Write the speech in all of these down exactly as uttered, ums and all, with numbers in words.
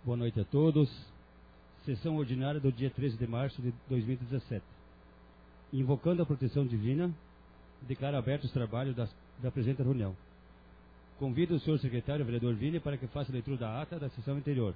Boa noite a todos. Sessão ordinária do dia treze de março de dois mil e dezessete. Invocando a proteção divina, declaro abertos os trabalhos da, da presente reunião. Convido o senhor secretário, o vereador Vini, para que faça a leitura da ata da sessão anterior.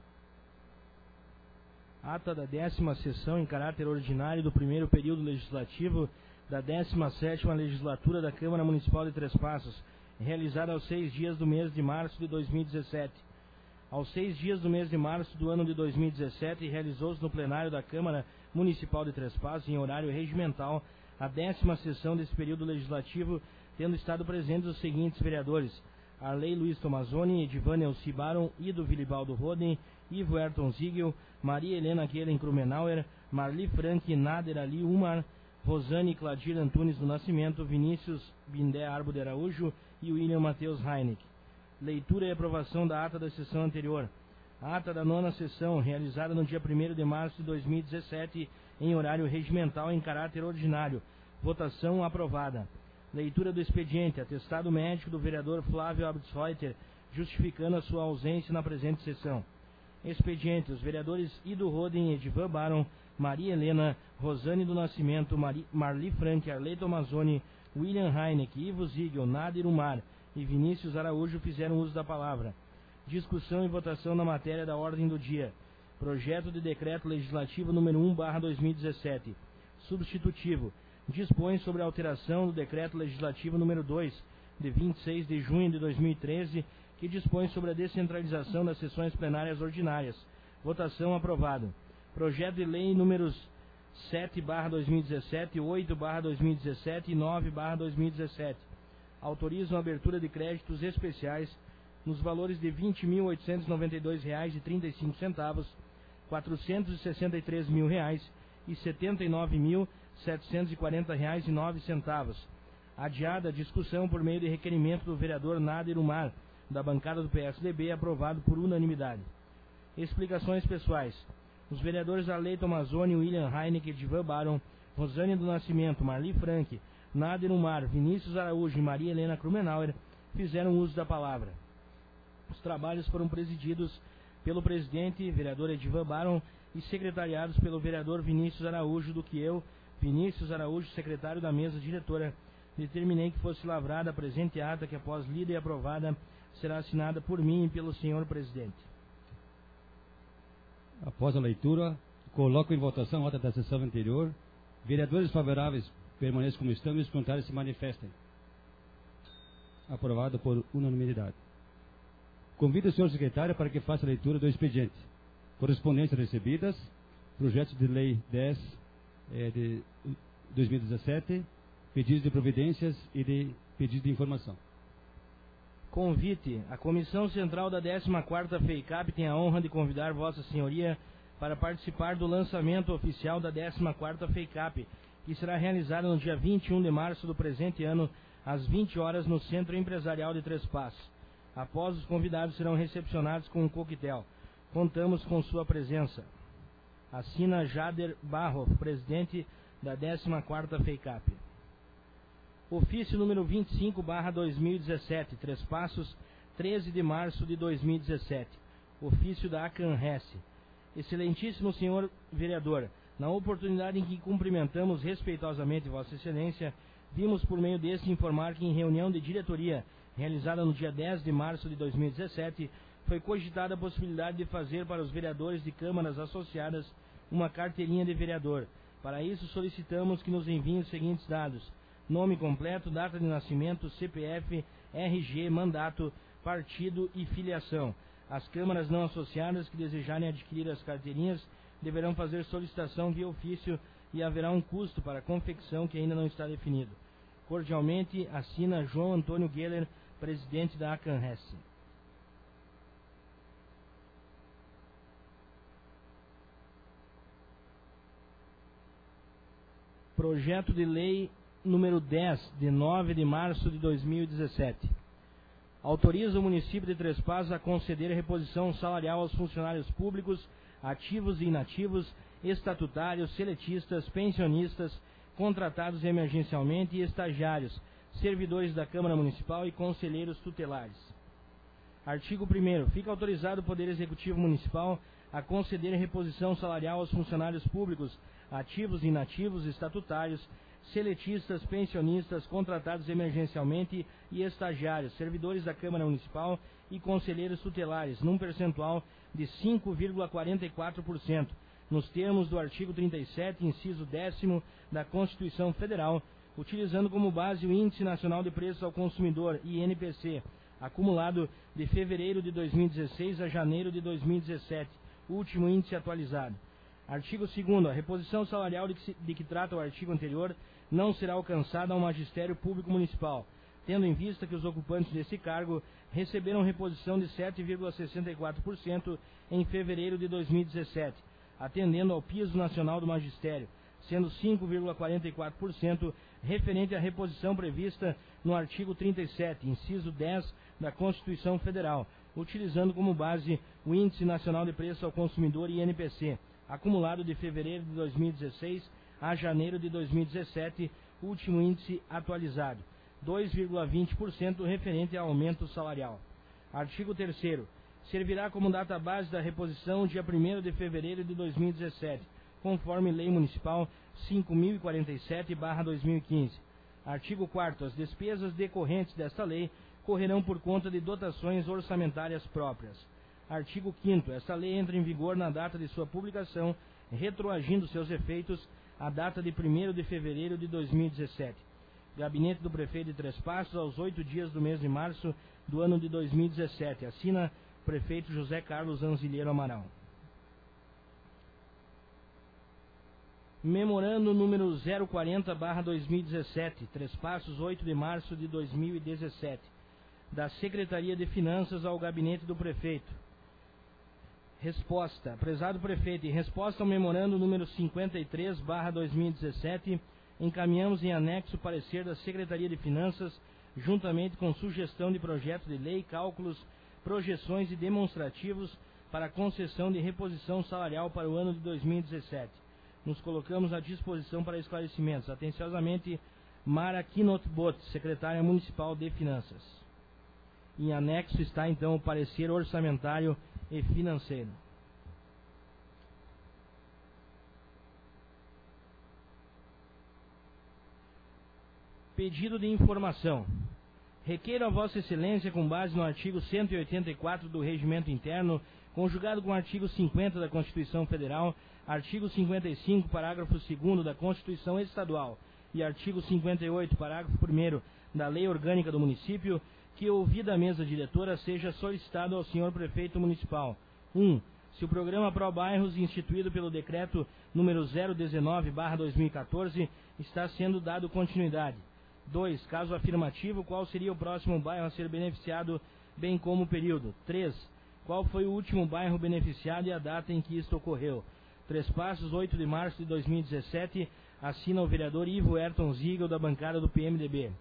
Ata da décima sessão em caráter ordinário do primeiro período legislativo da décima sétima legislatura da Câmara Municipal de Três Passos, realizada aos seis dias do mês de março de dois mil e dezessete. Aos seis dias do mês de março do ano de dois mil e dezessete, realizou-se no plenário da Câmara Municipal de Três Passos, em horário regimental, a décima sessão desse período legislativo, tendo estado presentes os seguintes vereadores: Arley Luiz Tomazoni, Edivane Elci Baron, Ido Vilibaldo Roden, Ivo Ayrton Ziegel, Maria Helena Kellen Krumenauer, Marli Frank, Nader Ali Umar, Rosane Cladir Antunes do Nascimento, Vinícius Bindé Arbo de Araújo e William Matheus Heineck. Leitura e aprovação da ata da sessão anterior. A ata da nona sessão, realizada no dia primeiro de março de dois mil e dezessete, em horário regimental em caráter ordinário. Votação aprovada. Leitura do expediente. Atestado médico do vereador Flávio Abtsreuter, justificando a sua ausência na presente sessão. Expediente. Os vereadores Ido Roden, Edivan Baron, Maria Helena, Rosane do Nascimento, Mari, Marli Frank, Arley Tomazoni, William Heineck, Ivo Ziegel, Nadir Umar e Vinícius Araújo fizeram uso da palavra. Discussão e votação na matéria da ordem do dia. Projeto de Decreto Legislativo número um barra dois mil e dezessete. Substitutivo. Dispõe sobre a alteração do Decreto Legislativo número dois, de vinte e seis de junho de dois mil e treze, que dispõe sobre a descentralização das sessões plenárias ordinárias. Votação aprovado. Projeto de Lei números sete barra dois mil e dezessete, oito barra dois mil e dezessete e nove barra dois mil e dezessete. Autorizam a abertura de créditos especiais nos valores de vinte mil oitocentos e noventa e dois reais e trinta e cinco centavos, quatrocentos e sessenta e três mil reais e setenta e nove mil setecentos e quarenta reais e nove centavos. Adiada a discussão por meio de requerimento do vereador Nadir Umar, da bancada do P S D B, aprovado por unanimidade. Explicações pessoais. Os vereadores Arley Tomazoni, William Heineck, Edivan Baron, Rosane do Nascimento, Marli Frank, Nadir Umar, Vinícius Araújo e Maria Helena Krumenauer fizeram uso da palavra. Os trabalhos foram presididos pelo presidente, vereador Edivan Baron, e secretariados pelo vereador Vinícius Araújo, do que eu, Vinícius Araújo, secretário da mesa diretora, determinei que fosse lavrada a presente ata, que após lida e aprovada será assinada por mim e pelo senhor presidente. Após a leitura, coloco em votação a ata da sessão anterior. Vereadores favoráveis permaneçam como estão e os contrários se manifestem. Aprovado por unanimidade. Convido o senhor secretário para que faça a leitura do expediente. Correspondências recebidas, projeto de lei dez eh, de dois mil e dezessete, pedidos de providências e de pedidos de informação. Convite. A Comissão Central da décima quarta FEICAP tem a honra de convidar Vossa Senhoria para participar do lançamento oficial da décima quarta FEICAP, que será realizado no dia vinte e um de março do presente ano, às vinte horas, no Centro Empresarial de Três Passos. Após, os convidados serão recepcionados com um coquetel. Contamos com sua presença. Assina Jader Barro, presidente da décima quarta FEICAP. Ofício número vinte e cinco barra dois mil e dezessete, Três Passos, treze de março de dois mil e dezessete. Ofício da ACANRES. Excelentíssimo senhor vereador, na oportunidade em que cumprimentamos respeitosamente Vossa Excelência, vimos por meio deste informar que em reunião de diretoria realizada no dia dez de março de dois mil e dezessete, foi cogitada a possibilidade de fazer para os vereadores de câmaras associadas uma carteirinha de vereador. Para isso solicitamos que nos enviem os seguintes dados: nome completo, data de nascimento, C P F, R G, mandato, partido e filiação. As câmaras não associadas que desejarem adquirir as carteirinhas deverão fazer solicitação via ofício e haverá um custo para a confecção que ainda não está definido. Cordialmente, assina João Antônio Geller, presidente da ACANRES. Projeto de Lei número dez, de nove de março de dois mil e dezessete. Autoriza o município de Três Passos a conceder reposição salarial aos funcionários públicos, ativos e inativos, estatutários, seletistas, pensionistas, contratados emergencialmente e estagiários, servidores da Câmara Municipal e conselheiros tutelares. Artigo primeiro. Fica autorizado o Poder Executivo Municipal a conceder reposição salarial aos funcionários públicos, ativos e inativos, estatutários, seletistas, pensionistas, contratados emergencialmente e estagiários, servidores da Câmara Municipal e conselheiros tutelares, num percentual de cinco vírgula quarenta e quatro por cento, nos termos do artigo trinta e sete, inciso décimo da Constituição Federal, utilizando como base o Índice Nacional de Preços ao Consumidor, I N P C, acumulado de fevereiro de dois mil e dezesseis a janeiro de dois mil e dezessete, último índice atualizado. Artigo segundo. A reposição salarial de que, se, de que trata o artigo anterior não será alcançada ao Magistério Público Municipal, tendo em vista que os ocupantes desse cargo receberam reposição de sete vírgula sessenta e quatro por cento em fevereiro de dois mil e dezessete, atendendo ao piso nacional do magistério, sendo cinco vírgula quarenta e quatro por cento referente à reposição prevista no artigo trinta e sete, inciso dez da Constituição Federal, utilizando como base o Índice Nacional de Preços ao Consumidor, I N P C, acumulado de fevereiro de dois mil e dezesseis a janeiro de dois mil e dezessete, último índice atualizado, dois vírgula vinte por cento referente ao aumento salarial. Artigo terceiro. Servirá como data base da reposição o dia primeiro de fevereiro de dois mil e dezessete, conforme Lei Municipal cinco mil e quarenta e sete barra dois mil e quinze. Artigo quarto. As despesas decorrentes desta lei correrão por conta de dotações orçamentárias próprias. Artigo quinto. Esta lei entra em vigor na data de sua publicação, retroagindo seus efeitos à data de primeiro de fevereiro de dois mil e dezessete. Gabinete do Prefeito de Três Passos, aos oito dias do mês de março do ano de dois mil e dezessete. Assina Prefeito José Carlos Anzilheiro Amaral. Memorando número zero quarenta barra dois mil e dezessete, Três Passos, oito de março de dois mil e dezessete, da Secretaria de Finanças ao Gabinete do Prefeito. Resposta. Prezado Prefeito, em resposta ao memorando número cinquenta e três barra dois mil e dezessete, encaminhamos em anexo o parecer da Secretaria de Finanças, juntamente com sugestão de projeto de lei, cálculos, projeções e demonstrativos para a concessão de reposição salarial para o ano de dois mil e dezessete. Nos colocamos à disposição para esclarecimentos. Atenciosamente, Mara Kinotbot, Secretária Municipal de Finanças. Em anexo está, então, o parecer orçamentário e financeiro. Pedido de informação. Requeiro a Vossa Excelência, com base no artigo cento e oitenta e quatro do Regimento Interno, conjugado com o artigo cinquenta da Constituição Federal, artigo cinquenta e cinco, parágrafo segundo da Constituição Estadual e artigo cinquenta e oito, parágrafo primeiro da Lei Orgânica do Município, que, ouvida a mesa diretora, seja solicitado ao senhor Prefeito Municipal: um. Se o programa Pro Bairros, instituído pelo Decreto número zero dezenove barra dois mil e quatorze, está sendo dado continuidade. dois. Caso afirmativo, qual seria o próximo bairro a ser beneficiado, bem como o período? três. Qual foi o último bairro beneficiado e a data em que isto ocorreu? Três Passos, oito de março de dois mil e dezessete, assina o vereador Ivo Ayrton Ziegel, da bancada do P M D B.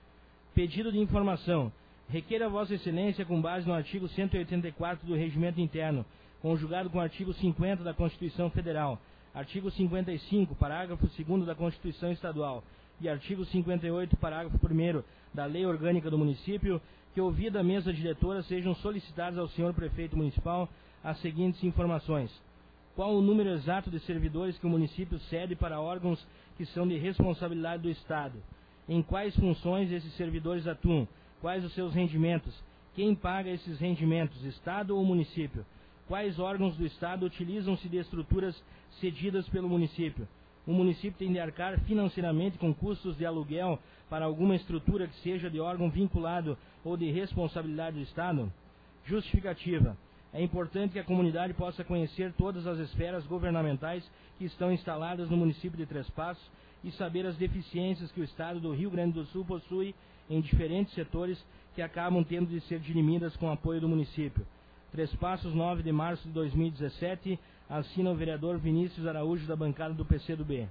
Pedido de informação. Requer a Vossa Excelência, com base no artigo cento e oitenta e quatro do Regimento Interno, conjugado com o artigo cinquenta da Constituição Federal, artigo cinquenta e cinco, parágrafo segundo da Constituição Estadual e artigo cinquenta e oito, parágrafo primeiro da Lei Orgânica do Município, que, ouvida a mesa diretora, sejam solicitadas ao senhor Prefeito Municipal as seguintes informações: qual o número exato de servidores que o município cede para órgãos que são de responsabilidade do Estado? Em quais funções esses servidores atuam? Quais os seus rendimentos? Quem paga esses rendimentos, Estado ou município? Quais órgãos do Estado utilizam-se de estruturas cedidas pelo município? O município tem de arcar financeiramente com custos de aluguel para alguma estrutura que seja de órgão vinculado ou de responsabilidade do Estado? Justificativa. É importante que a comunidade possa conhecer todas as esferas governamentais que estão instaladas no município de Três Passos e saber as deficiências que o Estado do Rio Grande do Sul possui em diferentes setores que acabam tendo de ser dirimidas com apoio do município. Três Passos, nove de março de dois mil e dezessete, assina o vereador Vinícius Araújo, da bancada do P C do B.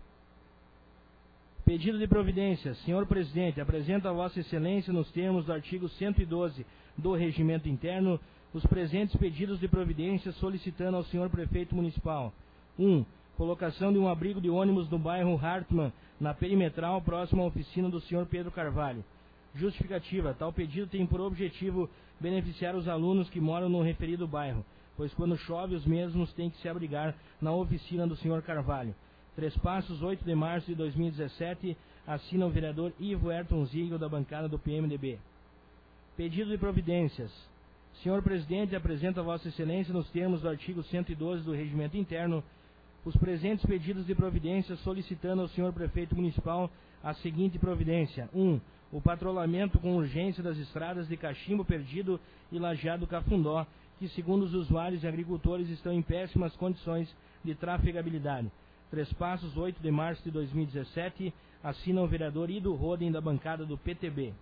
Pedido de providência. Senhor Presidente, apresento a Vossa Excelência, nos termos do artigo cento e doze do Regimento Interno, os presentes pedidos de providência, solicitando ao senhor Prefeito Municipal: um. Colocação de um abrigo de ônibus no bairro Hartmann, na perimetral, próximo à oficina do senhor Pedro Carvalho. Justificativa. Tal pedido tem por objetivo beneficiar os alunos que moram no referido bairro, pois quando chove os mesmos têm que se abrigar na oficina do senhor Carvalho. Três Passos, oito de março de dois mil e dezessete, assina o vereador Ivo Ayrton Ziegel, da bancada do P M D B. Pedido de providências. Senhor Presidente, apresento a Vossa Excelência, nos termos do artigo cento e doze do Regimento Interno, os presentes pedidos de providências, solicitando ao senhor Prefeito Municipal a seguinte providência. um. O patrulhamento com urgência das estradas de Cachimbo Perdido e Lajeado Cafundó, que segundo os usuários e agricultores estão em péssimas condições de trafegabilidade. Três Passos, oito de março de dois mil e dezessete, assina o vereador Ido Roden, da bancada do P T B.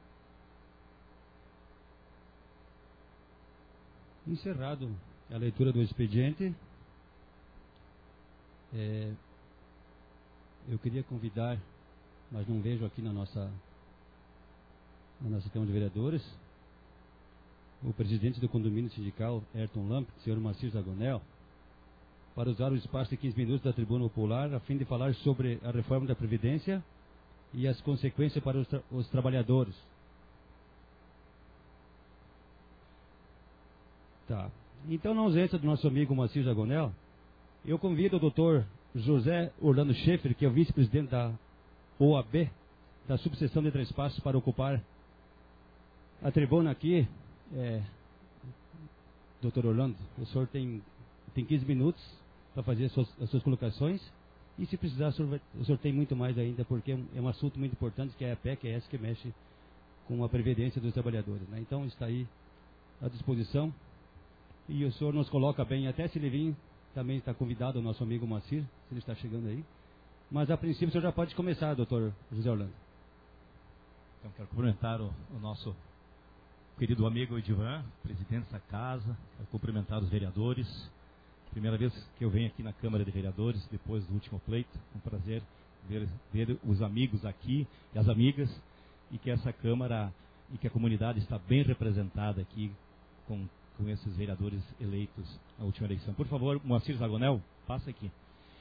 Encerrado a leitura do expediente, é, eu queria convidar, mas não vejo aqui na nossa, na nossa Câmara de Vereadores, o presidente do condomínio sindical, Ayrton Lamp, senhor Moacir Zagonel, para usar o espaço de quinze minutos da tribuna popular, a fim de falar sobre a reforma da Previdência e as consequências para os, tra os trabalhadores. Tá. Então, na ausência do nosso amigo Moacir Zagonel, eu convido o doutor José Orlando Schaeffer, que é o vice-presidente da O A B, da subseção de Três Passos, para ocupar a tribuna aqui. É, doutor Orlando, o senhor tem, tem quinze minutos para fazer as suas, as suas colocações, e se precisar, o senhor, vai, o senhor tem muito mais ainda, porque é um, é um assunto muito importante, que é a P E C, é essa que mexe com a Previdência dos Trabalhadores, né? Então, está aí à disposição. E o senhor nos coloca bem, até se ele vir, também está convidado o nosso amigo Moacir, se ele está chegando aí. Mas a princípio o senhor já pode começar, doutor José Orlando. Então quero cumprimentar o, o nosso querido amigo Edivan, presidente dessa casa, quero cumprimentar os vereadores. Primeira vez que eu venho aqui na Câmara de Vereadores, depois do último pleito. É um prazer ver, ver os amigos aqui e as amigas, e que essa Câmara e que a comunidade está bem representada aqui com com esses vereadores eleitos na última eleição. Por favor, Moacir Zagonel, passa aqui.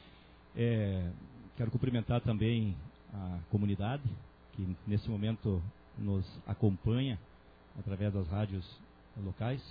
É, quero cumprimentar também a comunidade, que nesse momento nos acompanha através das rádios locais.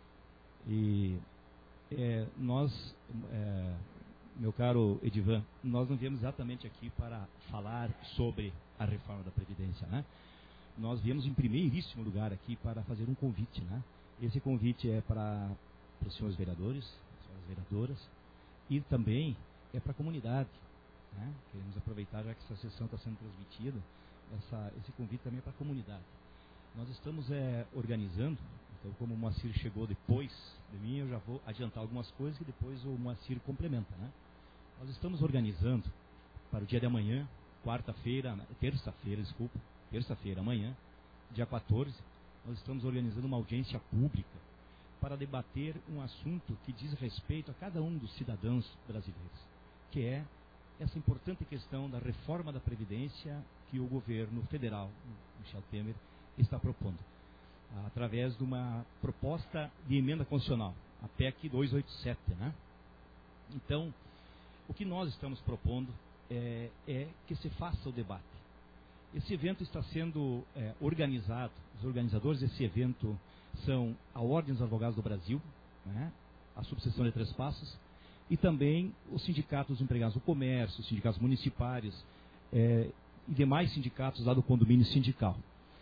E é, nós, é, meu caro Edivan, nós não viemos exatamente aqui para falar sobre a reforma da Previdência, né? Nós viemos em primeiríssimo lugar aqui para fazer um convite, né? Esse convite é para os senhores vereadores, senhoras vereadoras, e também é para a comunidade, né? Queremos aproveitar, já que essa sessão está sendo transmitida, essa, esse convite também é para a comunidade. Nós estamos é, organizando, então como o Moacir chegou depois de mim, eu já vou adiantar algumas coisas que depois o Moacir complementa, né? Nós estamos organizando para o dia de amanhã, quarta-feira, terça-feira, desculpa, terça-feira, amanhã, dia quatorze, nós estamos organizando uma audiência pública para debater um assunto que diz respeito a cada um dos cidadãos brasileiros, que é essa importante questão da reforma da Previdência que o governo federal, Michel Temer, está propondo, através de uma proposta de emenda constitucional, a P E C duzentos e oitenta e sete, né? Então, o que nós estamos propondo é, é que se faça o debate. Esse evento está sendo é, organizado, os organizadores desse evento são a Ordem dos Advogados do Brasil, né, a subseção de Três Passos, e também os sindicatos dos empregados do comércio, os sindicatos municipais é, e demais sindicatos lá do condomínio sindical.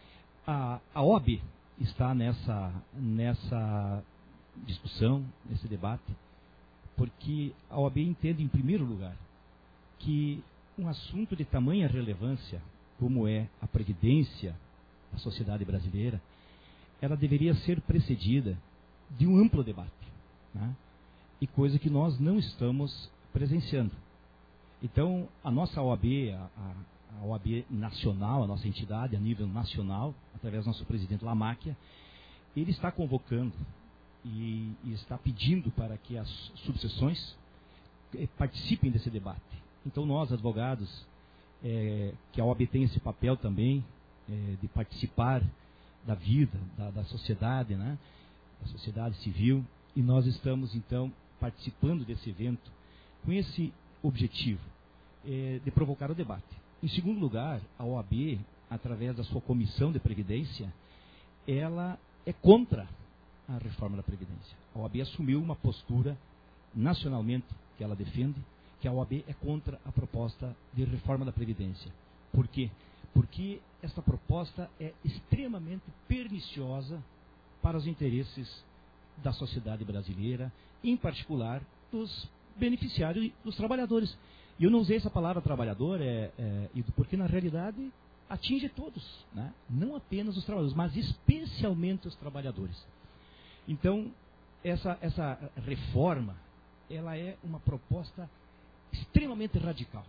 A, a O A B está nessa, nessa discussão, nesse debate, porque a O A B entende, em primeiro lugar, que um assunto de tamanha relevância como é a previdência da sociedade brasileira, ela deveria ser precedida de um amplo debate, né? E coisa que nós não estamos presenciando. Então, a nossa O A B, a, a, a O A B nacional, a nossa entidade a nível nacional, através do nosso presidente Lamáquia, ele está convocando e, e está pedindo para que as subseções eh, participem desse debate. Então, nós, advogados, É, que a O A B tem esse papel também é, de participar da vida, da, da sociedade, né? Da sociedade civil, e nós estamos então participando desse evento com esse objetivo é, de provocar o debate. Em segundo lugar, a O A B, através da sua comissão de Previdência, ela é contra a reforma da Previdência. A O A B assumiu uma postura nacionalmente que ela defende, que a O A B é contra a proposta de reforma da Previdência. Por quê? Porque essa proposta é extremamente perniciosa para os interesses da sociedade brasileira, em particular dos beneficiários e dos trabalhadores. E eu não usei essa palavra trabalhador, é, é, porque na realidade atinge todos, né? Não apenas os trabalhadores, mas especialmente os trabalhadores. Então, essa, essa reforma, ela é uma proposta extremamente radical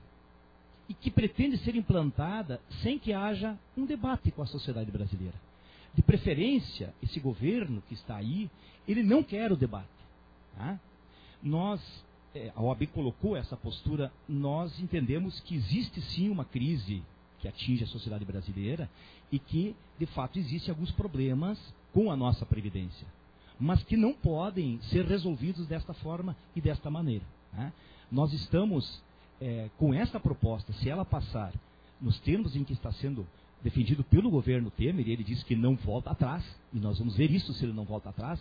e que pretende ser implantada sem que haja um debate com a sociedade brasileira. De preferência, esse governo que está aí, ele não quer o debate. Tá? Nós, a O A B colocou essa postura, nós entendemos que existe sim uma crise que atinge a sociedade brasileira e que, de fato, existem alguns problemas com a nossa Previdência, mas que não podem ser resolvidos desta forma e desta maneira. Né? Nós estamos é, com essa proposta, se ela passar nos termos em que está sendo defendido pelo governo Temer, e ele diz que não volta atrás, e nós vamos ver isso se ele não volta atrás,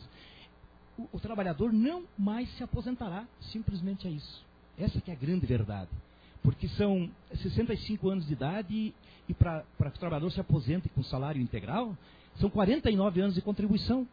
o, o trabalhador não mais se aposentará, simplesmente é isso. Essa que é a grande verdade. Porque são sessenta e cinco anos de idade e, e para que o trabalhador se aposente com salário integral, são quarenta e nove anos de contribuição.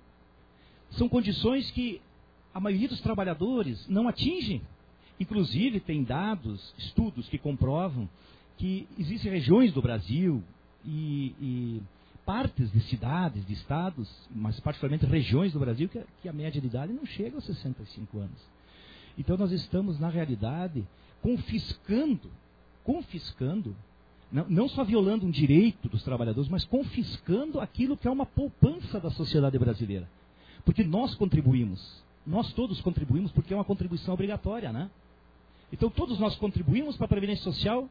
São condições que a maioria dos trabalhadores não atingem. Inclusive, tem dados, estudos que comprovam que existem regiões do Brasil e, e partes de cidades, de estados, mas particularmente regiões do Brasil, que, que a média de idade não chega aos sessenta e cinco anos. Então, nós estamos, na realidade, confiscando, confiscando, não, não só violando um direito dos trabalhadores, mas confiscando aquilo que é uma poupança da sociedade brasileira. Porque nós contribuímos, nós todos contribuímos, porque é uma contribuição obrigatória, né? Então todos nós contribuímos para a Previdência Social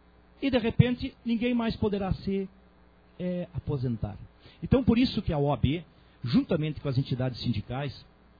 e de repente ninguém mais poderá se é, aposentar. Então por isso que a O A B, juntamente com as entidades sindicais,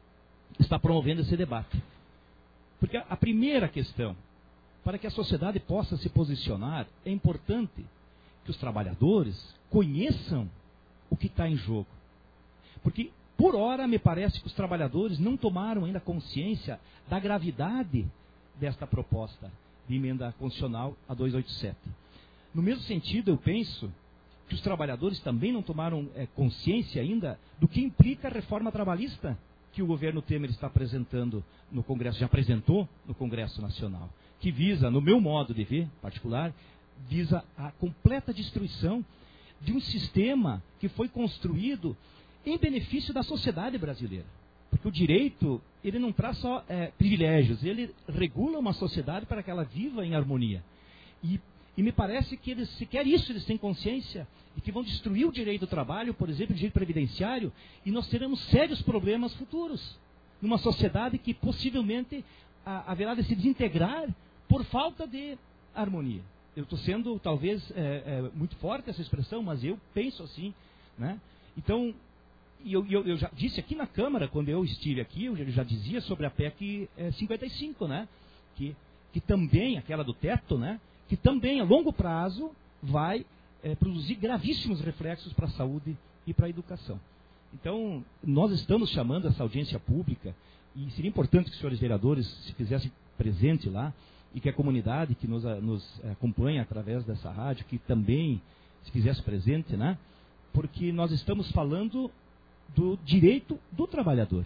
está promovendo esse debate. Porque a primeira questão, para que a sociedade possa se posicionar, é importante que os trabalhadores conheçam o que está em jogo. Porque por hora, me parece que os trabalhadores não tomaram ainda consciência da gravidade desta proposta de emenda constitucional a duzentos e oitenta e sete. No mesmo sentido, eu penso que os trabalhadores também não tomaram é, consciência ainda do que implica a reforma trabalhista que o governo Temer está apresentando no Congresso, já apresentou no Congresso Nacional, que visa, no meu modo de ver particular, visa a completa destruição de um sistema que foi construído em benefício da sociedade brasileira. Porque o direito, ele não traz só é, privilégios, ele regula uma sociedade para que ela viva em harmonia. E, e me parece que eles, sequer isso eles têm consciência, e que vão destruir o direito do trabalho, por exemplo, o direito previdenciário, e nós teremos sérios problemas futuros, numa sociedade que possivelmente a, haverá de se desintegrar por falta de harmonia. Eu estou sendo, talvez, é, é, muito forte essa expressão, mas eu penso assim, né? Então, E eu, eu, eu já disse aqui na Câmara, quando eu estive aqui, eu já dizia sobre a P E C é, cinquenta e cinco, né? Que, que também, aquela do teto, né? Que também a longo prazo vai é, produzir gravíssimos reflexos para a saúde e para a educação. Então, nós estamos chamando essa audiência pública, e seria importante que os senhores vereadores se fizessem presente lá, e que a comunidade que nos, nos acompanha através dessa rádio, que também se fizesse presente, né? Porque nós estamos falando do direito do trabalhador.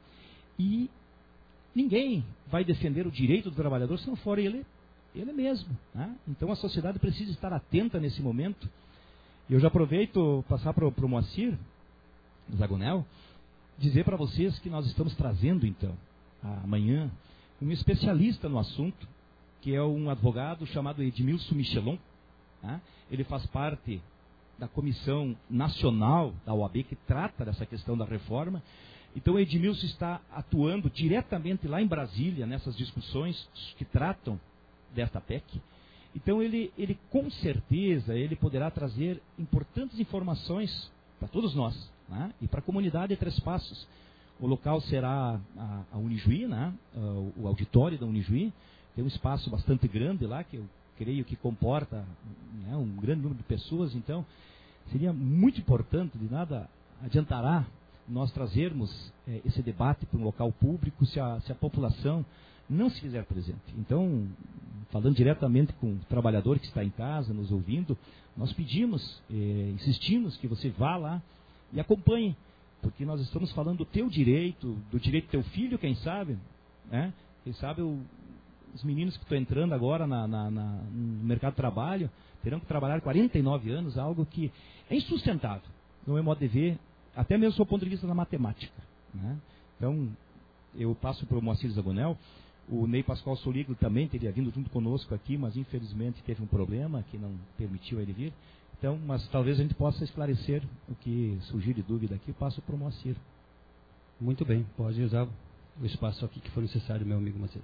E ninguém vai defender o direito do trabalhador se não for ele, ele mesmo. Né? Então a sociedade precisa estar atenta nesse momento. Eu já aproveito passar para o Moacir Zagonel, dizer para vocês que nós estamos trazendo, então, amanhã, um especialista no assunto, que é um advogado chamado Edmilson Michelon. Né? Ele faz parte da Comissão Nacional da O A B, que trata dessa questão da reforma. Então, o Edmilson está atuando diretamente lá em Brasília, nessas discussões que tratam desta P E C. Então, ele, ele com certeza, ele poderá trazer importantes informações para todos nós, né? E para a comunidade de Três Passos. O local será a, a Unijuí, né? o, o auditório da Unijuí. Tem um espaço bastante grande lá, que eu creio que comporta, né, um grande número de pessoas, então seria muito importante, de nada adiantará nós trazermos é, esse debate para um local público se a, se a população não se fizer presente. Então, falando diretamente com o trabalhador que está em casa, nos ouvindo, nós pedimos, é, insistimos que você vá lá e acompanhe, porque nós estamos falando do teu direito, do direito do teu filho, quem sabe, né? Quem sabe o, os meninos que estão entrando agora na, na, na, no mercado de trabalho terão que trabalhar quarenta e nove anos, algo que é insustentável, no meu modo de ver, até mesmo do ponto de vista da matemática, né? Então, eu passo para o Moacir Zagonel. O Ney Pascoal Soligo também teria vindo junto conosco aqui, mas infelizmente teve um problema que não permitiu ele vir. Então, mas talvez a gente possa esclarecer o que surgir de dúvida aqui. Eu passo para o Moacir. Muito bem, pode usar o espaço aqui que for necessário, meu amigo Moacir.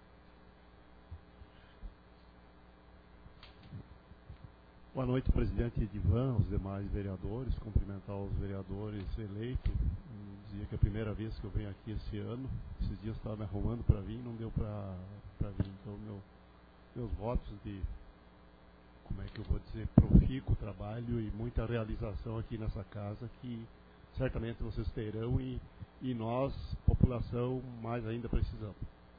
Boa noite, presidente Edivan, os demais vereadores, cumprimentar os vereadores eleitos. Dizia que é a primeira vez que eu venho aqui esse ano. Esses dias estava me arrumando para vir, não deu para vir. Então, meu, meus votos de, como é que eu vou dizer, profícuo trabalho e muita realização aqui nessa casa, que certamente vocês terão e, e nós, população, mais ainda precisamos.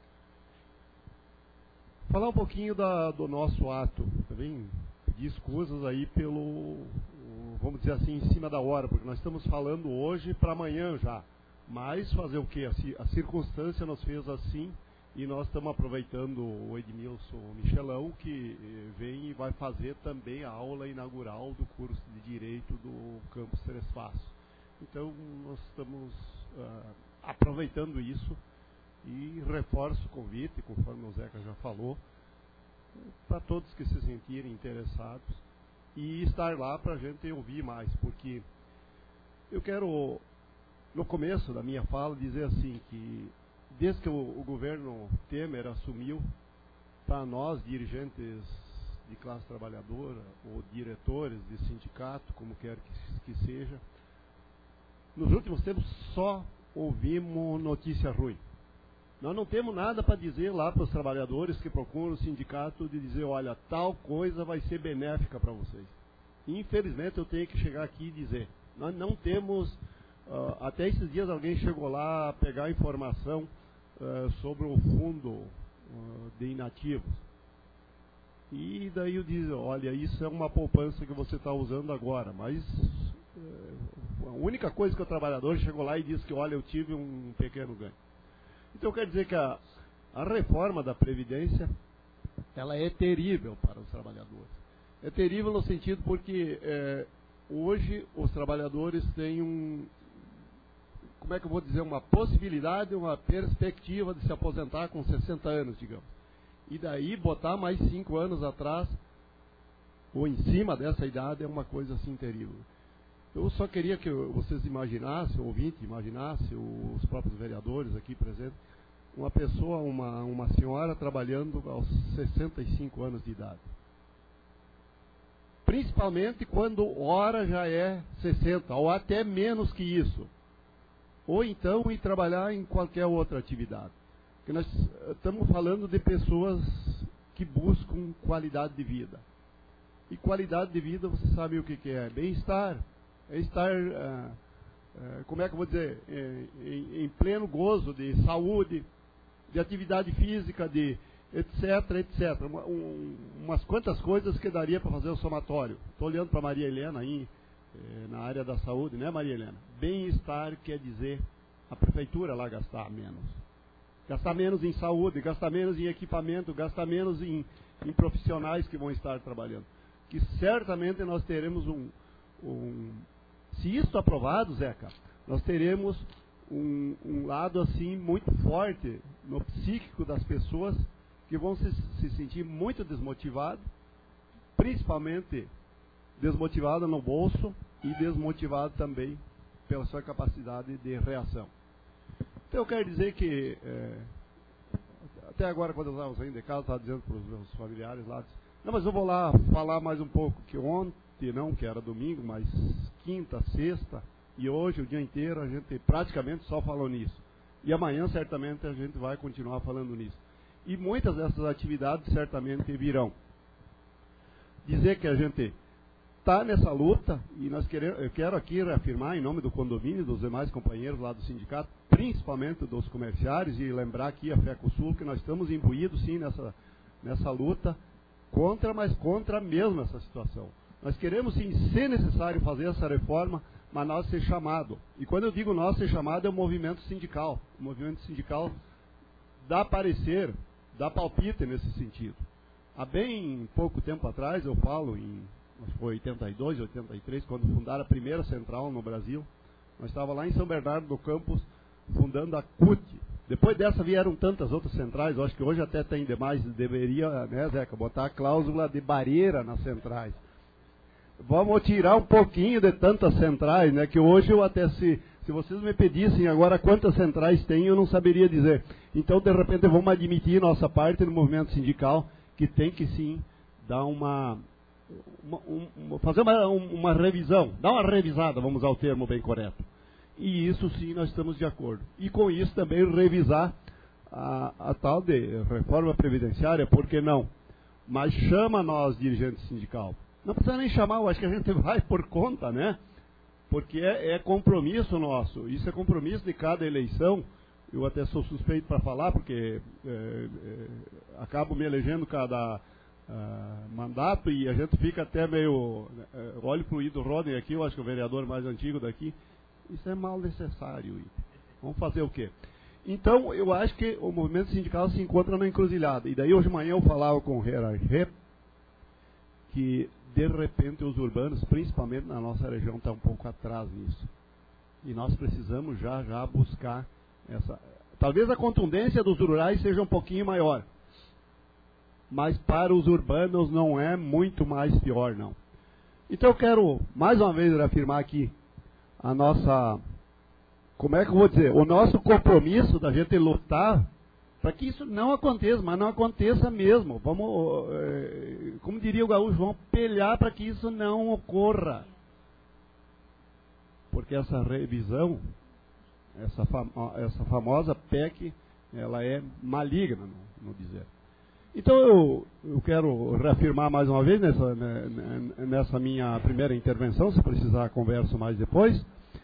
Falar um pouquinho da, do nosso ato, tá bem? Pedir escusas aí pelo, vamos dizer assim, em cima da hora, porque nós estamos falando hoje para amanhã já. Mas fazer o quê? A, a circunstância nos fez assim e nós estamos aproveitando o Edmilson Michelão, que vem e vai fazer também a aula inaugural do curso de Direito do Campus Três Passos. Então, nós estamos uh, aproveitando isso e reforço o convite, conforme o Zeca já falou, para todos que se sentirem interessados e estar lá para a gente ouvir mais, porque eu quero, no começo da minha fala, dizer assim, que desde que o, o governo Temer assumiu, para nós, dirigentes de classe trabalhadora, ou diretores de sindicato, como quer que, que seja, nos últimos tempos só ouvimos notícia ruim. Nós não temos nada para dizer lá para os trabalhadores que procuram o sindicato de dizer, olha, tal coisa vai ser benéfica para vocês. Infelizmente eu tenho que chegar aqui e dizer, nós não temos, uh, até esses dias alguém chegou lá a pegar a informação uh, sobre o fundo uh, de inativos. E daí eu disse, olha, isso é uma poupança que você está usando agora, mas uh, a única coisa que o trabalhador chegou lá e disse que, olha, eu tive um pequeno ganho. Então, quer dizer que a, a reforma da Previdência, ela é terrível para os trabalhadores. É terrível no sentido porque é, hoje os trabalhadores têm um, como é que eu vou dizer, uma possibilidade, uma perspectiva de se aposentar com sessenta anos, digamos. E daí botar mais cinco anos atrás, ou em cima dessa idade, é uma coisa assim terrível. Eu só queria que vocês imaginassem, o ouvinte imaginasse, os próprios vereadores aqui presentes, uma pessoa, uma, uma senhora trabalhando aos sessenta e cinco anos de idade. Principalmente quando hora já é sessenta, ou até menos que isso. Ou então ir trabalhar em qualquer outra atividade. Porque nós estamos falando de pessoas que buscam qualidade de vida. E qualidade de vida, você sabe o que, que é? Bem-estar. É estar, uh, uh, como é que eu vou dizer, em, em pleno gozo de saúde, de atividade física, de etc, etcétera. Uma, um, umas quantas coisas que daria para fazer o somatório. Estou olhando para Maria Helena aí, eh, na área da saúde, né, Maria Helena? Bem-estar quer dizer a prefeitura lá gastar menos. Gastar menos em saúde, gastar menos em equipamento, gastar menos em, em profissionais que vão estar trabalhando. Que certamente nós teremos um... um se isso aprovado, Zeca, nós teremos um, um lado assim muito forte no psíquico das pessoas que vão se, se sentir muito desmotivadas, principalmente desmotivada no bolso e desmotivado também pela sua capacidade de reação. Então eu quero dizer que é, até agora quando eu estava saindo de casa, estava dizendo para os meus familiares lá, não, mas eu vou lá falar mais um pouco, que ontem não, que era domingo, mas quinta, sexta e hoje o dia inteiro a gente praticamente só falou nisso. E amanhã certamente a gente vai continuar falando nisso. E muitas dessas atividades certamente virão. dizer que a gente está nessa luta, e nós queremos, eu quero aqui reafirmar em nome do condomínio, dos demais companheiros lá do sindicato, principalmente dos comerciários, e lembrar aqui a FECOSUL que nós estamos imbuídos sim nessa, nessa luta contra, mas contra mesmo essa situação. Nós queremos sim, se necessário, fazer essa reforma, mas nós ser chamado. E quando eu digo nós ser chamado, é o movimento sindical. O movimento sindical dá parecer, dá palpite nesse sentido. Há bem pouco tempo atrás, eu falo em acho que foi oitenta e dois, oitenta e três, quando fundaram a primeira central no Brasil. Nós estávamos lá em São Bernardo do Campos, fundando a C U T. Depois dessa vieram tantas outras centrais, eu acho que hoje até tem demais, deveria, né, Zeca, botar a cláusula de barreira nas centrais. Vamos tirar um pouquinho de tantas centrais, né, que hoje eu até, se, se vocês me pedissem agora quantas centrais tem, eu não saberia dizer. Então, de repente, vamos admitir nossa parte no movimento sindical, que tem que sim dar uma... Uma, um, fazer uma, uma revisão, dar uma revisada, vamos usar o termo bem correto. E isso sim nós estamos de acordo. E com isso também revisar a, a tal de reforma previdenciária, por que não? Mas chama nós, dirigentes sindical. Não precisa nem chamar, eu acho que a gente vai por conta, né? Porque é, é compromisso nosso, isso é compromisso de cada eleição. Eu até sou suspeito para falar, porque é, é, acabo me elegendo cada... Uh, mandato, e a gente fica até meio, uh, olho para o Ido Rodney aqui, eu acho que é o vereador mais antigo daqui, isso é mal necessário. Vamos fazer o quê? Então, eu acho que o movimento sindical se encontra na encruzilhada, e daí hoje de manhã eu falava com o Heraré que de repente os urbanos, principalmente na nossa região, estão um pouco atrás nisso, e nós precisamos já já buscar essa, talvez a contundência dos rurais seja um pouquinho maior, mas para os urbanos não é muito mais pior, não. Então eu quero, mais uma vez, afirmar aqui a nossa, como é que eu vou dizer, o nosso compromisso da gente lutar para que isso não aconteça, mas não aconteça mesmo. Vamos, é, como diria o gaúcho, vamos pelhar para que isso não ocorra. Porque essa revisão, essa, fam essa famosa P E C, ela é maligna, no, no dizer. Então eu, eu quero reafirmar mais uma vez nessa, nessa minha primeira intervenção, se precisar converso mais depois,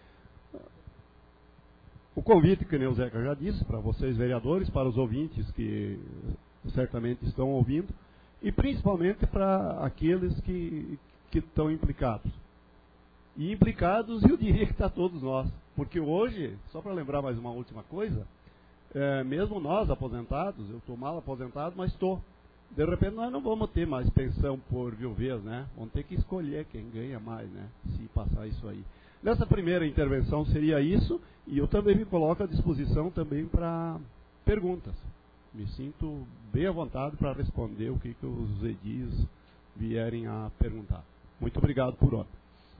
o convite que o Zeca já disse, para vocês vereadores, para os ouvintes que certamente estão ouvindo, e principalmente para aqueles que, que estão implicados. E implicados, eu diria que está todos nós, porque hoje, só para lembrar mais uma última coisa, É, mesmo nós aposentados, eu estou mal aposentado, mas estou. De repente nós não vamos ter mais pensão por viuvez, né? Vamos ter que escolher quem ganha mais, né? Se passar isso aí. Nessa primeira intervenção seria isso, e eu também me coloco à disposição também para perguntas. Me sinto bem à vontade para responder o que, que os edis vierem a perguntar. Muito obrigado por ontem.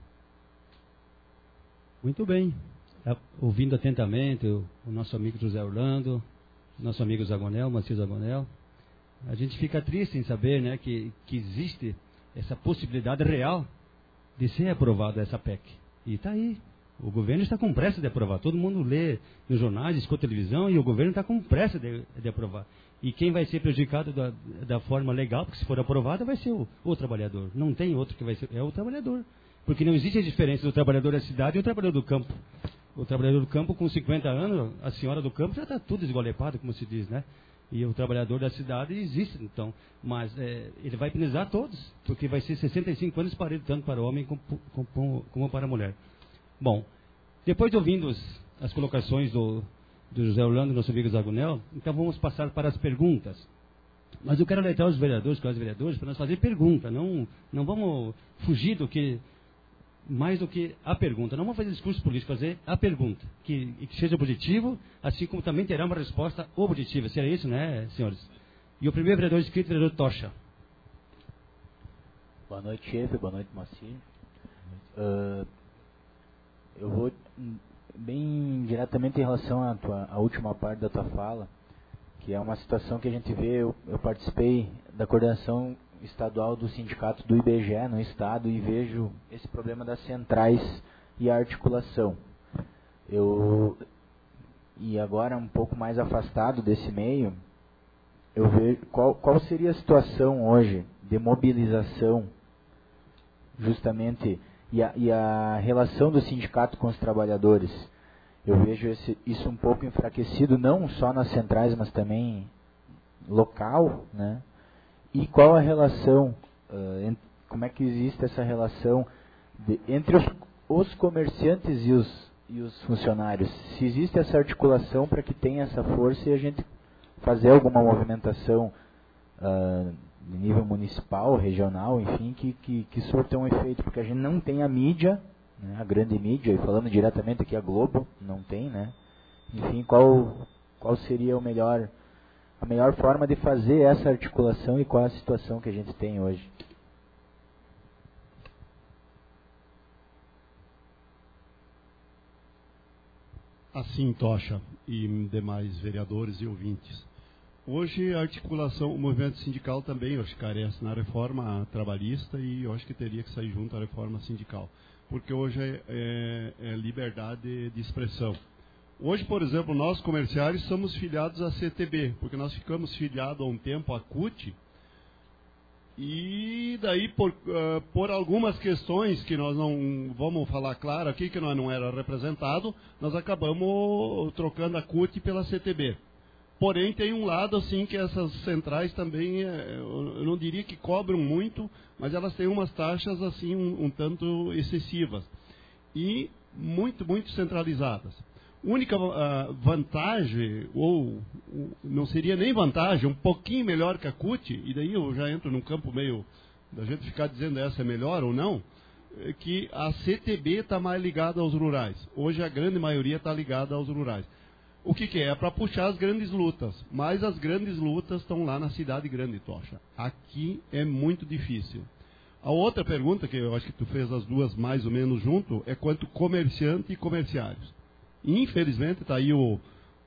Muito bem. Ouvindo atentamente o, o nosso amigo José Orlando, nosso amigo Zagonel, Macio Zagonel, a gente fica triste em saber, né, que, que existe essa possibilidade real de ser aprovada essa P E C. E está aí. O governo está com pressa de aprovar. Todo mundo lê nos jornais, escuta televisão, e o governo está com pressa de, de aprovar. E quem vai ser prejudicado da, da forma legal, porque se for aprovada, vai ser o, o trabalhador. Não tem outro que vai ser, é o trabalhador. Porque não existe a diferença do trabalhador da cidade e o trabalhador do campo. O trabalhador do campo com cinquenta anos, a senhora do campo já está tudo esgolepado, como se diz, né? E o trabalhador da cidade existe, então. Mas é, ele vai penalizar todos, porque vai ser sessenta e cinco anos parelho, tanto para o homem como, como, como para a mulher. Bom, depois de ouvindo os, as colocações do, do José Orlando, nosso amigo Zagonel, então vamos passar para as perguntas. Mas eu quero alertar os vereadores, os vereadores, para nós fazer pergunta, não, não vamos fugir do que... mais do que a pergunta. Não vamos fazer discurso político, fazer a pergunta. Que, que seja objetivo, assim como também terá uma resposta objetiva. Seria isso, né, senhores? E o primeiro vereador inscrito, vereador Tocha. Boa noite, chefe. Boa noite, Maci. Uh, eu vou bem diretamente em relação à, tua, à última parte da tua fala, que é uma situação que a gente vê. Eu, eu participei da coordenação estadual do sindicato do I B G E no estado e vejo esse problema das centrais e a articulação. Eu, e agora um pouco mais afastado desse meio, eu vejo qual, qual seria a situação hoje de mobilização justamente, e a, e a relação do sindicato com os trabalhadores. Eu vejo esse, isso um pouco enfraquecido, não só nas centrais, mas também local, né? E qual a relação, uh, ent, como é que existe essa relação de, entre os, os comerciantes e os, e os funcionários? Se existe essa articulação para que tenha essa força e a gente fazer alguma movimentação uh, de nível municipal, regional, enfim, que, que, que surta um efeito, porque a gente não tem a mídia, né, a grande mídia, e falando diretamente aqui a Globo, não tem, né? Enfim, qual, qual seria o melhor, a melhor forma de fazer essa articulação e qual a situação que a gente tem hoje? Assim, Tocha e demais vereadores e ouvintes. Hoje a articulação, o movimento sindical também, eu acho que carece na reforma trabalhista e eu acho que teria que sair junto à reforma sindical. Porque hoje é, é, é liberdade de expressão. Hoje, por exemplo, nós comerciários somos filiados à C T B, porque nós ficamos filiados há um tempo à C U T, e daí por, uh, por algumas questões que nós não vamos falar claro aqui, que nós não era representado, nós acabamos trocando a C U T pela C T B. Porém, tem um lado assim que essas centrais também, eu não diria que cobram muito, mas elas têm umas taxas assim um, um tanto excessivas e muito, muito centralizadas. Única uh, vantagem, ou uh, não seria nem vantagem, um pouquinho melhor que a C U T, e daí eu já entro num campo meio da gente ficar dizendo essa é melhor ou não, é que a C T B está mais ligada aos rurais. Hoje a grande maioria está ligada aos rurais. O que, que é? É para puxar as grandes lutas. Mas as grandes lutas estão lá na cidade grande, Tocha. Aqui é muito difícil. A outra pergunta, que eu acho que tu fez as duas mais ou menos junto, é quanto comerciante e comerciários. Infelizmente, está aí o,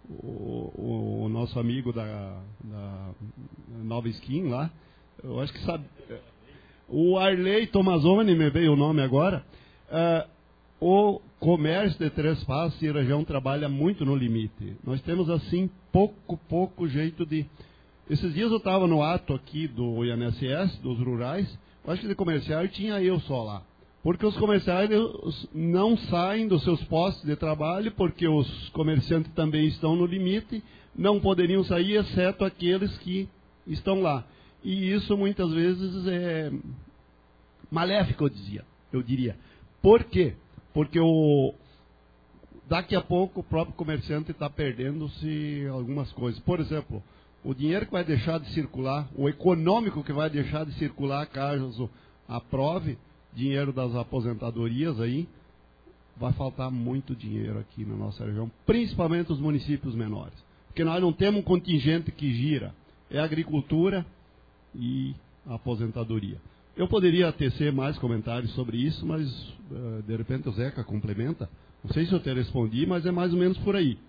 o, o nosso amigo da, da Nova Skin lá. Eu acho que sabe. O Arley Tomazoni, me veio o nome agora. Uh, O comércio de Três Passos e região trabalha muito no limite. Nós temos, assim, pouco, pouco jeito de... Esses dias eu estava no ato aqui do I N S S, dos rurais, eu acho que de comerciário tinha eu só lá. Porque os comerciários não saem dos seus postos de trabalho, porque os comerciantes também estão no limite, não poderiam sair, exceto aqueles que estão lá. E isso, muitas vezes, é maléfico, eu dizia, eu diria. Por quê? Porque o, daqui a pouco o próprio comerciante está perdendo-se algumas coisas. Por exemplo, o dinheiro que vai deixar de circular, o econômico que vai deixar de circular caso aprove, dinheiro das aposentadorias aí, vai faltar muito dinheiro aqui na nossa região, principalmente os municípios menores. Porque nós não temos um contingente que gira, é a agricultura e a aposentadoria. Eu poderia tecer mais comentários sobre isso, mas uh, de repente o Zeca complementa. Não sei se eu te respondi, mas é mais ou menos por aí.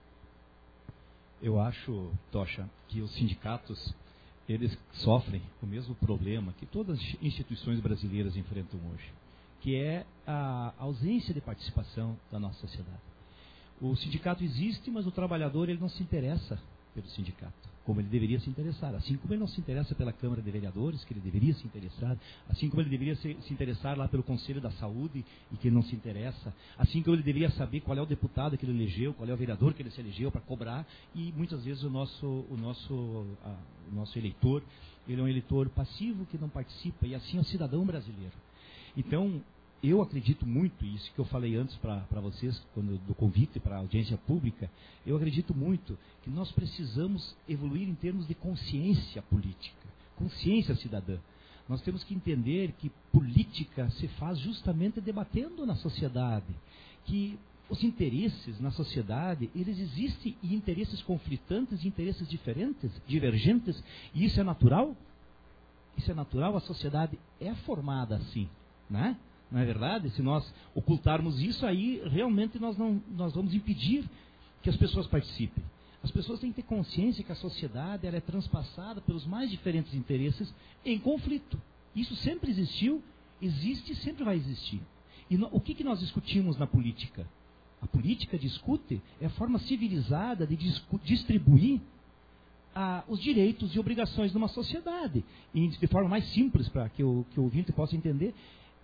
Eu acho, Tocha, que os sindicatos, eles sofrem o mesmo problema que todas as instituições brasileiras enfrentam hoje, que é a ausência de participação da nossa sociedade. O sindicato existe, mas o trabalhador ele não se interessa pelo sindicato, como ele deveria se interessar. Assim como ele não se interessa pela Câmara de Vereadores, que ele deveria se interessar, assim como ele deveria se, se interessar lá pelo Conselho da Saúde, e que ele não se interessa, assim como ele deveria saber qual é o deputado que ele elegeu, qual é o vereador que ele se elegeu para cobrar, e muitas vezes o nosso, o nosso, a, o nosso eleitor, ele é um eleitor passivo que não participa, e assim é o cidadão brasileiro. Então, eu acredito muito, isso que eu falei antes para vocês, quando, do convite para a audiência pública, eu acredito muito que nós precisamos evoluir em termos de consciência política, consciência cidadã. Nós temos que entender que política se faz justamente debatendo na sociedade, que os interesses na sociedade, eles existem, e interesses conflitantes, interesses diferentes, divergentes, e isso é natural? Isso é natural, a sociedade é formada assim, né? Não é verdade? Se nós ocultarmos isso, aí realmente nós, não, nós vamos impedir que as pessoas participem. As pessoas têm que ter consciência que a sociedade ela é transpassada pelos mais diferentes interesses em conflito. Isso sempre existiu, existe e sempre vai existir. E no, o que, que nós discutimos na política? A política discute é a forma civilizada de discu- distribuir ah, os direitos e obrigações de uma sociedade. E de forma mais simples, para que o, que o ouvinte possa entender,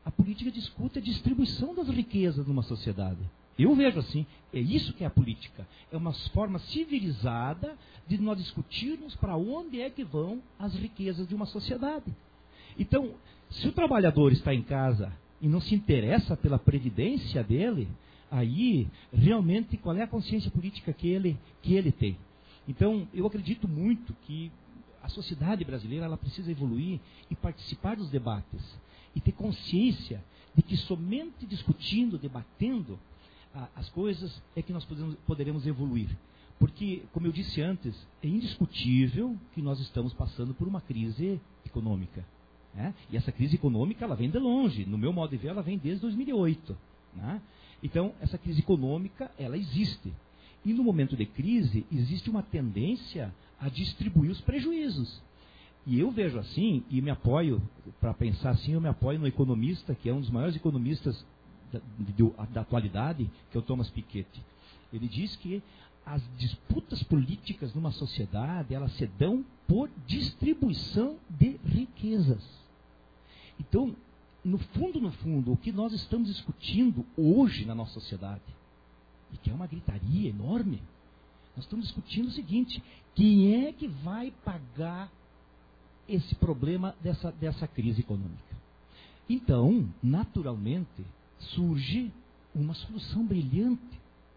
A política discute a distribuição das riquezas numa sociedade. Eu vejo assim, é isso que é a política. É uma forma civilizada de nós discutirmos para onde é que vão as riquezas de uma sociedade. Então, se o trabalhador está em casa e não se interessa pela previdência dele, aí, realmente, qual é a consciência política que ele, que ele tem? Então, eu acredito muito que a sociedade brasileira ela precisa evoluir e participar dos debates. E ter consciência de que somente discutindo, debatendo a, as coisas é que nós podemos, poderemos evoluir. Porque, como eu disse antes, é indiscutível que nós estamos passando por uma crise econômica. Né? E essa crise econômica ela vem de longe. No meu modo de ver, ela vem desde dois mil e oito. Né? Então, essa crise econômica, ela existe. E no momento de crise, existe uma tendência a distribuir os prejuízos. E eu vejo assim, e me apoio, para pensar assim, eu me apoio no economista, que é um dos maiores economistas da, de, da atualidade, que é o Thomas Piketty. Ele diz que as disputas políticas numa sociedade, elas se dão por distribuição de riquezas. Então, no fundo, no fundo, o que nós estamos discutindo hoje na nossa sociedade, e que é uma gritaria enorme, nós estamos discutindo o seguinte: quem é que vai pagar esse problema dessa, dessa crise econômica? Então, naturalmente, surge uma solução brilhante.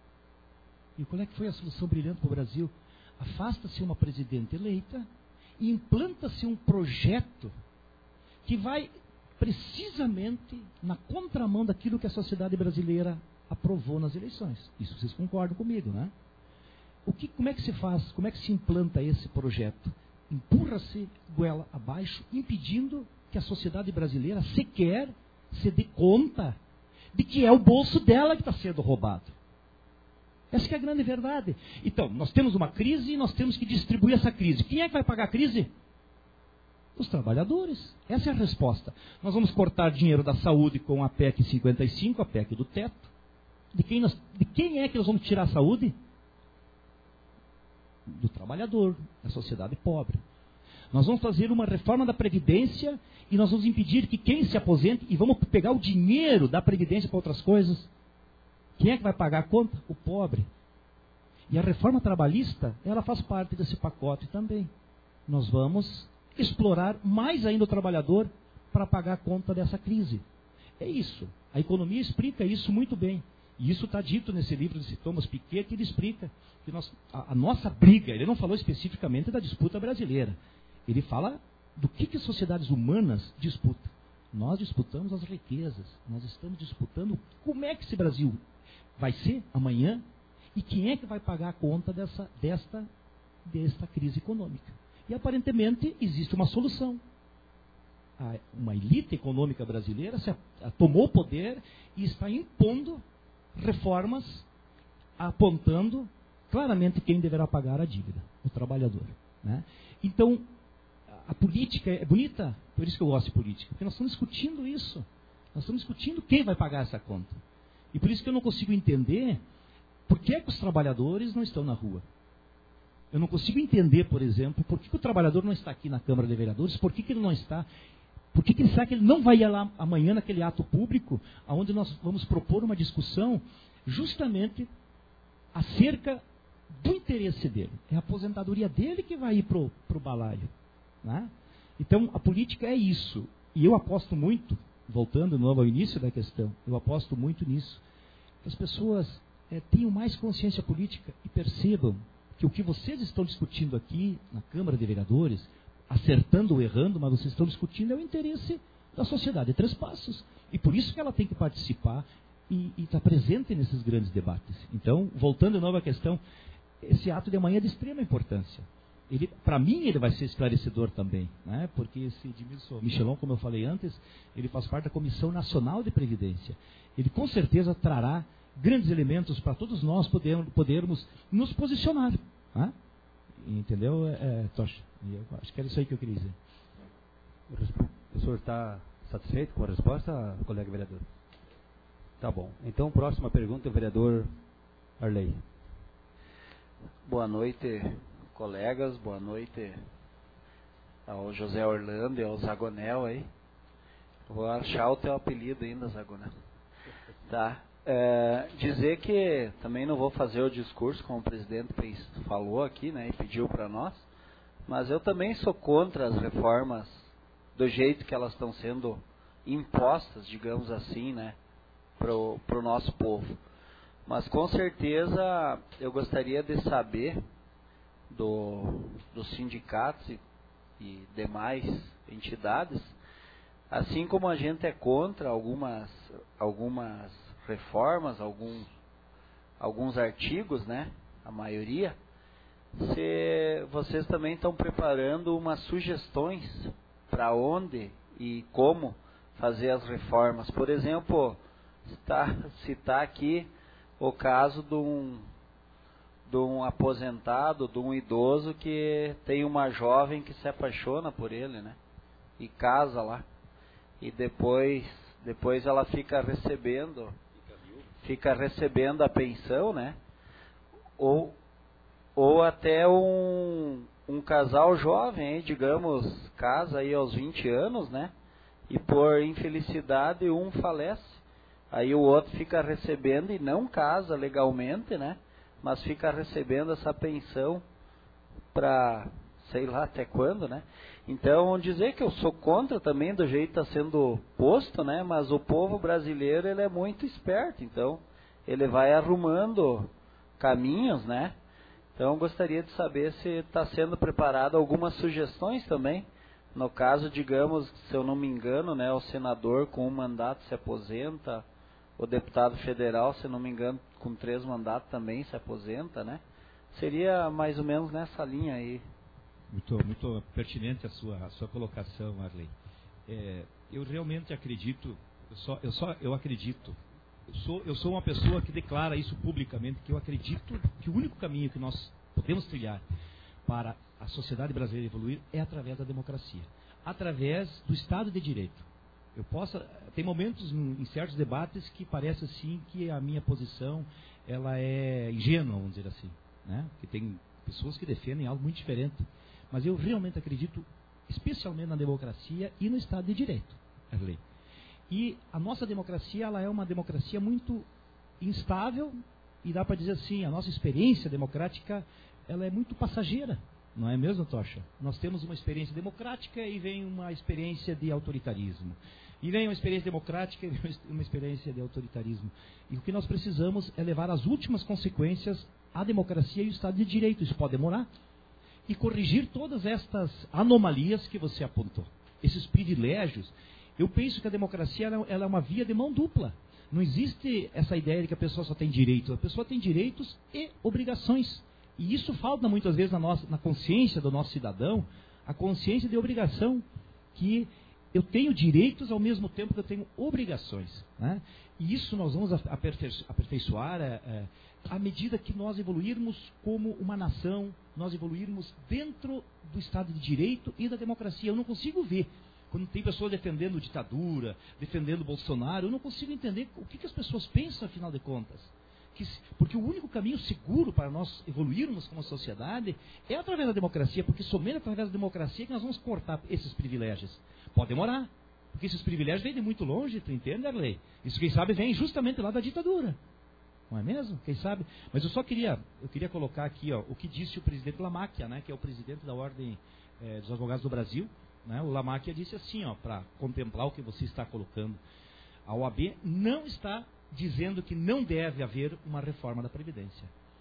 E qual é que foi a solução brilhante para o Brasil? Afasta-se uma presidente eleita e implanta-se um projeto que vai precisamente na contramão daquilo que a sociedade brasileira aprovou nas eleições. Isso vocês concordam comigo, né? O que, como é que se faz, como é que se implanta esse projeto? Empurra-se goela abaixo, impedindo que a sociedade brasileira sequer se dê conta de que é o bolso dela que está sendo roubado. Essa que é a grande verdade. Então, nós temos uma crise e nós temos que distribuir essa crise. Quem é que vai pagar a crise? Os trabalhadores. Essa é a resposta. Nós vamos cortar dinheiro da saúde com a P E C cinquenta e cinco, a P E C do teto. De quem, nós, de quem é que nós vamos tirar a saúde? Do trabalhador, da sociedade pobre. Nós vamos fazer uma reforma da Previdência e nós vamos impedir que quem se aposente, e vamos pegar o dinheiro da Previdência para outras coisas. Quem é que vai pagar a conta? O pobre. E a reforma trabalhista, ela faz parte desse pacote também. Nós vamos explorar mais ainda o trabalhador para pagar a conta dessa crise. É isso. A economia explica isso muito bem. E isso está dito nesse livro de Thomas Piketty, ele explica que nós, a, a nossa briga, ele não falou especificamente da disputa brasileira. Ele fala do que, que as sociedades humanas disputam. Nós disputamos as riquezas, nós estamos disputando como é que esse Brasil vai ser amanhã e quem é que vai pagar a conta dessa, desta, desta crise econômica. E aparentemente existe uma solução. A, uma elite econômica brasileira se a, a, tomou o poder e está impondo reformas apontando claramente quem deverá pagar a dívida, o trabalhador. Né? Então, a política é bonita, por isso que eu gosto de política, porque nós estamos discutindo isso. Nós estamos discutindo quem vai pagar essa conta. E por isso que eu não consigo entender por que, é que os trabalhadores não estão na rua. Eu não consigo entender, por exemplo, por que, que o trabalhador não está aqui na Câmara de Vereadores, por que, que ele não está... Por que, que ele sabe que ele não vai ir lá amanhã naquele ato público, onde nós vamos propor uma discussão justamente acerca do interesse dele? É a aposentadoria dele que vai ir para o balaio. Né? Então, a política é isso. E eu aposto muito, voltando de novo ao início da questão, eu aposto muito nisso, que as pessoas é, tenham mais consciência política e percebam que o que vocês estão discutindo aqui na Câmara de Vereadores, acertando ou errando, mas vocês estão discutindo é o interesse da sociedade Três Passos. E por isso que ela tem que participar e estar presente nesses grandes debates. Então, voltando de novo à questão, esse ato de amanhã é de extrema importância. Para mim, ele vai ser esclarecedor também, né? Porque esse Edmilson Michelon, como eu falei antes, ele faz parte da Comissão Nacional de Previdência. Ele com certeza trará grandes elementos para todos nós podermos, podermos nos posicionar. Né? Entendeu, é, Tocha? Eu acho que era isso aí que eu queria dizer. O senhor está satisfeito com a resposta, colega vereador? Tá bom. Então, próxima pergunta, o vereador Arley. Boa noite, colegas. Boa noite ao José Orlando e ao Zagonel aí. Vou achar o teu apelido ainda, Zaguna. Tá. É, dizer que também não vou fazer o discurso como o presidente fez, falou aqui, né, e pediu para nós, mas eu também sou contra as reformas do jeito que elas estão sendo impostas, digamos assim, né, pro, pro nosso povo. Mas com certeza eu gostaria de saber do, dos sindicatos e, e demais entidades, assim como a gente é contra algumas, algumas reformas, alguns, alguns artigos, né, a maioria, se vocês também estão preparando umas sugestões para onde e como fazer as reformas. Por exemplo, citar, citar aqui o caso de um, de um aposentado, de um idoso que tem uma jovem que se apaixona por ele, né? E casa lá. E depois, depois ela fica recebendo, fica recebendo a pensão, né? Ou, ou até um, um casal jovem, hein, digamos, casa aí aos vinte anos, né? E por infelicidade um falece. Aí o outro fica recebendo e não casa legalmente, né? Mas fica recebendo essa pensão para, sei lá até quando, né? Então, dizer que eu sou contra também do jeito que está sendo posto, né? Mas o povo brasileiro, ele é muito esperto, então ele vai arrumando caminhos, né? Então, gostaria de saber se está sendo preparado algumas sugestões também. No caso, digamos, se eu não me engano, né? O senador com um mandato se aposenta, o deputado federal, se não me engano, com três mandatos também se aposenta, né? Seria mais ou menos nessa linha aí. Muito, muito pertinente a sua, a sua colocação, Arley. É, eu realmente acredito, eu só, eu só eu acredito, eu sou, eu sou uma pessoa que declara isso publicamente, que eu acredito que o único caminho que nós podemos trilhar para a sociedade brasileira evoluir é através da democracia, através do Estado de Direito. Eu posso, tem momentos em certos debates que parece assim que a minha posição ela é ingênua, vamos dizer assim, né? Que tem pessoas que defendem algo muito diferente. Mas eu realmente acredito, especialmente na democracia e no Estado de Direito, Arley. E a nossa democracia, ela é uma democracia muito instável e dá para dizer assim, a nossa experiência democrática, ela é muito passageira, não é mesmo, Tocha? Nós temos uma experiência democrática e vem uma experiência de autoritarismo. E vem uma experiência democrática e vem uma experiência de autoritarismo. E o que nós precisamos é levar as últimas consequências à democracia e ao Estado de Direito. Isso pode demorar. E corrigir todas estas anomalias que você apontou. Esses privilégios. Eu penso que a democracia ela, ela é uma via de mão dupla. Não existe essa ideia de que a pessoa só tem direitos. A pessoa tem direitos e obrigações. E isso falta muitas vezes na, nossa, na consciência do nosso cidadão, a consciência de obrigação, que eu tenho direitos ao mesmo tempo que eu tenho obrigações. Né? E isso nós vamos aperfeiçoar é, é, à medida que nós evoluirmos como uma nação, nós evoluirmos dentro do Estado de Direito e da democracia. Eu não consigo ver, quando tem pessoas defendendo ditadura, defendendo Bolsonaro, eu não consigo entender o que, que as pessoas pensam, afinal de contas. Que, porque o único caminho seguro para nós evoluirmos como sociedade é através da democracia, porque somente através da democracia que nós vamos cortar esses privilégios. Pode demorar, porque esses privilégios vêm de muito longe, tu entende, Arley? Isso, quem sabe, vem justamente lá da ditadura. Não é mesmo? Quem sabe? Mas eu só queria, eu queria colocar aqui ó, o que disse o presidente Lamacchia, né, que é o presidente da Ordem eh, dos Advogados do Brasil. Né, o Lamacchia disse assim, para contemplar o que você está colocando. A O A B não está dizendo que não deve haver uma reforma da Previdência.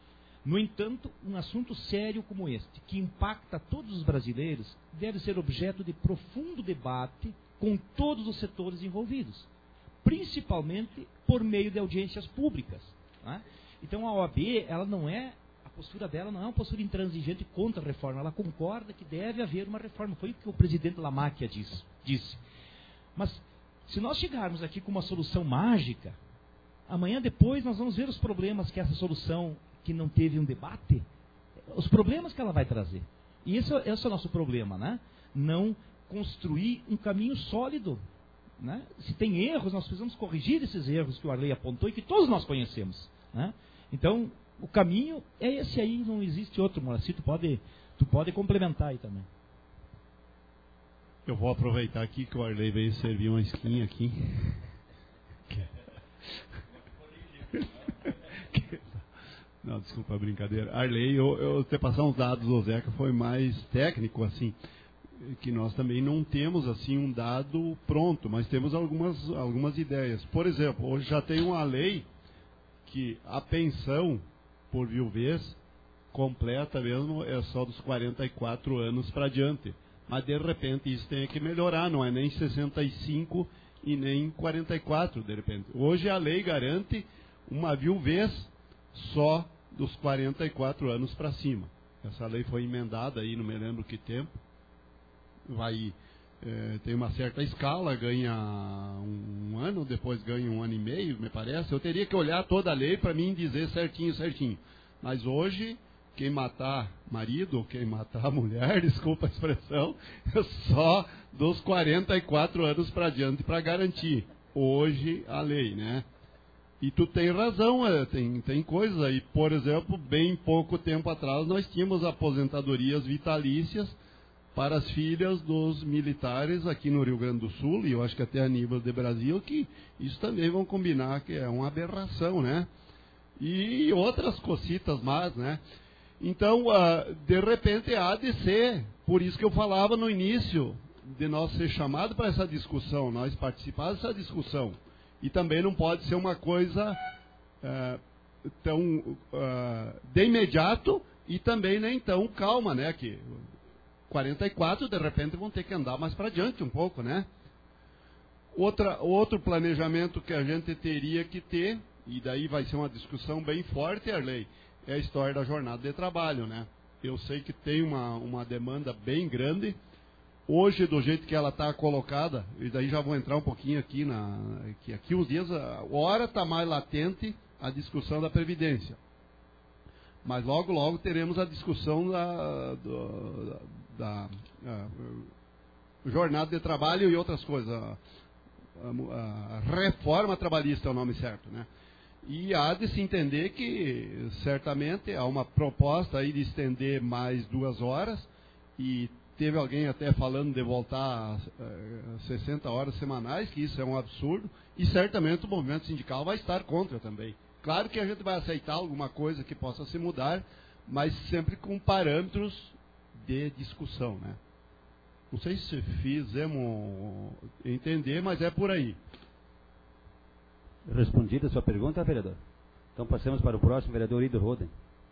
No entanto, um assunto sério como este, que impacta todos os brasileiros, deve ser objeto de profundo debate com todos os setores envolvidos, principalmente por meio de audiências públicas. Né? Então a O A B, ela não é, a postura dela não é uma postura intransigente contra a reforma, ela concorda que deve haver uma reforma. Foi o que o presidente Lamacchia disse. disse. Mas se nós chegarmos aqui com uma solução mágica, amanhã depois nós vamos ver os problemas que essa solução, que não teve um debate, os problemas que ela vai trazer. E esse, esse é o nosso problema, né? Não construir um caminho sólido. Né? Se tem erros, nós precisamos corrigir esses erros que o Arley apontou e que todos nós conhecemos. Né? Então, o caminho é esse aí, não existe outro. Moacir, tu pode, tu pode complementar aí também. Eu vou aproveitar aqui que o Arley veio servir uma esquinha aqui. Não, desculpa a brincadeira. Arley, eu, eu te passar uns dados do Zeca foi mais técnico, assim, que nós também não temos, assim, um dado pronto, mas temos algumas, algumas ideias. Por exemplo, hoje já tem uma lei que a pensão por viuvez completa mesmo é só dos quarenta e quatro anos para diante. Mas, de repente, isso tem que melhorar, não é nem sessenta e cinco e nem quarenta e quatro, de repente. Hoje a lei garante uma viuvez só dos quarenta e quatro anos para cima. Essa lei foi emendada aí, não me lembro que tempo. Vai, é, tem uma certa escala, ganha um, um ano, depois ganha um ano e meio, me parece. Eu teria que olhar toda a lei para mim dizer certinho, certinho. Mas hoje, quem matar marido, ou quem matar mulher, desculpa a expressão, é só dos quarenta e quatro anos para diante para garantir. Hoje a lei, né? E tu tem razão, é, tem, tem coisas aí. Por exemplo, bem pouco tempo atrás nós tínhamos aposentadorias vitalícias para as filhas dos militares aqui no Rio Grande do Sul, e eu acho que até a nível de Brasil, que isso também vão combinar que é uma aberração, né? E outras cocitas mais, né? Então, uh, de repente há de ser, por isso que eu falava no início de nós ser chamado para essa discussão, nós participar dessa discussão. E também não pode ser uma coisa uh, tão uh, de imediato e também nem tão calma, né? Que quarenta e quatro, de repente, vão ter que andar mais para diante um pouco, né? Outra, outro planejamento que a gente teria que ter, e daí vai ser uma discussão bem forte, Arley, é a história da jornada de trabalho, né? Eu sei que tem uma, uma demanda bem grande. Hoje, do jeito que ela está colocada, e daí já vou entrar um pouquinho aqui, na, que aqui uns dias, a hora está mais latente a discussão da Previdência. Mas logo, logo teremos a discussão da, do, da, da a, jornada de trabalho e outras coisas. A, a, a reforma trabalhista é o nome certo, né? E há de se entender que, certamente, há uma proposta aí de estender mais duas horas, e teve alguém até falando de voltar a sessenta horas semanais, que isso é um absurdo, e certamente o movimento sindical vai estar contra também. Claro que a gente vai aceitar alguma coisa que possa se mudar, mas sempre com parâmetros de discussão, né? Não sei se fizemos entender, mas é por aí. Respondida a sua pergunta, vereador. Então passamos para o próximo, vereador Ido Roden.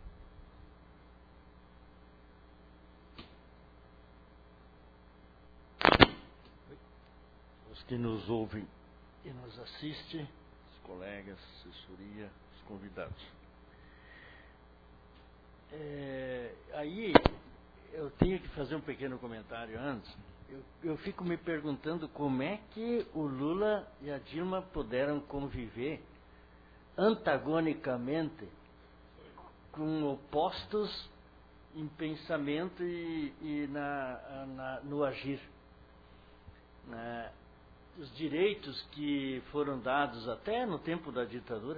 Os que nos ouvem e nos assistem, os colegas, assessoria, os convidados. É, aí eu tenho que fazer um pequeno comentário antes. Eu, eu fico me perguntando como é que o Lula e a Dilma puderam conviver antagonicamente com opostos em pensamento e, e na, na, no agir. Na, os direitos que foram dados até no tempo da ditadura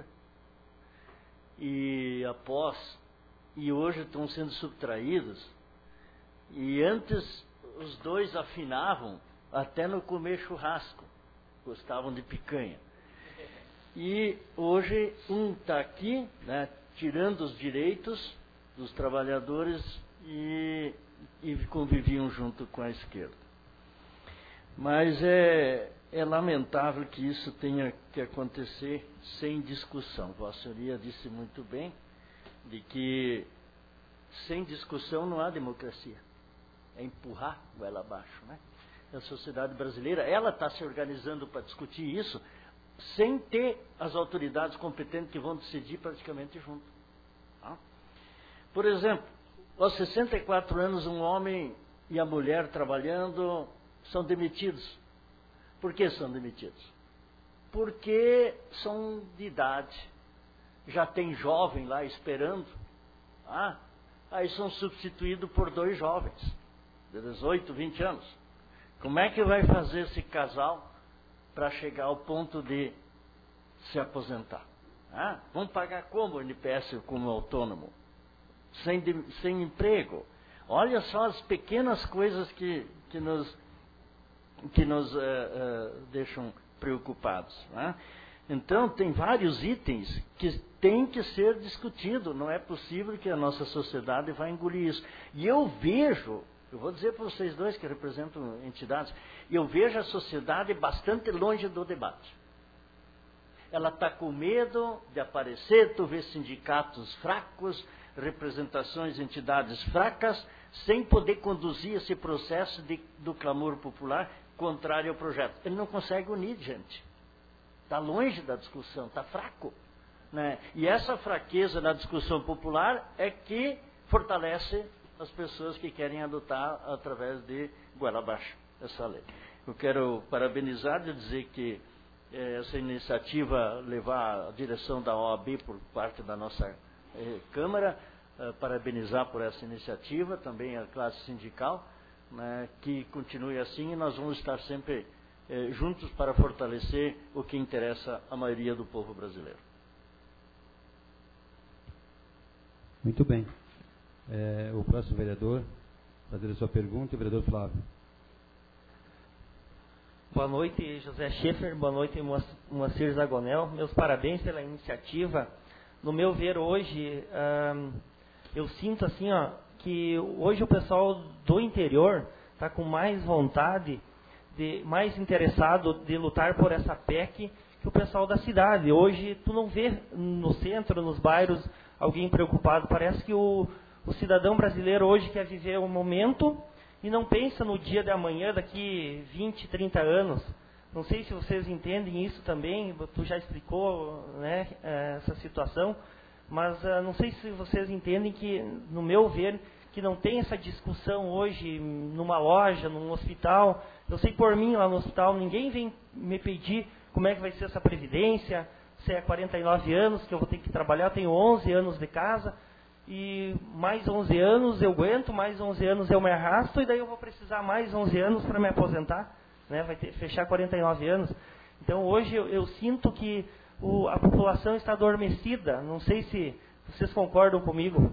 e após, e hoje estão sendo subtraídos, e antes os dois afinavam até no comer churrasco, gostavam de picanha. E hoje um está aqui, né, tirando os direitos dos trabalhadores e, e conviviam junto com a esquerda. Mas é, é lamentável que isso tenha que acontecer sem discussão. Vossa Senhoria disse muito bem de que sem discussão não há democracia. É empurrar goela abaixo, né? A sociedade brasileira, ela está se organizando para discutir isso sem ter as autoridades competentes que vão decidir praticamente junto. Tá? Por exemplo, aos sessenta e quatro anos, um homem e a mulher trabalhando são demitidos. Por que são demitidos? Porque são de idade. Já tem jovem lá esperando. Ah, aí são substituídos por dois jovens, de dezoito, vinte anos. Como é que vai fazer esse casal para chegar ao ponto de se aposentar? Ah, vão pagar como o N P S como autônomo? Sem, de, sem emprego. Olha só as pequenas coisas que, que nos que nos uh, uh, deixam preocupados. Né? Então, tem vários itens que têm que ser discutidos. Não é possível que a nossa sociedade vá engolir isso. E eu vejo, eu vou dizer para vocês dois que representam entidades, eu vejo a sociedade bastante longe do debate. Ela está com medo de aparecer, tu vê sindicatos fracos, representações de entidades fracas, sem poder conduzir esse processo de, do clamor popular contrário ao projeto. Ele não consegue unir, gente. Está longe da discussão, está fraco. Né? E essa fraqueza na discussão popular é que fortalece as pessoas que querem adotar através de goela abaixo essa lei. Eu quero parabenizar e dizer que eh, essa iniciativa levar a direção da O A B por parte da nossa eh, Câmara, eh, parabenizar por essa iniciativa, também a classe sindical, né, que continue assim e nós vamos estar sempre eh, juntos para fortalecer o que interessa à maioria do povo brasileiro. Muito bem. É, o próximo vereador, fazer a sua pergunta, o vereador Flávio. Boa noite, José Schaeffer. Boa noite, Moacir Zagonel. Meus parabéns pela iniciativa. No meu ver, hoje, hum, eu sinto assim, ó, que hoje o pessoal do interior está com mais vontade, de, mais interessado de lutar por essa P E C que o pessoal da cidade. Hoje, tu não vê no centro, nos bairros, alguém preocupado. Parece que o, o cidadão brasileiro hoje quer viver o momento e não pensa no dia de amanhã, daqui vinte, trinta anos. Não sei se vocês entendem isso também, tu já explicou, né, essa situação, mas uh, não sei se vocês entendem que, no meu ver, que não tem essa discussão hoje numa loja, num hospital. Eu sei por mim lá no hospital, ninguém vem me pedir como é que vai ser essa previdência, se é quarenta e nove anos que eu vou ter que trabalhar, eu tenho onze anos de casa, e mais onze anos eu aguento, mais onze anos eu me arrasto, e daí eu vou precisar mais onze anos para me aposentar, né? Vai ter, fechar quarenta e nove anos. Então hoje eu, eu sinto que o, a população está adormecida, não sei se vocês concordam comigo.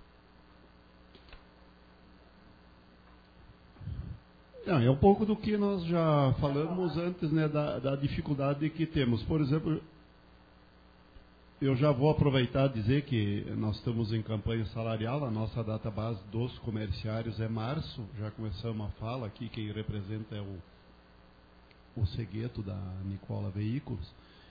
Não, é um pouco do que nós já falamos antes, né, da, da dificuldade que temos. Por exemplo, eu já vou aproveitar e dizer que nós estamos em campanha salarial, a nossa data base dos comerciários é março, já começamos a fala aqui, quem representa é o, o Segueto da Nicola Veículos.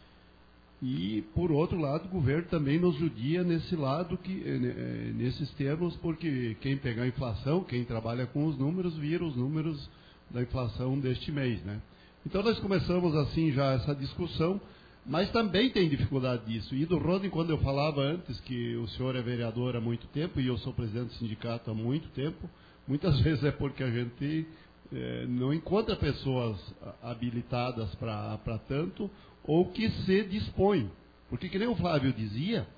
E, por outro lado, o governo também nos judia nesse lado, que, nesses termos, porque quem pegar a inflação, quem trabalha com os números, vira os números da inflação deste mês, né? Então nós começamos assim já essa discussão, mas também tem dificuldade disso. E do Rodney, quando eu falava antes que o senhor é vereador há muito tempo, e eu sou presidente do sindicato há muito tempo, muitas vezes é porque a gente é, não encontra pessoas habilitadas para tanto, ou que se dispõem. Porque, que nem o Flávio dizia,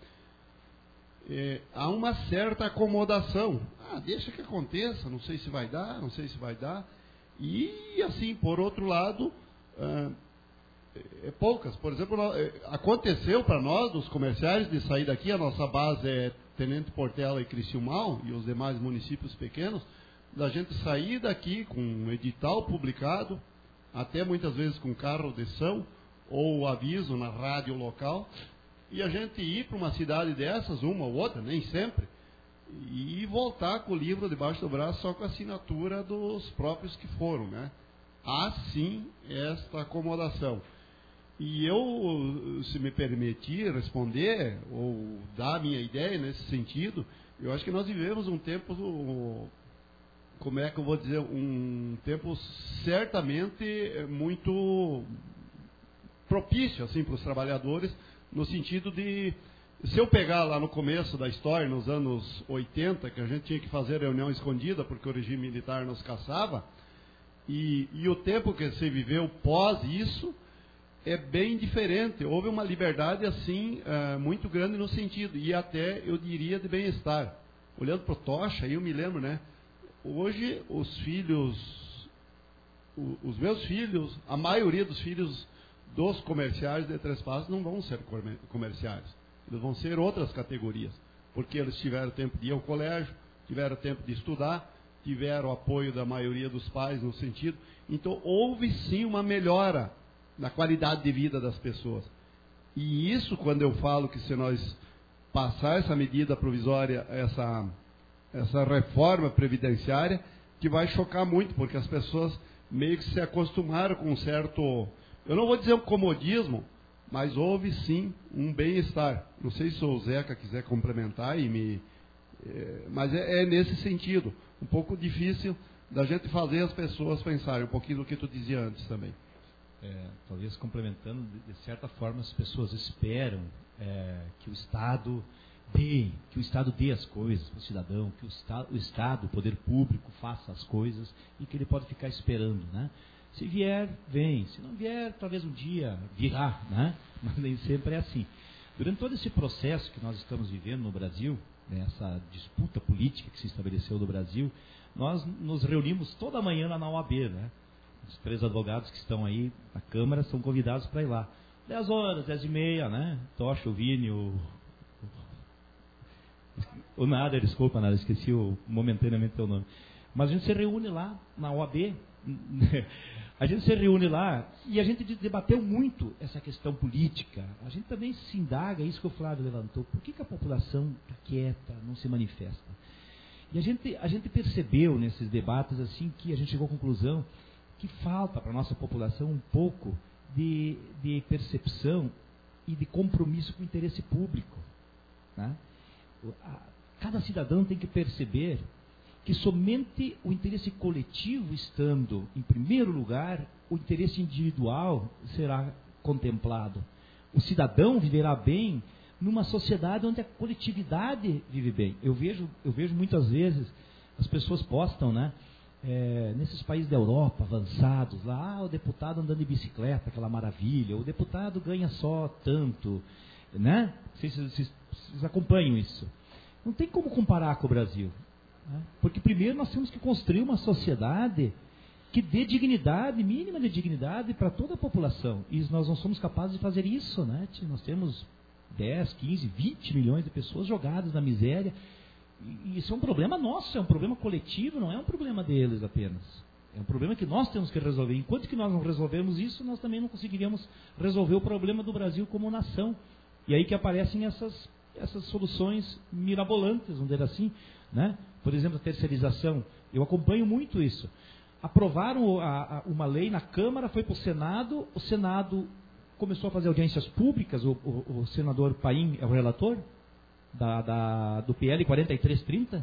é, há uma certa acomodação. Ah, deixa que aconteça, não sei se vai dar, não sei se vai dar. E, assim, por outro lado, ah, é poucas. Por exemplo, aconteceu para nós, dos comerciais, de sair daqui, a nossa base é Tenente Portela e Criciúmal, e os demais municípios pequenos, da gente sair daqui com um edital publicado, até muitas vezes com carro de som, ou aviso na rádio local, e a gente ir para uma cidade dessas, uma ou outra, nem sempre, e voltar com o livro debaixo do braço só com a assinatura dos próprios que foram, né? Há sim esta acomodação. E eu, se me permitir responder, ou dar a minha ideia nesse sentido, eu acho que nós vivemos um tempo, como é que eu vou dizer, um tempo certamente muito propício assim, para os trabalhadores, no sentido de, se eu pegar lá no começo da história, nos anos oitenta, que a gente tinha que fazer reunião escondida porque o regime militar nos caçava, e, e o tempo que se viveu pós isso, é bem diferente. Houve uma liberdade assim, uh, muito grande no sentido, e até, eu diria, de bem-estar. Olhando para o Tocha, eu me lembro, né? Hoje, os filhos, os meus filhos, a maioria dos filhos dos comerciários de Três Passos não vão ser comerciários. Eles vão ser outras categorias, porque eles tiveram tempo de ir ao colégio, tiveram tempo de estudar, tiveram o apoio da maioria dos pais no sentido. Então, houve sim uma melhora na qualidade de vida das pessoas. E isso, quando eu falo que se nós passar essa medida provisória, essa, essa reforma previdenciária, que vai chocar muito, porque as pessoas meio que se acostumaram com um certo, eu não vou dizer um comodismo, mas houve sim um bem-estar. Não sei se o Zeca quiser complementar, e me, é, mas é, é nesse sentido. Um pouco difícil da gente fazer as pessoas pensarem, um pouquinho do que tu dizia antes também. É, talvez complementando, de, de certa forma as pessoas esperam é, que o Estado dê, que o Estado dê as coisas para o cidadão, que o Estado, o Estado, o poder público faça as coisas e que ele pode ficar esperando, né? Se vier, vem. Se não vier, talvez um dia virá, né? Mas nem sempre é assim. Durante todo esse processo que nós estamos vivendo no Brasil, né, essa disputa política que se estabeleceu no Brasil, nós nos reunimos toda manhã lá na O A B, né? Os três advogados que estão aí na Câmara são convidados para ir lá. dez horas, dez e meia, né? Tocha, o Vini, o... O Nada, desculpa, Nada, esqueci o, momentaneamente teu nome. Mas a gente se reúne lá na O A B, a gente se reúne lá e a gente debateu muito essa questão política. A gente também se indaga, isso que o Flávio levantou, por que, que a população está quieta, não se manifesta? E a gente, a gente percebeu nesses debates assim que a gente chegou à conclusão que falta para a nossa população um pouco de, de percepção e de compromisso com o interesse público, né? Cada cidadão tem que perceber que somente o interesse coletivo estando em primeiro lugar, o interesse individual será contemplado. O cidadão viverá bem numa sociedade onde a coletividade vive bem. Eu vejo, eu vejo muitas vezes as pessoas postam, né? É, nesses países da Europa avançados, lá ah, o deputado andando de bicicleta, aquela maravilha, o deputado ganha só tanto, né? Vocês, vocês, vocês acompanham isso. Não tem como comparar com o Brasil, né? Porque primeiro nós temos que construir uma sociedade que dê dignidade, mínima de dignidade para toda a população. E nós não somos capazes de fazer isso, né? Nós temos dez, quinze, vinte milhões de pessoas jogadas na miséria. E isso é um problema nosso, é um problema coletivo, não é um problema deles apenas. É um problema que nós temos que resolver. Enquanto que nós não resolvemos isso, nós também não conseguiríamos resolver o problema do Brasil como nação. E aí que aparecem essas, essas soluções mirabolantes, vamos dizer assim, né? Por exemplo, a terceirização. Eu acompanho muito isso. Aprovaram a, a, uma lei na Câmara, foi para o Senado, o Senado começou a fazer audiências públicas, o, o, o senador Paim é o relator, Da, da, do P L quarenta e três trinta.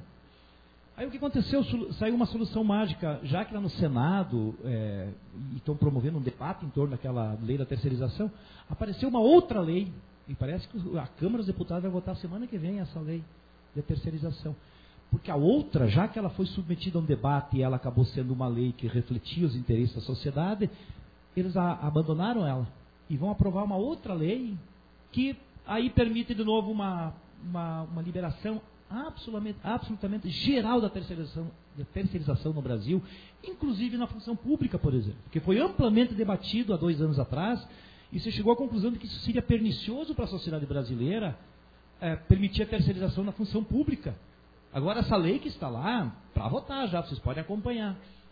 Aí o que aconteceu? Saiu uma solução mágica, já que lá no Senado é, e estão promovendo um debate em torno daquela lei da terceirização, apareceu uma outra lei, e parece que a Câmara dos Deputados vai votar semana que vem essa lei de terceirização. Porque a outra, já que ela foi submetida a um debate e ela acabou sendo uma lei que refletia os interesses da sociedade, eles a, abandonaram ela e vão aprovar uma outra lei que aí permite de novo uma Uma, uma liberação absolutamente, absolutamente geral da terceirização, da terceirização no Brasil, inclusive na função pública, por exemplo, que foi amplamente debatido há dois anos atrás, e se chegou à conclusão de que isso seria pernicioso para a sociedade brasileira, é, permitir a terceirização na função pública. Agora, essa lei que está lá, para votar já, vocês podem acompanhar,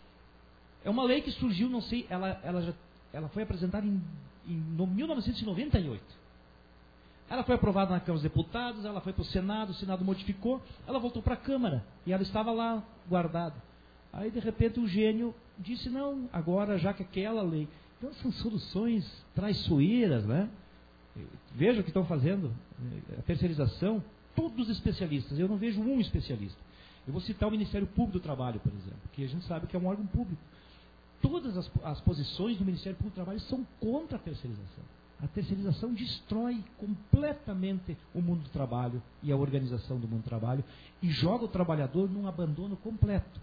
é uma lei que surgiu, não sei, ela, ela, já, ela foi apresentada em, em no mil novecentos e noventa e oito. Ela foi aprovada na Câmara dos Deputados, ela foi para o Senado, o Senado modificou, ela voltou para a Câmara e ela estava lá guardada. Aí, de repente, o gênio disse, não, agora já que aquela lei... Então, são soluções traiçoeiras, né? Veja o que estão fazendo. A terceirização, todos os especialistas, eu não vejo um especialista. Eu vou citar o Ministério Público do Trabalho, por exemplo, que a gente sabe que é um órgão público. Todas as, as posições do Ministério Público do Trabalho são contra a terceirização. A terceirização destrói completamente o mundo do trabalho e a organização do mundo do trabalho e joga o trabalhador num abandono completo.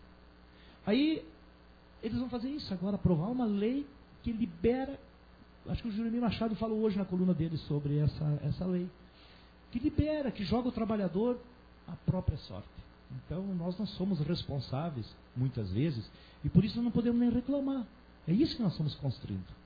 Aí, eles vão fazer isso agora, aprovar uma lei que libera, acho que o Juremir Machado falou hoje na coluna dele sobre essa, essa lei, que libera, que joga o trabalhador à própria sorte. Então, nós não somos responsáveis, muitas vezes, e por isso nós não podemos nem reclamar. É isso que nós estamos construindo.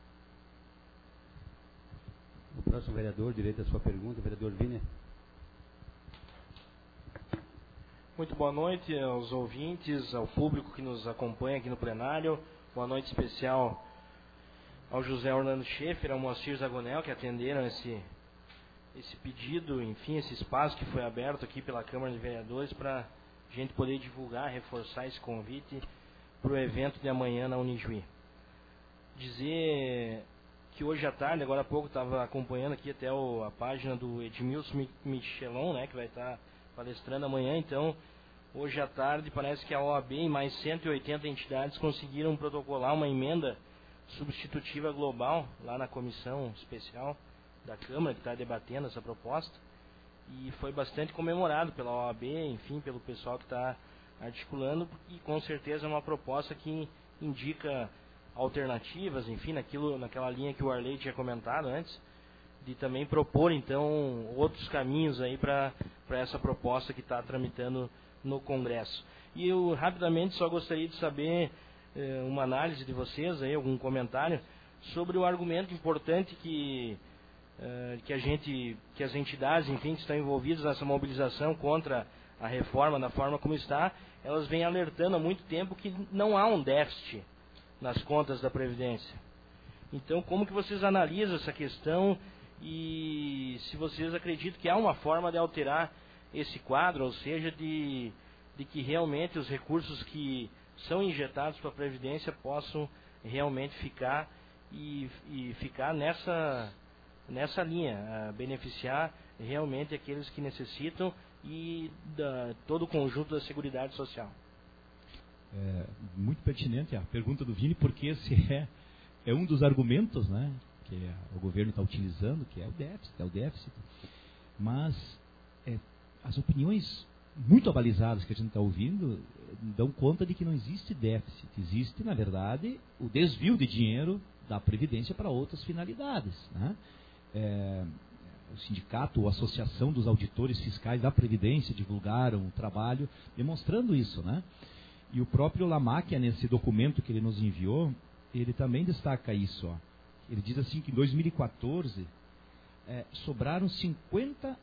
O próximo vereador, direito à sua pergunta, vereador Vini. Muito boa noite aos ouvintes, ao público que nos acompanha aqui no plenário. Boa noite especial ao José Orlando Schaeffer, ao Moacir Zagonel, que atenderam esse, esse pedido, enfim, esse espaço que foi aberto aqui pela Câmara de Vereadores para a gente poder divulgar, reforçar esse convite para o evento de amanhã na Unijuí. Dizer que hoje à tarde, agora há pouco, estava acompanhando aqui até o, a página do Edmilson Michelon, né, que vai estar palestrando amanhã. Então, hoje à tarde, parece que a O A B e mais cento e oitenta entidades conseguiram protocolar uma emenda substitutiva global lá na comissão especial da Câmara, que está debatendo essa proposta, e foi bastante comemorado pela O A B, enfim, pelo pessoal que está articulando, e com certeza é uma proposta que indica alternativas, enfim, naquilo, naquela linha que o Arley tinha comentado antes, de também propor, então, outros caminhos aí para essa proposta que está tramitando no Congresso. E eu, rapidamente, só gostaria de saber eh, uma análise de vocês, aí, algum comentário, sobre o argumento importante que, eh, que, a gente, que as entidades, enfim, que estão envolvidas nessa mobilização contra a reforma, da forma como está, elas vêm alertando há muito tempo que não há um déficit nas contas da Previdência. Então, como que vocês analisam essa questão e se vocês acreditam que há uma forma de alterar esse quadro, ou seja, de, de que realmente os recursos que são injetados para a Previdência possam realmente ficar e, e ficar nessa, nessa linha, beneficiar realmente aqueles que necessitam e da, todo o conjunto da Seguridade Social. É muito pertinente a pergunta do Vini, porque esse é, é um dos argumentos, né, que o governo está utilizando, que é o déficit, é o déficit. Mas é, as opiniões muito abalizadas que a gente está ouvindo dão conta de que não existe déficit. Existe, na verdade, o desvio de dinheiro da Previdência para outras finalidades, né? É, o sindicato ou a Associação dos Auditores Fiscais da Previdência divulgaram um trabalho demonstrando isso, né? E o próprio Lamacchia, nesse documento que ele nos enviou, ele também destaca isso, ó. Ele diz assim que em dois mil e quatorze é, sobraram cinquenta,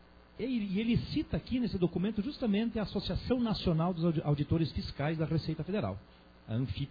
e ele cita aqui nesse documento justamente a Associação Nacional dos Auditores Fiscais da Receita Federal, a ANFIP.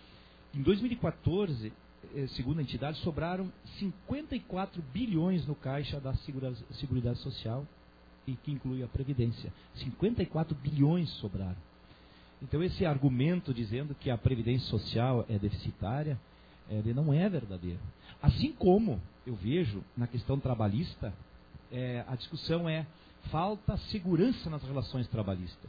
Em dois mil e quatorze, segundo a entidade, sobraram cinquenta e quatro bilhões no caixa da Seguridade Social, e que inclui a Previdência. cinquenta e quatro bilhões sobraram. Então esse argumento dizendo que a Previdência Social é deficitária, ele não é verdadeiro. Assim como eu vejo na questão trabalhista, é, a discussão é falta segurança nas relações trabalhistas.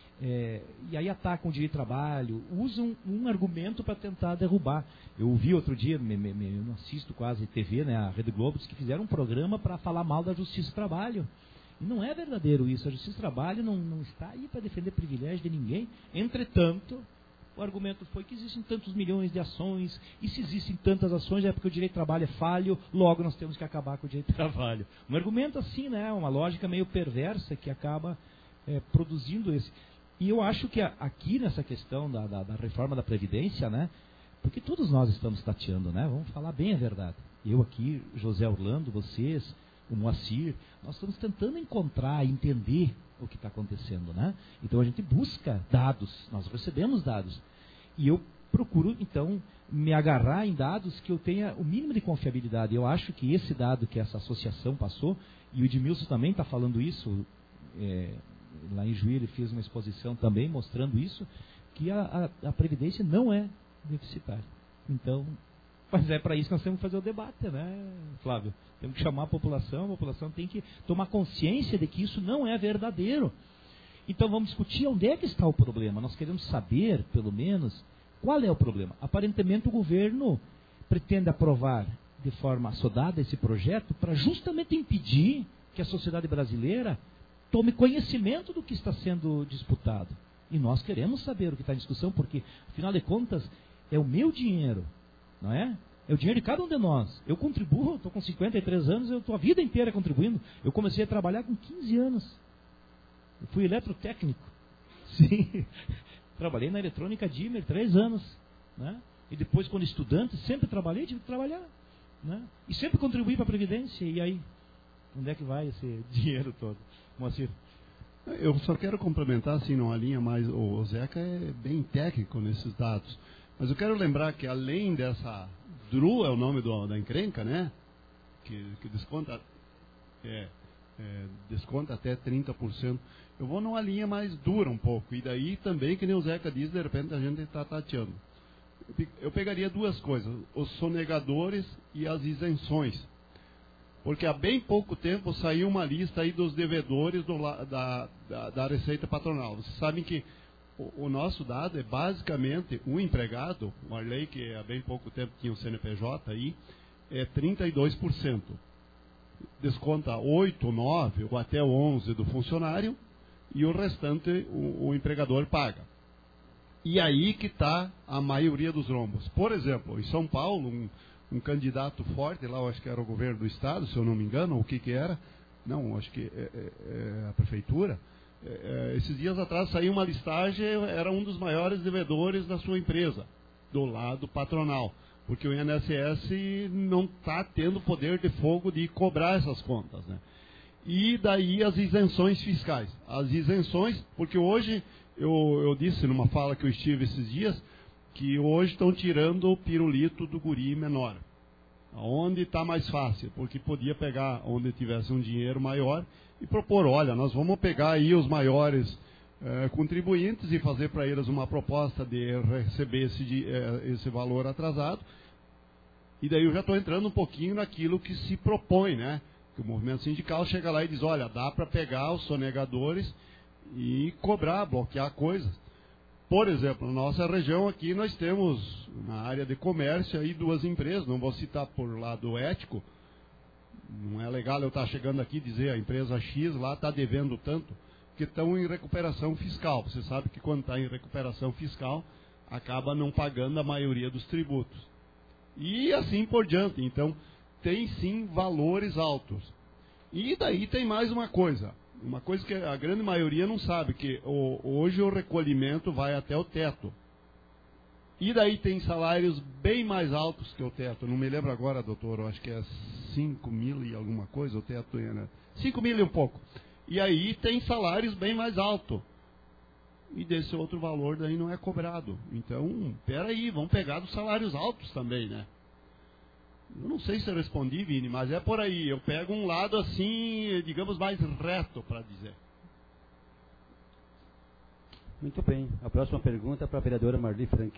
É, e aí atacam o direito de trabalho, usam um argumento para tentar derrubar. Eu ouvi outro dia, me, me, me, eu não assisto quase T V, né, a Rede Globo, que fizeram um programa para falar mal da Justiça do Trabalho. E não é verdadeiro isso. A Justiça do Trabalho não, não está aí para defender privilégio de ninguém. Entretanto, o argumento foi que existem tantos milhões de ações, e se existem tantas ações é porque o direito de trabalho é falho, logo nós temos que acabar com o direito de trabalho. Um argumento assim, né, uma lógica meio perversa que acaba é, produzindo esse. E eu acho que aqui nessa questão da, da, da reforma da Previdência, né, porque todos nós estamos tateando, né, vamos falar bem a verdade. Eu aqui, José Orlando, vocês, o Moacir, nós estamos tentando encontrar, entender o que está acontecendo, né? Então a gente busca dados, nós recebemos dados. E eu procuro, então, me agarrar em dados que eu tenha o mínimo de confiabilidade. Eu acho que esse dado que essa associação passou, e o Edmilson também está falando isso, é, lá em Juí ele fez uma exposição também mostrando isso, que a, a, a Previdência não é deficitária. Então, mas é para isso que nós temos que fazer o debate, né, Flávio? Temos que chamar a população, a população tem que tomar consciência de que isso não é verdadeiro. Então vamos discutir onde é que está o problema. Nós queremos saber, pelo menos, qual é o problema. Aparentemente o governo pretende aprovar de forma assodada esse projeto para justamente impedir que a sociedade brasileira tome conhecimento do que está sendo disputado. E nós queremos saber o que está em discussão, porque, afinal de contas, é o meu dinheiro, não é? É o dinheiro de cada um de nós. Eu contribuo, estou com cinquenta e três anos, eu estou a vida inteira contribuindo. Eu comecei a trabalhar com quinze anos. Eu fui eletrotécnico. Sim. Trabalhei na eletrônica Dimmer três anos. Né? E depois, quando estudante, sempre trabalhei, tive que trabalhar. Né? E sempre contribuí para a Previdência. E aí, onde é que vai esse dinheiro todo? Moacir? Eu só quero complementar, assim, numa linha mais... O Zeca é bem técnico nesses dados. Mas eu quero lembrar que, além dessa... D R U é o nome do, da encrenca, né? Que, que desconta, é, é, desconta até trinta por cento. Eu vou numa linha mais dura um pouco. E daí também, que nem o Zeca diz, de repente a gente está tateando. Eu pegaria duas coisas. Os sonegadores e as isenções. Porque há bem pouco tempo saiu uma lista aí dos devedores do, da, da, da Receita Patronal. Vocês sabem que o, o nosso dado é basicamente um empregado, o Arley, que há bem pouco tempo tinha o C N P J aí, é trinta e dois por cento. Desconta oito, nove ou até onze do funcionário e o restante o, o empregador paga. E aí que está a maioria dos rombos. Por exemplo, em São Paulo, um um candidato forte, lá eu acho que era o governo do estado, se eu não me engano, ou o que que era, não, acho que é, é, é a prefeitura, é, é, esses dias atrás saiu uma listagem, era um dos maiores devedores da sua empresa, do lado patronal, porque o I N S S não está tendo poder de fogo de cobrar essas contas, né? E daí as isenções fiscais. As isenções, porque hoje, eu, eu disse numa fala que eu estive esses dias, que hoje estão tirando o pirulito do guri menor. Onde está mais fácil, porque podia pegar onde tivesse um dinheiro maior e propor, olha, nós vamos pegar aí os maiores eh, contribuintes e fazer para eles uma proposta de receber esse, eh, esse valor atrasado. E daí eu já estou entrando um pouquinho naquilo que se propõe, né? Que o movimento sindical chega lá e diz, olha, dá para pegar os sonegadores e cobrar, bloquear coisas. Por exemplo, na nossa região aqui nós temos, na área de comércio, aí duas empresas, não vou citar por lado ético, não é legal eu estar chegando aqui e dizer a empresa X lá está devendo tanto, que estão em recuperação fiscal. Você sabe que quando está em recuperação fiscal, acaba não pagando a maioria dos tributos. E assim por diante. Então, tem sim valores altos. E daí tem mais uma coisa. Uma coisa que a grande maioria não sabe, que o, hoje o recolhimento vai até o teto. E daí tem salários bem mais altos que o teto. Não me lembro agora, doutor, eu acho que é cinco mil e alguma coisa, o teto é, né? cinco mil e um pouco. E aí tem salários bem mais altos. E desse outro valor daí não é cobrado. Então, peraí, vamos pegar dos salários altos também, né? Eu não sei se eu respondi, Vini, mas é por aí. Eu pego um lado assim, digamos, mais reto para dizer. Muito bem. A próxima pergunta é para a vereadora Marli Frank.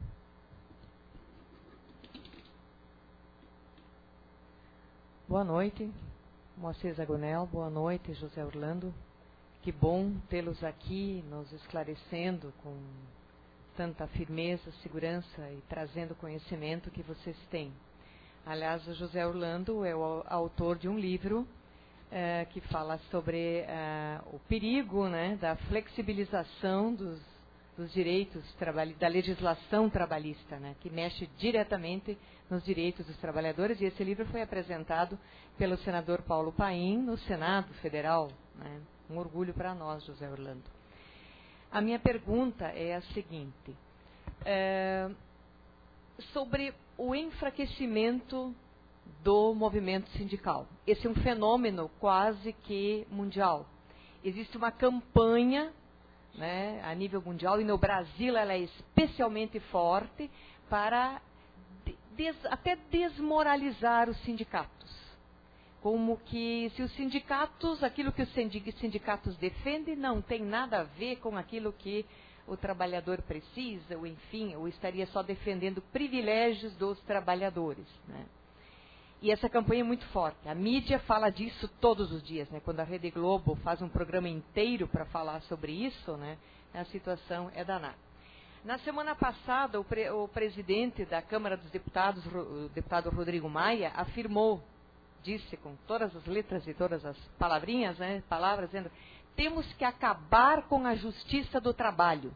Boa noite, Moacir Zagonel. Boa noite, José Orlando. Que bom tê-los aqui, nos esclarecendo com tanta firmeza, segurança e trazendo conhecimento que vocês têm. Aliás, o José Orlando é o autor de um livro eh, que fala sobre eh, o perigo, né, da flexibilização dos, dos direitos, da legislação trabalhista, né, que mexe diretamente nos direitos dos trabalhadores. E esse livro foi apresentado pelo senador Paulo Paim no Senado Federal. Né, um orgulho para nós, José Orlando. A minha pergunta é a seguinte. É, sobre o enfraquecimento do movimento sindical. Esse é um fenômeno quase que mundial. Existe uma campanha, né, a nível mundial, e no Brasil ela é especialmente forte, para des, até desmoralizar os sindicatos. Como que se os sindicatos, aquilo que os sindicatos defendem, não tem nada a ver com aquilo que o trabalhador precisa, ou enfim, ou estaria só defendendo privilégios dos trabalhadores, né? E essa campanha é muito forte. A mídia fala disso todos os dias, né? Quando a Rede Globo faz um programa inteiro para falar sobre isso, né? A situação é danada. Na semana passada, o, pre, o presidente da Câmara dos Deputados, o deputado Rodrigo Maia, afirmou, disse com todas as letras e todas as palavrinhas, né? Palavras, dizendo: temos que acabar com a justiça do trabalho.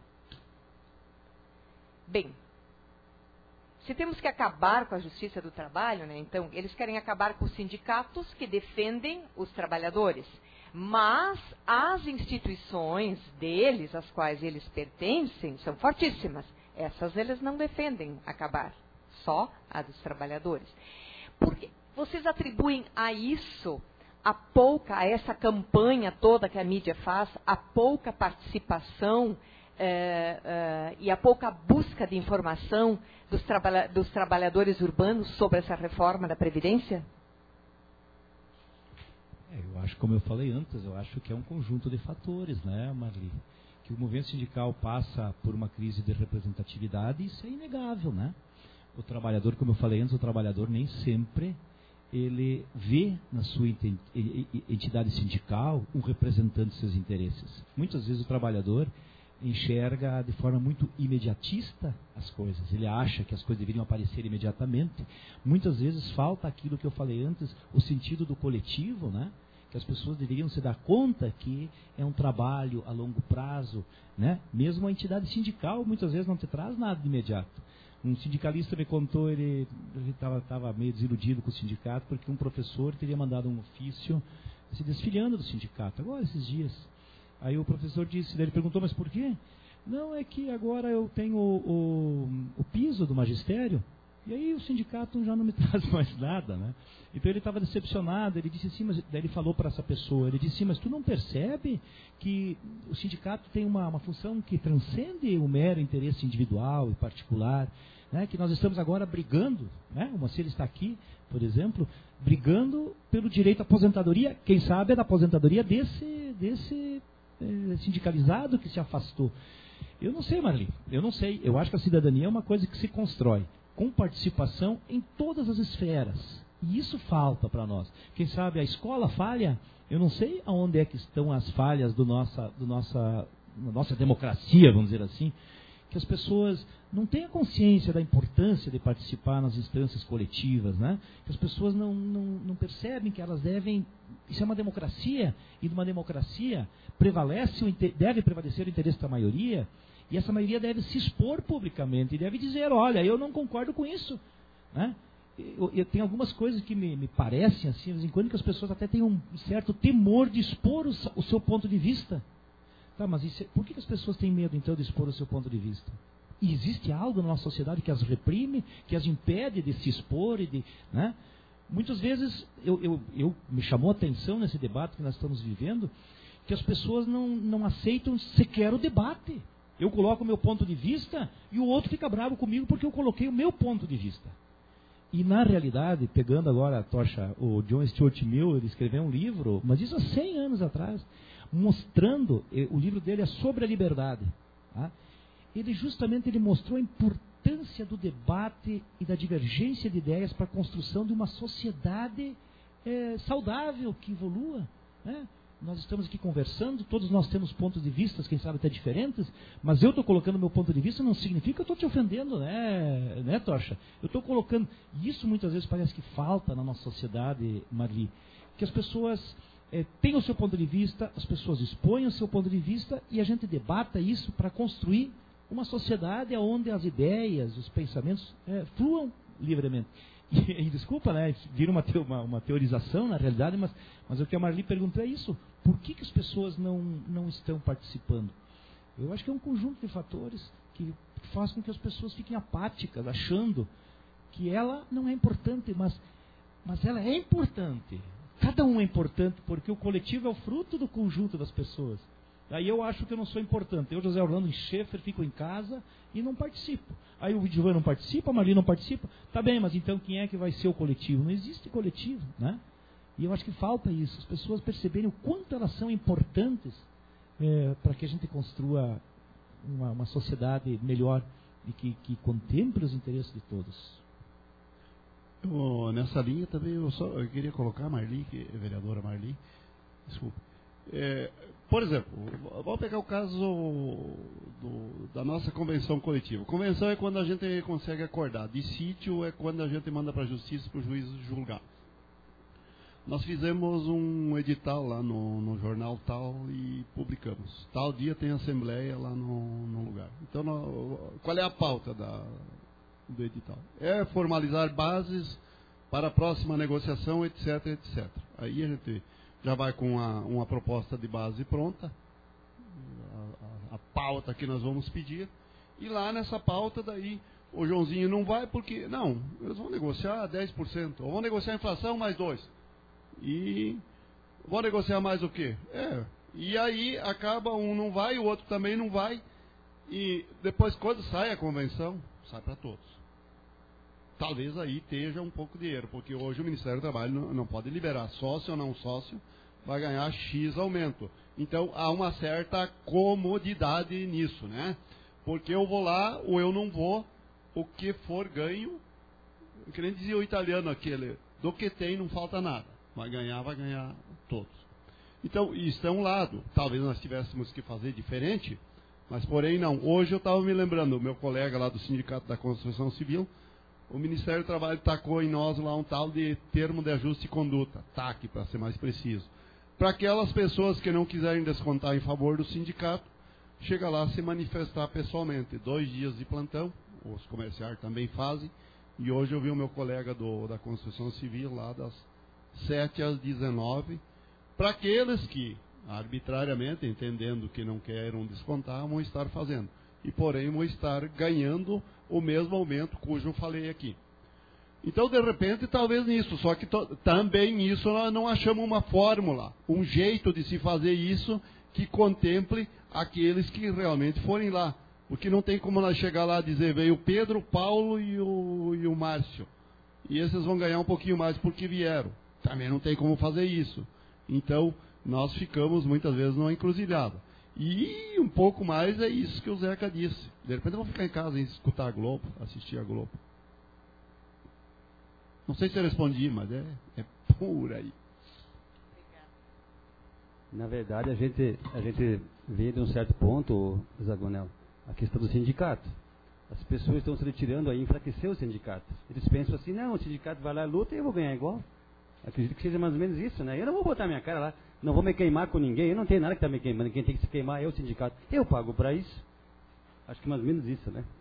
Bem, se temos que acabar com a justiça do trabalho, né, então, eles querem acabar com os sindicatos que defendem os trabalhadores. Mas as instituições deles, às quais eles pertencem, são fortíssimas. Essas eles não defendem acabar, só a dos trabalhadores. Porque vocês atribuem a isso a pouca, a essa campanha toda que a mídia faz, a pouca participação é, é, e a pouca busca de informação dos, trabalha, dos trabalhadores urbanos sobre essa reforma da Previdência? É, eu acho, como eu falei antes, eu acho que é um conjunto de fatores, né, Marli? Que o movimento sindical passa por uma crise de representatividade, isso é inegável, né? O trabalhador, como eu falei antes, o trabalhador nem sempre ele vê na sua entidade sindical um representante de seus interesses. Muitas vezes o trabalhador enxerga de forma muito imediatista as coisas. Ele acha que as coisas deveriam aparecer imediatamente. Muitas vezes falta aquilo que eu falei antes, o sentido do coletivo, né? Que as pessoas deveriam se dar conta que é um trabalho a longo prazo, né? Mesmo a entidade sindical muitas vezes não te traz nada de imediato. Um sindicalista me contou, ele estava meio desiludido com o sindicato, porque um professor teria mandado um ofício se desfiliando do sindicato, agora esses dias. Aí o professor disse, daí ele perguntou, mas por quê? Não, é que agora eu tenho o, o, o piso do magistério, e aí o sindicato já não me traz mais nada, né? Então ele estava decepcionado, ele disse assim, mas daí ele falou para essa pessoa, ele disse, mas tu não percebe que o sindicato tem uma, uma função que transcende o mero interesse individual e particular, né? Que nós estamos agora brigando, né? O Moacir está aqui, por exemplo, brigando pelo direito à aposentadoria, quem sabe é da aposentadoria desse, desse é, sindicalizado que se afastou. Eu não sei, Marli, eu não sei, eu acho que a cidadania é uma coisa que se constrói com participação em todas as esferas. E isso falta para nós. Quem sabe a escola falha? Eu não sei aonde é que estão as falhas do nossa, do nossa, da nossa democracia, vamos dizer assim, que as pessoas não têm a consciência da importância de participar nas instâncias coletivas, né? Que as pessoas não, não, não percebem que elas devem... Isso é uma democracia, e numa democracia prevalece o, deve prevalecer o interesse da maioria, e essa maioria deve se expor publicamente, e deve dizer, olha, eu não concordo com isso, né? Eu, eu tenho algumas coisas que me, me parecem, assim, de vez em quando, que as pessoas até têm um certo temor de expor o, o seu ponto de vista. Tá, mas isso, por que as pessoas têm medo, então, de expor o seu ponto de vista? E existe algo na nossa sociedade que as reprime, que as impede de se expor, e de, né? Muitas vezes, eu, eu, eu, me chamou a atenção nesse debate que nós estamos vivendo, que as pessoas não, não aceitam sequer o debate. Eu coloco o meu ponto de vista e o outro fica bravo comigo porque eu coloquei o meu ponto de vista. E na realidade, pegando agora a tocha, o John Stuart Mill, ele escreveu um livro, mas isso há cem anos atrás, mostrando, o livro dele é sobre a liberdade. Tá? Ele justamente ele mostrou a importância do debate e da divergência de ideias para a construção de uma sociedade é, saudável, que evolua, né? Nós estamos aqui conversando, todos nós temos pontos de vista, quem sabe até diferentes, mas eu estou colocando meu ponto de vista, não significa que eu estou te ofendendo, né, né Tocha? Eu estou colocando, e isso muitas vezes parece que falta na nossa sociedade, Marli, que as pessoas é, tenham o seu ponto de vista, as pessoas exponham o seu ponto de vista e a gente debata isso para construir uma sociedade onde as ideias, os pensamentos é, fluam livremente. E, e desculpa, né, vira uma, teo, uma, uma teorização na realidade, mas, mas o que a Marli perguntou é isso. Por que, que as pessoas não, não estão participando? Eu acho que é um conjunto de fatores que faz com que as pessoas fiquem apáticas, achando que ela não é importante, mas, mas ela é importante. Cada um é importante, porque o coletivo é o fruto do conjunto das pessoas. Aí eu acho que eu não sou importante. Eu, José Orlando Schaeffer, fico em casa e não participo. Aí o Vidivan não participa, a Marli não participa. Tá bem, mas então quem é que vai ser o coletivo? Não existe coletivo, né? E eu acho que falta isso. As pessoas perceberem o quanto elas são importantes é, para que a gente construa uma, uma sociedade melhor e que, que contemple os interesses de todos. Eu, nessa linha também eu só eu queria colocar a Marli, que é a vereadora Marli, desculpa. É, por exemplo, vamos pegar o caso do, da nossa convenção coletiva. Convenção é quando a gente consegue acordar. De sítio é quando a gente manda para a justiça, para o juiz julgar. Nós fizemos um edital lá no, no jornal tal e publicamos. Tal dia tem assembleia lá no, no lugar. Então, no, qual é a pauta da, do edital? É formalizar bases para a próxima negociação, etc, etcétera. Aí a gente já vai com uma, uma proposta de base pronta, a, a, a pauta que nós vamos pedir, e lá nessa pauta daí o Joãozinho não vai porque, não, eles vão negociar dez por cento, ou vão negociar a inflação mais dois. E Vou negociar mais o quê? É. E aí acaba, um não vai, o outro também não vai. E depois, quando sai a convenção, sai para todos. Talvez aí esteja um pouco de erro, porque hoje o Ministério do Trabalho não, não pode liberar sócio ou não sócio, vai ganhar X aumento. Então há uma certa comodidade nisso, né? Porque eu vou lá ou eu não vou, o que for ganho, que nem dizia o italiano aquele, do que tem não falta nada. Vai ganhar, vai ganhar todos. Então, isso é um lado. Talvez nós tivéssemos que fazer diferente, mas porém não. Hoje eu estava me lembrando, o meu colega lá do Sindicato da Construção Civil, o Ministério do Trabalho tacou em nós lá um tal de termo de ajuste de conduta, T A C, para ser mais preciso. Para aquelas pessoas que não quiserem descontar em favor do sindicato, chega lá se manifestar pessoalmente. Dois dias de plantão, os comerciais também fazem, e hoje eu vi o meu colega do, da Construção Civil lá das sete às dezenove, para aqueles que, arbitrariamente, entendendo que não queiram descontar, vão estar fazendo. E, porém, vão estar ganhando o mesmo aumento cujo eu falei aqui. Então, de repente, talvez nisso, só que também nisso nós não achamos uma fórmula, um jeito de se fazer isso que contemple aqueles que realmente forem lá. Porque não tem como nós chegar lá e dizer, veio o Pedro, o Paulo e o, e o Márcio. E esses vão ganhar um pouquinho mais porque vieram. Também não tem como fazer isso. Então, nós ficamos muitas vezes numa encruzilhada. E um pouco mais é isso que o Zeca disse. De repente eu vou ficar em casa e escutar a Globo, assistir a Globo. Não sei se eu respondi, mas é, é por aí. Na verdade, a gente, a gente vê de um certo ponto, Zagonel, a questão do sindicato. As pessoas estão se retirando a enfraquecer o sindicato. Eles pensam assim, não, o sindicato vai lá, luta e eu vou ganhar igual. Acredito que seja mais ou menos isso, né? Eu não vou botar minha cara lá, não vou me queimar com ninguém, eu não tenho nada que está me queimando, quem tem que se queimar é o sindicato. Eu pago para isso. Acho que mais ou menos isso, né?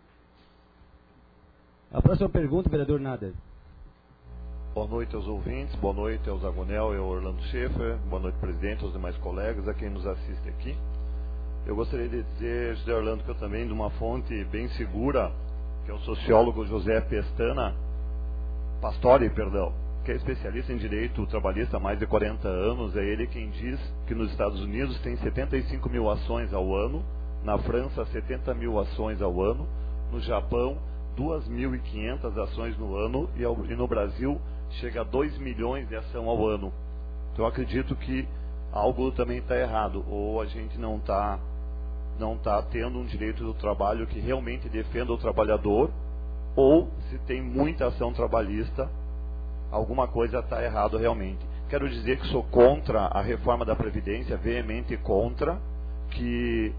A próxima pergunta, vereador Nader. Boa noite aos ouvintes, boa noite ao Zagonel e ao Orlando Schaefer, boa noite, presidente, aos demais colegas, a quem nos assiste aqui. Eu gostaria de dizer, José Orlando, que eu também, de uma fonte bem segura, que é o sociólogo José Pestana, Pastore, perdão, que é especialista em direito trabalhista há mais de quarenta anos, é ele quem diz que nos Estados Unidos tem setenta e cinco mil ações ao ano, na França setenta mil ações ao ano, no Japão duas mil e quinhentas ações no ano e, ao, e no Brasil chega a dois milhões de ação ao ano. Então eu acredito que algo também está errado, ou a gente não está não tá tendo um direito do trabalho que realmente defenda o trabalhador, ou se tem muita ação trabalhista, alguma coisa está errado realmente. Quero dizer que sou contra a reforma da Previdência, veemente contra, que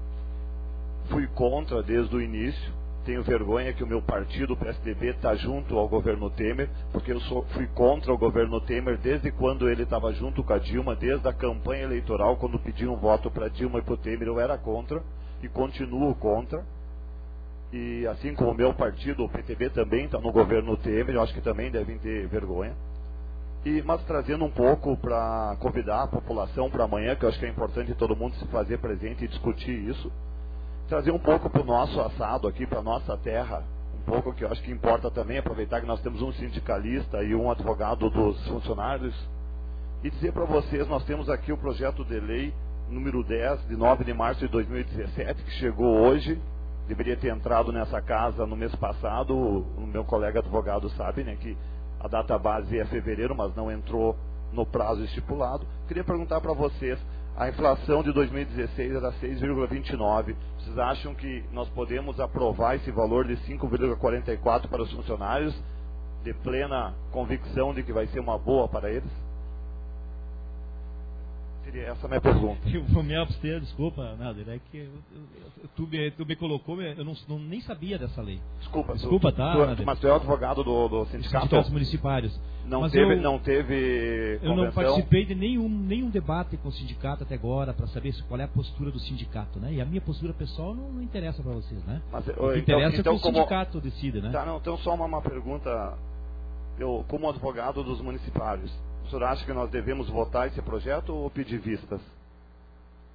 fui contra desde o início. Tenho vergonha que o meu partido, o P S D B, está junto ao governo Temer, porque eu sou, fui contra o governo Temer desde quando ele estava junto com a Dilma, desde a campanha eleitoral, quando pediam voto para Dilma e para o Temer, eu era contra, e continuo contra. E assim como o meu partido, o P T B, também está no governo Temer, eu acho que também devem ter vergonha. E, mas trazendo um pouco para convidar a população para amanhã, que eu acho que é importante todo mundo se fazer presente e discutir isso. Trazer um pouco para o nosso assado aqui, para a nossa terra, um pouco que eu acho que importa também, aproveitar que nós temos um sindicalista e um advogado dos funcionários, e dizer para vocês, nós temos aqui o projeto de lei número dez, de nove de março de dois mil e dezessete, que chegou hoje, deveria ter entrado nessa casa no mês passado, o meu colega advogado sabe, né, que a data base é fevereiro, mas não entrou no prazo estipulado. Queria perguntar para vocês, a inflação de dois mil e dezesseis era seis vírgula vinte e nove. Vocês acham que nós podemos aprovar esse valor de cinco vírgula quarenta e quatro para os funcionários, de plena convicção de que vai ser uma boa para eles? Seria essa a minha pergunta. Eu vou me abster, desculpa, Nader, é que eu, eu, tu, me, tu me colocou, eu não, não, nem sabia dessa lei. Desculpa, desculpa tu, tá, tu, Nader? Mas tu é o advogado do, do sindicato? Sindicatos municipários. Não mas teve, eu, não teve eu não participei de nenhum, nenhum debate com o sindicato até agora para saber qual é a postura do sindicato, né? E a minha postura pessoal não, não interessa para vocês, né? Mas, o que então, interessa então, é que o como... sindicato decida, né? Tá, não, então só uma, uma pergunta. Eu, como advogado dos municipários, o senhor acha que nós devemos votar esse projeto ou pedir vistas?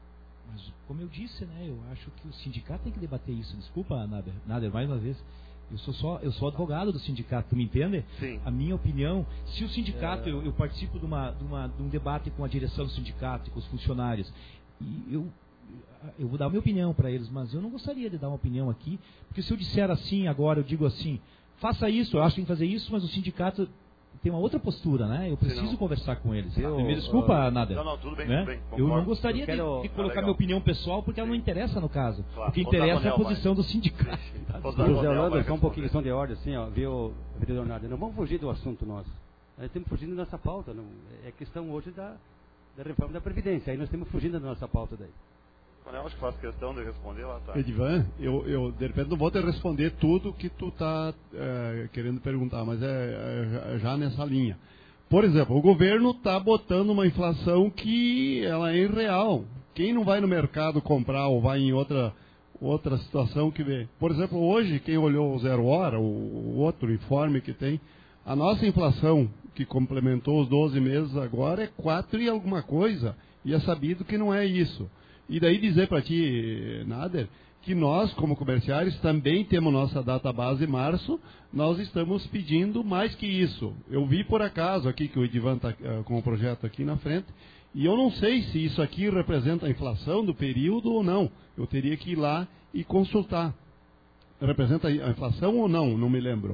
Mas, como eu disse, né? Eu acho que o sindicato tem que debater isso. Desculpa, Nader, Nader mais uma vez. Eu sou só, eu sou advogado do sindicato, tu me entende? Sim. A minha opinião, se o sindicato, é... eu, eu participo de, uma, de, uma, de um debate com a direção do sindicato e com os funcionários, e eu, eu vou dar a minha opinião para eles, mas eu não gostaria de dar uma opinião aqui, porque se eu disser assim agora, eu digo assim, faça isso, eu acho que tem que fazer isso, mas o sindicato tem uma outra postura, né? Eu preciso não... conversar com eles. Eu, Me desculpa, uh... Nader. Não, não, tudo bem, né? tudo bem. Eu não gostaria eu quero... de, de colocar ah, minha opinião pessoal, porque ela não interessa no caso. Claro. O que interessa é a posição mais. do sindicato. José Orlando, só um pouquinho, questão de ordem, assim, ó, viu, vereador Nader, não vamos fugir do assunto nosso. Nós estamos fugindo da nossa pauta, não, é questão hoje da, da reforma da Previdência, aí nós estamos fugindo da nossa pauta daí. Eu acho que faz questão de responder lá, tá? Edivan, eu, eu de repente não vou te responder tudo que tu está é, querendo perguntar, mas é, é já nessa linha. Por exemplo, o governo está botando uma inflação que ela é irreal. Quem não vai no mercado comprar ou vai em outra, outra situação que vê? Por exemplo, hoje, quem olhou o Zero Hora, o, o outro informe que tem, a nossa inflação, que complementou os doze meses agora, é quatro e alguma coisa. E é sabido que não é isso. E daí dizer para ti, Nader, que nós, como comerciários, também temos nossa data base em março, nós estamos pedindo mais que isso. Eu vi por acaso aqui que o Edivan está uh, com o projeto aqui na frente, e eu não sei se isso aqui representa a inflação do período ou não. Eu teria que ir lá e consultar. Representa a inflação ou não? Não me lembro.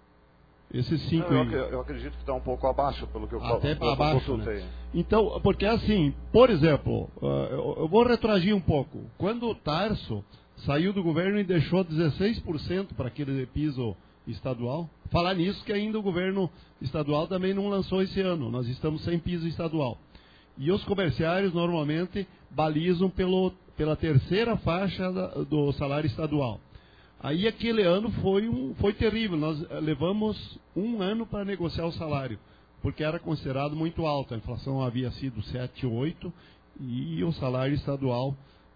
Esses cinco... Não, eu, eu acredito que está um pouco abaixo, pelo que eu, Até pelo abaixo, que eu consultei. Né? Então, porque assim, por exemplo, uh, eu, eu vou retroagir um pouco. Quando o Tarso saiu do governo e deixou dezesseis por cento para aquele piso estadual, falar nisso que ainda o governo estadual também não lançou esse ano. Nós estamos sem piso estadual. E os comerciários normalmente balizam pelo, pela terceira faixa da, do salário estadual. Aí aquele ano foi, um, foi terrível, nós levamos um ano para negociar o salário, porque era considerado muito alto, a inflação havia sido sete, oito e o salário estadual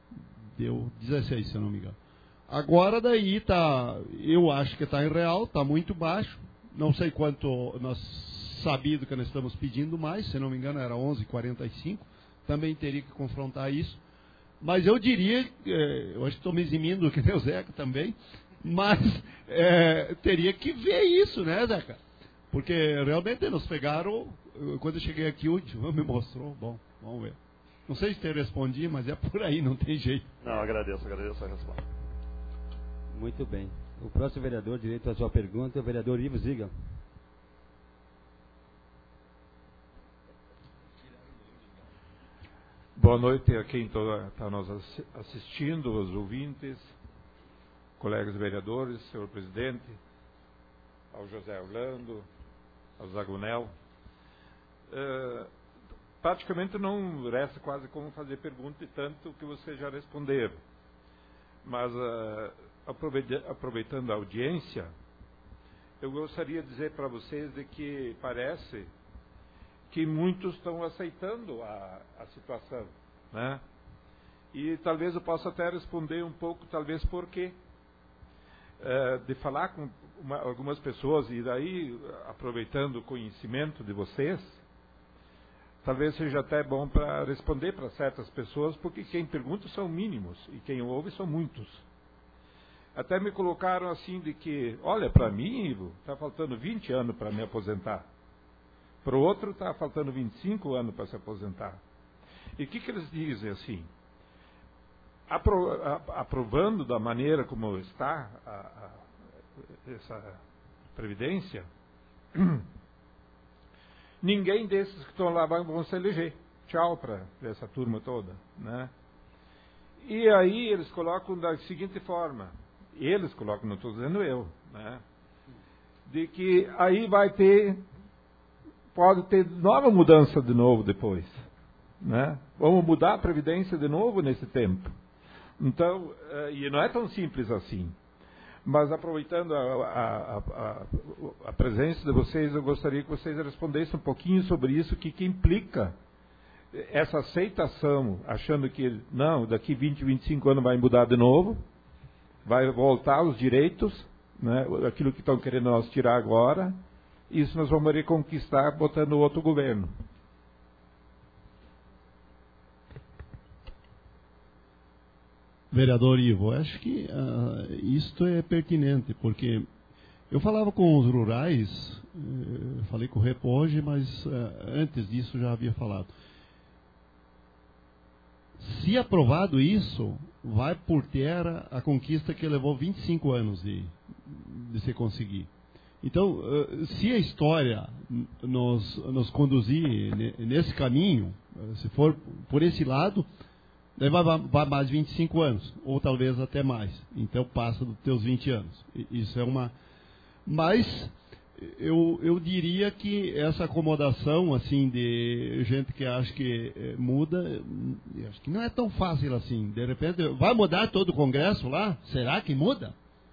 deu dezesseis, se eu não me engano. Agora daí tá, eu acho que está em real, está muito baixo, não sei quanto, nós sabido que nós estamos pedindo mais, se não me engano era onze vírgula quarenta e cinco, também teria que confrontar isso. Mas eu diria, é, eu acho que estou me eximindo, que nem o Zeca também, mas é, teria que ver isso, né, Zeca? Porque realmente nos pegaram, quando eu cheguei aqui, o Ivan me mostrou, bom, vamos ver. Não sei se te respondi, mas é por aí, não tem jeito. Não, agradeço, agradeço a resposta. Muito bem. O próximo vereador, direito à sua pergunta, é o vereador Ivo Ziga. Boa noite a quem está nos assistindo, os ouvintes, colegas vereadores, senhor presidente, ao José Orlando, ao Zagonel. Uh, praticamente não resta quase como fazer pergunta e tanto que vocês já responderam. Mas, uh, aproveitando a audiência, eu gostaria de dizer para vocês de que parece que muitos estão aceitando a, a situação, né? E talvez eu possa até responder um pouco, talvez por quê. É, de falar com uma, algumas pessoas, e daí, aproveitando o conhecimento de vocês, talvez seja até bom para responder para certas pessoas, porque quem pergunta são mínimos, e quem ouve são muitos. Até me colocaram assim de que, olha, para mim, Ivo, está faltando vinte anos para me aposentar. Para o outro está faltando vinte e cinco anos para se aposentar. E o que, que eles dizem assim? Apro, a, aprovando da maneira como está a, a, essa Previdência, ninguém desses que estão lá vão se eleger. Tchau para essa turma toda, né? E aí eles colocam da seguinte forma, eles colocam, não estou dizendo eu, né? De que aí vai ter... pode ter nova mudança de novo depois, né? Vamos mudar a Previdência de novo nesse tempo. Então, e não é tão simples assim. Mas aproveitando a, a, a, a presença de vocês, eu gostaria que vocês respondessem um pouquinho sobre isso, que, que implica essa aceitação, achando que, não, daqui vinte, vinte e cinco anos vai mudar de novo, vai voltar os direitos, né? Aquilo que estão querendo nós tirar agora. Isso nós vamos reconquistar botando outro governo. Vereador Ivo, acho que uh, isto é pertinente, porque Eu falava com os rurais, falei com o Repo hoje, mas antes disso já havia falado. Se aprovado isso, vai por terra a conquista que levou vinte e cinco anos de, de se conseguir. Então, se a história nos, nos conduzir nesse caminho, se for por esse lado, vai, vai mais vinte e cinco anos, ou talvez até mais. Então, passa dos teus vinte anos. Isso é uma... Mas eu, eu diria que essa acomodação assim de gente que acha que muda, acho que não é tão fácil assim. De repente, vai mudar todo o Congresso lá? Será que muda?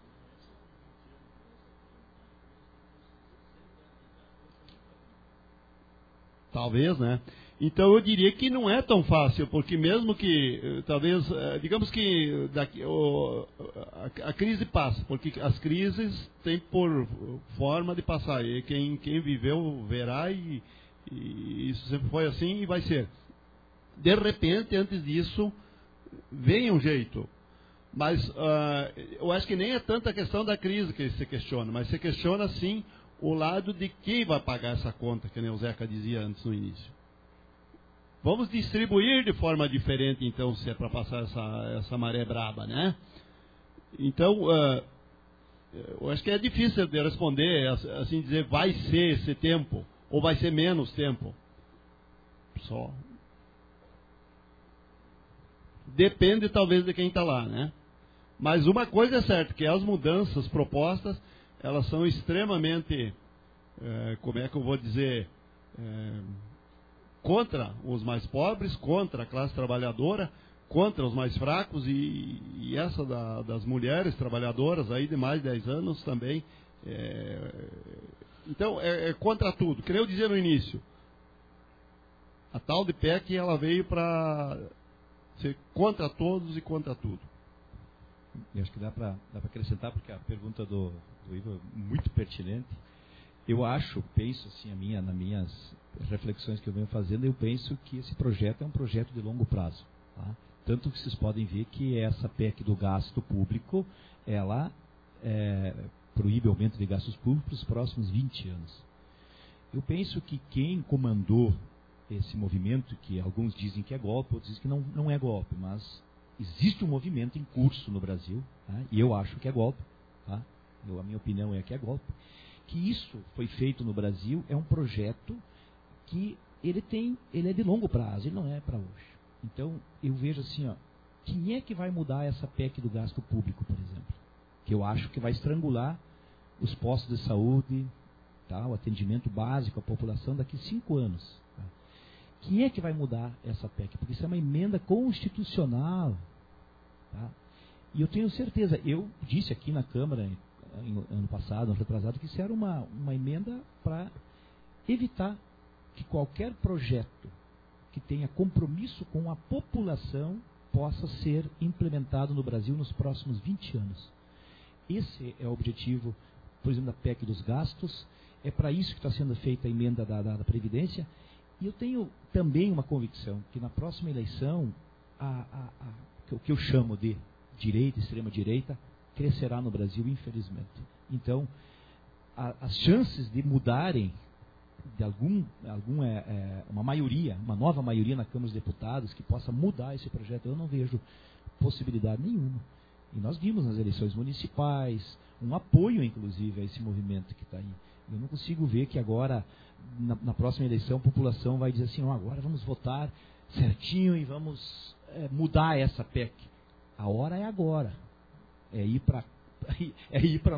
Talvez, né? Então eu diria que não é tão fácil, porque mesmo que, talvez, digamos que daqui, o, a, a crise passa, porque as crises têm por forma de passar, e quem, quem viveu verá, e, e isso sempre foi assim e vai ser. De repente, antes disso, vem um jeito. Mas uh, eu acho que nem é tanta a questão da crise que se questiona, mas se questiona sim o lado de quem vai pagar essa conta, que nem o Zeca dizia antes no início. Vamos distribuir de forma diferente, então, se é para passar essa, essa maré braba, né? Então, uh, eu acho que é difícil de responder, assim, dizer, vai ser esse tempo, ou vai ser menos tempo. Só. Depende, talvez, de quem está lá, né? Mas uma coisa é certa, que as mudanças propostas, elas são extremamente, uh, como é que eu vou dizer... Uh, contra os mais pobres, contra a classe trabalhadora, contra os mais fracos, e, e essa da, das mulheres trabalhadoras aí de mais de dez anos também. É, então, é, é contra tudo. Queria dizer no início, a tal de P E C, ela veio para ser contra todos e contra tudo. Eu acho que dá para acrescentar, porque a pergunta do, do Ivo é muito pertinente. Eu acho, penso assim, a minha, nas minhas reflexões que eu venho fazendo, eu penso que esse projeto é um projeto de longo prazo. Tá? Tanto que vocês podem ver que essa P E C do gasto público, ela é, proíbe o aumento de gastos públicos para os próximos vinte anos. Eu penso que quem comandou esse movimento, que alguns dizem que é golpe, outros dizem que não, não é golpe, mas existe um movimento em curso no Brasil, tá? E eu acho que é golpe, tá? Eu, a minha opinião é que é golpe. Que isso foi feito no Brasil é um projeto que ele tem, ele é de longo prazo, ele não é para hoje. Então, eu vejo assim, ó, quem é que vai mudar essa P E C do gasto público, por exemplo? Que eu acho que vai estrangular os postos de saúde, tá, o atendimento básico à população daqui a cinco anos. Tá? Quem é que vai mudar essa P E C? Porque isso é uma emenda constitucional. Tá? E eu tenho certeza, eu disse aqui na Câmara, ano passado, ano retrasado, que isso era uma, uma emenda para evitar que qualquer projeto que tenha compromisso com a população possa ser implementado no Brasil nos próximos vinte anos. Esse é o objetivo, por exemplo, da P E C dos gastos, é para isso que está sendo feita a emenda da, da, da Previdência, e eu tenho também uma convicção que na próxima eleição, a, a, a, o que eu chamo de direita, extrema-direita, crescerá no Brasil, infelizmente. Então, a, as chances de mudarem de algum, algum é, é, uma maioria, uma nova maioria na Câmara dos Deputados que possa mudar esse projeto, eu não vejo possibilidade nenhuma. E nós vimos nas eleições municipais um apoio, inclusive, a esse movimento que está aí. Eu não consigo ver que agora, na, na próxima eleição, a população vai dizer assim, oh, agora vamos votar certinho e vamos é, mudar essa P E C. A hora é agora. É ir para é ir para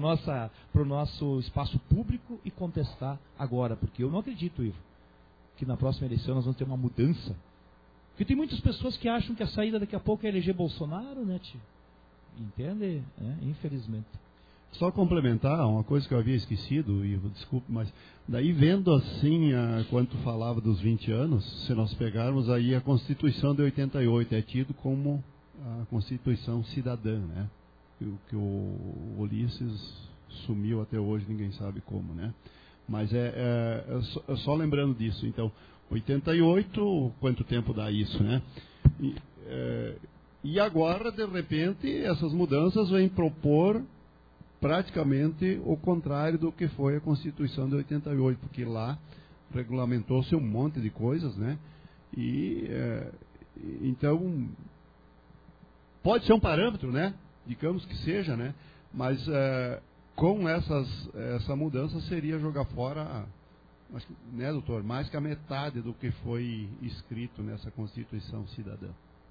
o nosso espaço público e contestar agora. Porque eu não acredito, Ivo, que na próxima eleição nós vamos ter uma mudança. Porque tem muitas pessoas que acham que a saída daqui a pouco é eleger Bolsonaro, né, tio? Entende? É, infelizmente. Só complementar uma coisa que eu havia esquecido, Ivo, desculpe, mas daí vendo assim, a, quando tu falava dos vinte anos, se nós pegarmos aí a Constituição de oitenta e oito, é tido como a Constituição cidadã, né? O que o Ulisses sumiu até hoje, ninguém sabe como, né? Mas é, é, é, só, é só lembrando disso. Então, oitenta e oito, quanto tempo dá isso, né? E, é, e agora, de repente, essas mudanças vêm propor praticamente o contrário do que foi a Constituição de oitenta e oito, porque lá regulamentou-se um monte de coisas, né? E é, então pode ser um parâmetro, né? Digamos que seja, né? Mas é, com essas, essa mudança seria jogar fora, acho que, né, doutor, mais que a metade do que foi escrito nessa Constituição Cidadã.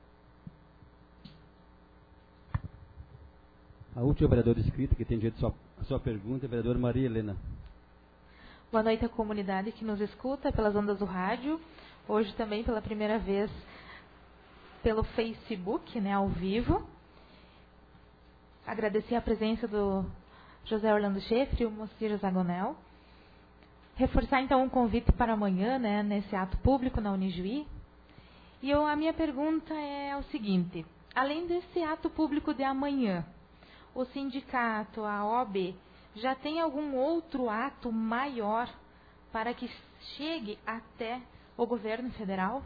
A última vereadora escrita que tem direito à sua, à sua pergunta é a vereadora Maria Helena. Boa noite à comunidade que nos escuta pelas ondas do rádio. Hoje também pela primeira vez pelo Facebook, né, ao vivo. Agradecer a presença do José Orlando Schaeffer e o Moacir Zagonel. Reforçar então um convite para amanhã, né, nesse ato público na Unijuí. E eu, a minha pergunta é o seguinte: além desse ato público de amanhã, o sindicato, a O A B, já tem algum outro ato maior para que chegue até o governo federal?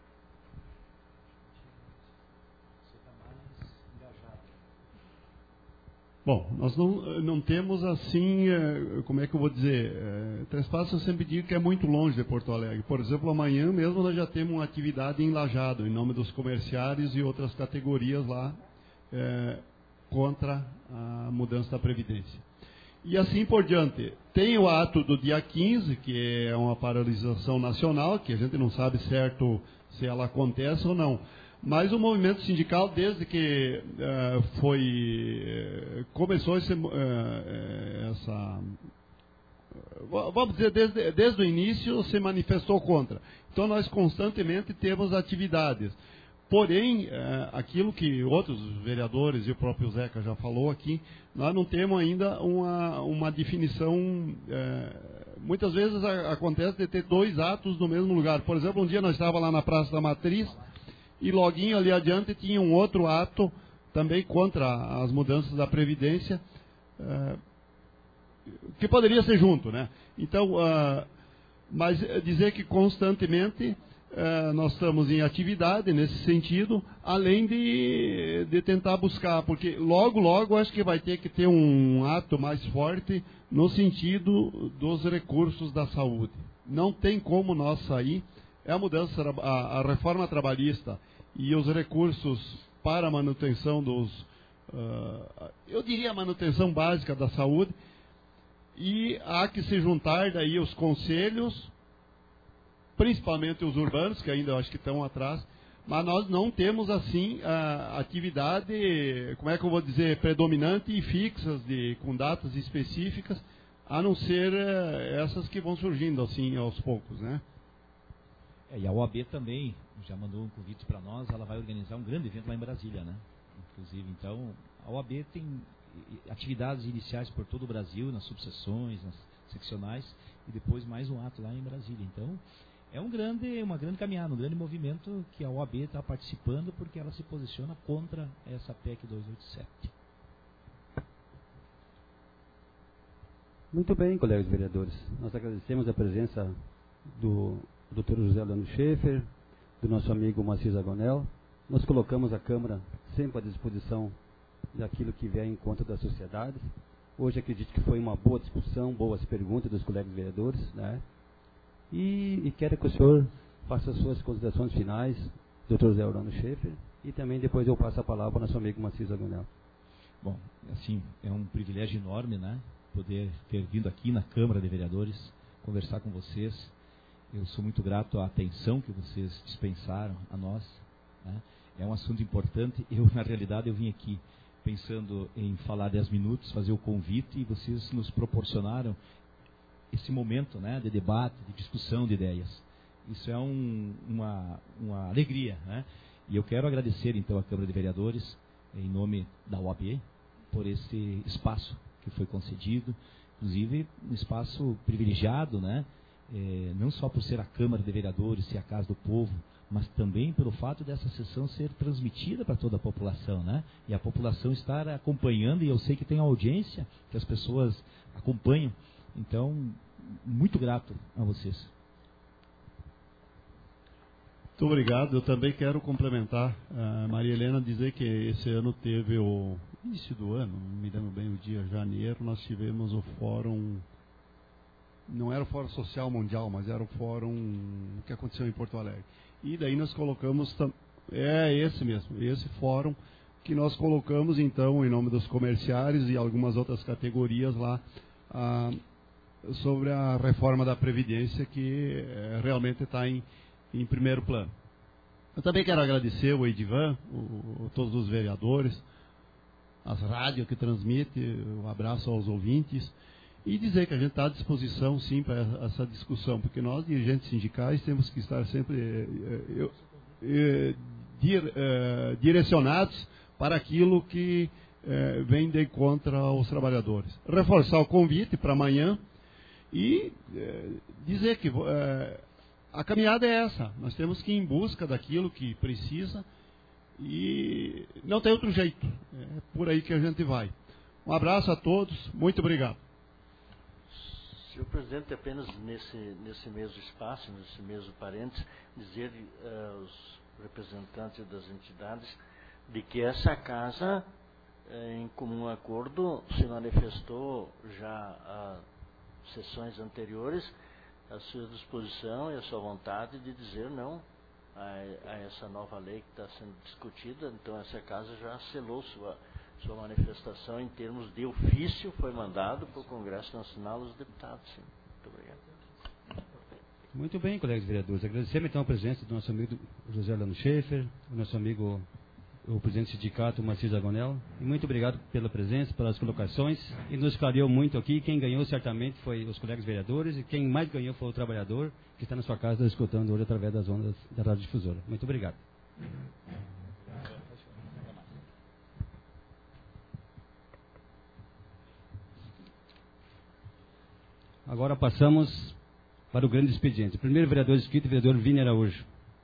Bom, nós não, não temos assim, como é que eu vou dizer, é, Três Passos eu sempre digo que é muito longe de Porto Alegre. Por exemplo, amanhã mesmo nós já temos uma atividade em Lajeado, em nome dos comerciários e outras categorias lá, é, contra a mudança da Previdência. E assim por diante. Tem o ato do dia quinze, que é uma paralisação nacional, que a gente não sabe certo se ela acontece ou não. Mas o movimento sindical, desde que uh, foi, uh, começou esse, uh, essa... Uh, vamos dizer, desde, desde o início se manifestou contra. Então nós constantemente temos atividades. Porém, é, aquilo que outros vereadores e o próprio Zeca já falou aqui, nós não temos ainda uma, uma definição. É, muitas vezes a, acontece de ter dois atos no mesmo lugar. Por exemplo, um dia nós estávamos lá na Praça da Matriz e loguinho ali adiante tinha um outro ato também contra as mudanças da Previdência, é, que poderia ser junto, né? Então, uh, mas dizer que constantemente Uh, nós estamos em atividade nesse sentido, além de, de tentar buscar, porque logo, logo acho que vai ter que ter um ato mais forte no sentido dos recursos da saúde. Não tem como nós sair, é a mudança, a, a reforma trabalhista e os recursos para a manutenção dos, uh, eu diria a manutenção básica da saúde, e há que se juntar daí os conselhos, principalmente os urbanos, que ainda acho que estão atrás, mas nós não temos, assim, a atividade, como é que eu vou dizer, predominante e fixas, de, com datas específicas, a não ser uh, essas que vão surgindo, assim, aos poucos, né? É, e a O A B também já mandou um convite para nós, ela vai organizar um grande evento lá em Brasília, né? Inclusive, então, a O A B tem atividades iniciais por todo o Brasil, nas subseções, nas seccionais, e depois mais um ato lá em Brasília. Então, é um grande, uma grande caminhada, um grande movimento que a O A B está participando, porque ela se posiciona contra essa P E C duzentos e oitenta e sete. Muito bem, colegas vereadores. Nós agradecemos a presença do doutor José Orlando Schaeffer, do nosso amigo Moacir Zagonel. Nós colocamos a Câmara sempre à disposição daquilo que vier em conta das sociedades. Hoje acredito que foi uma boa discussão, boas perguntas dos colegas vereadores, né? E, e quero que o senhor faça as suas considerações finais, doutor José Orlando Schaeffer, e também depois eu passo a palavra para o nosso amigo Moacir Zagonel. Bom, assim, é um privilégio enorme, né, poder ter vindo aqui na Câmara de Vereadores, conversar com vocês. Eu sou muito grato à atenção que vocês dispensaram a nós, né? É um assunto importante. Eu, na realidade, eu vim aqui pensando em falar dez minutos, fazer o convite, e vocês nos proporcionaram esse momento, né, de debate, de discussão de ideias. Isso é um, uma, uma alegria, né? E eu quero agradecer, então, à Câmara de Vereadores, em nome da O A B, por esse espaço que foi concedido, inclusive um espaço privilegiado, né? É, não só por ser a Câmara de Vereadores, ser a Casa do Povo, mas também pelo fato dessa sessão ser transmitida para toda a população, né? E a população estar acompanhando, e eu sei que tem audiência, que as pessoas acompanham. Então, muito grato a vocês. Muito obrigado. Eu também quero complementar a Maria Helena, dizer que esse ano teve o, início do ano, não me lembro bem o dia, janeiro, nós tivemos o fórum, não era o Fórum Social Mundial, mas era o fórum que aconteceu em Porto Alegre. E daí nós colocamos, é esse mesmo, esse fórum que nós colocamos então em nome dos comerciários e algumas outras categorias lá, ah, sobre a reforma da Previdência, que é, realmente está em, em primeiro plano. Eu também quero agradecer o Edivan, o, o, todos os vereadores, as rádios que transmitem, um abraço aos ouvintes, e dizer que a gente está à disposição, sim, para essa discussão, porque nós, dirigentes sindicais, temos que estar sempre eh, eh, dir, eh, direcionados para aquilo que eh, vem de contra aos trabalhadores. Reforçar o convite para amanhã e eh, dizer que eh, a caminhada é essa. Nós temos que ir em busca daquilo que precisa e não tem outro jeito. É por aí que a gente vai. Um abraço a todos. Muito obrigado. Senhor presidente, apenas nesse, nesse mesmo espaço, nesse mesmo parênteses, dizer uh, aos representantes das entidades de que essa casa, em comum acordo, se manifestou já a sessões anteriores a sua disposição e a sua vontade de dizer não a, a essa nova lei que está sendo discutida. Então essa casa já selou sua, sua manifestação em termos de ofício, foi mandado para o Congresso Nacional dos Deputados. Sim. Muito obrigado. Muito bem, colegas vereadores. Agradecemos então a presença do nosso amigo José Orlando Schaeffer, o nosso amigo o presidente do sindicato, Marcir Zagonel. E muito obrigado pela presença, pelas colocações. E nos clareou muito aqui. Quem ganhou certamente foi os colegas vereadores e quem mais ganhou foi o trabalhador que está na sua casa escutando hoje através das ondas da Rádio Difusora. Muito obrigado. Agora passamos para o grande expediente. O primeiro vereador inscrito, o vereador Vini Araújo.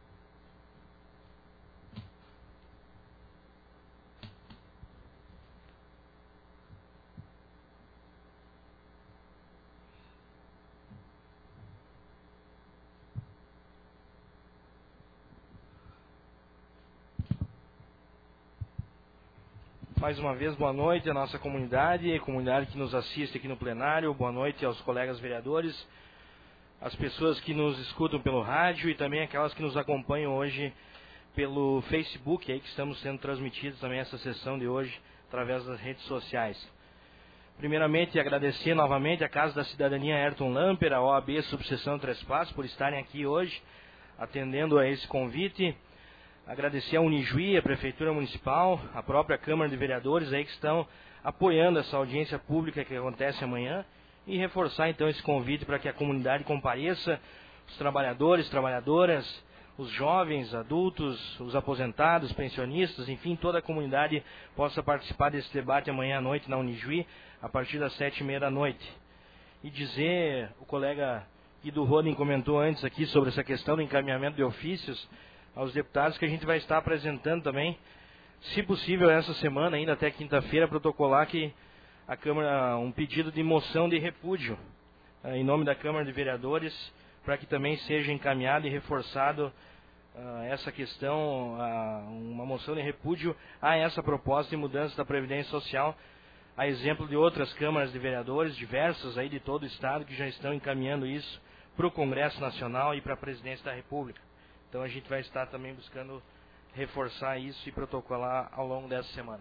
Mais uma vez, boa noite à nossa comunidade, a comunidade que nos assiste aqui no plenário, boa noite aos colegas vereadores, as pessoas que nos escutam pelo rádio e também aquelas que nos acompanham hoje pelo Facebook, aí que estamos sendo transmitidos também essa sessão de hoje através das redes sociais. Primeiramente, agradecer novamente à Casa da Cidadania Ayrton Lamper, a O A B Subseção Três Passos, por estarem aqui hoje atendendo a esse convite. Agradecer a Unijuí, a Prefeitura Municipal, a própria Câmara de Vereadores aí que estão apoiando essa audiência pública que acontece amanhã e reforçar então esse convite para que a comunidade compareça, os trabalhadores, trabalhadoras, os jovens, adultos, os aposentados, pensionistas, enfim, toda a comunidade possa participar desse debate amanhã à noite na Unijuí, a partir das sete e meia da noite. E dizer, o colega Guido Roden comentou antes aqui sobre essa questão do encaminhamento de ofícios aos deputados, que a gente vai estar apresentando também, se possível essa semana, ainda até quinta-feira, protocolar que a Câmara, um pedido de moção de repúdio em nome da Câmara de Vereadores, para que também seja encaminhado e reforçado uh, essa questão, uh, uma moção de repúdio a essa proposta de mudança da Previdência Social, a exemplo de outras câmaras de vereadores, diversas aí de todo o Estado, que já estão encaminhando isso para o Congresso Nacional e para a Presidência da República. Então a gente vai estar também buscando reforçar isso e protocolar ao longo dessa semana.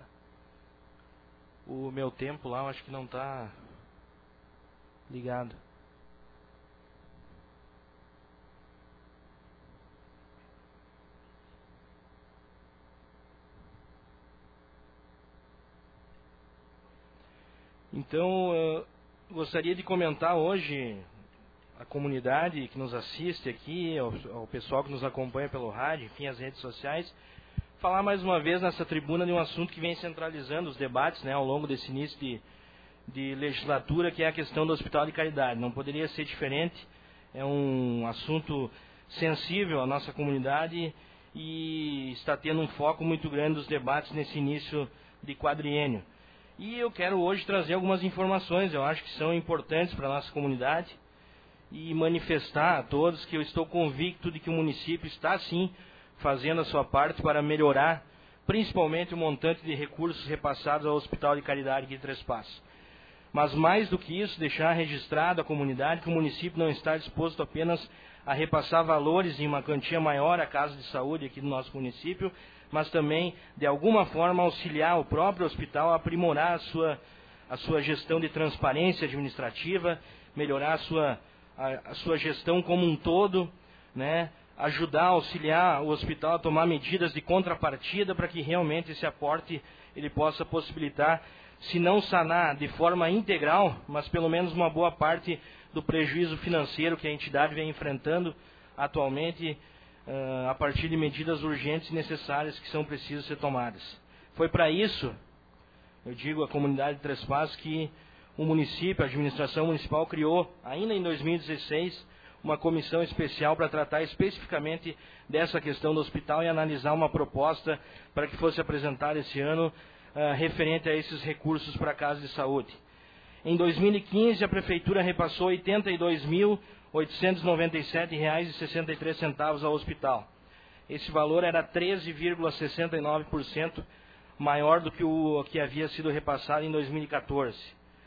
O meu tempo lá eu acho que não está ligado. Então eu gostaria de comentar hoje a comunidade que nos assiste aqui, ao, ao pessoal que nos acompanha pelo rádio, enfim, as redes sociais, falar mais uma vez nessa tribuna de um assunto que vem centralizando os debates, né, ao longo desse início de, de legislatura, que é a questão do Hospital de Caridade. Não poderia ser diferente, é um assunto sensível à nossa comunidade e está tendo um foco muito grande dos debates nesse início de quadriênio. E eu quero hoje trazer algumas informações, eu acho que são importantes para a nossa comunidade, e manifestar a todos que eu estou convicto de que o município está sim fazendo a sua parte para melhorar principalmente o montante de recursos repassados ao Hospital de Caridade de Três Passos. Mas mais do que isso, deixar registrado à comunidade que o município não está disposto apenas a repassar valores em uma quantia maior à Casa de Saúde aqui do nosso município, mas também, de alguma forma, auxiliar o próprio hospital a aprimorar a sua, a sua gestão de transparência administrativa, melhorar a sua, a, a sua gestão como um todo, né? Ajudar, auxiliar o hospital a tomar medidas de contrapartida para que realmente esse aporte ele possa possibilitar, se não sanar de forma integral, mas pelo menos uma boa parte do prejuízo financeiro que a entidade vem enfrentando atualmente, uh, a partir de medidas urgentes e necessárias que são precisas ser tomadas. Foi para isso, eu digo à comunidade de Três Passos, que o município, a administração municipal criou, ainda em dois mil e dezesseis, uma comissão especial para tratar especificamente dessa questão do hospital e analisar uma proposta para que fosse apresentada esse ano uh, referente a esses recursos para a Casa de Saúde. Em dois mil e quinze, a Prefeitura repassou oitenta e dois mil oitocentos e noventa e sete reais e sessenta e três centavos ao hospital. Esse valor era treze vírgula sessenta e nove por cento maior do que o que havia sido repassado em dois mil e quatorze.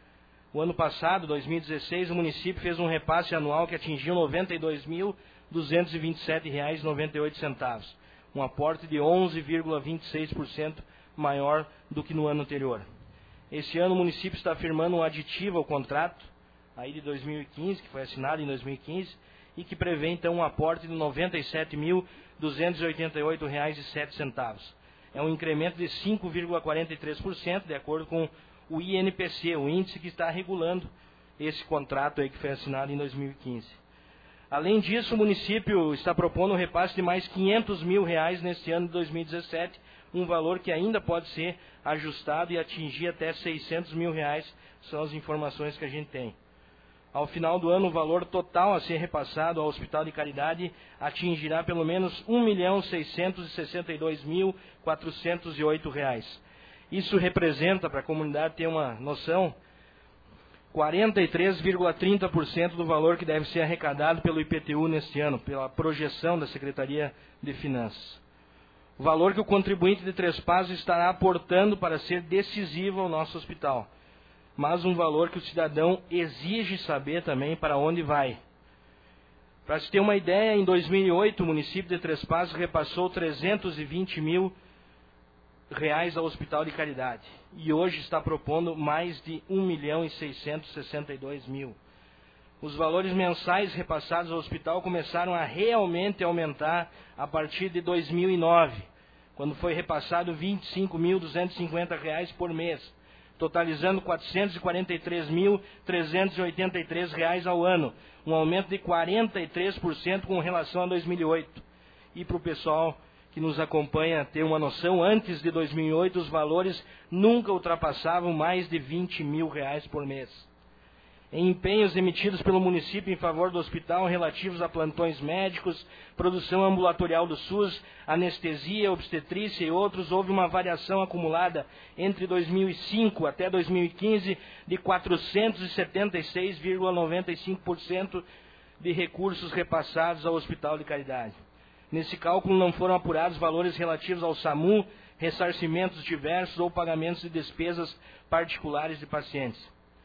O ano passado, dois mil e dezesseis, o município fez um repasse anual que atingiu noventa e dois mil duzentos e vinte e sete reais e noventa e oito centavos, um aporte de onze vírgula vinte e seis por cento maior do que no ano anterior. Esse ano o município está firmando um aditivo ao contrato aí de dois mil e quinze, que foi assinado em dois mil e quinze, e que prevê então um aporte de noventa e sete mil duzentos e oitenta e oito reais e sete centavos. É um incremento de cinco vírgula quarenta e três por cento, de acordo com o I N P C, o índice que está regulando esse contrato aí que foi assinado em dois mil e quinze. Além disso, o município está propondo um repasse de mais quinhentos mil reais neste ano de dois mil e dezessete, um valor que ainda pode ser ajustado e atingir até seiscentos mil reais, são as informações que a gente tem. Ao final do ano, o valor total a ser repassado ao Hospital de Caridade atingirá pelo menos um milhão seiscentos e sessenta e dois mil quatrocentos e oito reais. Isso representa, para a comunidade ter uma noção, quarenta e três vírgula trinta por cento do valor que deve ser arrecadado pelo I P T U neste ano, pela projeção da Secretaria de Finanças. O valor que o contribuinte de Três Passos estará aportando para ser decisivo ao nosso hospital, mas um valor que o cidadão exige saber também para onde vai. Para se ter uma ideia, em dois mil e oito, o município de Três Passos repassou trezentos e vinte mil reais ao Hospital de Caridade e hoje está propondo mais de um milhão e seiscentos e sessenta e dois mil. Os valores mensais repassados ao hospital começaram a realmente aumentar a partir de dois mil e nove, quando foi repassado vinte e cinco mil duzentos e cinquenta reais por mês, totalizando quatrocentos e quarenta e três mil trezentos e oitenta e três reais ao ano, um aumento de quarenta e três por cento com relação a dois mil e oito. E para o pessoal que nos acompanha ter uma noção, antes de dois mil e oito os valores nunca ultrapassavam mais de vinte mil reais por mês. Em empenhos emitidos pelo município em favor do hospital relativos a plantões médicos, produção ambulatorial do SUS, anestesia, obstetrícia e outros, houve uma variação acumulada entre dois mil e cinco até dois mil e quinze de quatrocentos e setenta e seis vírgula noventa e cinco por cento de recursos repassados ao Hospital de Caridade. Nesse cálculo não foram apurados valores relativos ao SAMU, ressarcimentos diversos ou pagamentos de despesas particulares de pacientes.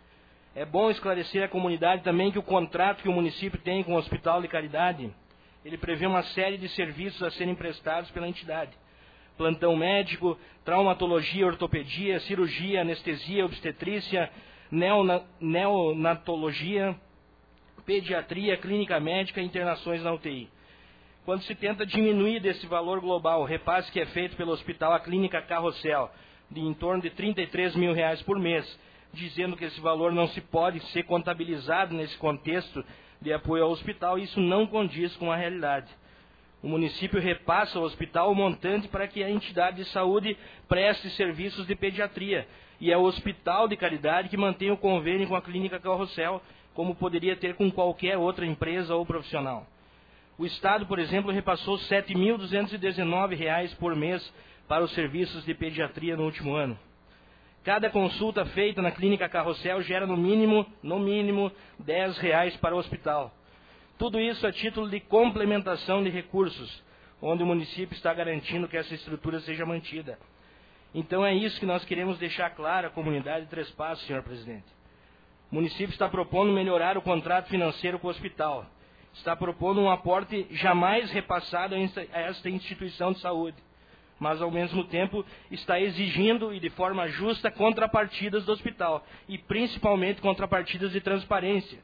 É bom esclarecer à comunidade também que o contrato que o município tem com o Hospital de Caridade, ele prevê uma série de serviços a serem prestados pela entidade. Plantão médico, traumatologia, ortopedia, cirurgia, anestesia, obstetrícia, neona, neonatologia, pediatria, clínica médica e internações na U T I. Quando se tenta diminuir desse valor global, o repasse que é feito pelo hospital à clínica Carrossel, de em torno de trinta e três mil reais por mês, dizendo que esse valor não se pode ser contabilizado nesse contexto de apoio ao hospital, isso não condiz com a realidade. O município repassa ao hospital o montante para que a entidade de saúde preste serviços de pediatria, e é o Hospital de Caridade que mantém o convênio com a clínica Carrossel, como poderia ter com qualquer outra empresa ou profissional. O Estado, por exemplo, repassou sete mil duzentos e dezenove reais por mês para os serviços de pediatria no último ano. Cada consulta feita na clínica Carrossel gera no mínimo, no mínimo, dez reais para o hospital. Tudo isso a título de complementação de recursos. onde o município está garantindo que essa estrutura seja mantida. Então é isso que nós queremos deixar claro à comunidade de Três Passos, senhor presidente. O município está propondo melhorar o contrato financeiro com o hospital. Está propondo um aporte jamais repassado a esta instituição de saúde, mas ao mesmo tempo está exigindo, e de forma justa, contrapartidas do hospital, e principalmente contrapartidas de transparência.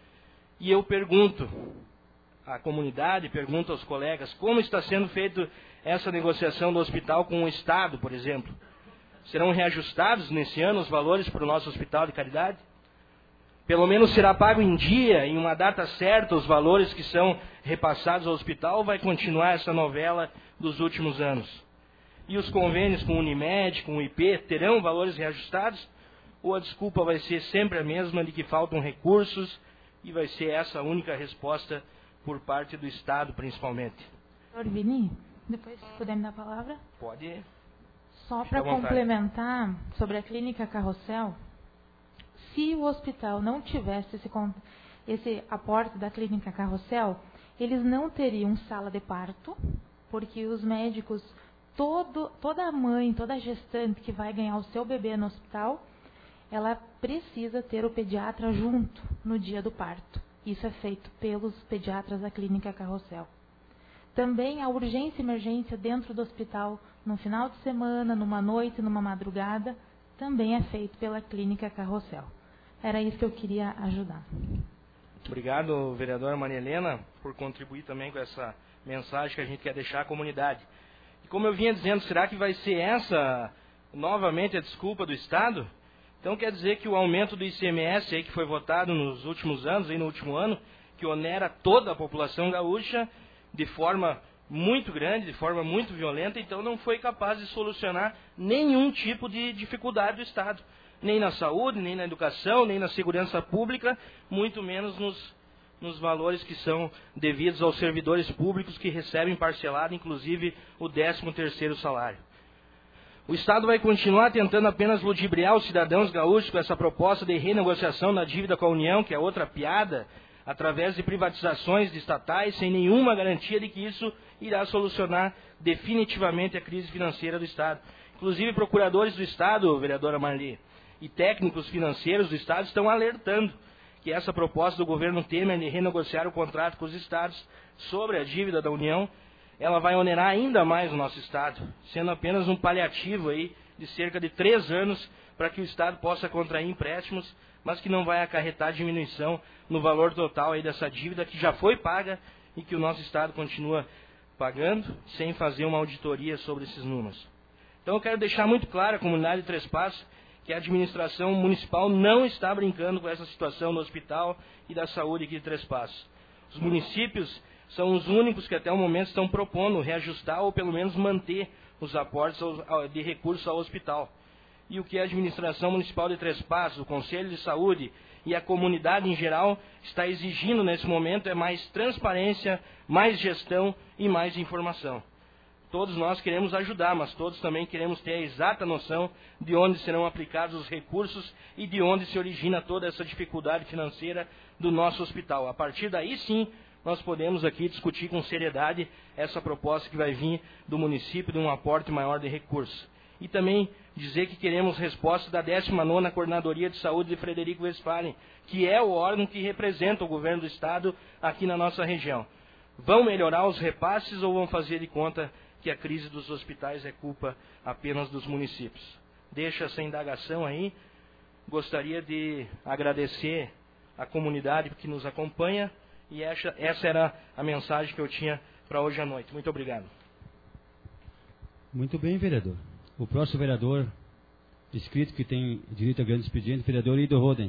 E eu pergunto à comunidade, pergunto aos colegas, como está sendo feita essa negociação do hospital com o Estado, por exemplo? Serão reajustados nesse ano os valores para o nosso hospital de caridade? Pelo menos será pago em dia, em uma data certa, os valores que são repassados ao hospital, ou vai continuar essa novela dos últimos anos? E os convênios com o Unimed, com o I P, terão valores reajustados? Ou a desculpa vai ser sempre a mesma de que faltam recursos e vai ser essa a única resposta por parte do Estado, principalmente? Senhor Vini, depois se puder me dar a palavra. Pode. Só para complementar sobre a clínica Carrossel, se o hospital não tivesse esse, esse aporte da clínica Carrossel, eles não teriam sala de parto, porque os médicos, todo, toda mãe, toda gestante que vai ganhar o seu bebê no hospital, ela precisa ter o pediatra junto no dia do parto. Isso é feito pelos pediatras da clínica Carrossel. Também a urgência e emergência dentro do hospital, no final de semana, numa noite, numa madrugada, também é feito pela clínica Carrossel. Era isso que eu queria ajudar. Obrigado, vereadora Maria Helena, por contribuir também com essa mensagem que a gente quer deixar à comunidade. E como eu vinha dizendo, será que vai ser essa novamente a desculpa do Estado? Então quer dizer que o aumento do I C M S aí, que foi votado nos últimos anos, aí no último ano, que onera toda a população gaúcha de forma muito grande, de forma muito violenta, então não foi capaz de solucionar nenhum tipo de dificuldade do Estado. Nem na saúde, nem na educação, nem na segurança pública, muito menos nos, nos valores que são devidos aos servidores públicos que recebem parcelado, inclusive, o décimo terceiro salário. O Estado vai continuar tentando apenas ludibriar os cidadãos gaúchos com essa proposta de renegociação da dívida com a União, que é outra piada, através de privatizações de estatais, sem nenhuma garantia de que isso irá solucionar definitivamente a crise financeira do Estado. Inclusive, procuradores do Estado, vereadora Marli, e técnicos financeiros do Estado estão alertando que essa proposta do governo Temer de renegociar o contrato com os Estados sobre a dívida da União, ela vai onerar ainda mais o nosso Estado, sendo apenas um paliativo aí de cerca de três anos para que o Estado possa contrair empréstimos, mas que não vai acarretar diminuição no valor total aí dessa dívida que já foi paga e que o nosso Estado continua pagando, sem fazer uma auditoria sobre esses números. Então eu quero deixar muito claro à comunidade de Três Passos que a administração municipal não está brincando com essa situação do hospital e da saúde aqui de Três Passos. Os municípios são os únicos que até o momento estão propondo reajustar ou pelo menos manter os aportes de recursos ao hospital. E o que a administração municipal de Três Passos, o Conselho de Saúde e a comunidade em geral está exigindo nesse momento é mais transparência, mais gestão e mais informação. Todos nós queremos ajudar, mas todos também queremos ter a exata noção de onde serão aplicados os recursos e de onde se origina toda essa dificuldade financeira do nosso hospital. A partir daí, sim, nós podemos aqui discutir com seriedade essa proposta que vai vir do município de um aporte maior de recursos. E também dizer que queremos resposta da décima nona Coordenadoria de Saúde de Frederico Westphalen, que é o órgão que representa o governo do Estado aqui na nossa região. Vão melhorar os repasses ou vão fazer de conta que a crise dos hospitais é culpa apenas dos municípios? Deixo essa indagação aí. Gostaria de agradecer a comunidade que nos acompanha e essa, essa era a mensagem que eu tinha para hoje à noite. Muito obrigado. Muito bem, vereador. O próximo vereador inscrito que tem direito a grande expediente, vereador Ido Roden.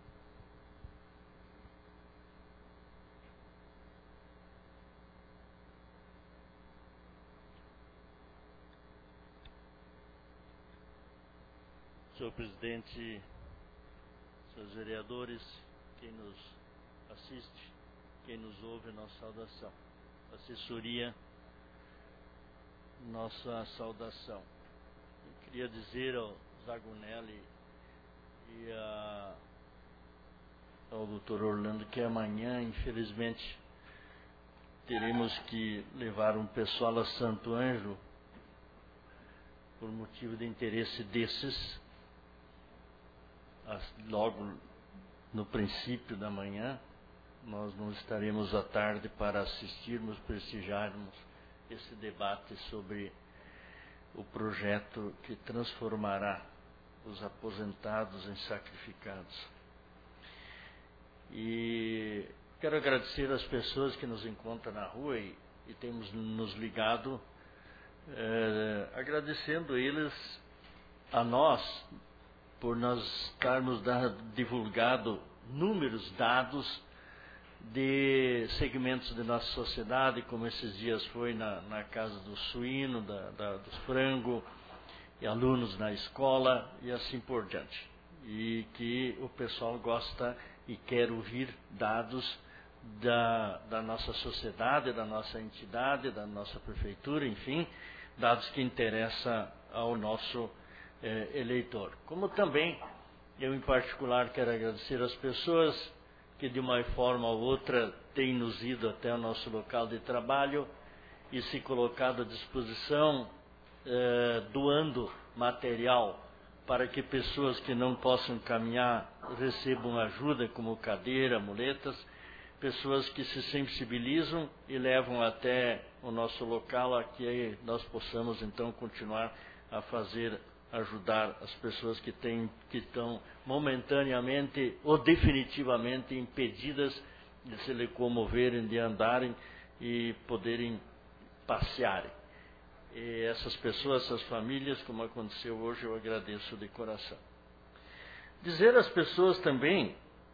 Senhor presidente, senhores vereadores, quem nos assiste, quem nos ouve, nossa saudação. Assessoria, nossa saudação. Eu queria dizer ao Zagonelli e a, ao doutor Orlando que amanhã, infelizmente, teremos que levar um pessoal a Santo Ângelo por motivo de interesse desses, logo no princípio da manhã. Nós não estaremos à tarde para assistirmos, prestigiarmos esse debate sobre o projeto que transformará os aposentados em sacrificados. E quero agradecer às pessoas que nos encontram na rua e, e temos nos ligado, é, agradecendo eles a nós por nós estarmos da, divulgado números, dados de segmentos de nossa sociedade, como esses dias foi na, na casa do suíno, da, da, do frango, e alunos na escola e assim por diante. E que o pessoal gosta e quer ouvir dados da, da nossa sociedade, da nossa entidade, da nossa prefeitura, enfim, dados que interessam ao nosso eh, eleitor. Como também, eu em particular quero agradecer às pessoas que de uma forma ou outra têm nos ido até o nosso local de trabalho e se colocado à disposição, eh, doando material para que pessoas que não possam caminhar recebam ajuda, como cadeira, muletas, pessoas que se sensibilizam e levam até o nosso local, a que nós possamos então continuar a fazer, ajudar as pessoas que, têm, que estão momentaneamente ou definitivamente impedidas de se locomoverem, de andarem e poderem passearem. E essas pessoas, essas famílias, como aconteceu hoje, eu agradeço de coração. Dizer às pessoas também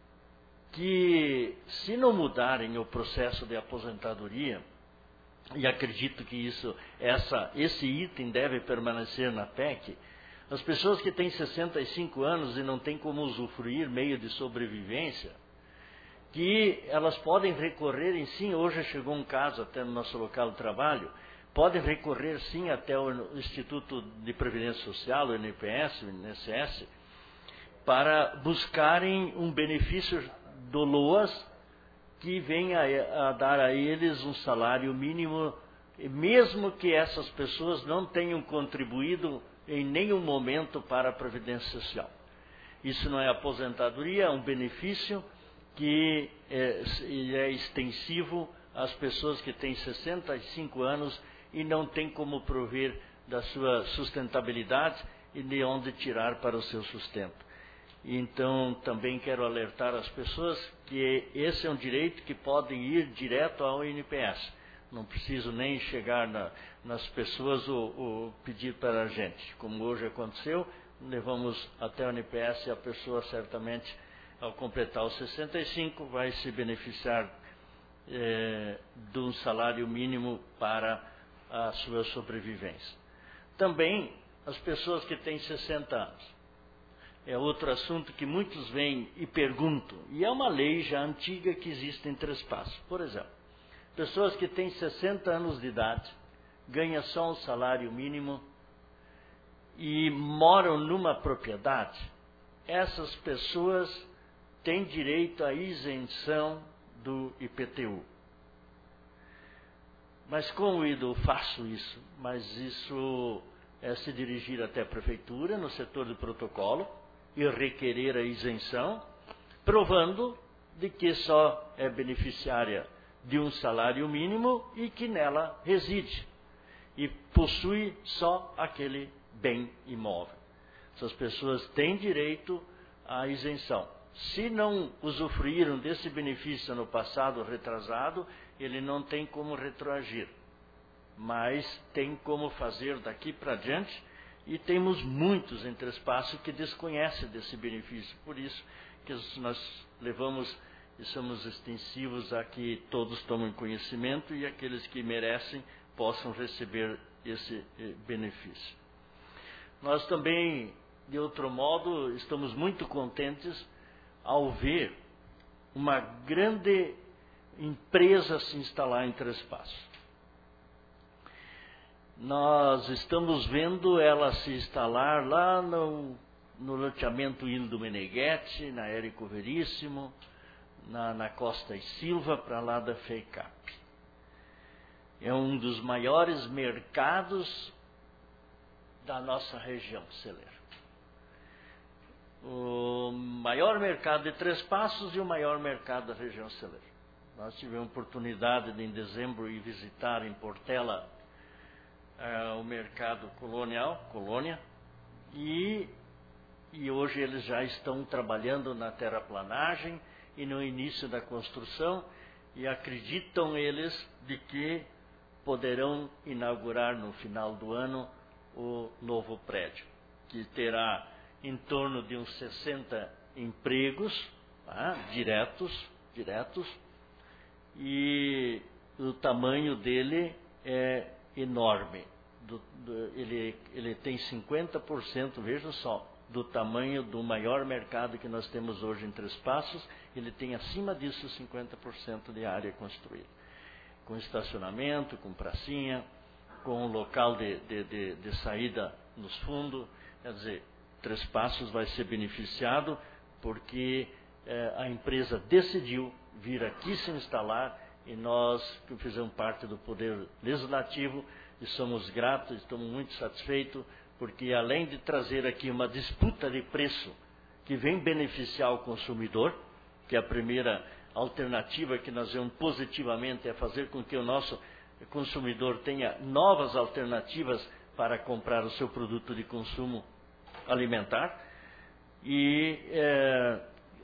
que, se não mudarem o processo de aposentadoria, e acredito que isso, essa, esse item deve permanecer na P E C, as pessoas que têm sessenta e cinco anos e não têm como usufruir meio de sobrevivência, que elas podem recorrer, em sim, hoje chegou um caso até no nosso local de trabalho, podem recorrer sim até o Instituto de Previdência Social, o I N P S, o I N S S, para buscarem um benefício do LOAS que venha a, a dar a eles um salário mínimo, mesmo que essas pessoas não tenham contribuído em nenhum momento para a Previdência Social. Isso não é aposentadoria, é um benefício que é, é extensivo às pessoas que têm sessenta e cinco anos e não têm como prover da sua sustentabilidade e de onde tirar para o seu sustento. Então, também quero alertar as pessoas que esse é um direito que pode ir direto ao I N P S. Não preciso nem chegar na, nas pessoas ou, ou pedir para a gente. Como hoje aconteceu, levamos até o I N P S e a pessoa certamente, ao completar os sessenta e cinco, vai se beneficiar eh, de um salário mínimo para a sua sobrevivência. Também as pessoas que têm sessenta anos. É outro assunto que muitos vêm e perguntam. E é uma lei já antiga que existe em Três Passos. Por exemplo, pessoas que têm sessenta anos de idade, ganham só um salário mínimo e moram numa propriedade, essas pessoas têm direito à isenção do I P T U. Mas como eu faço isso? Mas isso é se dirigir até a prefeitura, no setor de protocolo, e requerer a isenção, provando de que só é beneficiária de um salário mínimo e que nela reside e possui só aquele bem imóvel. Essas pessoas têm direito à isenção. Se não usufruíram desse benefício no passado retrasado, ele não tem como retroagir, mas tem como fazer daqui para diante, e temos muitos em Três Passos que desconhecem desse benefício. Por isso que nós levamos e somos extensivos a que todos tomem conhecimento e aqueles que merecem possam receber esse benefício. Nós também, de outro modo, estamos muito contentes ao ver uma grande empresa se instalar em Três Passos. Nós estamos vendo ela se instalar lá no, no loteamento Ilho do Meneghetti, na Érico Veríssimo, na, na Costa e Silva, para lá da FEICAP. é um dos maiores mercados da nossa região celeira. O maior mercado de Três Passos e o maior mercado da região celeira. Nós tivemos oportunidade de, em dezembro, ir visitar em Portela uh, o mercado colonial, Colônia, e, e hoje eles já estão trabalhando na terraplanagem e no início da construção, e acreditam eles de que poderão inaugurar no final do ano o novo prédio, que terá em torno de uns sessenta empregos, tá, diretos, diretos, e o tamanho dele é enorme. Do, do, ele, ele tem cinquenta por cento, veja só, do tamanho do maior mercado que nós temos hoje em Três Passos. Ele tem acima disso cinquenta por cento de área construída, com estacionamento, com pracinha, com local de, de, de, de saída nos fundos. Quer dizer, Três Passos vai ser beneficiado porque eh, a empresa decidiu vir aqui se instalar, e nós, que fizemos parte do Poder Legislativo, e somos gratos, estamos muito satisfeitos, porque além de trazer aqui uma disputa de preço que vem beneficiar o consumidor, que é a primeira alternativa que nós vemos positivamente, é fazer com que o nosso consumidor tenha novas alternativas para comprar o seu produto de consumo alimentar, e é,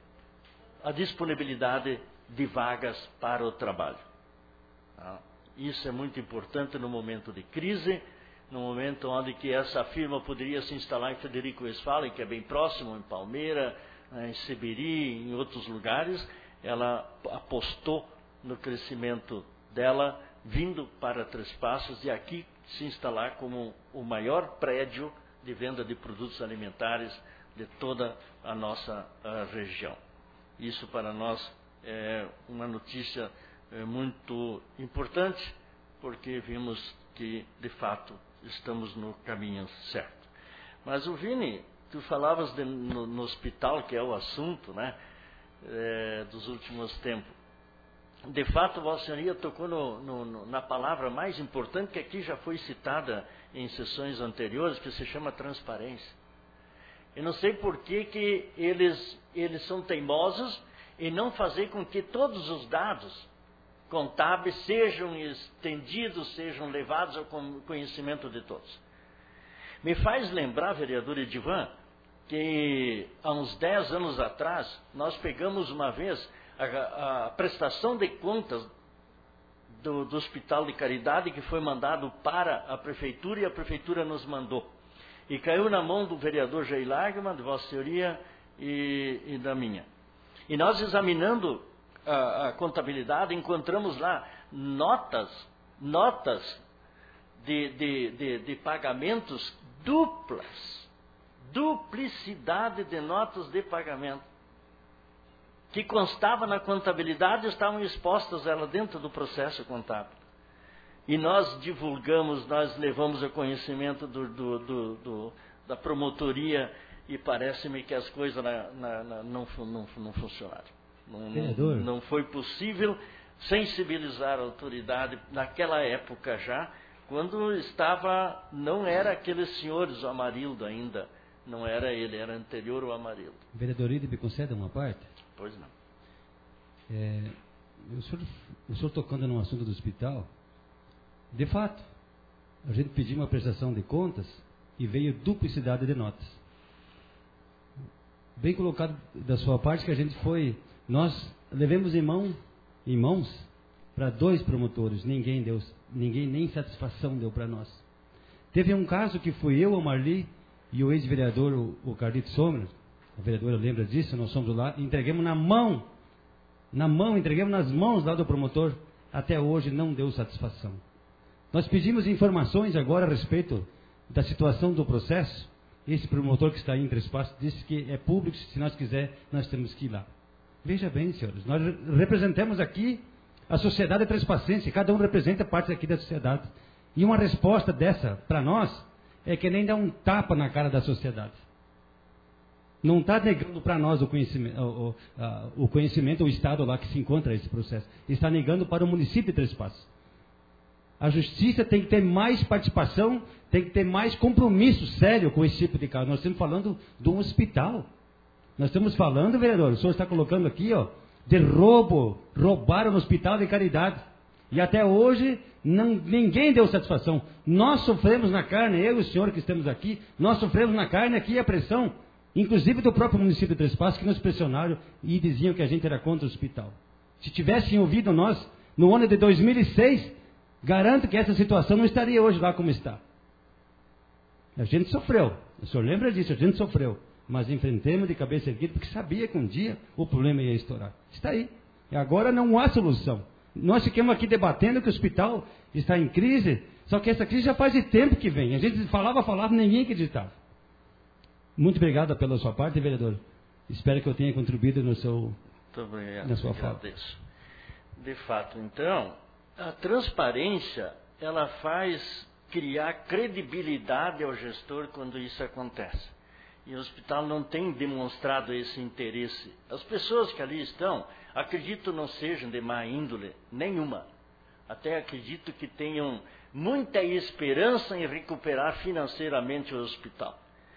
a disponibilidade de vagas para o trabalho. Tá? Isso é muito importante no momento de crise, no momento onde que essa firma poderia se instalar em Frederico Westphalen, que é bem próximo, em Palmeira, em Seberi, em outros lugares. Ela apostou no crescimento dela, vindo para Três Passos, e aqui se instalar como o maior prédio de venda de produtos alimentares de toda a nossa a região. Isso para nós é uma notícia é, muito importante, porque vimos que, de fato, estamos no caminho certo. Mas o Vini, tu falavas de, no, no hospital, que é o assunto, né, é, dos últimos tempos. De fato, Vossa Senhoria tocou no, no, na palavra mais importante, que aqui já foi citada em sessões anteriores, que se chama transparência. Eu não sei por que, que eles, eles são teimosos em não fazer com que todos os dados contábeis sejam estendidos, sejam levados ao conhecimento de todos. Me faz lembrar, vereador Edivan, que há uns dez anos atrás, nós pegamos uma vez a, a prestação de contas do, do Hospital de Caridade, que foi mandado para a Prefeitura, e a Prefeitura nos mandou. E caiu na mão do vereador Jair Lagman, de Vossa Senhoria, e, e da minha. E nós, examinando a, a contabilidade, encontramos lá notas, notas de, de, de, de pagamentos duplas, duplicidade de notas de pagamento, que constava na contabilidade, estavam expostas ela dentro do processo contábil. E nós divulgamos, nós levamos a conhecimento do, do, do, do, da promotoria, e parece-me que as coisas na, na, na, não, não, não funcionaram. Não, não, não foi possível sensibilizar a autoridade naquela época já, quando estava, não era aqueles senhores, o Amarildo ainda, não era ele, era anterior ao Amarildo. Vereador Ide, me conceda uma parte? Pois não. É, o, senhor, o senhor tocando no assunto do hospital, de fato, a gente pediu uma prestação de contas e veio duplicidade de notas. Bem colocado da sua parte que a gente foi, nós levemos em, mão, em mãos para dois promotores, ninguém deu, ninguém nem satisfação deu para nós. Teve um caso que fui eu, o Marli, e o ex-vereador, o, o Carlito Sommer, a vereadora lembra disso, nós fomos lá, entregamos na mão, na mão, entregamos nas mãos lá do promotor, até hoje não deu satisfação. Nós pedimos informações agora a respeito da situação do processo. Esse promotor que está aí em Três Passos disse que é público, se nós quiser, nós temos que ir lá. Veja bem, senhores, nós representamos aqui a sociedade trespassense, cada um representa parte aqui da sociedade. E uma resposta dessa, para nós, é que nem dar um tapa na cara da sociedade. Não está negando para nós o conhecimento, o, o, o conhecimento, o estado lá que se encontra esse processo. Está negando para o município de Três Passos. A justiça tem que ter mais participação, tem que ter mais compromisso sério com esse tipo de caso. Nós estamos falando de um hospital. Nós estamos falando, vereador, o senhor está colocando aqui, ó, de roubo, roubaram no hospital de caridade. E até hoje não, ninguém deu satisfação. Nós sofremos na carne, eu e o senhor que estamos aqui, nós sofremos na carne aqui a pressão, inclusive do próprio município de Três Passos, que nos pressionaram e diziam que a gente era contra o hospital. Se tivessem ouvido nós, no ano de dois mil e seis, garanto que essa situação não estaria hoje lá como está. A gente sofreu, o senhor lembra disso, a gente sofreu. Mas enfrentemos de cabeça erguida, porque sabia que um dia o problema ia estourar. Está aí. E agora não há solução. Nós ficamos aqui debatendo que o hospital está em crise, só que essa crise já faz de tempo que vem. A gente falava, falava, ninguém acreditava. Muito obrigado pela sua parte, vereador. Espero que eu tenha contribuído no seu, Muito obrigado, na sua fala. Agradeço. De fato, então, a transparência, ela faz criar credibilidade ao gestor quando isso acontece. E o hospital não tem demonstrado esse interesse. As pessoas que ali estão, acredito não sejam de má índole nenhuma. Até acredito que tenham muita esperança em recuperar financeiramente o hospital.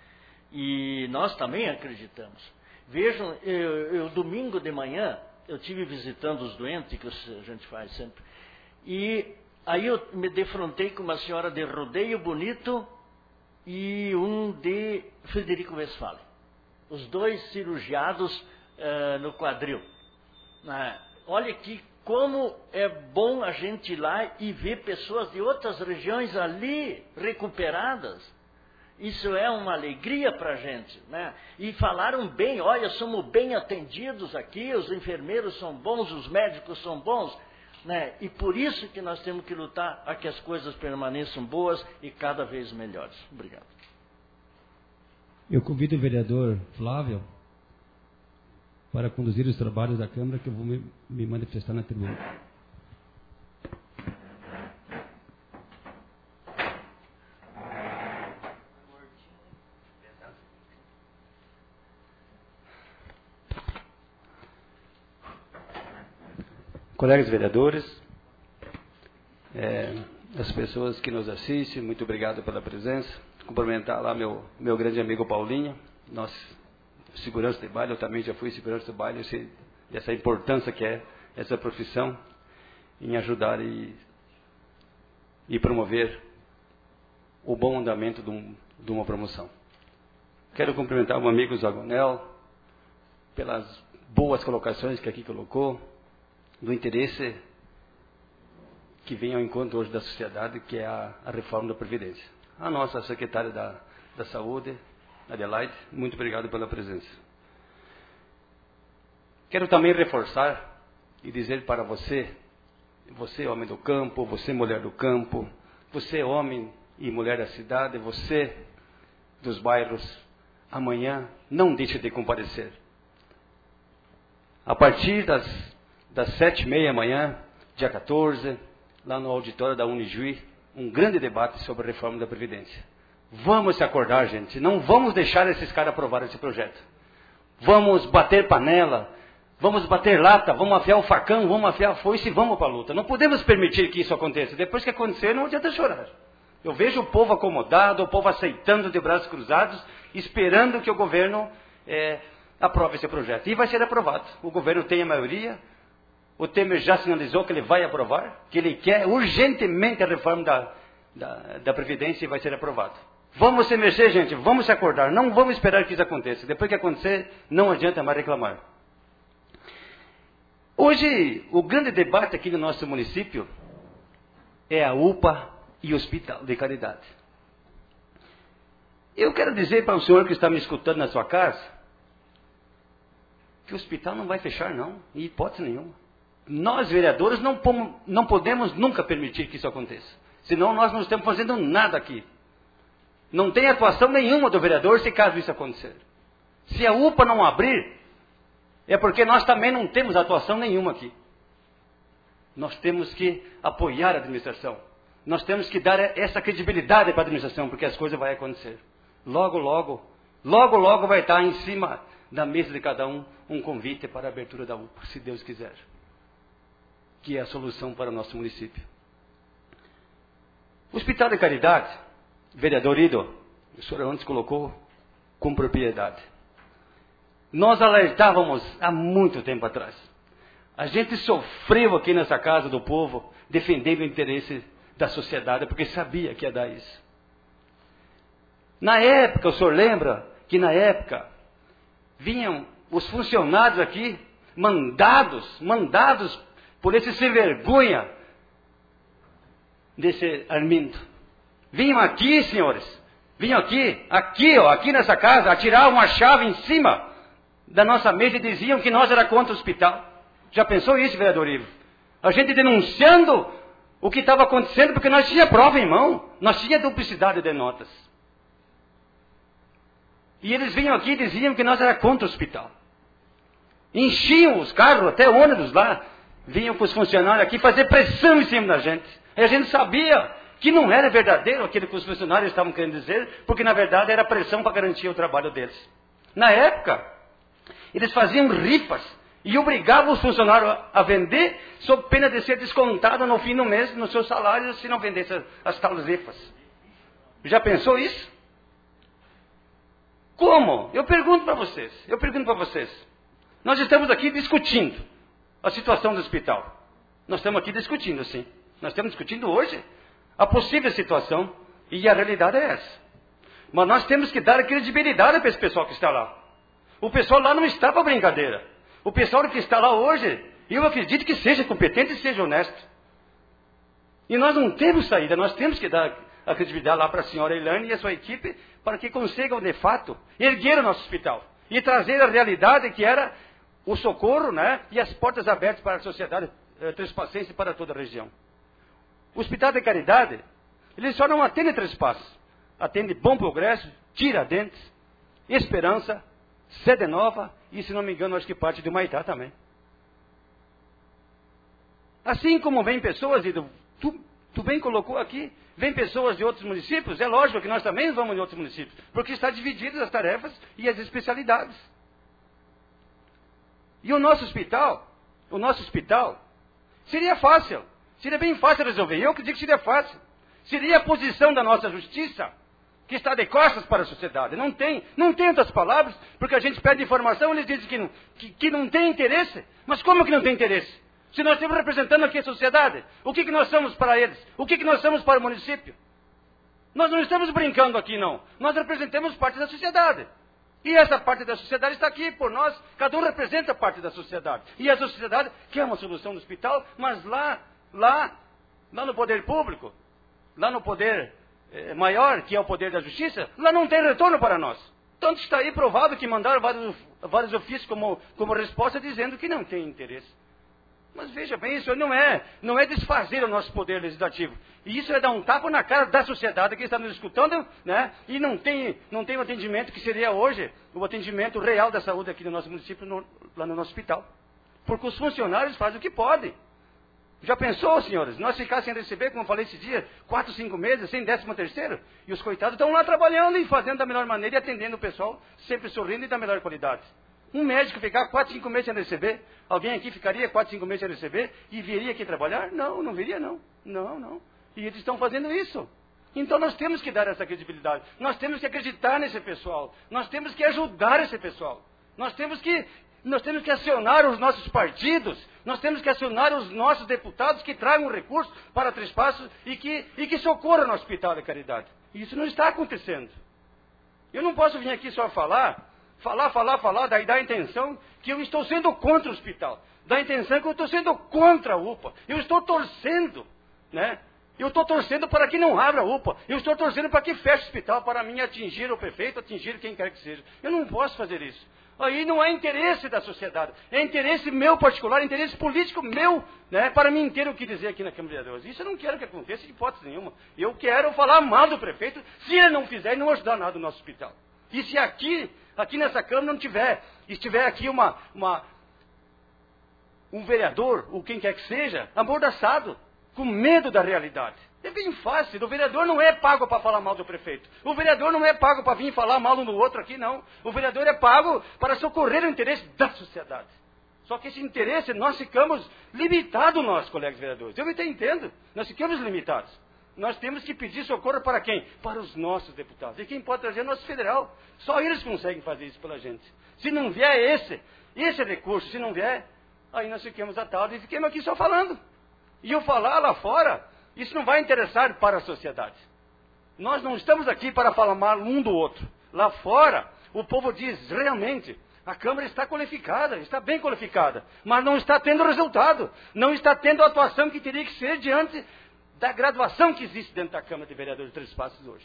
E nós também acreditamos. Vejam, eu, eu domingo de manhã, eu tive visitando os doentes, que a gente faz sempre. E aí eu me defrontei com uma senhora de Rodeio Bonito e um de Frederico Westphalen. Os dois cirurgiados uh, no quadril. Uh, olha que como é bom a gente ir lá e ver pessoas de outras regiões ali recuperadas. Isso é uma alegria para a gente, né? E falaram bem, olha, somos bem atendidos aqui, os enfermeiros são bons, os médicos são bons. Né? E por isso que nós temos que lutar para que as coisas permaneçam boas e cada vez melhores. Obrigado. Eu convido o vereador Flávio para conduzir os trabalhos da Câmara, que eu vou me, me manifestar na tribuna. Colegas vereadores, é, as pessoas que nos assistem, muito obrigado pela presença. Cumprimentar lá meu, meu grande amigo Paulinho, nosso segurança de baile, eu também já fui segurança de baile, eu sei essa importância que é essa profissão em ajudar e, e promover o bom andamento de, um, de uma promoção. Quero cumprimentar o meu amigo Zagonel pelas boas colocações que aqui colocou, do interesse que vem ao encontro hoje da sociedade, que é a, a reforma da Previdência. A nossa secretária da, da Saúde, Adelaide, muito obrigado pela presença. Quero também reforçar e dizer para você, você homem do campo, você mulher do campo, você homem e mulher da cidade, você dos bairros, amanhã não deixe de comparecer. A partir das das sete e meia da manhã, dia quatorze, lá no auditório da Unijuí, um grande debate sobre a reforma da Previdência. Vamos se acordar, gente. Não vamos deixar esses caras aprovar esse projeto. Vamos bater panela, vamos bater lata, vamos afiar o facão, vamos afiar a foice e vamos para a luta. Não podemos permitir que isso aconteça. Depois que acontecer, não adianta chorar. Eu vejo o povo acomodado, o povo aceitando de braços cruzados, esperando que o governo é, aprove esse projeto. E vai ser aprovado. O governo tem a maioria. O Temer já sinalizou que ele vai aprovar, que ele quer urgentemente a reforma da, da, da Previdência e vai ser aprovado. Vamos se mexer, gente, vamos se acordar, não vamos esperar que isso aconteça. Depois que acontecer, não adianta mais reclamar. Hoje, o grande debate aqui no nosso município é a U P A e o Hospital de Caridade. Eu quero dizer para o senhor que está me escutando na sua casa, que o hospital não vai fechar não, em hipótese nenhuma. Nós, vereadores, não, pomos, não podemos nunca permitir que isso aconteça. Senão nós não estamos fazendo nada aqui. Não tem atuação nenhuma do vereador se caso isso acontecer. Se a U P A não abrir, é porque nós também não temos atuação nenhuma aqui. Nós temos que apoiar a administração. Nós temos que dar essa credibilidade para a administração, porque as coisas vão acontecer. Logo, logo, logo, logo vai estar em cima da mesa de cada um um convite para a abertura da U P A, se Deus quiser. Que é a solução para o nosso município. O Hospital de Caridade, vereador Ido, o senhor antes colocou com propriedade. Nós alertávamos há muito tempo atrás. A gente sofreu aqui nessa casa do povo, defendendo o interesse da sociedade, porque sabia que ia dar isso. Na época, o senhor lembra que na época vinham os funcionários aqui, mandados, mandados por esse sem vergonha desse Armindo. Vinham aqui, senhores, vinham aqui, aqui, ó, aqui nessa casa, atiravam a chave em cima da nossa mesa e diziam que nós era contra o hospital. Já pensou isso, vereador Ivo? A gente denunciando o que estava acontecendo, porque nós tínhamos prova em mão, nós tínhamos duplicidade de notas. E eles vinham aqui e diziam que nós era contra o hospital. Enchiam os carros, até ônibus lá, vinham com os funcionários aqui fazer pressão em cima da gente. E a gente sabia que não era verdadeiro aquilo que os funcionários estavam querendo dizer, porque na verdade era pressão para garantir o trabalho deles. Na época, eles faziam rifas e obrigavam os funcionários a vender sob pena de ser descontado no fim do mês no seu salário se não vendesse as, as tais rifas. Já pensou isso? Como? Eu pergunto para vocês, eu pergunto para vocês. Nós estamos aqui discutindo a situação do hospital. Nós estamos aqui discutindo, sim. Nós estamos discutindo hoje a possível situação e a realidade é essa. Mas nós temos que dar credibilidade para esse pessoal que está lá. O pessoal lá não está para brincadeira. O pessoal que está lá hoje, eu acredito que seja competente e seja honesto. E nós não temos saída, nós temos que dar a credibilidade lá para a senhora Ilane e a sua equipe para que consigam, de fato, erguer o nosso hospital e trazer a realidade que era o socorro, né, e as portas abertas para a sociedade eh, trespacense e para toda a região. O Hospital de Caridade, ele só não atende Três Passos, atende Bom Progresso, Tiradentes, Esperança, Sede Nova e, se não me engano, acho que parte de Humaitá também. Assim como vem pessoas, e tu, tu bem colocou aqui, vem pessoas de outros municípios, é lógico que nós também vamos de outros municípios, porque está divididas as tarefas e as especialidades. E o nosso hospital, o nosso hospital, seria fácil, seria bem fácil resolver. Eu que digo que seria fácil. Seria a posição da nossa justiça, que está de costas para a sociedade. Não tem, não tem outras palavras, porque a gente pede informação, eles dizem que não, que, que não tem interesse. Mas como que não tem interesse? Se nós estamos representando aqui a sociedade, o que, que nós somos para eles? O que, que nós somos para o município? Nós não estamos brincando aqui, não. Nós representamos parte da sociedade. E essa parte da sociedade está aqui por nós. Cada um representa parte da sociedade. E a sociedade quer uma solução no hospital, mas lá, lá, lá no poder público, lá no poder eh, maior, que é o poder da justiça, lá não tem retorno para nós. Tanto está aí provado que mandaram vários, vários ofícios como, como resposta dizendo que não tem interesse. Mas veja bem, isso não é, não é desfazer o nosso poder legislativo. E isso é dar um tapa na cara da sociedade que está nos escutando, né? E não tem, não tem o atendimento que seria hoje, o atendimento real da saúde aqui no nosso município, no, lá no nosso hospital. Porque os funcionários fazem o que podem. Já pensou, senhores, nós ficar sem receber, como eu falei esse dia, quatro, cinco meses, sem décimo terceiro, e os coitados estão lá trabalhando e fazendo da melhor maneira e atendendo o pessoal, sempre sorrindo e da melhor qualidade. Um médico ficar quatro, cinco meses sem receber, alguém aqui ficaria quatro, cinco meses sem receber e viria aqui trabalhar? Não, não viria não. Não, não. E eles estão fazendo isso. Então nós temos que dar essa credibilidade. Nós temos que acreditar nesse pessoal. Nós temos que ajudar esse pessoal. Nós temos que, nós temos que acionar os nossos partidos. Nós temos que acionar os nossos deputados que tragam recursos para Três Passos e que, e que socorram no Hospital de Caridade. E isso não está acontecendo. Eu não posso vir aqui só falar... Falar, falar, falar, daí dá a intenção que eu estou sendo contra o hospital. Dá a intenção que eu estou sendo contra a U P A. Eu estou torcendo, né? Eu estou torcendo para que não abra a U P A. Eu estou torcendo para que feche o hospital, para mim atingir o prefeito, atingir quem quer que seja. Eu não posso fazer isso. Aí não é interesse da sociedade. É interesse meu particular, interesse político meu, né? Para mim ter o que dizer aqui na Câmara de Vereadores. Isso eu não quero que aconteça de hipótese nenhuma. Eu quero falar mal do prefeito se ele não fizer e não ajudar nada no nosso hospital. E se aqui, aqui nessa Câmara não tiver, estiver aqui uma, uma, um vereador, ou quem quer que seja, amordaçado, com medo da realidade. É bem fácil, o vereador não é pago para falar mal do prefeito. O vereador não é pago para vir falar mal um do outro aqui, não. O vereador é pago para socorrer o interesse da sociedade. Só que esse interesse, nós ficamos limitados, nós, colegas vereadores. Eu me entendo, nós ficamos limitados. Nós temos que pedir socorro para quem? Para os nossos deputados. E quem pode trazer é o nosso federal. Só eles conseguem fazer isso pela gente. Se não vier esse, esse recurso, se não vier, aí nós fiquemos atados e fiquemos aqui só falando. E eu falar lá fora, isso não vai interessar para a sociedade. Nós não estamos aqui para falar mal um do outro. Lá fora, o povo diz, realmente, a Câmara está qualificada, está bem qualificada, mas não está tendo resultado, não está tendo a atuação que teria que ser diante da graduação que existe dentro da Câmara de Vereadores de Três Passos hoje.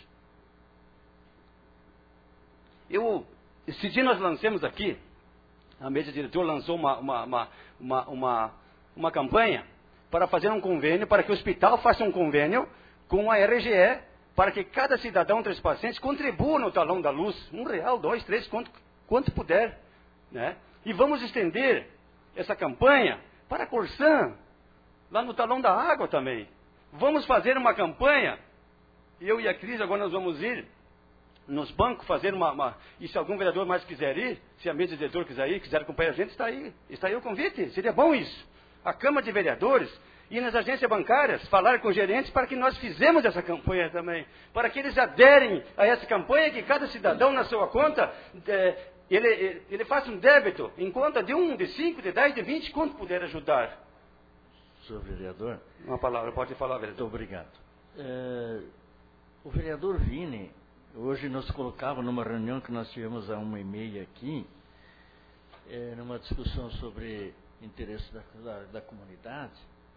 Eu, esse dia nós lançamos aqui, a mesa diretora lançou uma, uma, uma, uma, uma, uma campanha para fazer um convênio, para que o hospital faça um convênio com a R G E, para que cada cidadão trespacense contribua no talão da luz, um real, dois, três, quanto, quanto puder. Né? E vamos estender essa campanha para a Corsã, lá no talão da água também. Vamos fazer uma campanha, eu e a Cris agora nós vamos ir nos bancos fazer uma, uma... E se algum vereador mais quiser ir, se a mesa de diretor quiser ir, quiser acompanhar a gente, está aí. Está aí o convite, seria bom isso. A Câmara de Vereadores e nas agências bancárias, falar com os gerentes para que nós fizemos essa campanha também. Para que eles aderem a essa campanha, que cada cidadão na sua conta, é, ele, ele faça um débito em conta de um, de cinco, de dez, de vinte, quanto puder ajudar. Senhor vereador. Uma palavra, pode falar, vereador. Muito obrigado. É, o vereador Vini, hoje nos colocava numa reunião que nós tivemos há uma e meia aqui, é, numa discussão sobre interesse da, da, da comunidade,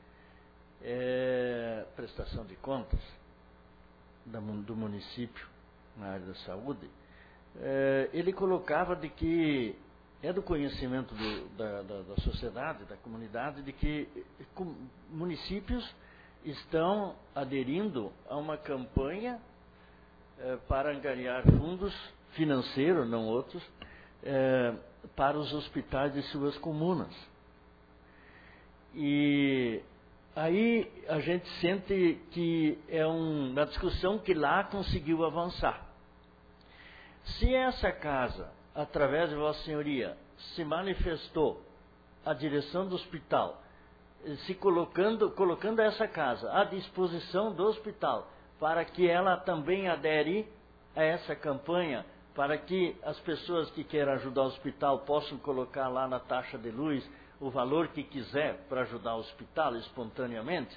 é, prestação de contas da, do município na área da saúde, é, ele colocava de que é do conhecimento do, da, da, da sociedade, da comunidade, de que com, municípios estão aderindo a uma campanha eh, para angariar fundos financeiros, não outros, eh, para os hospitais de suas comunas. E aí a gente sente que é um, uma discussão que lá conseguiu avançar. Se essa casa, através de Vossa Senhoria, se manifestou a direção do hospital, se colocando, colocando essa casa à disposição do hospital, para que ela também adere a essa campanha, para que as pessoas que queiram ajudar o hospital possam colocar lá na taxa de luz o valor que quiser para ajudar o hospital espontaneamente.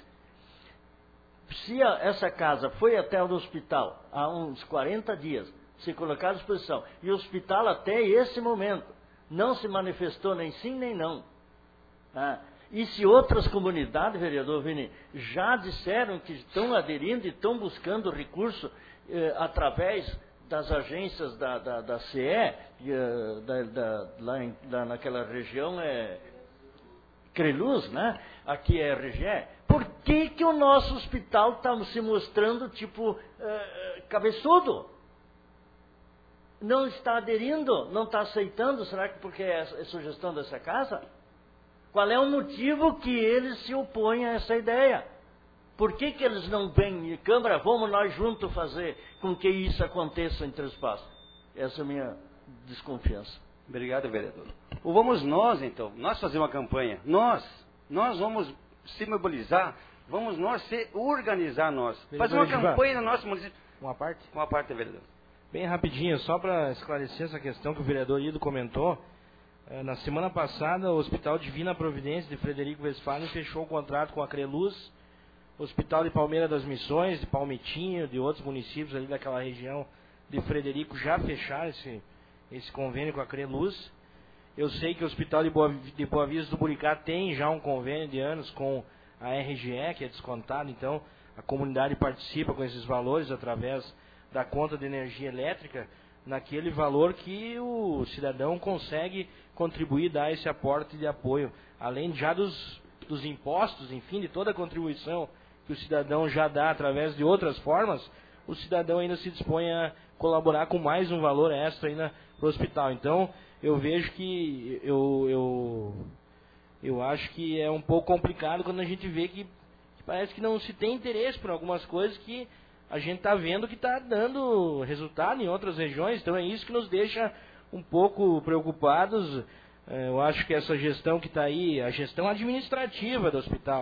Se a, essa casa foi até o hospital há uns quarenta dias, se colocar à disposição, e o hospital até esse momento não se manifestou nem sim nem não. Ah, e se outras comunidades, vereador Vini, já disseram que estão aderindo e estão buscando recurso eh, através das agências da, da, da C E, eh, da, da, lá, em, lá naquela região é Creluz, né? Aqui é R G E, por que, que o nosso hospital está se mostrando tipo eh, cabeçudo? Não está aderindo, não está aceitando, será que porque é a sugestão dessa casa? Qual é o motivo que eles se opõem a essa ideia? Por que, que eles não vêm, Câmara, vamos nós juntos fazer com que isso aconteça em Três Passos? Essa é a minha desconfiança. Obrigado, vereador. Ou vamos nós, então, nós fazer uma campanha. Nós, nós vamos se mobilizar, vamos nós se organizar nós. Fazer uma campanha no nosso município. Uma parte? Uma parte, vereador. Bem rapidinho, só para esclarecer essa questão que o vereador Ido comentou. Na semana passada, o Hospital Divina Providência de Frederico Westphalen fechou o contrato com a Creluz, Hospital de Palmeira das Missões, de Palmitinho, de outros municípios ali daquela região de Frederico já fecharam esse, esse convênio com a Creluz. Eu sei que o Hospital de Boa, de Boa Vista do Buricá tem já um convênio de anos com a R G E, que é descontado, então a comunidade participa com esses valores através da conta de energia elétrica, naquele valor que o cidadão consegue contribuir, dar esse aporte de apoio, além já dos, dos impostos, enfim, de toda a contribuição que o cidadão já dá através de outras formas, o cidadão ainda se dispõe a colaborar com mais um valor extra ainda para o hospital. Então, eu vejo que, eu, eu, eu acho que é um pouco complicado quando a gente vê que, que parece que não se tem interesse por algumas coisas que a gente está vendo que está dando resultado em outras regiões, então é isso que nos deixa um pouco preocupados. Eu acho que essa gestão que está aí, a gestão administrativa do hospital,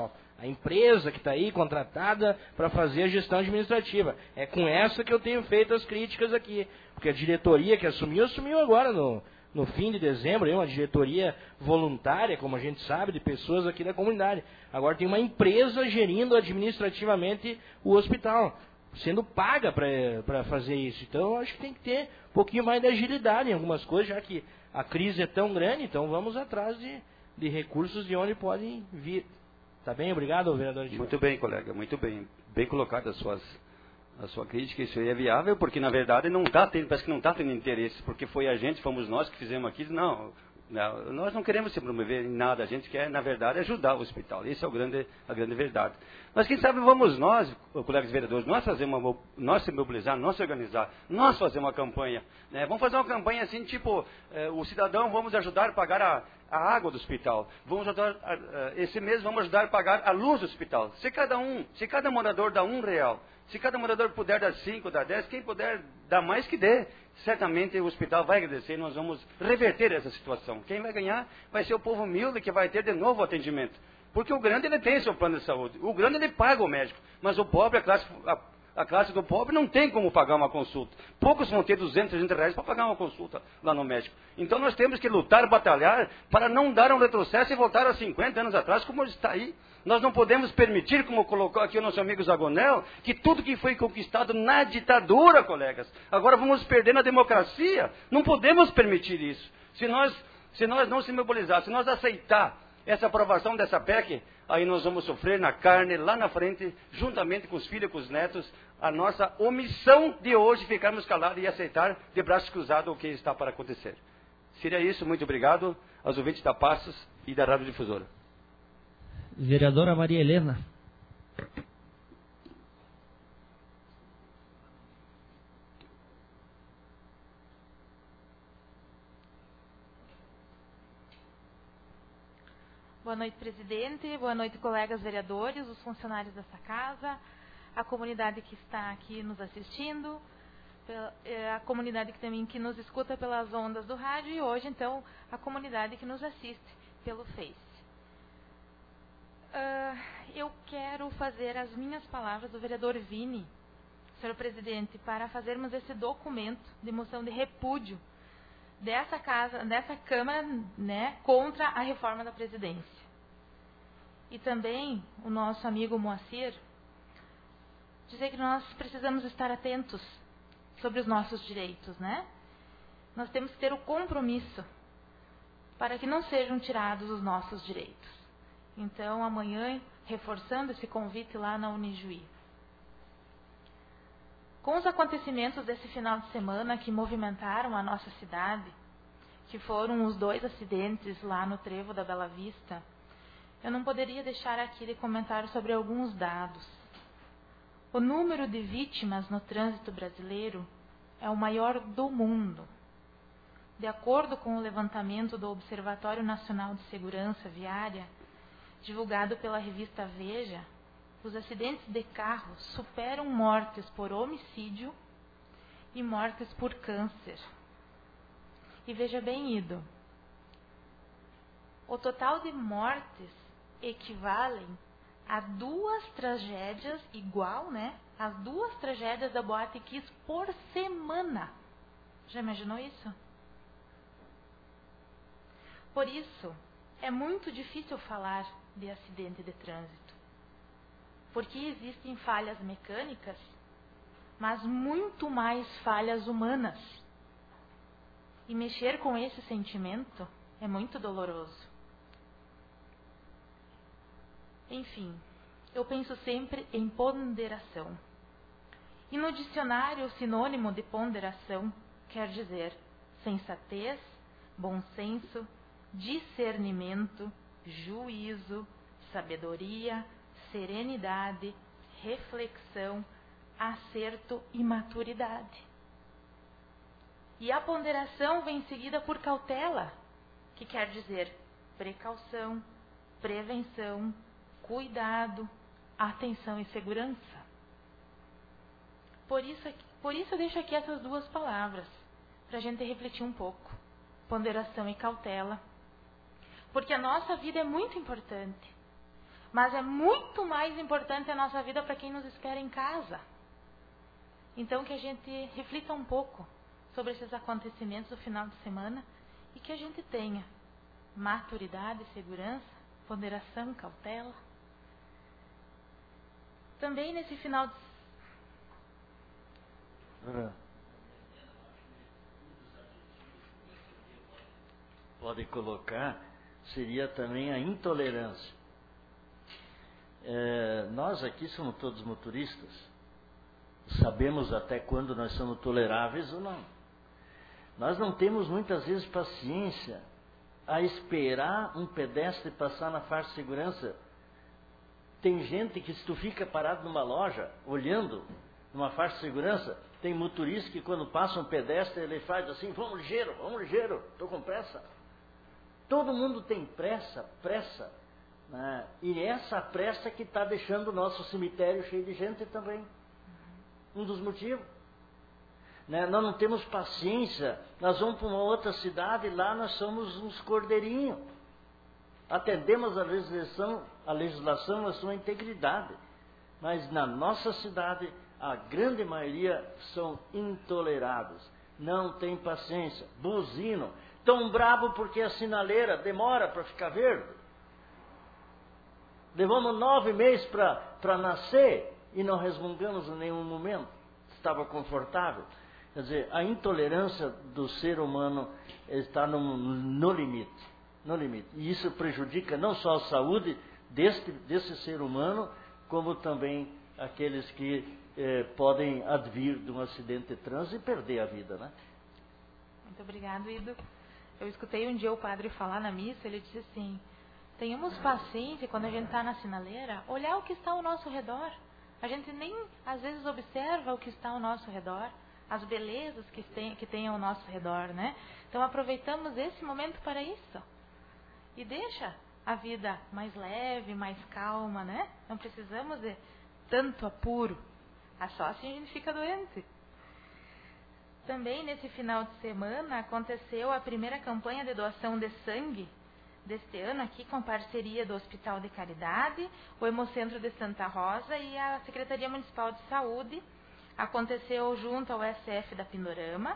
A empresa que está aí contratada para fazer a gestão administrativa. É com essa que eu tenho feito as críticas aqui. Porque a diretoria que assumiu, assumiu agora no, no fim de dezembro, uma diretoria voluntária, como a gente sabe, de pessoas aqui da comunidade. Agora tem uma empresa gerindo administrativamente o hospital, sendo paga para fazer isso. Então, eu acho que tem que ter um pouquinho mais de agilidade em algumas coisas, já que a crise é tão grande, então vamos atrás de, de recursos de onde podem vir. Tá bem? Obrigado, vereador. Muito bem, colega, muito bem. Bem colocado as suas, a sua crítica, isso aí é viável, porque na verdade não está tendo, parece que não está tendo interesse, porque foi a gente, fomos nós que fizemos aqui, não, não, nós não queremos se promover em nada, a gente quer, na verdade, ajudar o hospital, isso é o grande, a grande verdade. Mas quem sabe vamos nós, colegas vereadores, nós fazer uma, nós se mobilizar, nós se organizar, nós fazer uma campanha, né? Vamos fazer uma campanha assim, tipo, eh, o cidadão, vamos ajudar a pagar a, a água do hospital, vamos ajudar, a, a, esse mês vamos ajudar a pagar a luz do hospital. Se cada um, se cada morador dá um real, se cada morador puder dar cinco, dar dez, quem puder dar mais que dê, certamente o hospital vai agradecer e nós vamos reverter essa situação. Quem vai ganhar vai ser o povo humilde que vai ter de novo o atendimento. Porque o grande ele tem seu plano de saúde, o grande ele paga o médico, mas o pobre, a classe, a, a classe do pobre não tem como pagar uma consulta. Poucos vão ter duzentos, trezentos reais para pagar uma consulta lá no médico. Então nós temos que lutar, batalhar para não dar um retrocesso e voltar a cinquenta anos atrás como está aí. Nós não podemos permitir, como colocou aqui o nosso amigo Zagonel, que tudo que foi conquistado na ditadura, colegas, agora vamos perder na democracia. Não podemos permitir isso. Se nós, se nós não se mobilizar, se nós aceitar essa aprovação dessa P E C, aí nós vamos sofrer na carne, lá na frente, juntamente com os filhos e com os netos, a nossa omissão de hoje ficarmos calados e aceitar de braços cruzados o que está para acontecer. Seria isso, muito obrigado aos ouvintes da Passos e da Rádio Difusora. Vereadora Maria Helena. Boa noite, presidente. Boa noite, colegas vereadores, os funcionários dessa casa, a comunidade que está aqui nos assistindo, a comunidade que também que nos escuta pelas ondas do rádio e hoje, então, a comunidade que nos assiste pelo Face. Uh, eu quero fazer as minhas palavras do vereador Vini, senhor presidente, para fazermos esse documento de moção de repúdio dessa casa, dessa Câmara, né, contra a reforma da Previdência. E também o nosso amigo Moacir dizer que nós precisamos estar atentos sobre os nossos direitos, né? Nós temos que ter o compromisso para que não sejam tirados os nossos direitos. Então, amanhã, reforçando esse convite lá na Unijuí. Com os acontecimentos desse final de semana que movimentaram a nossa cidade, que foram os dois acidentes lá no Trevo da Bela Vista, eu não poderia deixar aqui de comentar sobre alguns dados. O número de vítimas no trânsito brasileiro é o maior do mundo. De acordo com o levantamento do Observatório Nacional de Segurança Viária, divulgado pela revista Veja, os acidentes de carro superam mortes por homicídio e mortes por câncer. E veja bem, Ido, o total de mortes equivalem a duas tragédias, igual, né? As duas tragédias da Boate Kiss por semana. Já imaginou isso? Por isso, é muito difícil falar de acidente de trânsito. Porque existem falhas mecânicas, mas muito mais falhas humanas. E mexer com esse sentimento é muito doloroso. Enfim, eu penso sempre em ponderação. E no dicionário, o sinônimo de ponderação quer dizer sensatez, bom senso, discernimento, juízo, sabedoria, serenidade, reflexão, acerto e maturidade. E a ponderação vem seguida por cautela, que quer dizer precaução, prevenção, cuidado, atenção e segurança. Por isso, por isso eu deixo aqui essas duas palavras, para a gente refletir um pouco. Ponderação e cautela. Porque a nossa vida é muito importante. mas é muito mais importante a nossa vida para quem nos espera em casa. Então que a gente reflita um pouco sobre esses acontecimentos do final de semana e que a gente tenha maturidade, segurança, ponderação, cautela. Também nesse final de... Pode colocar, seria também a intolerância. É, nós aqui somos todos motoristas. Sabemos até quando nós somos toleráveis ou não. Nós não temos muitas vezes paciência a esperar um pedestre passar na faixa de segurança. Tem gente que, se tu fica parado numa loja, olhando numa faixa de segurança, tem motorista que quando passa um pedestre, ele faz assim, vamos ligeiro, vamos ligeiro, estou com pressa. Todo mundo tem pressa, pressa. Né? E essa pressa que está deixando o nosso cemitério cheio de gente também. Um dos motivos. Né? Nós não temos paciência, nós vamos para uma outra cidade e lá nós somos uns cordeirinhos. Atendemos a legislação, a legislação na sua integridade. Mas na nossa cidade, a grande maioria são intolerados. Não tem paciência, buzinam. Tão bravo porque a sinaleira demora para ficar verde. Levamos nove meses para nascer e não resmungamos em nenhum momento. Estava confortável. Quer dizer, a intolerância do ser humano está no, no limite. No limite. E isso prejudica não só a saúde deste, desse ser humano, como também aqueles que eh, podem advir de um acidente de trânsito e perder a vida, né? Muito obrigado, Ido. Eu escutei um dia o padre falar na missa, ele disse assim, tenhamos paciência quando a gente está na sinaleira, olhar o que está ao nosso redor. A gente nem, às vezes, observa o que está ao nosso redor, as belezas que tem, que tem ao nosso redor, né? Então, aproveitamos esse momento para isso. E deixa a vida mais leve, mais calma, né? Não precisamos de tanto apuro. Só assim a gente fica doente. Também nesse final de semana aconteceu a primeira campanha de doação de sangue deste ano aqui com parceria do Hospital de Caridade, o Hemocentro de Santa Rosa e a Secretaria Municipal de Saúde. Aconteceu junto ao S F da Pindorama.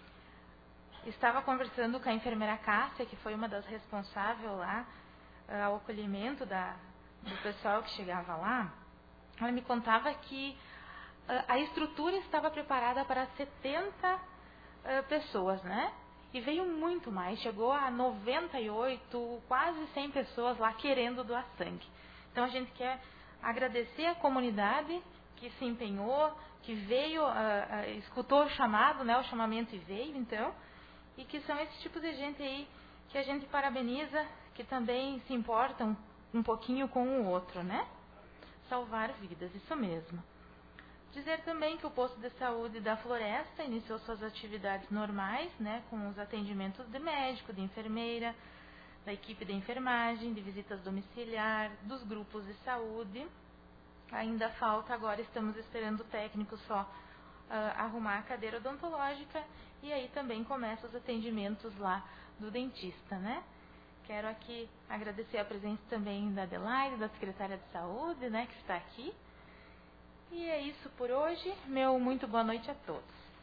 Estava conversando com a enfermeira Cássia, que foi uma das responsáveis lá ao acolhimento da, do pessoal que chegava lá. Ela me contava que a estrutura estava preparada para setenta uh, pessoas, né? E veio muito mais, chegou a noventa e oito, quase cem pessoas lá querendo doar sangue. Então a gente quer agradecer a comunidade que se empenhou, que veio, uh, uh, escutou o chamado, né? O chamamento e veio, então. E que são esse tipo de gente aí que a gente parabeniza, que também se importam um pouquinho com o outro, né? Salvar vidas, isso mesmo. Dizer também que o posto de saúde da Floresta iniciou suas atividades normais, né, com os atendimentos de médico, de enfermeira, da equipe de enfermagem, de visitas domiciliar, dos grupos de saúde. Ainda falta, agora estamos esperando o técnico só uh, arrumar a cadeira odontológica e aí também começam os atendimentos lá do dentista, né? Quero aqui agradecer a presença também da Adelaide, da secretária de saúde, né, que está aqui. E é isso por hoje. Meu muito boa noite a todos.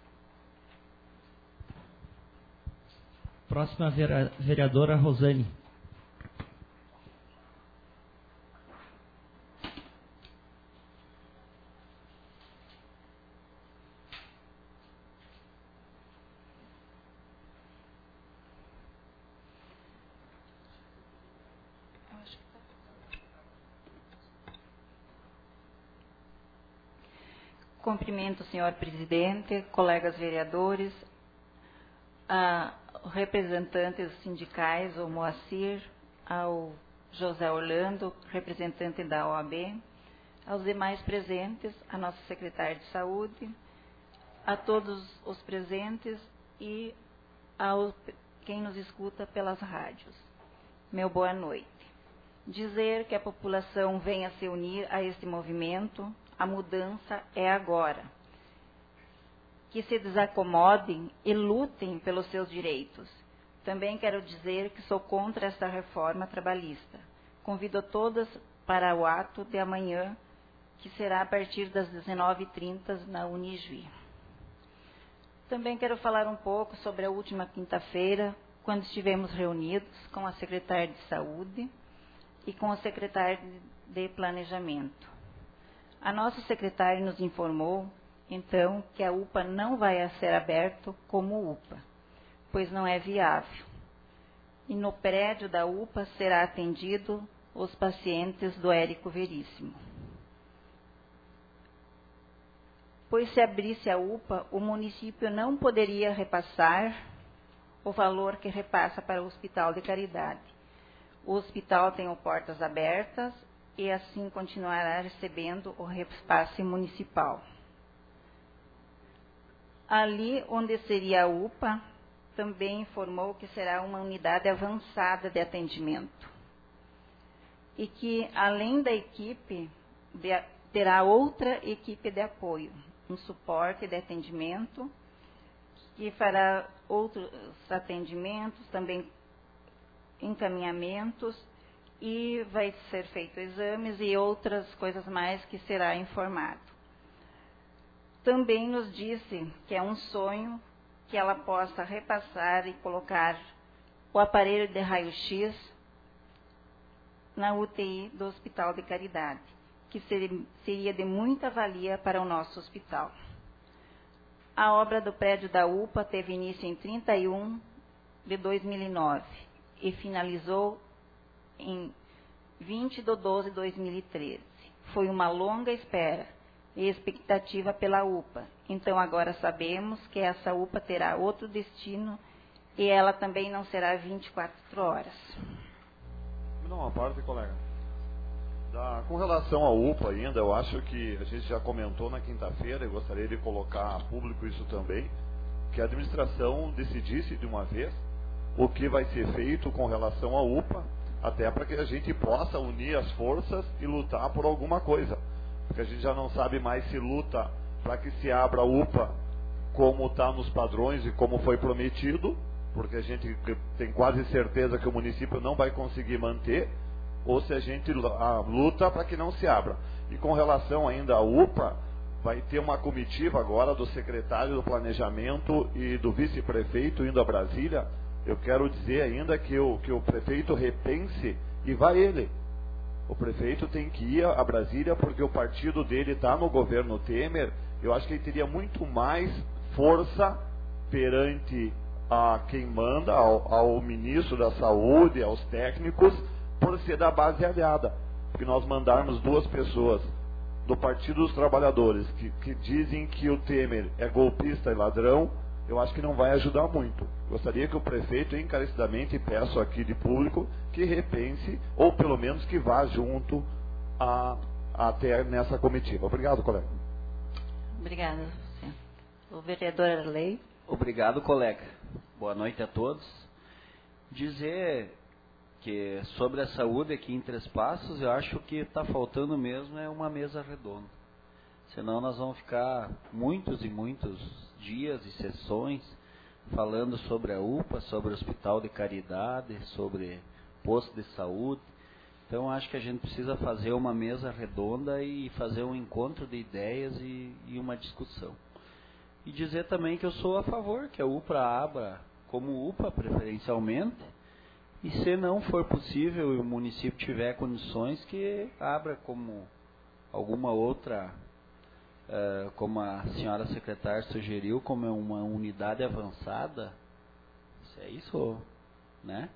Próxima vereadora Rosane. Cumprimento o senhor presidente, colegas vereadores, a representantes sindicais, o Moacir, ao José Orlando, representante da O A B, aos demais presentes, a nossa secretária de saúde, a todos os presentes e a quem nos escuta pelas rádios. Meu boa noite. Dizer que a população venha se unir a este movimento. A mudança é agora. Que se desacomodem e lutem pelos seus direitos. Também quero dizer que sou contra esta reforma trabalhista. Convido todas para o ato de amanhã, que será a partir das dezenove e trinta na Unijuí. Também quero falar um pouco sobre a última quinta-feira, quando estivemos reunidos com a secretária de Saúde e com a secretária de Planejamento. A nossa secretária nos informou, então, que a U P A não vai ser aberta como U P A, pois não é viável. E no prédio da U P A será atendido os pacientes do Érico Veríssimo. Pois se abrisse a U P A, o município não poderia repassar o valor que repassa para o Hospital de Caridade. O hospital tem portas abertas e assim continuará recebendo o repasse municipal. Ali onde seria a U P A, também informou que será uma unidade avançada de atendimento e que, além da equipe, de, terá outra equipe de apoio, um suporte de atendimento, que fará outros atendimentos, também encaminhamentos, e vai ser feito exames e outras coisas mais que será informado. Também nos disse que é um sonho que ela possa repassar e colocar o aparelho de raio-x na U T I do Hospital de Caridade, que seria de muita valia para o nosso hospital. A obra do prédio da U P A teve início em trinta e um de dois mil e nove e finalizou em vinte de doze de dois mil e treze. Foi uma longa espera e expectativa pela U P A. Então agora sabemos que essa U P A terá outro destino e ela também não será vinte e quatro horas. Não, uma parte, colega. Da, com relação à U P A ainda, eu acho que a gente já comentou na quinta-feira, e gostaria de colocar a público isso também, que a administração decidisse de uma vez o que vai ser feito com relação à U P A, até para que a gente possa unir as forças e lutar por alguma coisa. Porque a gente já não sabe mais se luta para que se abra a U P A como está nos padrões e como foi prometido, porque a gente tem quase certeza que o município não vai conseguir manter, ou se a gente luta para que não se abra. E com relação ainda à U P A, vai ter uma comitiva agora do secretário do Planejamento e do vice-prefeito indo a Brasília. Eu quero dizer ainda que o, que o prefeito repense e vá ele. O prefeito tem que ir a Brasília porque o partido dele está no governo Temer. Eu acho que ele teria muito mais força perante a quem manda, ao, ao ministro da Saúde, aos técnicos, por ser da base aliada. Porque nós mandarmos duas pessoas do Partido dos Trabalhadores que, que dizem que o Temer é golpista e ladrão, eu acho que não vai ajudar muito. Gostaria que o prefeito, encarecidamente, peço aqui de público, que repense, ou pelo menos que vá junto a, até nessa comitiva. Obrigado, colega. Obrigada. O vereador Arley. Obrigado, colega. Boa noite a todos. Dizer que sobre a saúde aqui em Três Passos, eu acho que está faltando mesmo é uma mesa redonda. Senão nós vamos ficar muitos e muitos dias e sessões falando sobre a U P A, sobre o Hospital de Caridade, sobre posto de saúde. Então acho que a gente precisa fazer uma mesa redonda e fazer um encontro de ideias e, e uma discussão. E dizer também que eu sou a favor que a U P A abra como U P A preferencialmente, e se não for possível e o município tiver condições, que abra como alguma outra, uh, como a senhora secretária sugeriu, como uma unidade avançada. Se é isso, né?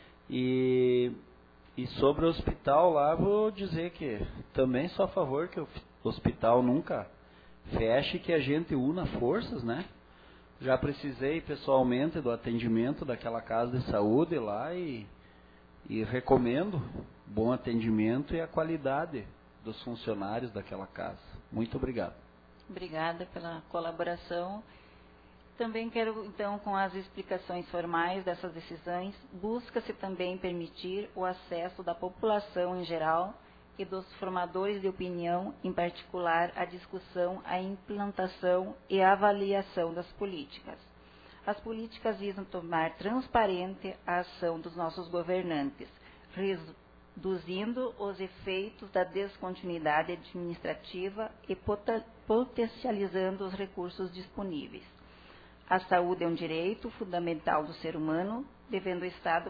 E, e sobre o hospital lá, vou dizer que também sou a favor que o hospital nunca feche, que a gente una forças, né? Já precisei pessoalmente do atendimento daquela casa de saúde lá e, e recomendo bom atendimento e a qualidade dos funcionários daquela casa. Muito obrigado. Obrigada pela colaboração. Também quero, então, com as explicações formais dessas decisões, busca-se também permitir o acesso da população em geral e dos formadores de opinião, em particular, a discussão, a implantação e a avaliação das políticas. As políticas visam tornar transparente a ação dos nossos governantes, reduzindo os efeitos da descontinuidade administrativa e potencializando os recursos disponíveis. A saúde é um direito fundamental do ser humano, devendo o Estado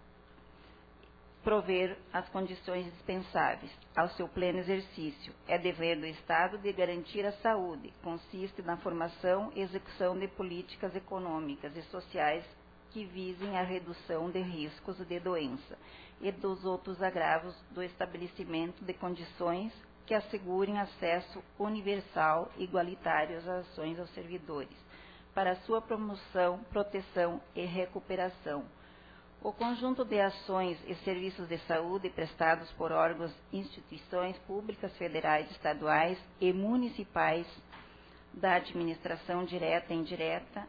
prover as condições dispensáveis ao seu pleno exercício. É dever do Estado de garantir a saúde. Consiste na formação e execução de políticas econômicas e sociais que visem a redução de riscos de doença e dos outros agravos do estabelecimento de condições que assegurem acesso universal e igualitário às ações aos servidores, para sua promoção, proteção e recuperação. O conjunto de ações e serviços de saúde prestados por órgãos e instituições públicas federais, estaduais e municipais da administração direta e indireta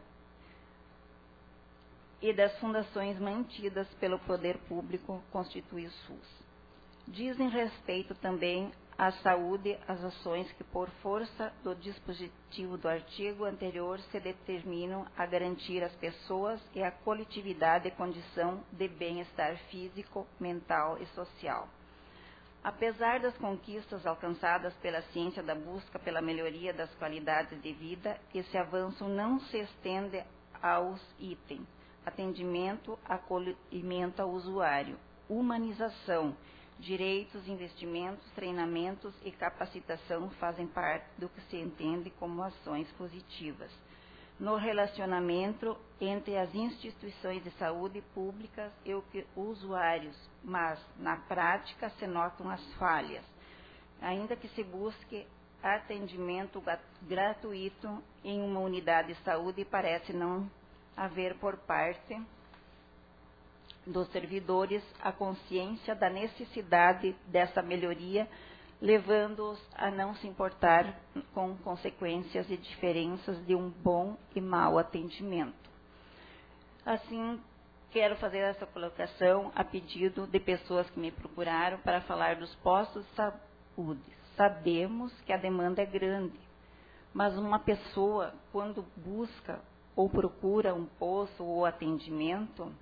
e das fundações mantidas pelo poder público constitui o SUS. Dizem respeito também à saúde as ações que, por força do dispositivo do artigo anterior, se determinam a garantir às pessoas e à coletividade condição de bem-estar físico, mental e social. Apesar das conquistas alcançadas pela ciência da busca pela melhoria das qualidades de vida, esse avanço não se estende aos itens: atendimento, acolhimento ao usuário, humanização, direitos, investimentos, treinamentos e capacitação fazem parte do que se entende como ações positivas no relacionamento entre as instituições de saúde públicas e os usuários, mas, na prática, se notam as falhas, ainda que se busque atendimento gratuito em uma unidade de saúde, parece não haver por parte dos servidores a consciência da necessidade dessa melhoria, levando-os a não se importar com consequências e diferenças de um bom e mau atendimento. Assim, quero fazer essa colocação a pedido de pessoas que me procuraram para falar dos postos de saúde. Sabemos que a demanda é grande, mas uma pessoa, quando busca ou procura um posto ou atendimento,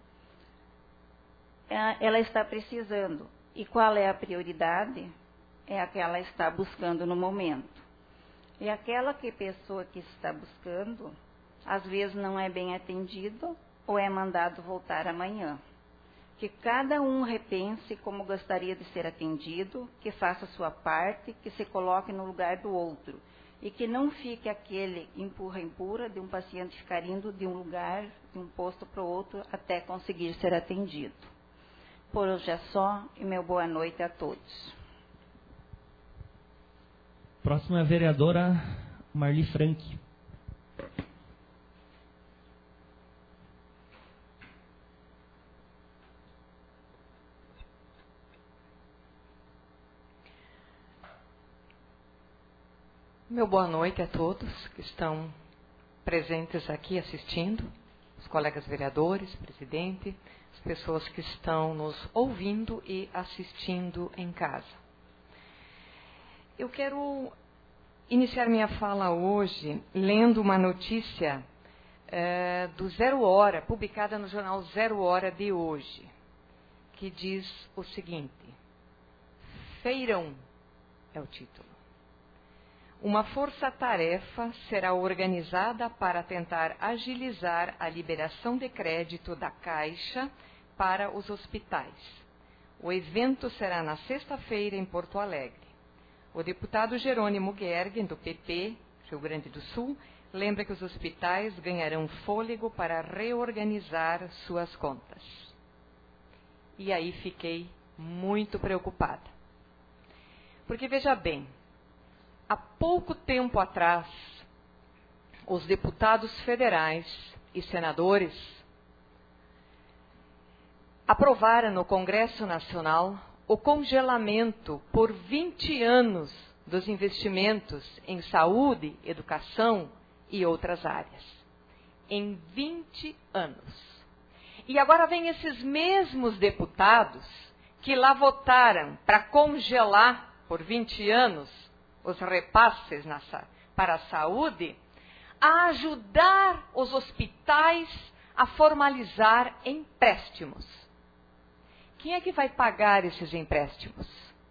ela está precisando. E qual é a prioridade? É a que ela está buscando no momento. E aquela que pessoa que está buscando, às vezes não é bem atendido ou é mandado voltar amanhã. Que cada um repense como gostaria de ser atendido, que faça a sua parte, que se coloque no lugar do outro. E que não fique aquele empurra-empurra de um paciente ficar indo de um lugar, de um posto para o outro, até conseguir ser atendido. Por hoje é só, e meu boa noite a todos. Próxima é a vereadora Marli Franck. Meu boa noite a todos que estão presentes aqui assistindo, os colegas vereadores, presidente, as pessoas que estão nos ouvindo e assistindo em casa. Eu quero iniciar minha fala hoje lendo uma notícia eh, do Zero Hora, publicada no jornal Zero Hora de hoje, que diz o seguinte: Feirão é o título. Uma força-tarefa será organizada para tentar agilizar a liberação de crédito da Caixa para os hospitais. O evento será na sexta-feira em Porto Alegre. O deputado Jerônimo Gergen, do P P, Rio Grande do Sul, lembra que os hospitais ganharão fôlego para reorganizar suas contas. E aí fiquei muito preocupada. Porque, veja bem, há pouco tempo atrás, os deputados federais e senadores aprovaram no Congresso Nacional o congelamento por vinte anos dos investimentos em saúde, educação e outras áreas. Em vinte anos. E agora vem esses mesmos deputados que lá votaram para congelar por vinte anos os repasses na, para a saúde, a ajudar os hospitais a formalizar empréstimos, quem é que vai pagar esses empréstimos?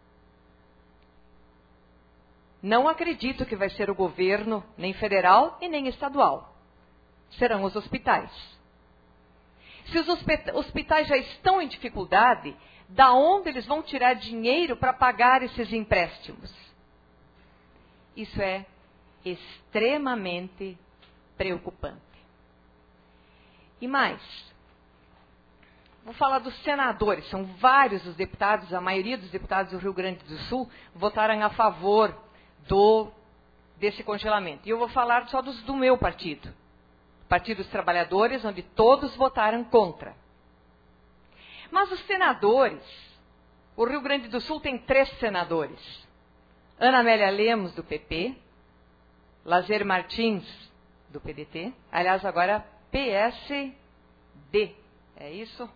Não acredito que vai ser o governo, nem federal e nem estadual. Serão os hospitais. Se os hospitais já estão em dificuldade, da onde eles vão tirar dinheiro para pagar esses empréstimos? Isso é extremamente preocupante. E mais, vou falar dos senadores. São vários os deputados, a maioria dos deputados do Rio Grande do Sul votaram a favor do, desse congelamento. E eu vou falar só dos, do meu partido. Partido dos Trabalhadores, onde todos votaram contra. Mas os senadores, o Rio Grande do Sul tem três senadores. Ana Amélia Lemos, do P P, Lazer Martins, do P D T, aliás, agora P S D, é isso?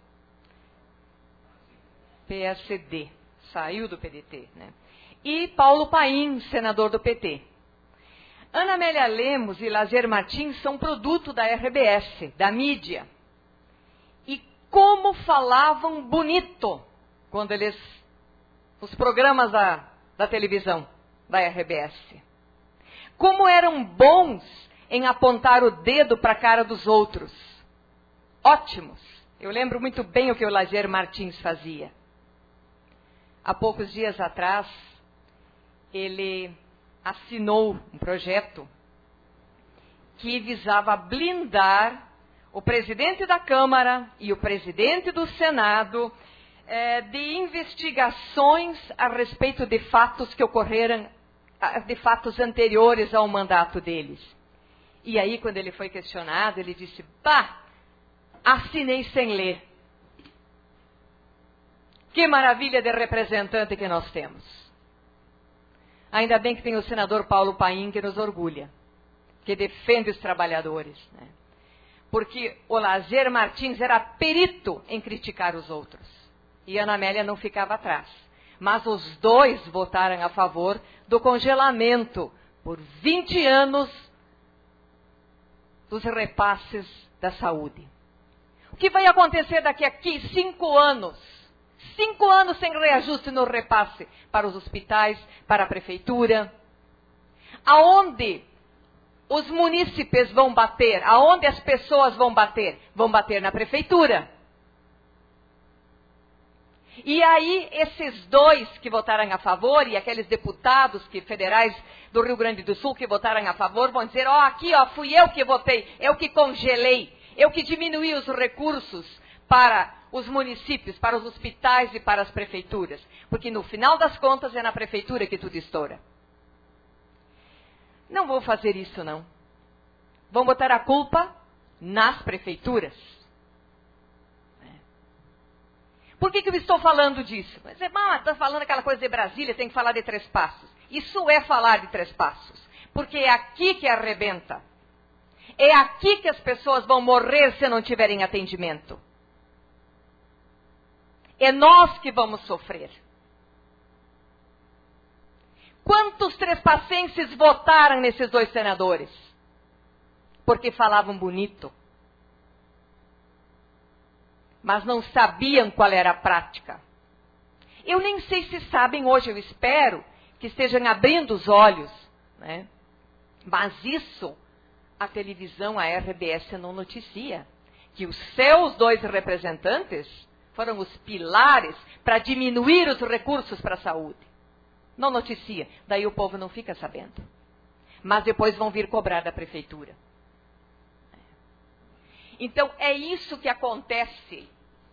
P S D, saiu do P D T, né? E Paulo Paim, senador do P T. Ana Amélia Lemos e Lazer Martins são produto da R B S, da mídia. E como falavam bonito quando eles, os programas da, da televisão, da R B S. Como eram bons em apontar o dedo para a cara dos outros. Ótimos. Eu lembro muito bem o que o Lazer Martins fazia. Há poucos dias atrás, ele assinou um projeto que visava blindar o presidente da Câmara e o presidente do Senado eh, de investigações a respeito de fatos que ocorreram, de fatos anteriores ao mandato deles. E aí, quando ele foi questionado, ele disse, bah, assinei sem ler. Que maravilha de representante que nós temos. Ainda bem que tem o senador Paulo Paim, que nos orgulha, que defende os trabalhadores, né? Porque o Lazer Martins era perito em criticar os outros. E Ana Amélia não ficava atrás. Mas os dois votaram a favor do congelamento por vinte anos dos repasses da saúde. O que vai acontecer daqui a cinco anos? Cinco anos sem reajuste no repasse para os hospitais, para a prefeitura. Aonde os munícipes vão bater? Aonde as pessoas vão bater? Vão bater na prefeitura. E aí, esses dois que votaram a favor, e aqueles deputados que, federais do Rio Grande do Sul que votaram a favor, vão dizer, ó, oh, aqui, ó, fui eu que votei, eu que congelei, eu que diminuí os recursos para os municípios, para os hospitais e para as prefeituras. Porque no final das contas é na prefeitura que tudo estoura. Não vou fazer isso, não. Vão botar a culpa nas prefeituras. Por que, que eu estou falando disso? Mas, ah, está falando aquela coisa de Brasília, tem que falar de Três Passos. Isso é falar de Três Passos. Porque é aqui que arrebenta. É aqui que as pessoas vão morrer se não tiverem atendimento. É nós que vamos sofrer. Quantos trespassenses votaram nesses dois senadores? Porque falavam bonito. Mas não sabiam qual era a prática. Eu nem sei se sabem hoje, eu espero que estejam abrindo os olhos, né? Mas isso, a televisão, a R B S não noticia. Que os seus dois representantes foram os pilares para diminuir os recursos para a saúde. Não noticia, daí o povo não fica sabendo. Mas depois vão vir cobrar da prefeitura. Então, é isso que acontece.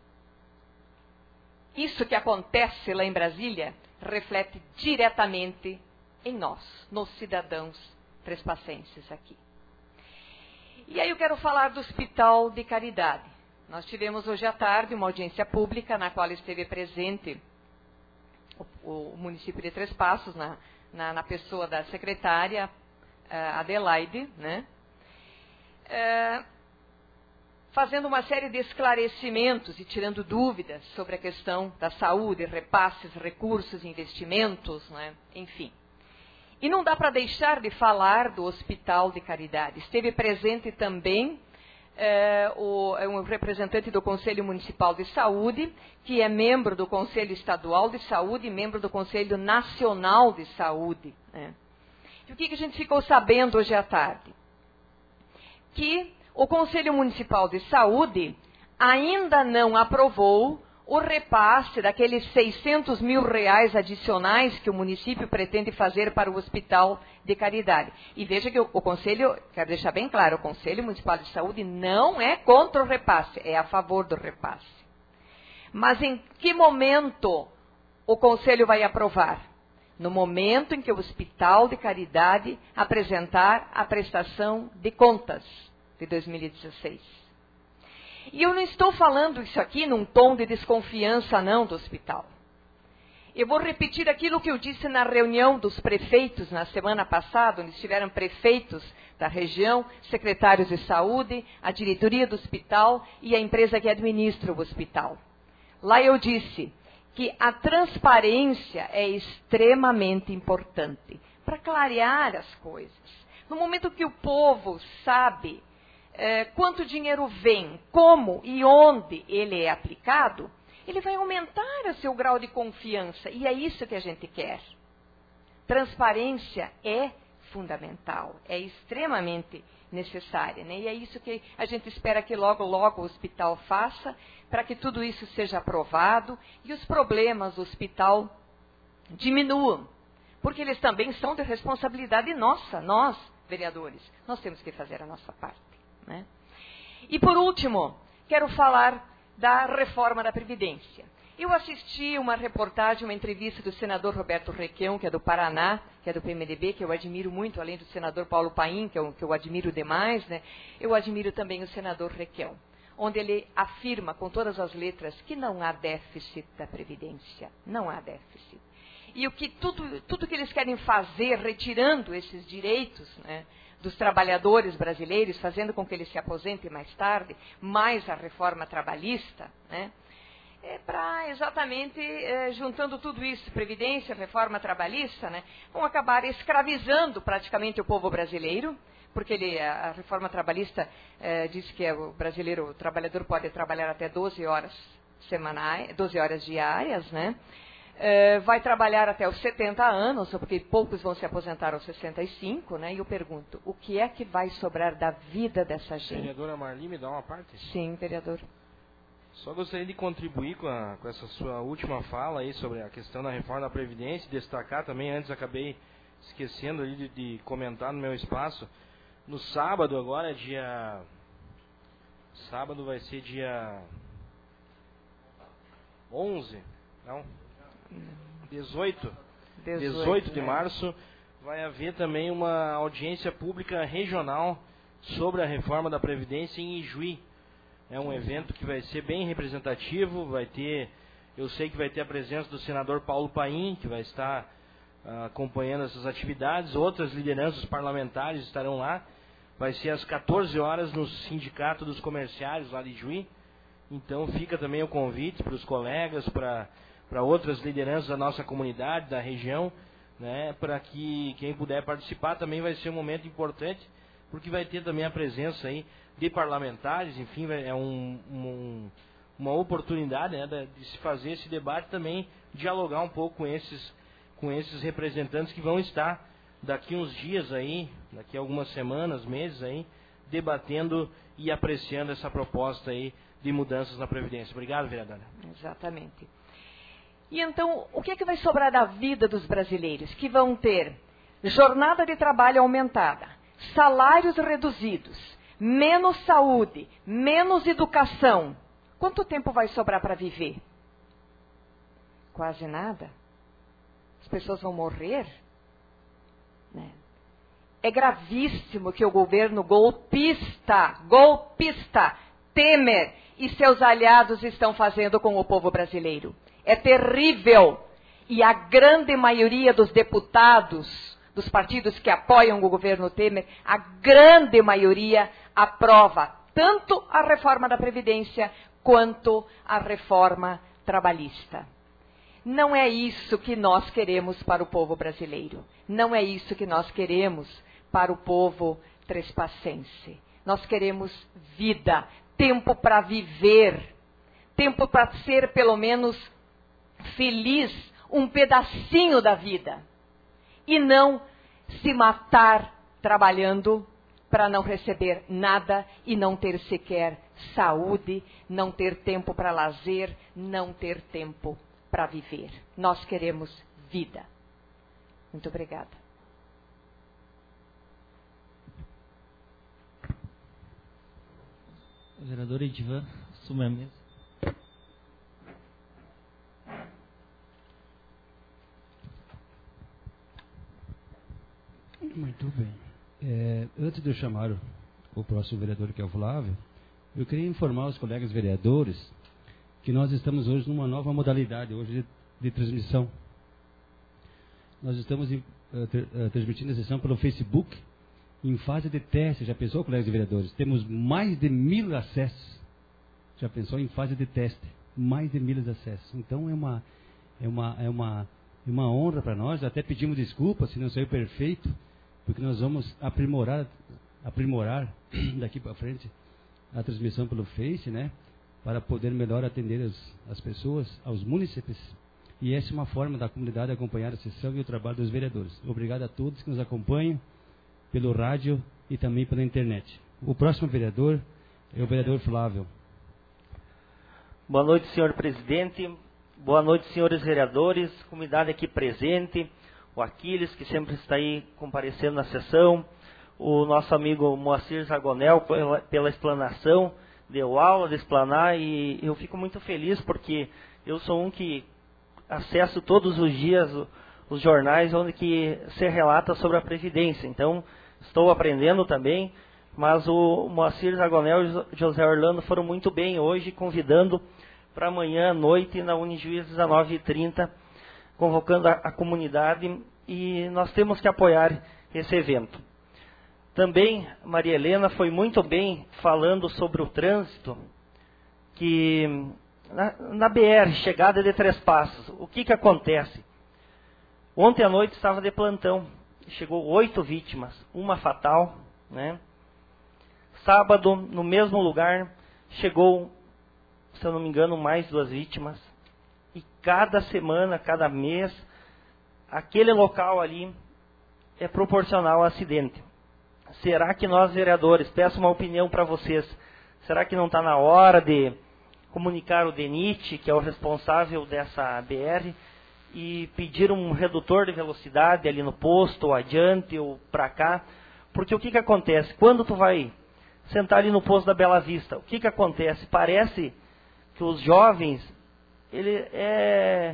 Isso que acontece lá em Brasília reflete diretamente em nós, nos cidadãos trespassenses aqui. E aí eu quero falar do Hospital de Caridade. Nós tivemos hoje à tarde uma audiência pública na qual esteve presente o, o município de Três Passos, na, na, na pessoa da secretária uh, Adelaide, né? Uh, fazendo uma série de esclarecimentos e tirando dúvidas sobre a questão da saúde, repasses, recursos, investimentos, né? Enfim. E não dá para deixar de falar do Hospital de Caridade. Esteve presente também é, o, é um representante do Conselho Municipal de Saúde, que é membro do Conselho Estadual de Saúde e membro do Conselho Nacional de Saúde. Né? E o que, que a gente ficou sabendo hoje à tarde? Que o Conselho Municipal de Saúde ainda não aprovou o repasse daqueles seiscentos mil reais adicionais que o município pretende fazer para o Hospital de Caridade. E veja que o, o Conselho, quero deixar bem claro, o Conselho Municipal de Saúde não é contra o repasse, é a favor do repasse. Mas em que momento o Conselho vai aprovar? No momento em que o Hospital de Caridade apresentar a prestação de contas de dois mil e dezesseis. E eu não estou falando isso aqui num tom de desconfiança, não, do hospital. Eu vou repetir aquilo que eu disse na reunião dos prefeitos na semana passada, onde estiveram prefeitos da região, secretários de saúde, a diretoria do hospital e a empresa que administra o hospital. Lá eu disse que a transparência é extremamente importante para clarear as coisas. No momento que o povo sabe É, quanto dinheiro vem, como e onde ele é aplicado, ele vai aumentar o seu grau de confiança. E é isso que a gente quer. Transparência é fundamental, é extremamente necessária. Né? E é isso que a gente espera que logo, logo o hospital faça, para que tudo isso seja aprovado e os problemas do hospital diminuam. Porque eles também são de responsabilidade nossa, nós, vereadores. Nós temos que fazer a nossa parte. Né? E por último, quero falar da reforma da Previdência. Eu assisti uma reportagem, uma entrevista do senador Roberto Requião, que é do Paraná, que é do P M D B, que eu admiro muito, além do senador Paulo Paim, que eu, que eu admiro demais, né? Eu admiro também o senador Requião, onde ele afirma com todas as letras que não há déficit da Previdência, não há déficit. E o que tudo, tudo que eles querem fazer, retirando esses direitos, né, dos trabalhadores brasileiros, fazendo com que eles se aposentem mais tarde, mais a reforma trabalhista, né, é para exatamente, é, juntando tudo isso, Previdência, reforma trabalhista, né, vão acabar escravizando praticamente o povo brasileiro, porque ele, a reforma trabalhista é, diz que é, o brasileiro, o trabalhador pode trabalhar até doze horas semanais, doze horas diárias, né? Uh, vai trabalhar até os setenta anos, porque poucos vão se aposentar aos sessenta e cinco, né? E eu pergunto, o que é que vai sobrar da vida dessa gente? Vereadora Marli, me dá uma parte? Sim, vereador. Só gostaria de contribuir com, a, com essa sua última fala aí sobre a questão da reforma da Previdência, destacar também, antes acabei esquecendo ali de, de comentar no meu espaço, no sábado agora, dia... Sábado vai ser dia onze, não? dezoito, dezoito de março, vai haver também uma audiência pública regional sobre a reforma da Previdência em Ijuí. É um evento que vai ser bem representativo, vai ter, eu sei que vai ter a presença do senador Paulo Paim, que vai estar uh, acompanhando essas atividades, outras lideranças parlamentares estarão lá. Vai ser às quatorze horas no Sindicato dos Comerciários lá de Ijuí. Então fica também o convite para os colegas, para para outras lideranças da nossa comunidade, da região, né, para que quem puder participar também vai ser um momento importante, porque vai ter também a presença aí de parlamentares, enfim, é um, um, uma oportunidade, né, de se fazer esse debate também, dialogar um pouco com esses, com esses representantes que vão estar daqui uns dias aí, daqui a algumas semanas, meses aí, debatendo e apreciando essa proposta aí de mudanças na Previdência. Obrigado, vereadora. Exatamente. E então, o que é que vai sobrar da vida dos brasileiros? Que vão ter jornada de trabalho aumentada, salários reduzidos, menos saúde, menos educação. Quanto tempo vai sobrar para viver? Quase nada. As pessoas vão morrer. Né? É gravíssimo que o governo golpista, golpista, Temer e seus aliados estão fazendo com o povo brasileiro. É terrível. E a grande maioria dos deputados, dos partidos que apoiam o governo Temer, a grande maioria aprova tanto a reforma da Previdência quanto a reforma trabalhista. Não é isso que nós queremos para o povo brasileiro. Não é isso que nós queremos para o povo trespacense. Nós queremos vida, tempo para viver, tempo para ser pelo menos feliz, um pedacinho da vida. E não se matar trabalhando para não receber nada e não ter sequer saúde, não ter tempo para lazer, não ter tempo para viver. Nós queremos vida. Muito obrigada. Vereador Edivan, assume a mesa. Muito bem. É, antes de eu chamar o, o próximo vereador, que é o Flávio, eu queria informar os colegas vereadores que nós estamos hoje numa nova modalidade hoje de, de transmissão. Nós estamos em, uh, ter, uh, transmitindo a sessão pelo Facebook em fase de teste. Já pensou, colegas de vereadores? Temos mais de mil acessos. Já pensou em fase de teste? Mais de mil acessos. Então é uma, é uma, é uma, é uma honra para nós. Até pedimos desculpas se não saiu perfeito, porque nós vamos aprimorar, aprimorar daqui para frente a transmissão pelo Face, né? Para poder melhor atender as, as pessoas, aos munícipes. E essa é uma forma da comunidade acompanhar a sessão e o trabalho dos vereadores. Obrigado a todos que nos acompanham pelo rádio e também pela internet. O próximo vereador é o vereador Flávio. Boa noite, senhor presidente. Boa noite, senhores vereadores, comunidade aqui presente, o Aquiles, que sempre está aí comparecendo na sessão, o nosso amigo Moacir Zagonel, pela, pela explanação, deu aula de explanar, e eu fico muito feliz porque eu sou um que acesso todos os dias os jornais onde que se relata sobre a Previdência. Então, estou aprendendo também, mas o Moacir Zagonel e o José Orlando foram muito bem hoje, convidando para amanhã à noite na Unijuiz, dezenove e trinta, convocando a, a comunidade, e nós temos que apoiar esse evento. Também, Maria Helena foi muito bem falando sobre o trânsito, que na, na B R, chegada de Três Passos, o que que acontece? Ontem à noite estava de plantão, chegou oito vítimas, uma fatal, né? Sábado, no mesmo lugar, chegou, se eu não me engano, mais duas vítimas. E cada semana, cada mês, aquele local ali é proporcional ao acidente. Será que nós, vereadores, peço uma opinião para vocês, será que não está na hora de comunicar o DENIT, que é o responsável dessa B R, e pedir um redutor de velocidade ali no posto, ou adiante, ou para cá? Porque o que que acontece? Quando tu vai sentar ali no posto da Bela Vista, o que que acontece? Parece que os jovens, ele é,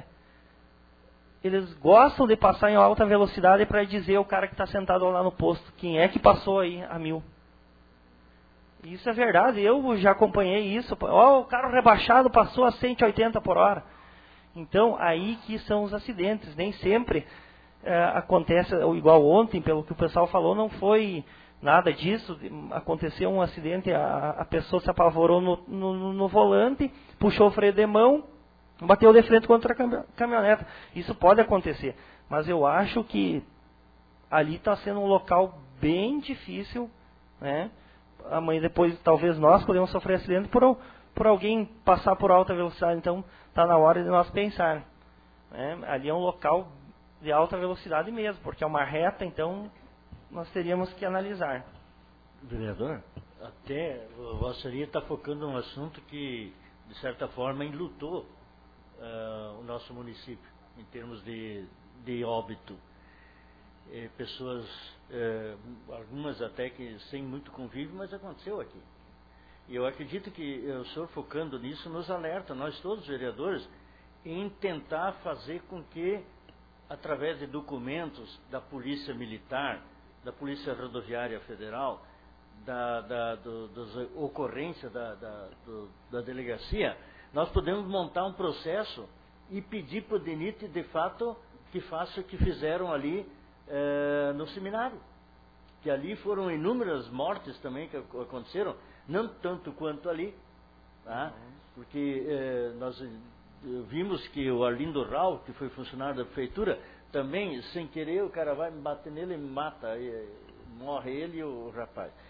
eles gostam de passar em alta velocidade para dizer o cara que está sentado lá no posto, quem é que passou aí a mil? Isso é verdade, eu já acompanhei isso. Ó, o carro rebaixado passou a cento e oitenta por hora. Então, aí que são os acidentes. Nem sempre é, acontece, igual ontem, pelo que o pessoal falou, não foi nada disso. Aconteceu um acidente, a, a pessoa se apavorou no, no, no volante, puxou o freio de mão, bateu de frente contra a caminhoneta. Isso pode acontecer, mas eu acho que ali está sendo um local bem difícil, né? Amanhã depois, talvez nós podemos sofrer acidente por, por alguém passar por alta velocidade. Então, está na hora de nós pensar, né? Ali é um local de alta velocidade mesmo, porque é uma reta, então nós teríamos que analisar. Vereador, até o Vossa Senhoria está focando num assunto que, de certa forma, enlutou uh, o nosso município, em termos de, de óbito. Eh, pessoas, eh, algumas até que sem muito convívio, mas aconteceu aqui. E eu acredito que o senhor, focando nisso, nos alerta, nós todos, vereadores, em tentar fazer com que, através de documentos da Polícia Militar, da Polícia Rodoviária Federal, da, da do, dos ocorrência da, da, do, da delegacia, nós podemos montar um processo e pedir para o DENIT, de fato, que faça o que fizeram ali eh, no seminário. Que ali foram inúmeras mortes também que aconteceram, não tanto quanto ali, tá? Porque eh, nós vimos que o Arlindo Rau, que foi funcionário da prefeitura, também, sem querer, o cara vai bater nele e mata, e morre ele e o rapaz.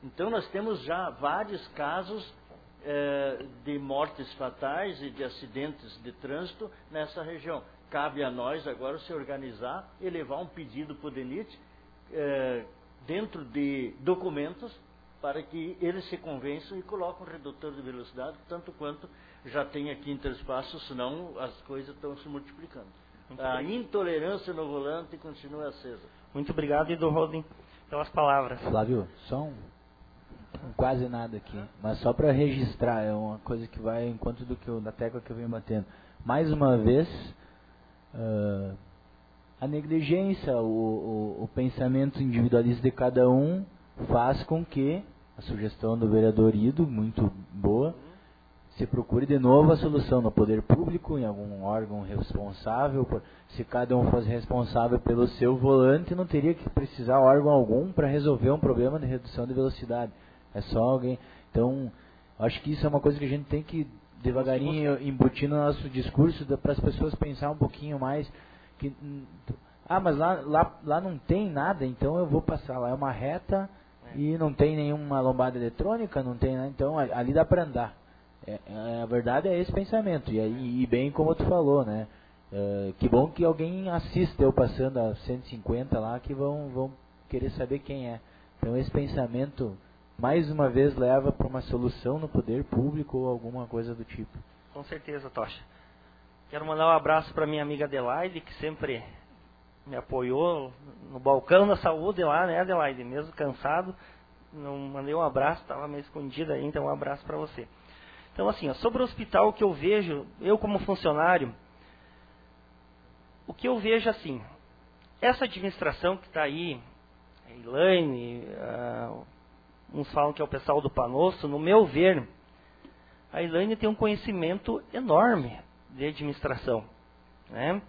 Então nós temos já vários casos eh, de mortes fatais e de acidentes de trânsito nessa região. Cabe a nós agora se organizar e levar um pedido para o DENIT eh, dentro de documentos para que eles se convençam e coloquem um redutor de velocidade, tanto quanto já tem aqui em Três Passos, senão as coisas estão se multiplicando. Muito a bem. Intolerância no volante continua acesa. Muito obrigado, Edu Rodin, pelas palavras. Flávio, só um, um quase nada aqui, mas só para registrar, é uma coisa que vai em conta do que eu, da tecla que eu venho batendo. Mais uma vez, uh, a negligência, o, o, o pensamento individualista de cada um faz com que a sugestão do vereador Ido, muito boa, se procure de novo a solução no poder público, em algum órgão responsável. Por, se cada um fosse responsável pelo seu volante, não teria que precisar órgão algum para resolver um problema de redução de velocidade. É só alguém. Então, acho que isso é uma coisa que a gente tem que devagarinho embutir no nosso discurso, para as pessoas pensar um pouquinho mais. Que, ah, mas lá, lá, lá não tem nada, então eu vou passar lá. É uma reta e não tem nenhuma lombada eletrônica, não tem, então ali dá para andar. É, a verdade é esse pensamento, e, aí, e bem como tu falou, né? É, que bom que alguém assista eu passando a cento e cinquenta lá, que vão, vão querer saber quem é. Então esse pensamento, mais uma vez, leva para uma solução no poder público ou alguma coisa do tipo. Com certeza, Tocha. Quero mandar um abraço para minha amiga Adelaide, que sempre me apoiou no balcão da saúde lá, né, Adelaide? Mesmo cansado, não mandei um abraço, estava meio escondida aí, então um abraço para você. Então, assim, ó, sobre o hospital, o que eu vejo, eu como funcionário, o que eu vejo assim, essa administração que está aí, a Elaine, uh, uns falam que é o pessoal do Panosso, no meu ver, a Elaine tem um conhecimento enorme de administração, né?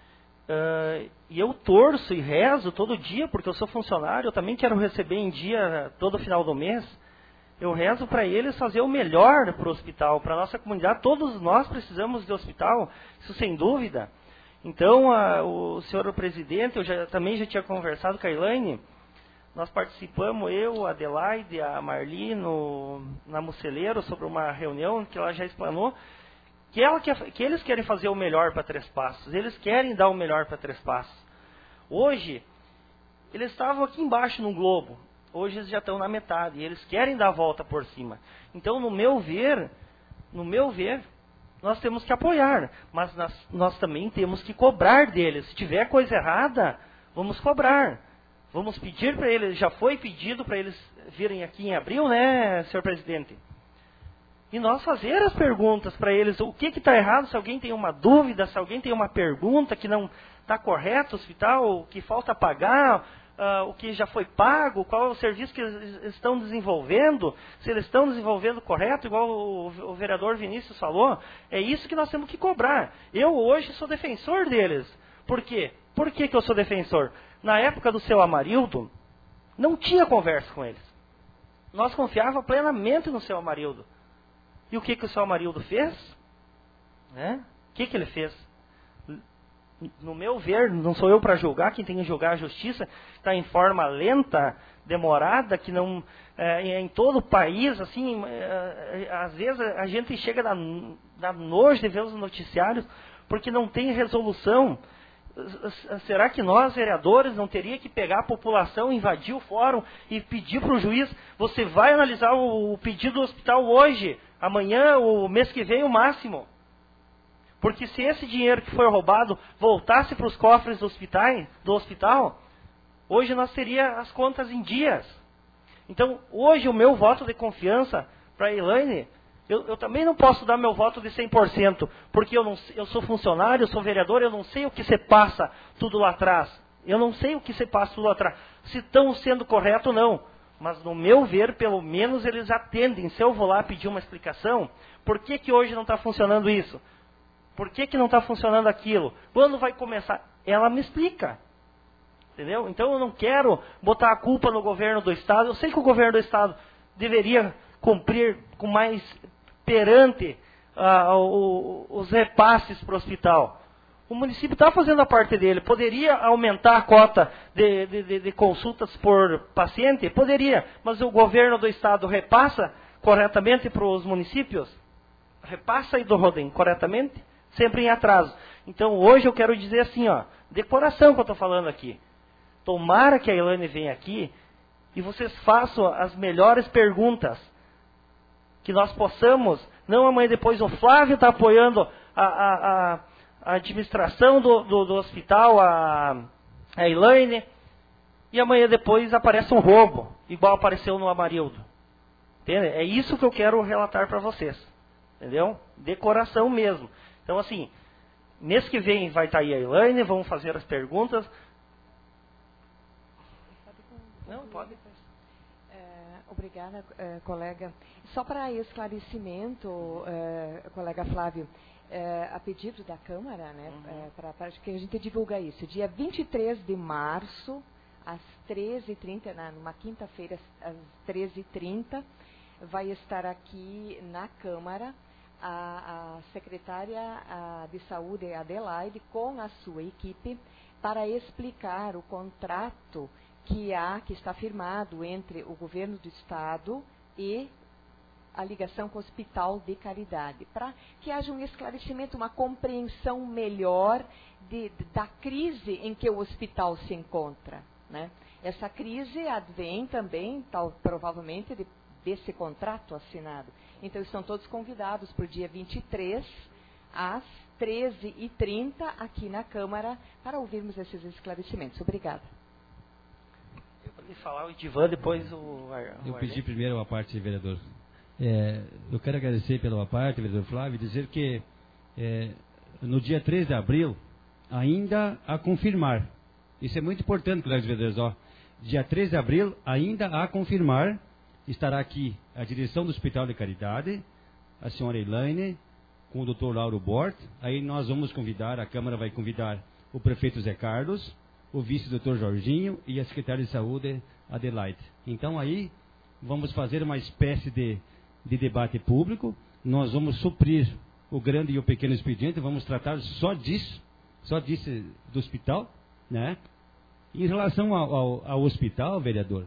Uh, e eu torço e rezo todo dia, porque eu sou funcionário, eu também quero receber em dia todo final do mês. Eu rezo para eles fazer o melhor para o hospital, para a nossa comunidade. Todos nós precisamos de hospital, isso sem dúvida. Então, a, o senhor presidente, eu já, também já tinha conversado com a Elaine, nós participamos, eu, a Adelaide, a Marli, no, na Muceleiro, sobre uma reunião que ela já explanou, que, ela quer, que eles querem fazer o melhor para Três Passos, eles querem dar o melhor para Três Passos. Hoje, eles estavam aqui embaixo no globo. Hoje eles já estão na metade e eles querem dar a volta por cima. Então, no meu ver, no meu ver, nós temos que apoiar, mas nós, nós também temos que cobrar deles. Se tiver coisa errada, vamos cobrar. Vamos pedir para eles, já foi pedido para eles virem aqui em abril, né, senhor presidente? E nós fazer as perguntas para eles, o que está errado, se alguém tem uma dúvida, se alguém tem uma pergunta que não está correto, o hospital, o que falta pagar, Uh, o que já foi pago, qual é o serviço que eles estão desenvolvendo, se eles estão desenvolvendo correto, igual o, o vereador Vinícius falou, é isso que nós temos que cobrar. Eu hoje sou defensor deles. Por quê? Por que, que eu sou defensor? Na época do seu Amarildo, não tinha conversa com eles. Nós confiávamos plenamente no seu Amarildo. E o que, que o seu Amarildo fez? Né? O que, que ele fez? No meu ver, não sou eu para julgar, quem tem que julgar a justiça, está em forma lenta, demorada, que não, é, em todo o país, assim, é, às vezes a gente chega da, da nojo de ver os noticiários, porque não tem resolução. Será que nós, vereadores, não teria que pegar a população, invadir o fórum e pedir para o juiz, você vai analisar o, o pedido do hospital hoje, amanhã, o mês que vem, o máximo? Porque se esse dinheiro que foi roubado voltasse para os cofres do hospital, do hospital, hoje nós teríamos as contas em dias. Então, hoje o meu voto de confiança para a Elaine, eu, eu também não posso dar meu voto de cem por cento, porque eu, não, eu sou funcionário, eu sou vereador, eu não sei o que se passa tudo lá atrás. Eu não sei o que se passa tudo lá atrás. Se estão sendo correto ou não. Mas no meu ver, pelo menos eles atendem. Se eu vou lá pedir uma explicação, por que, que hoje não está funcionando isso? Por que, que não está funcionando aquilo? Quando vai começar? Ela me explica. Entendeu? Então eu não quero botar a culpa no governo do Estado. Eu sei que o governo do Estado deveria cumprir com mais perante uh, o, os repasses para o hospital. O município está fazendo a parte dele. Poderia aumentar a cota de, de, de, de consultas por paciente? Poderia. Mas o governo do estado repassa corretamente para os municípios? Repassa aí do Rodem corretamente? Sempre em atraso. Então hoje eu quero dizer assim, ó, de coração que eu estou falando aqui. Tomara que a Elaine venha aqui e vocês façam as melhores perguntas. Que nós possamos, não amanhã depois o Flávio está apoiando a, a, a, a administração do, do, do hospital, a, a Elaine, e amanhã depois aparece um roubo, igual apareceu no Amarildo. Entende? É isso que eu quero relatar para vocês. Entendeu? De coração mesmo. Então assim, mês que vem vai estar aí a Elaine, vamos fazer as perguntas. Não, pode. Obrigada, uh, colega. Só para esclarecimento, uh, colega Flávio, uh, a pedido da Câmara, né, uhum. uh, para que a gente divulga isso, dia vinte e três de março, às treze e trinta, na, numa quinta-feira, às treze e trinta, vai estar aqui na Câmara a, a secretária a, de Saúde, Adelaide, com a sua equipe, para explicar o contrato que há, que está firmado entre o governo do estado e a ligação com o Hospital de Caridade, para que haja um esclarecimento, uma compreensão melhor de, de, da crise em que o hospital se encontra, né? Essa crise advém também, tal, provavelmente, de, desse contrato assinado. Então, estão todos convidados para o dia vinte e três, às treze e trinta, aqui na Câmara, para ouvirmos esses esclarecimentos. Obrigada. Falar o Edivan, depois o, o Eu pedi primeiro a parte, vereador. É, eu quero agradecer pela parte, vereador Flávio, e dizer que é, no dia três de abril, ainda a confirmar. Isso é muito importante, colegas vereadores. Ó, dia três de abril, ainda a confirmar, estará aqui a direção do Hospital de Caridade, a senhora Elaine, com o doutor Lauro Bort. Aí nós vamos convidar, a Câmara vai convidar o prefeito Zé Carlos, o vice-doutor Jorginho e a secretária de saúde, Adelaide. Então aí vamos fazer uma espécie de, de debate público, nós vamos suprir o grande e o pequeno expediente, vamos tratar só disso, só disso do hospital, né? Em relação ao, ao, ao hospital, vereador,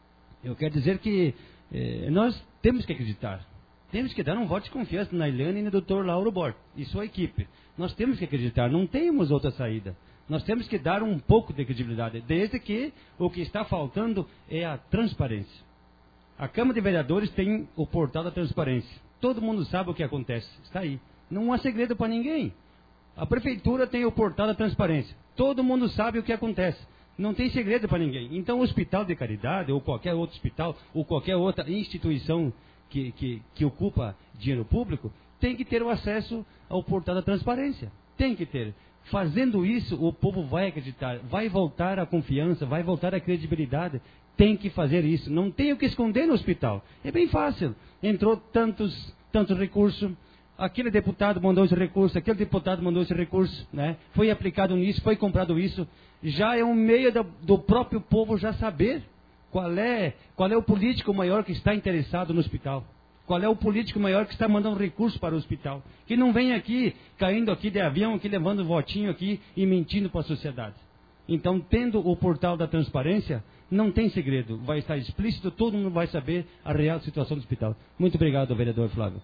eu quero dizer que eh, nós temos que acreditar, temos que dar um voto de confiança na Elaine e no doutor Lauro Bort e sua equipe. Nós temos que acreditar, não temos outra saída. Nós temos que dar um pouco de credibilidade, desde que o que está faltando é a transparência. A Câmara de Vereadores tem o portal da transparência. Todo mundo sabe o que acontece. Está aí. Não há segredo para ninguém. A Prefeitura tem o portal da transparência. Todo mundo sabe o que acontece. Não tem segredo para ninguém. Então o Hospital de Caridade, ou qualquer outro hospital, ou qualquer outra instituição que, que, que ocupa dinheiro público, tem que ter o acesso ao portal da transparência. Tem que ter. Fazendo isso, o povo vai acreditar, vai voltar a confiança, vai voltar a credibilidade. Tem que fazer isso. Não tem o que esconder no hospital. É bem fácil. Entrou tantos, tantos recursos, aquele deputado mandou esse recurso, aquele deputado mandou esse recurso, né? Foi aplicado nisso, foi comprado isso. Já é um meio do, do próprio povo já saber qual é, qual é o político maior que está interessado no hospital. Qual é o político maior que está mandando recurso para o hospital? Que não vem aqui, caindo aqui de avião, aqui levando votinho aqui e mentindo para a sociedade. Então, tendo o portal da transparência, não tem segredo. Vai estar explícito, todo mundo vai saber a real situação do hospital. Muito obrigado, vereador Flávio.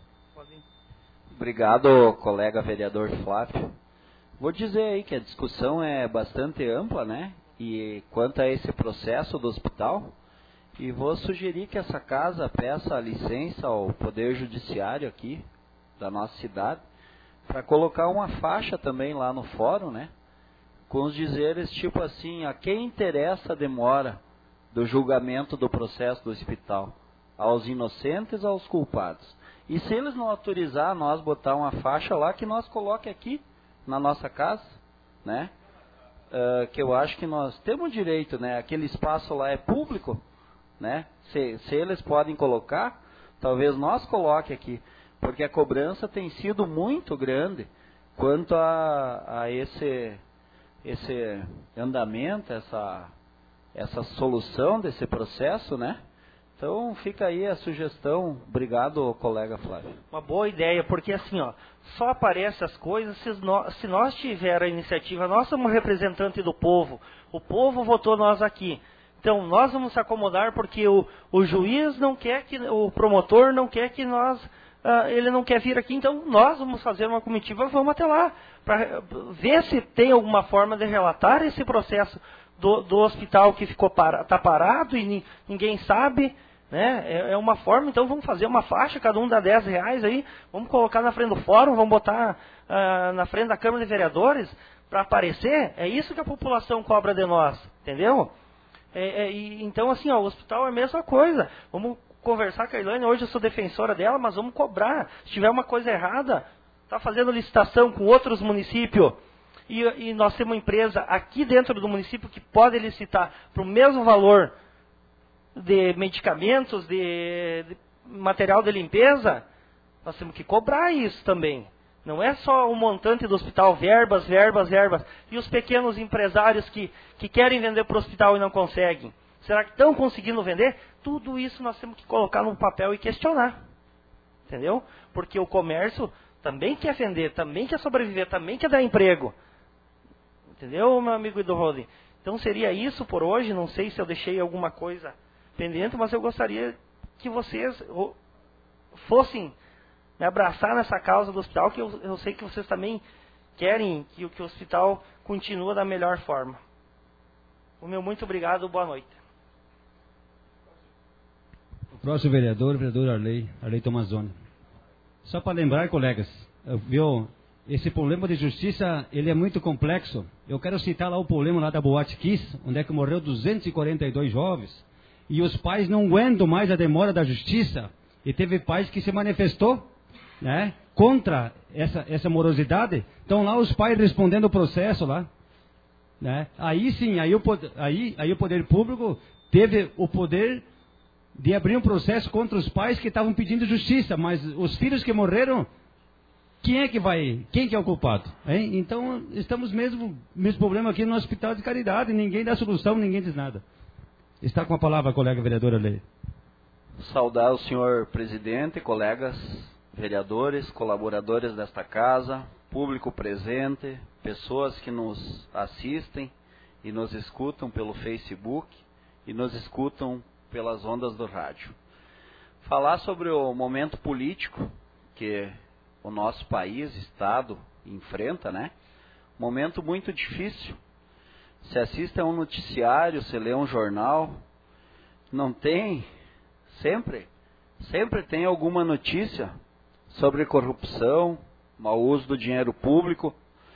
Obrigado, colega vereador Flávio. Vou dizer aí que a discussão é bastante ampla, né? E quanto a esse processo do hospital... E vou sugerir que essa casa peça licença ao Poder Judiciário aqui da nossa cidade para colocar uma faixa também lá no fórum, né? Com os dizeres tipo assim, a quem interessa a demora do julgamento do processo do hospital? Aos inocentes ou aos culpados? E se eles não autorizar nós botar uma faixa lá, que nós coloque aqui na nossa casa, né? Uh, que eu acho que nós temos direito, né? Aquele espaço lá é público, né? Se, se eles podem colocar, talvez nós coloque aqui, porque a cobrança tem sido muito grande quanto a, a esse, esse andamento, essa, essa solução desse processo, né? Então fica aí a sugestão. Obrigado, colega Flávio. Uma boa ideia, porque assim, ó, só aparecem as coisas se nós, se nós tiver a iniciativa. Nós somos representantes do povo. O povo votou nós aqui. Então nós vamos se acomodar porque o, o juiz não quer que, o promotor não quer que nós, uh, ele não quer vir aqui. Então nós vamos fazer uma comitiva, vamos até lá, para ver se tem alguma forma de relatar esse processo do, do hospital que ficou para, tá parado e ni, ninguém sabe. Né? É, é uma forma, então vamos fazer uma faixa, cada um dá dez reais aí, vamos colocar na frente do fórum, vamos botar uh, na frente da Câmara de Vereadores para aparecer. É isso que a população cobra de nós, entendeu? É, é, e, então assim, ó, o hospital é a mesma coisa. Vamos conversar com a Ilane, hoje eu sou defensora dela, mas vamos cobrar. Se tiver uma coisa errada, está fazendo licitação com outros municípios e, e nós temos uma empresa aqui dentro do município que pode licitar para o mesmo valor de medicamentos, de, de material de limpeza, nós temos que cobrar isso também. Não é só o montante do hospital, verbas, verbas, verbas. E os pequenos empresários que, que querem vender para o hospital e não conseguem. Será que estão conseguindo vender? Tudo isso nós temos que colocar no papel e questionar. Entendeu? Porque o comércio também quer vender, também quer sobreviver, também quer dar emprego. Entendeu, meu amigo Edu Rode? Então seria isso por hoje. Não sei se eu deixei alguma coisa pendente, mas eu gostaria que vocês fossem me abraçar nessa causa do hospital, que eu, eu sei que vocês também querem que, que o hospital continue da melhor forma. O meu muito obrigado, boa noite. O próximo vereador, o vereador Arley, Arley Tomazoni. Só para lembrar, colegas, viu, esse problema de justiça, ele é muito complexo. Eu quero citar lá o problema lá da Boate Kiss, onde é que morreu duzentos e quarenta e dois jovens, e os pais não aguentam mais a demora da justiça, e teve pais que se manifestou, né, contra essa, essa morosidade. Então lá os pais respondendo o processo lá, né, aí sim, aí o, aí, aí o poder público teve o poder de abrir um processo contra os pais que estavam pedindo justiça, mas os filhos que morreram, quem é que vai, quem que é o culpado? Hein? Então estamos mesmo, mesmo problema aqui no Hospital de Caridade, ninguém dá solução, ninguém diz nada. Está com a palavra a colega vereadora Lei. Saudar o senhor presidente, colegas vereadores, colaboradores desta casa, público presente, pessoas que nos assistem e nos escutam pelo Facebook e nos escutam pelas ondas do rádio. Falar sobre o momento político que o nosso país, Estado, enfrenta, né? Momento muito difícil. Se assiste a um noticiário, se lê um jornal, não tem, sempre, sempre tem alguma notícia sobre corrupção, mau uso do dinheiro público.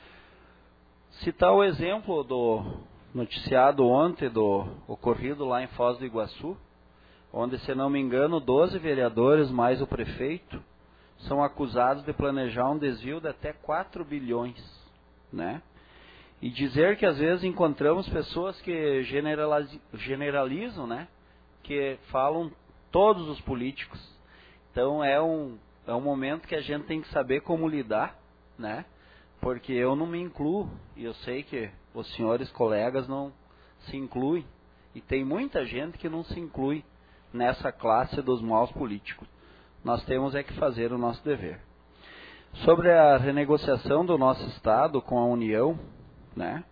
Citar o exemplo do noticiado ontem, do ocorrido lá em Foz do Iguaçu, onde, se não me engano, doze vereadores mais o prefeito são acusados de planejar um desvio de até quatro bilhões, né? E dizer que às vezes encontramos pessoas que generalizam, né? Que falam todos os políticos. Então é um, é um momento que a gente tem que saber como lidar, né? Porque eu não me incluo, e eu sei que os senhores colegas não se incluem. E tem muita gente que não se inclui nessa classe dos maus políticos. Nós temos é que fazer o nosso dever. Sobre a renegociação do nosso Estado com a União, né?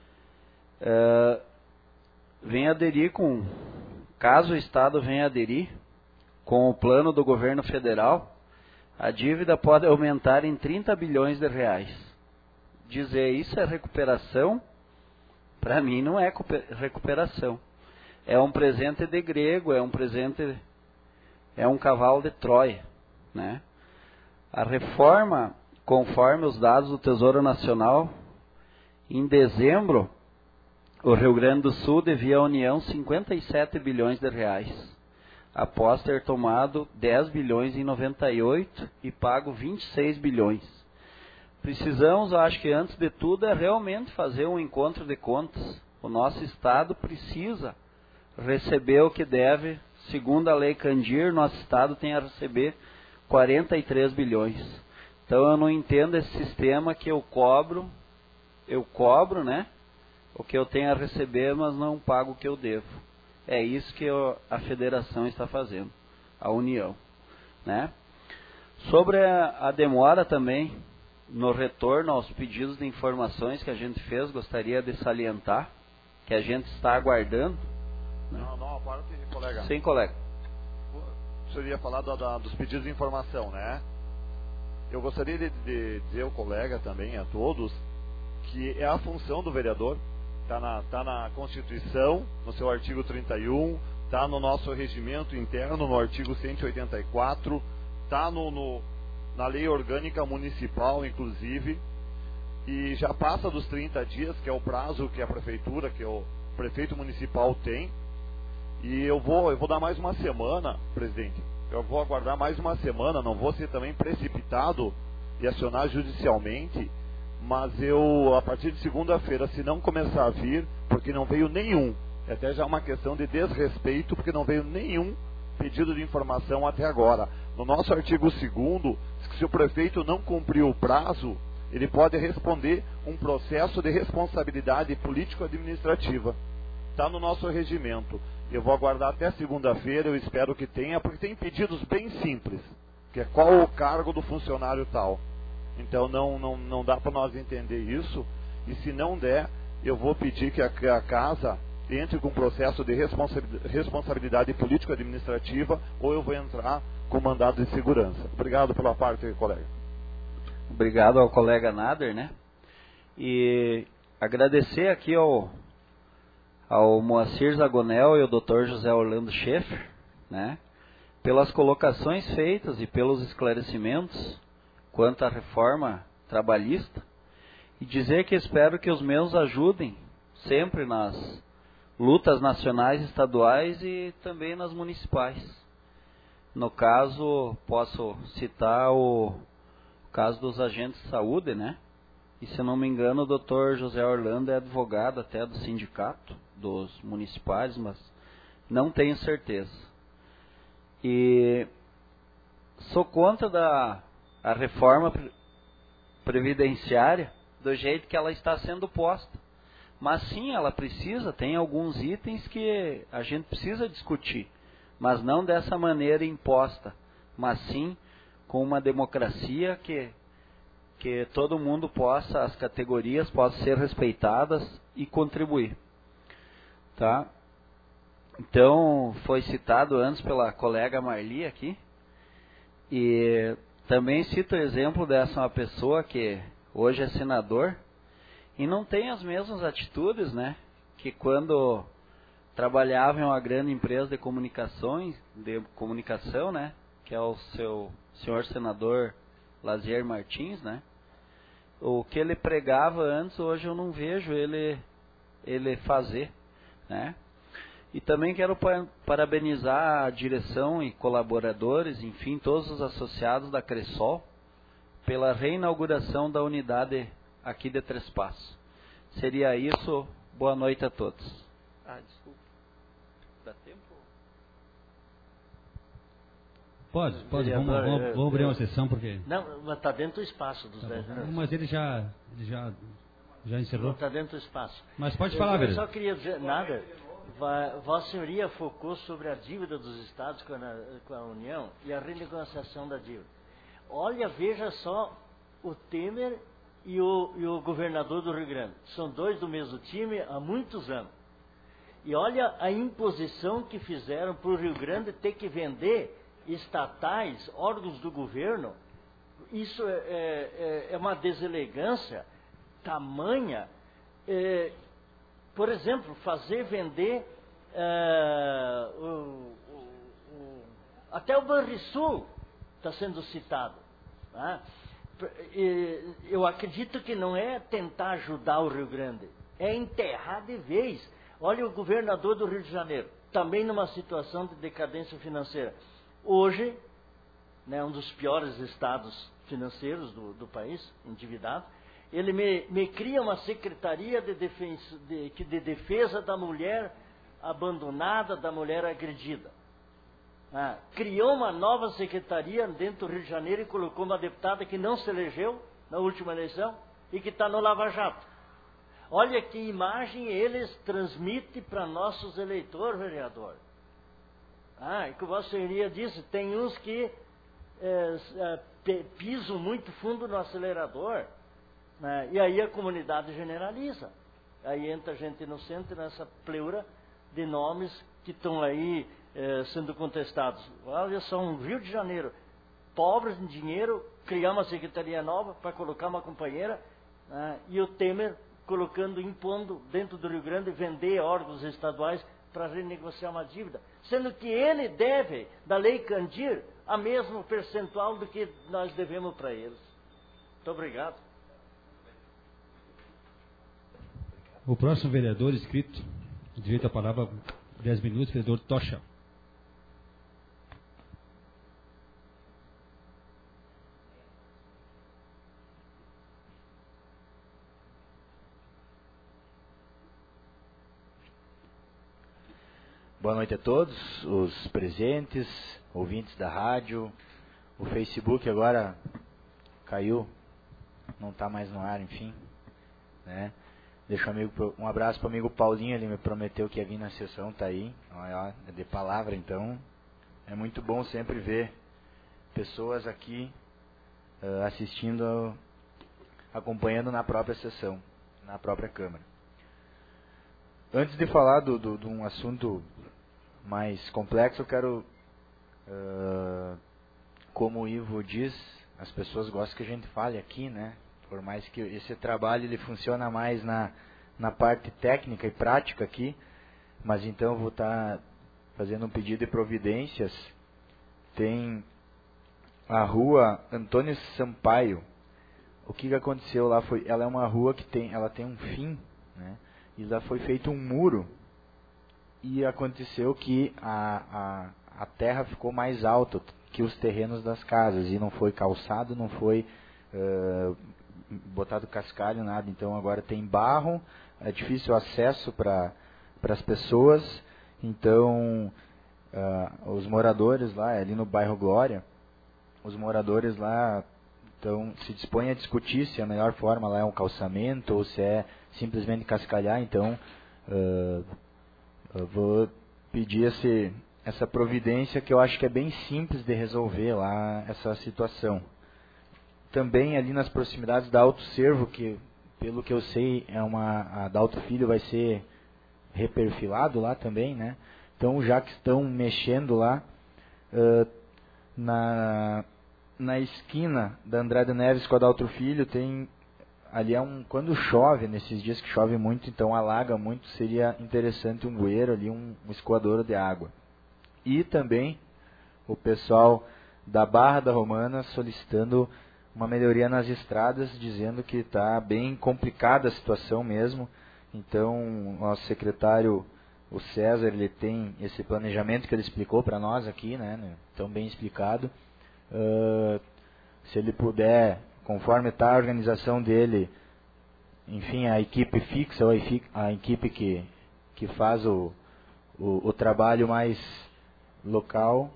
É, vem aderir com, caso o Estado venha aderir com o plano do governo federal, a dívida pode aumentar em trinta bilhões de reais. Dizer isso é recuperação, para mim não é recuperação. É um presente de grego, é um presente, é um cavalo de Troia, né? A reforma, conforme os dados do Tesouro Nacional, em dezembro, o Rio Grande do Sul devia à União cinquenta e sete bilhões de reais, após ter tomado dez bilhões em noventa e oito e pago vinte e seis bilhões. Precisamos, acho que antes de tudo, é realmente fazer um encontro de contas. O nosso Estado precisa receber o que deve. Segundo a Lei Candir, nosso Estado tem a receber quarenta e três bilhões. Então eu não entendo esse sistema que eu cobro, eu cobro, né, o que eu tenho a receber, mas não pago o que eu devo. É isso que eu, a federação está fazendo, a união, né? Sobre a, a demora também, no retorno aos pedidos de informações que a gente fez, gostaria de salientar que a gente está aguardando. Né? Não, não, a parte, colega. Sim, colega. O senhor ia falar da, da, dos pedidos de informação, né? Eu gostaria de, de dizer ao colega também, a todos, que é a função do vereador, está na, tá na Constituição, no seu artigo trinta e um, está no nosso regimento interno, no artigo cento e oitenta e quatro, está no, no, na lei orgânica municipal, inclusive, e já passa dos trinta dias, que é o prazo que a prefeitura, que o prefeito municipal tem, e eu vou, eu vou dar mais uma semana, presidente, eu vou aguardar mais uma semana, não vou ser também precipitado e acionar judicialmente, mas eu, a partir de segunda-feira, se não começar a vir, porque não veio nenhum, é até já uma questão de desrespeito, porque não veio nenhum pedido de informação até agora. No nosso artigo segundo, se o prefeito não cumpriu o prazo, ele pode responder um processo de responsabilidade político-administrativa. Está no nosso regimento. Eu vou aguardar até segunda-feira, eu espero que tenha, porque tem pedidos bem simples, que é qual o cargo do funcionário tal. Então não, não, não dá para nós entender isso, e se não der, eu vou pedir que a, que a casa entre com um processo de responsabilidade político-administrativa, ou eu vou entrar com mandado de segurança. Obrigado pela parte, colega. Obrigado ao colega Nader, né? E agradecer aqui ao, ao Moacir Zagonel e ao doutor José Orlando Schaeffer, né? Pelas colocações feitas e pelos esclarecimentos quanto à reforma trabalhista, e dizer que espero que os meus ajudem sempre nas lutas nacionais, estaduais e também nas municipais. No caso, posso citar o caso dos agentes de saúde, né? E se não me engano, o doutor José Orlando é advogado até do sindicato dos municipais, mas não tenho certeza. E sou contra da a reforma previdenciária do jeito que ela está sendo posta. Mas sim, ela precisa, tem alguns itens que a gente precisa discutir, mas não dessa maneira imposta, mas sim com uma democracia que, que todo mundo possa, as categorias possam ser respeitadas e contribuir. Tá? Então, foi citado antes pela colega Marli aqui, e também cito o exemplo dessa uma pessoa que hoje é senador e não tem as mesmas atitudes, né, que quando trabalhava em uma grande empresa de comunicações, de comunicação, né, que é o seu senhor senador Lazier Martins, né, o que ele pregava antes, hoje eu não vejo ele, ele fazer, né. E também quero parabenizar a direção e colaboradores, enfim, todos os associados da Cressol, pela reinauguração da unidade aqui de Três Passos. Seria isso. Boa noite a todos. Ah, desculpa. Dá tempo? Pode, pode. Vamos, vamos, vamos abrir uma sessão, porque... Não, mas está dentro do espaço dos dez minutos. Mas ele já, ele já, já encerrou. Está dentro do espaço. Mas pode falar, velho. Eu só queria dizer nada. Vossa Senhoria focou sobre a dívida dos estados com a, com a União e a renegociação da dívida. Olha, veja só, o Temer e o, e o governador do Rio Grande. São dois do mesmo time há muitos anos. E olha a imposição que fizeram para o Rio Grande ter que vender estatais, órgãos do governo. Isso é, é, é uma deselegância tamanha. É, por exemplo, fazer vender é, o, o, o, até o Banrisul está sendo citado. Né? Eu acredito que não é tentar ajudar o Rio Grande, é enterrar de vez. Olha o governador do Rio de Janeiro, também numa situação de decadência financeira. Hoje, né, um dos piores estados financeiros do, do país, endividado, ele me, me cria uma secretaria de defesa, de, de defesa da mulher abandonada, da mulher agredida. Ah, criou uma nova secretaria dentro do Rio de Janeiro e colocou uma deputada que não se elegeu na última eleição e que está no Lava Jato. Olha que imagem eles transmitem para nossos eleitores, vereador. Ah, e que o Vossa Senhoria disse, tem uns que é, é, pisam muito fundo no acelerador, né? E aí a comunidade generaliza. Aí entra gente inocente nessa pleura de nomes que estão aí é, sendo contestados. Olha só, um Rio de Janeiro, pobres em dinheiro, criar uma secretaria nova para colocar uma companheira, né? E o Temer colocando, impondo dentro do Rio Grande, vender órgãos estaduais para renegociar uma dívida, sendo que ele deve, da Lei Candir, a mesmo percentual do que nós devemos para eles. Muito obrigado. O próximo vereador inscrito, direito à palavra, dez minutos, vereador Tocha. Boa noite a todos, os presentes, ouvintes da rádio. O Facebook agora caiu, não está mais no ar, enfim, né? Deixa um, amigo, um abraço para o amigo Paulinho, ele me prometeu que ia vir na sessão, tá aí, ó, é de palavra, então é muito bom sempre ver pessoas aqui uh, assistindo, acompanhando na própria sessão, na própria Câmara. Antes de falar do, do, de um assunto mais complexo, eu quero, uh, como o Ivo diz, as pessoas gostam que a gente fale aqui, né? Por mais que esse trabalho ele funciona mais na, na parte técnica e prática aqui, mas então eu vou estar fazendo um pedido de providências. Tem a rua Antônio Sampaio. O que, que aconteceu lá foi, ela é uma rua que tem, ela tem um fim, né? E lá foi feito um muro e aconteceu que a, a, a terra ficou mais alta que os terrenos das casas e não foi calçado, não foi uh, botado cascalho, nada. Então agora tem barro, é difícil o acesso para as pessoas. Então uh, os moradores lá, ali no bairro Glória, os moradores lá então se dispõem a discutir se a melhor forma lá é um calçamento ou se é simplesmente cascalhar. Então uh, eu vou pedir esse, essa providência, que eu acho que é bem simples de resolver lá essa situação. Também ali nas proximidades da Alto Cervo, que pelo que eu sei é uma, a da Alto Filho vai ser reperfilado lá também, né? Então já que estão mexendo lá, uh, na, na esquina da Andrade Neves com a da Alto Filho tem ali é um, quando chove, nesses dias que chove muito, então alaga muito, seria interessante um bueiro ali, um, um escoadouro de água. E também o pessoal da Barra da Romana solicitando uma melhoria nas estradas, dizendo que está bem complicada a situação mesmo. Então, o nosso secretário, o César, ele tem esse planejamento que ele explicou para nós aqui, né, tão bem explicado. Uh, se ele puder, conforme está a organização dele, enfim, a equipe fixa ou a equipe que, que faz o, o, o trabalho mais local,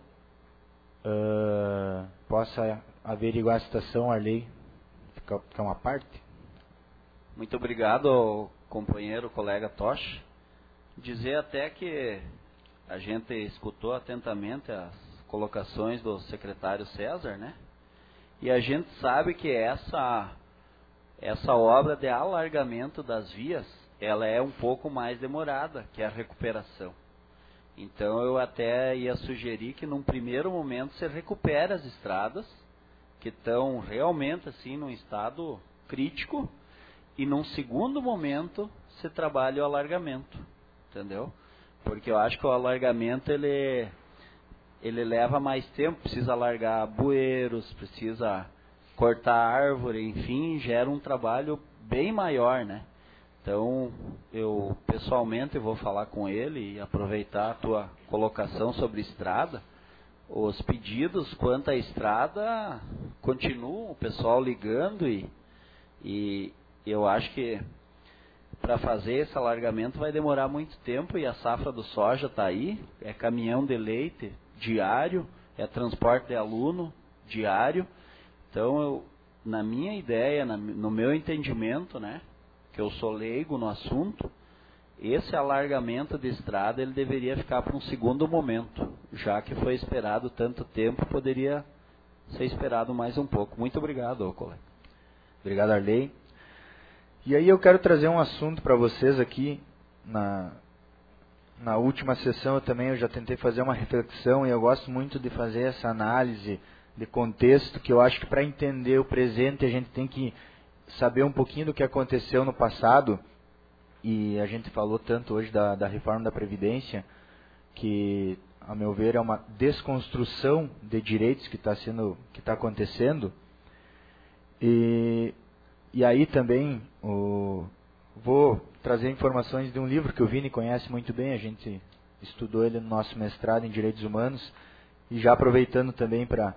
uh, possa averiguar a situação, Arley, fica, fica uma parte. Muito obrigado ao companheiro, colega Tocha. Dizer até que a gente escutou atentamente as colocações do secretário César, né? E a gente sabe que essa, essa obra de alargamento das vias, ela é um pouco mais demorada que a recuperação. Então eu até ia sugerir que num primeiro momento você recupere as estradas, que estão realmente assim num estado crítico, e num segundo momento você trabalha o alargamento, entendeu? Porque eu acho que o alargamento ele... ele leva mais tempo, precisa alargar bueiros, precisa cortar árvore, enfim, gera um trabalho bem maior, né? Então, eu pessoalmente vou falar com ele e aproveitar a tua colocação sobre estrada. Os pedidos quanto à estrada continuam, o pessoal ligando e, e eu acho que para fazer esse alargamento vai demorar muito tempo e a safra do soja está aí, é caminhão de leite diário, é transporte de aluno diário. Então, eu, na minha ideia, na, no meu entendimento, né, que eu sou leigo no assunto, esse alargamento de estrada ele deveria ficar para um segundo momento, já que foi esperado tanto tempo, poderia ser esperado mais um pouco. Muito obrigado, colega. Obrigado, Arley. E aí eu quero trazer um assunto para vocês aqui. Na, na última sessão eu também eu já tentei fazer uma reflexão, e eu gosto muito de fazer essa análise de contexto, que eu acho que para entender o presente a gente tem que saber um pouquinho do que aconteceu no passado. E a gente falou tanto hoje da, da reforma da Previdência, que, a meu ver, é uma desconstrução de direitos que está sendo, que está acontecendo. E, e aí também o, vou trazer informações de um livro que o Vini conhece muito bem, a gente estudou ele no nosso mestrado em Direitos Humanos, e já aproveitando também para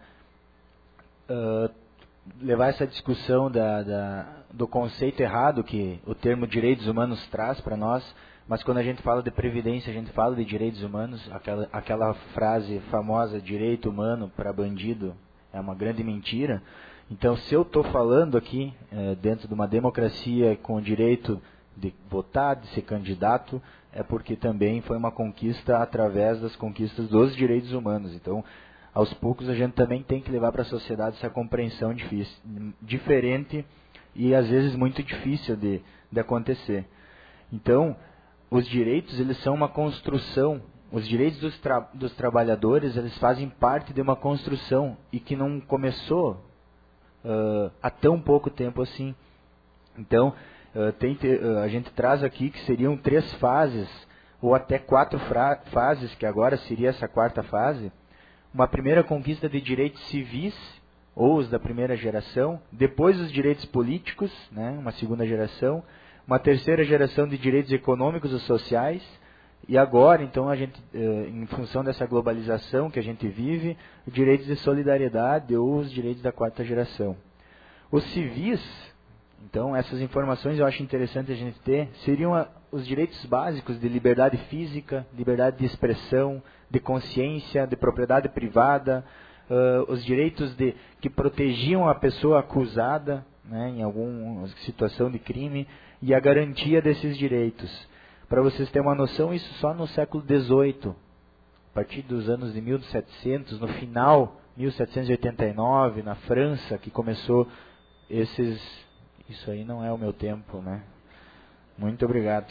uh, levar essa discussão da, da, do conceito errado que o termo direitos humanos traz para nós, mas quando a gente fala de previdência, a gente fala de direitos humanos, aquela, aquela frase famosa, direito humano para bandido, é uma grande mentira. Então, se eu estou falando aqui, é, dentro de uma democracia com o direito de votar, de ser candidato, é porque também foi uma conquista através das conquistas dos direitos humanos. Então, aos poucos a gente também tem que levar para a sociedade essa compreensão difícil, diferente e às vezes muito difícil de, de acontecer. Então, os direitos eles são uma construção, os direitos dos, tra dos trabalhadores eles fazem parte de uma construção e que não começou uh, há tão pouco tempo assim. Então, uh, tem te, uh, a gente traz aqui que seriam três fases, ou até quatro fases, que agora seria essa quarta fase. Uma primeira conquista de direitos civis, ou os da primeira geração, depois os direitos políticos, né, uma segunda geração, uma terceira geração de direitos econômicos e sociais, e agora, então, a gente, em função dessa globalização que a gente vive, os direitos de solidariedade ou os direitos da quarta geração. Os civis, então, essas informações eu acho interessante a gente ter, seriam a, os direitos básicos de liberdade física, liberdade de expressão, de consciência, de propriedade privada, uh, os direitos de, que protegiam a pessoa acusada, né, em alguma situação de crime, e a garantia desses direitos. Para vocês terem uma noção, isso só no século dezoito, a partir dos anos de mil e setecentos, no final, mil setecentos e oitenta e nove, na França, que começou esses... Isso aí não é o meu tempo, né? Muito obrigado.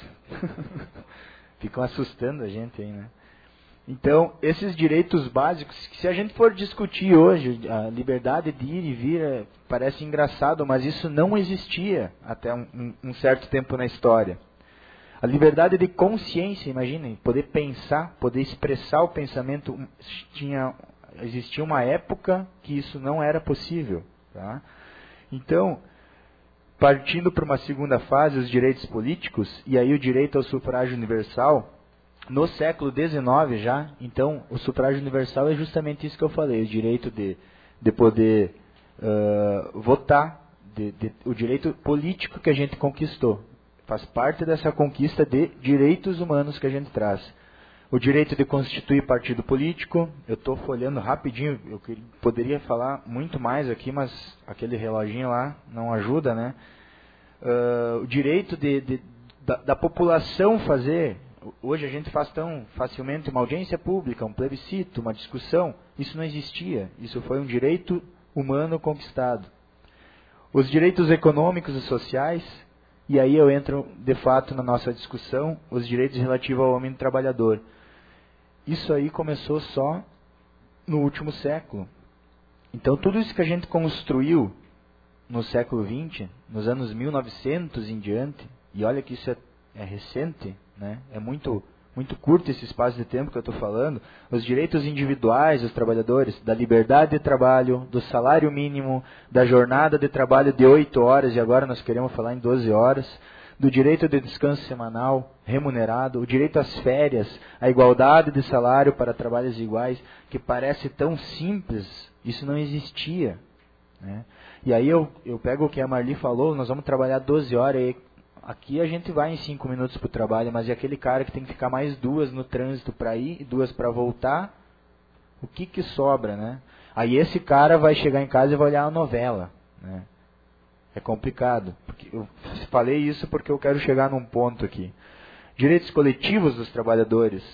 Ficam assustando a gente aí, né? Então, esses direitos básicos, que se a gente for discutir hoje, a liberdade de ir e vir, é, parece engraçado, mas isso não existia até um, um certo tempo na história. A liberdade de consciência, imaginem, poder pensar, poder expressar o pensamento, tinha, existia uma época que isso não era possível. Tá? Então, partindo para uma segunda fase, os direitos políticos, e aí o direito ao sufrágio universal, no século dezenove já, então, o sufrágio universal é justamente isso que eu falei, o direito de, de poder uh, votar, de, de, o direito político que a gente conquistou. Faz parte dessa conquista de direitos humanos que a gente traz. O direito de constituir partido político, eu estou folhando rapidinho, eu poderia falar muito mais aqui, mas aquele reloginho lá não ajuda, né? Uh, o direito de, de, da, da população fazer, hoje a gente faz tão facilmente uma audiência pública, um plebiscito, uma discussão, isso não existia, isso foi um direito humano conquistado. Os direitos econômicos e sociais, e aí eu entro de fato na nossa discussão, os direitos relativos ao homem trabalhador. Isso aí começou só no último século. Então tudo isso que a gente construiu no século vinte, nos anos mil e novecentos em diante, e olha que isso é, é recente, né? É muito, muito curto esse espaço de tempo que eu estou falando, os direitos individuais dos trabalhadores, da liberdade de trabalho, do salário mínimo, da jornada de trabalho de oito horas, e agora nós queremos falar em doze horas, do direito de descanso semanal remunerado, o direito às férias, a igualdade de salário para trabalhos iguais, que parece tão simples, isso não existia. Né? E aí eu, eu pego o que a Marli falou, nós vamos trabalhar doze horas, e aqui a gente vai em cinco minutos para o trabalho, mas e aquele cara que tem que ficar mais duas no trânsito para ir e duas para voltar, o que que sobra, né? Aí esse cara vai chegar em casa e vai olhar a novela, né? É complicado. Porque eu falei isso porque eu quero chegar num ponto aqui. Direitos coletivos dos trabalhadores,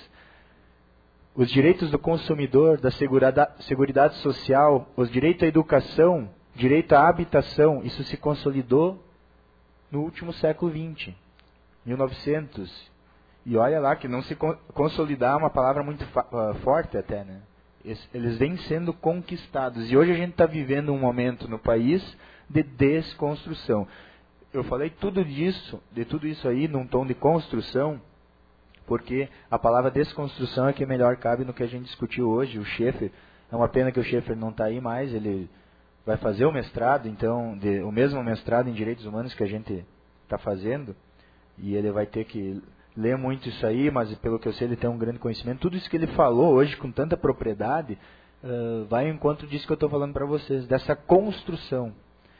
os direitos do consumidor, da seguridade social, os direitos à educação, direito à habitação, isso se consolidou no último século vinte, mil e novecentos. E olha lá que não se consolidar é uma palavra muito uh, forte até, né? Eles vêm sendo conquistados. E hoje a gente está vivendo um momento no país de desconstrução. Eu falei tudo disso, de tudo isso aí num tom de construção, porque a palavra desconstrução é que melhor cabe no que a gente discutiu hoje. O Schaeffer, é uma pena que o Schaeffer não está aí mais, ele vai fazer o mestrado, então, de, o mesmo mestrado em Direitos Humanos que a gente está fazendo, e ele vai ter que ler muito isso aí, mas pelo que eu sei ele tem um grande conhecimento. Tudo isso que ele falou hoje com tanta propriedade, uh, vai ao encontro disso que eu estou falando para vocês, dessa construção.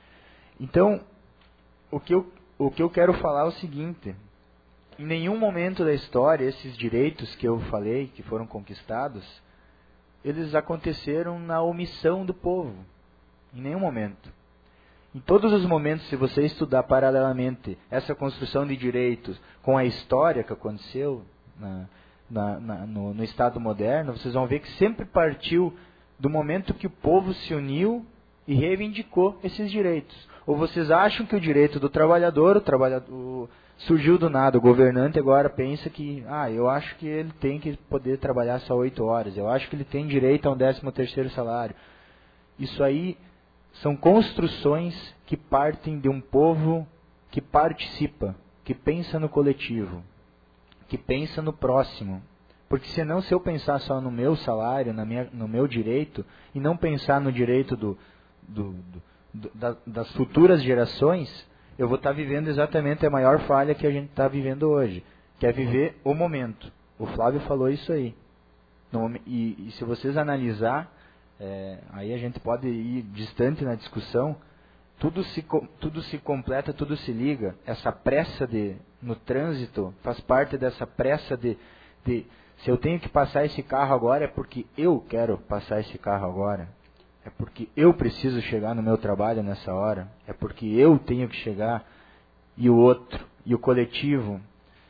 Então, o que, eu, o que eu quero falar é o seguinte: em nenhum momento da história, esses direitos que eu falei, que foram conquistados, eles aconteceram na omissão do povo. Em nenhum momento. Em todos os momentos, se você estudar paralelamente essa construção de direitos com a história que aconteceu na, na, na, no, no Estado moderno, vocês vão ver que sempre partiu do momento que o povo se uniu e reivindicou esses direitos. Ou vocês acham que o direito do trabalhador, o trabalhador surgiu do nada, o governante agora pensa que, ah, eu acho que ele tem que poder trabalhar só oito horas, eu acho que ele tem direito a um décimo terceiro salário. Isso aí são construções que partem de um povo que participa, que pensa no coletivo, que pensa no próximo. Porque senão, se eu pensar só no meu salário, na minha, no meu direito, e não pensar no direito do, do, do, do, da, das futuras gerações, eu vou estar vivendo exatamente a maior falha que a gente está vivendo hoje, que é viver o momento. O Flávio falou isso aí. No, e, e se vocês analisar, É, aí a gente pode ir distante na discussão, tudo se, tudo se completa, tudo se liga. Essa pressa de, no trânsito faz parte dessa pressa de, de, se eu tenho que passar esse carro agora é porque eu quero passar esse carro agora. É porque eu preciso chegar no meu trabalho nessa hora. É porque eu tenho que chegar, e o outro, e o coletivo,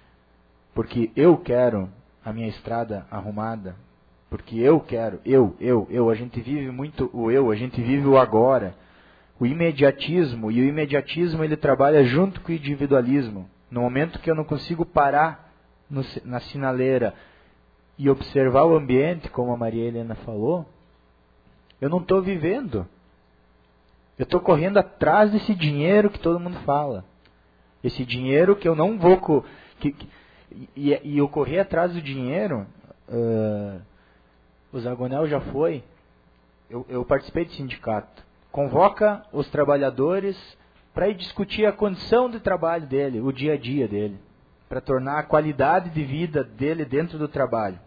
porque eu quero a minha estrada arrumada. Porque eu quero, eu, eu, eu, a gente vive muito o eu, a gente vive o agora. O imediatismo, e o imediatismo ele trabalha junto com o individualismo. No momento que eu não consigo parar no, na sinaleira e observar o ambiente, como a Maria Helena falou, eu não estou vivendo. Eu estou correndo atrás desse dinheiro que todo mundo fala. Esse dinheiro que eu não vou... Co, que, que, e, e eu correr atrás do dinheiro... Uh, o Zagonel já foi, eu, eu participei de sindicato, convoca os trabalhadores para ir discutir a condição de trabalho dele, o dia a dia dele, para tornar a qualidade de vida dele dentro do trabalho.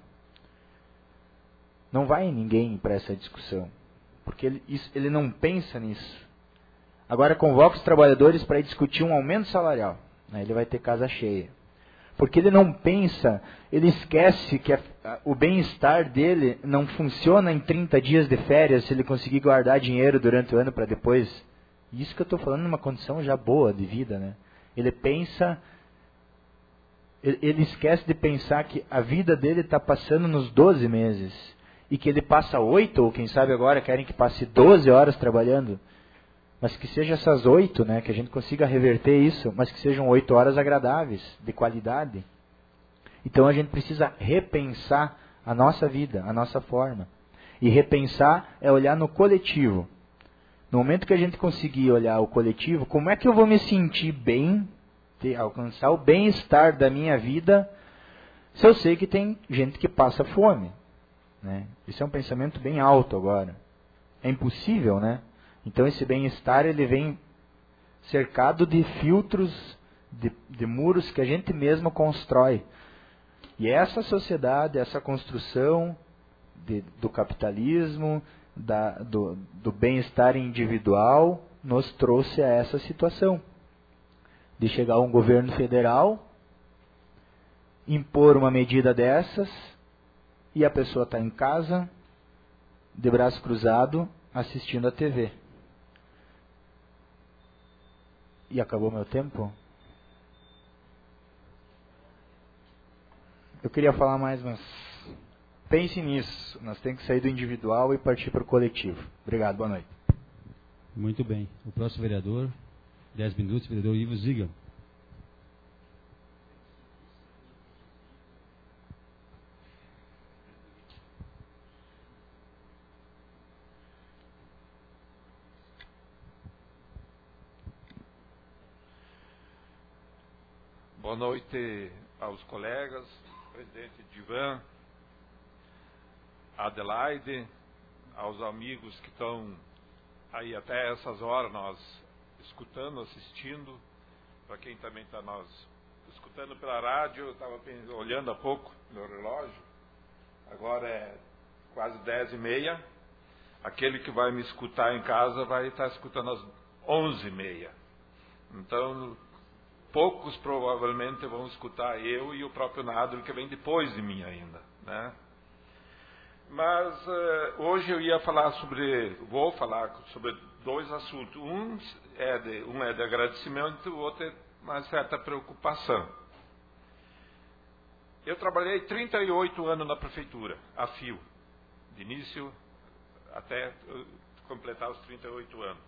Não vai ninguém para essa discussão, porque ele, isso, ele não pensa nisso. Agora convoca os trabalhadores para ir discutir um aumento salarial, aí ele vai ter casa cheia. Porque ele não pensa, ele esquece que a, a, o bem-estar dele não funciona em trinta dias de férias se ele conseguir guardar dinheiro durante o ano para depois. Isso que eu estou falando numa condição já boa de vida, né? Ele pensa, ele, ele esquece de pensar que a vida dele está passando nos doze meses. E que ele passa oito, ou quem sabe agora querem que passe doze horas trabalhando. Mas que seja essas oito, né, que a gente consiga reverter isso, mas que sejam oito horas agradáveis, de qualidade. Então a gente precisa repensar a nossa vida, a nossa forma. E repensar é olhar no coletivo. No momento que a gente conseguir olhar o coletivo, como é que eu vou me sentir bem, ter, alcançar o bem-estar da minha vida, se eu sei que tem gente que passa fome, né? Isso é um pensamento bem alto agora. É impossível, né? Então esse bem-estar ele vem cercado de filtros, de, de muros que a gente mesmo constrói. E essa sociedade, essa construção de, do capitalismo, da, do, do bem-estar individual, nos trouxe a essa situação. De chegar um governo federal, impor uma medida dessas, e a pessoa está em casa, de braço cruzado, assistindo a T V. E acabou meu tempo? Eu queria falar mais, mas pense nisso. Nós temos que sair do individual e partir para o coletivo. Obrigado, boa noite. Muito bem. O próximo vereador, dez minutos, vereador Ivo Ziga. Boa noite aos colegas, presidente Divan, Adelaide, aos amigos que estão aí até essas horas nós escutando, assistindo, para quem também está nós escutando pela rádio. Eu estava olhando há pouco no relógio, agora é quase dez e meia, aquele que vai me escutar em casa vai estar escutando às onze e meia, então poucos provavelmente vão escutar eu e o próprio Nádor, que vem depois de mim ainda, né? Mas uh, hoje eu ia falar sobre, vou falar sobre dois assuntos. Um é de, um é de agradecimento, o outro é uma certa preocupação. Eu trabalhei trinta e oito anos na prefeitura, a fio, de início até completar os trinta e oito anos.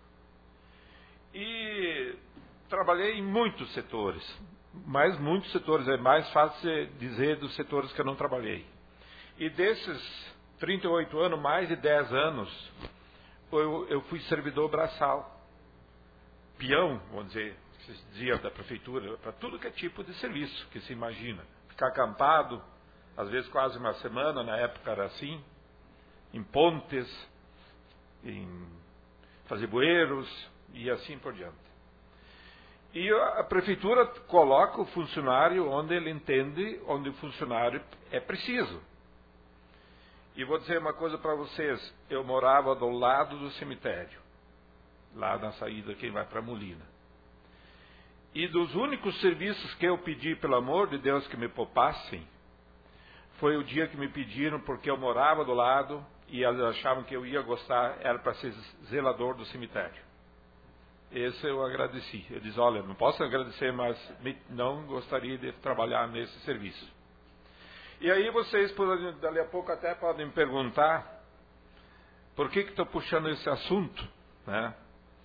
E trabalhei em muitos setores, mas muitos setores, é mais fácil dizer dos setores que eu não trabalhei. E desses trinta e oito anos, mais de dez anos, eu, eu fui servidor braçal, peão, vamos dizer, que se dizia da prefeitura, para tudo que é tipo de serviço que se imagina. Ficar acampado, às vezes quase uma semana, na época era assim, em pontes, em fazer bueiros e assim por diante. E a prefeitura coloca o funcionário onde ele entende, onde o funcionário é preciso. E vou dizer uma coisa para vocês, eu morava do lado do cemitério, lá na saída quem vai para Molina. E dos únicos serviços que eu pedi, pelo amor de Deus, que me poupassem, foi o dia que me pediram, porque eu morava do lado e eles achavam que eu ia gostar, era para ser zelador do cemitério. Esse eu agradeci. Eu disse, olha, não posso agradecer, mas não gostaria de trabalhar nesse serviço. E aí vocês, dali a pouco, até podem me perguntar por que que estou puxando esse assunto, né?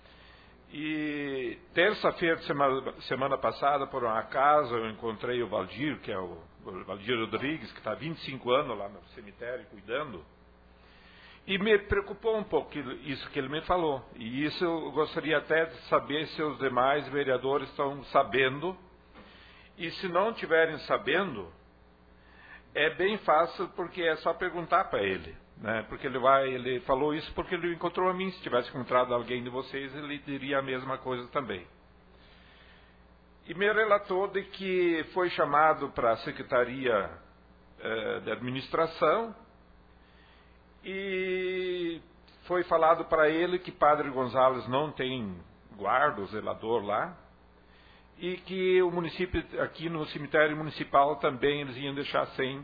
E terça-feira, semana, semana passada, por um acaso, eu encontrei o Valdir, que é o, o Valdir Rodrigues, que está há vinte e cinco anos lá no cemitério cuidando. E me preocupou um pouco isso que ele me falou. E isso eu gostaria até de saber se os demais vereadores estão sabendo. E se não estiverem sabendo, é bem fácil, porque é só perguntar para ele, né? Porque ele vai, ele falou isso porque ele encontrou a mim. Se tivesse encontrado alguém de vocês, ele diria a mesma coisa também. E me relatou de que foi chamado para a Secretaria eh, de Administração, e foi falado para ele que Padre Gonzales não tem guarda, o zelador lá, e que o município, aqui no cemitério municipal também, eles iam deixar sem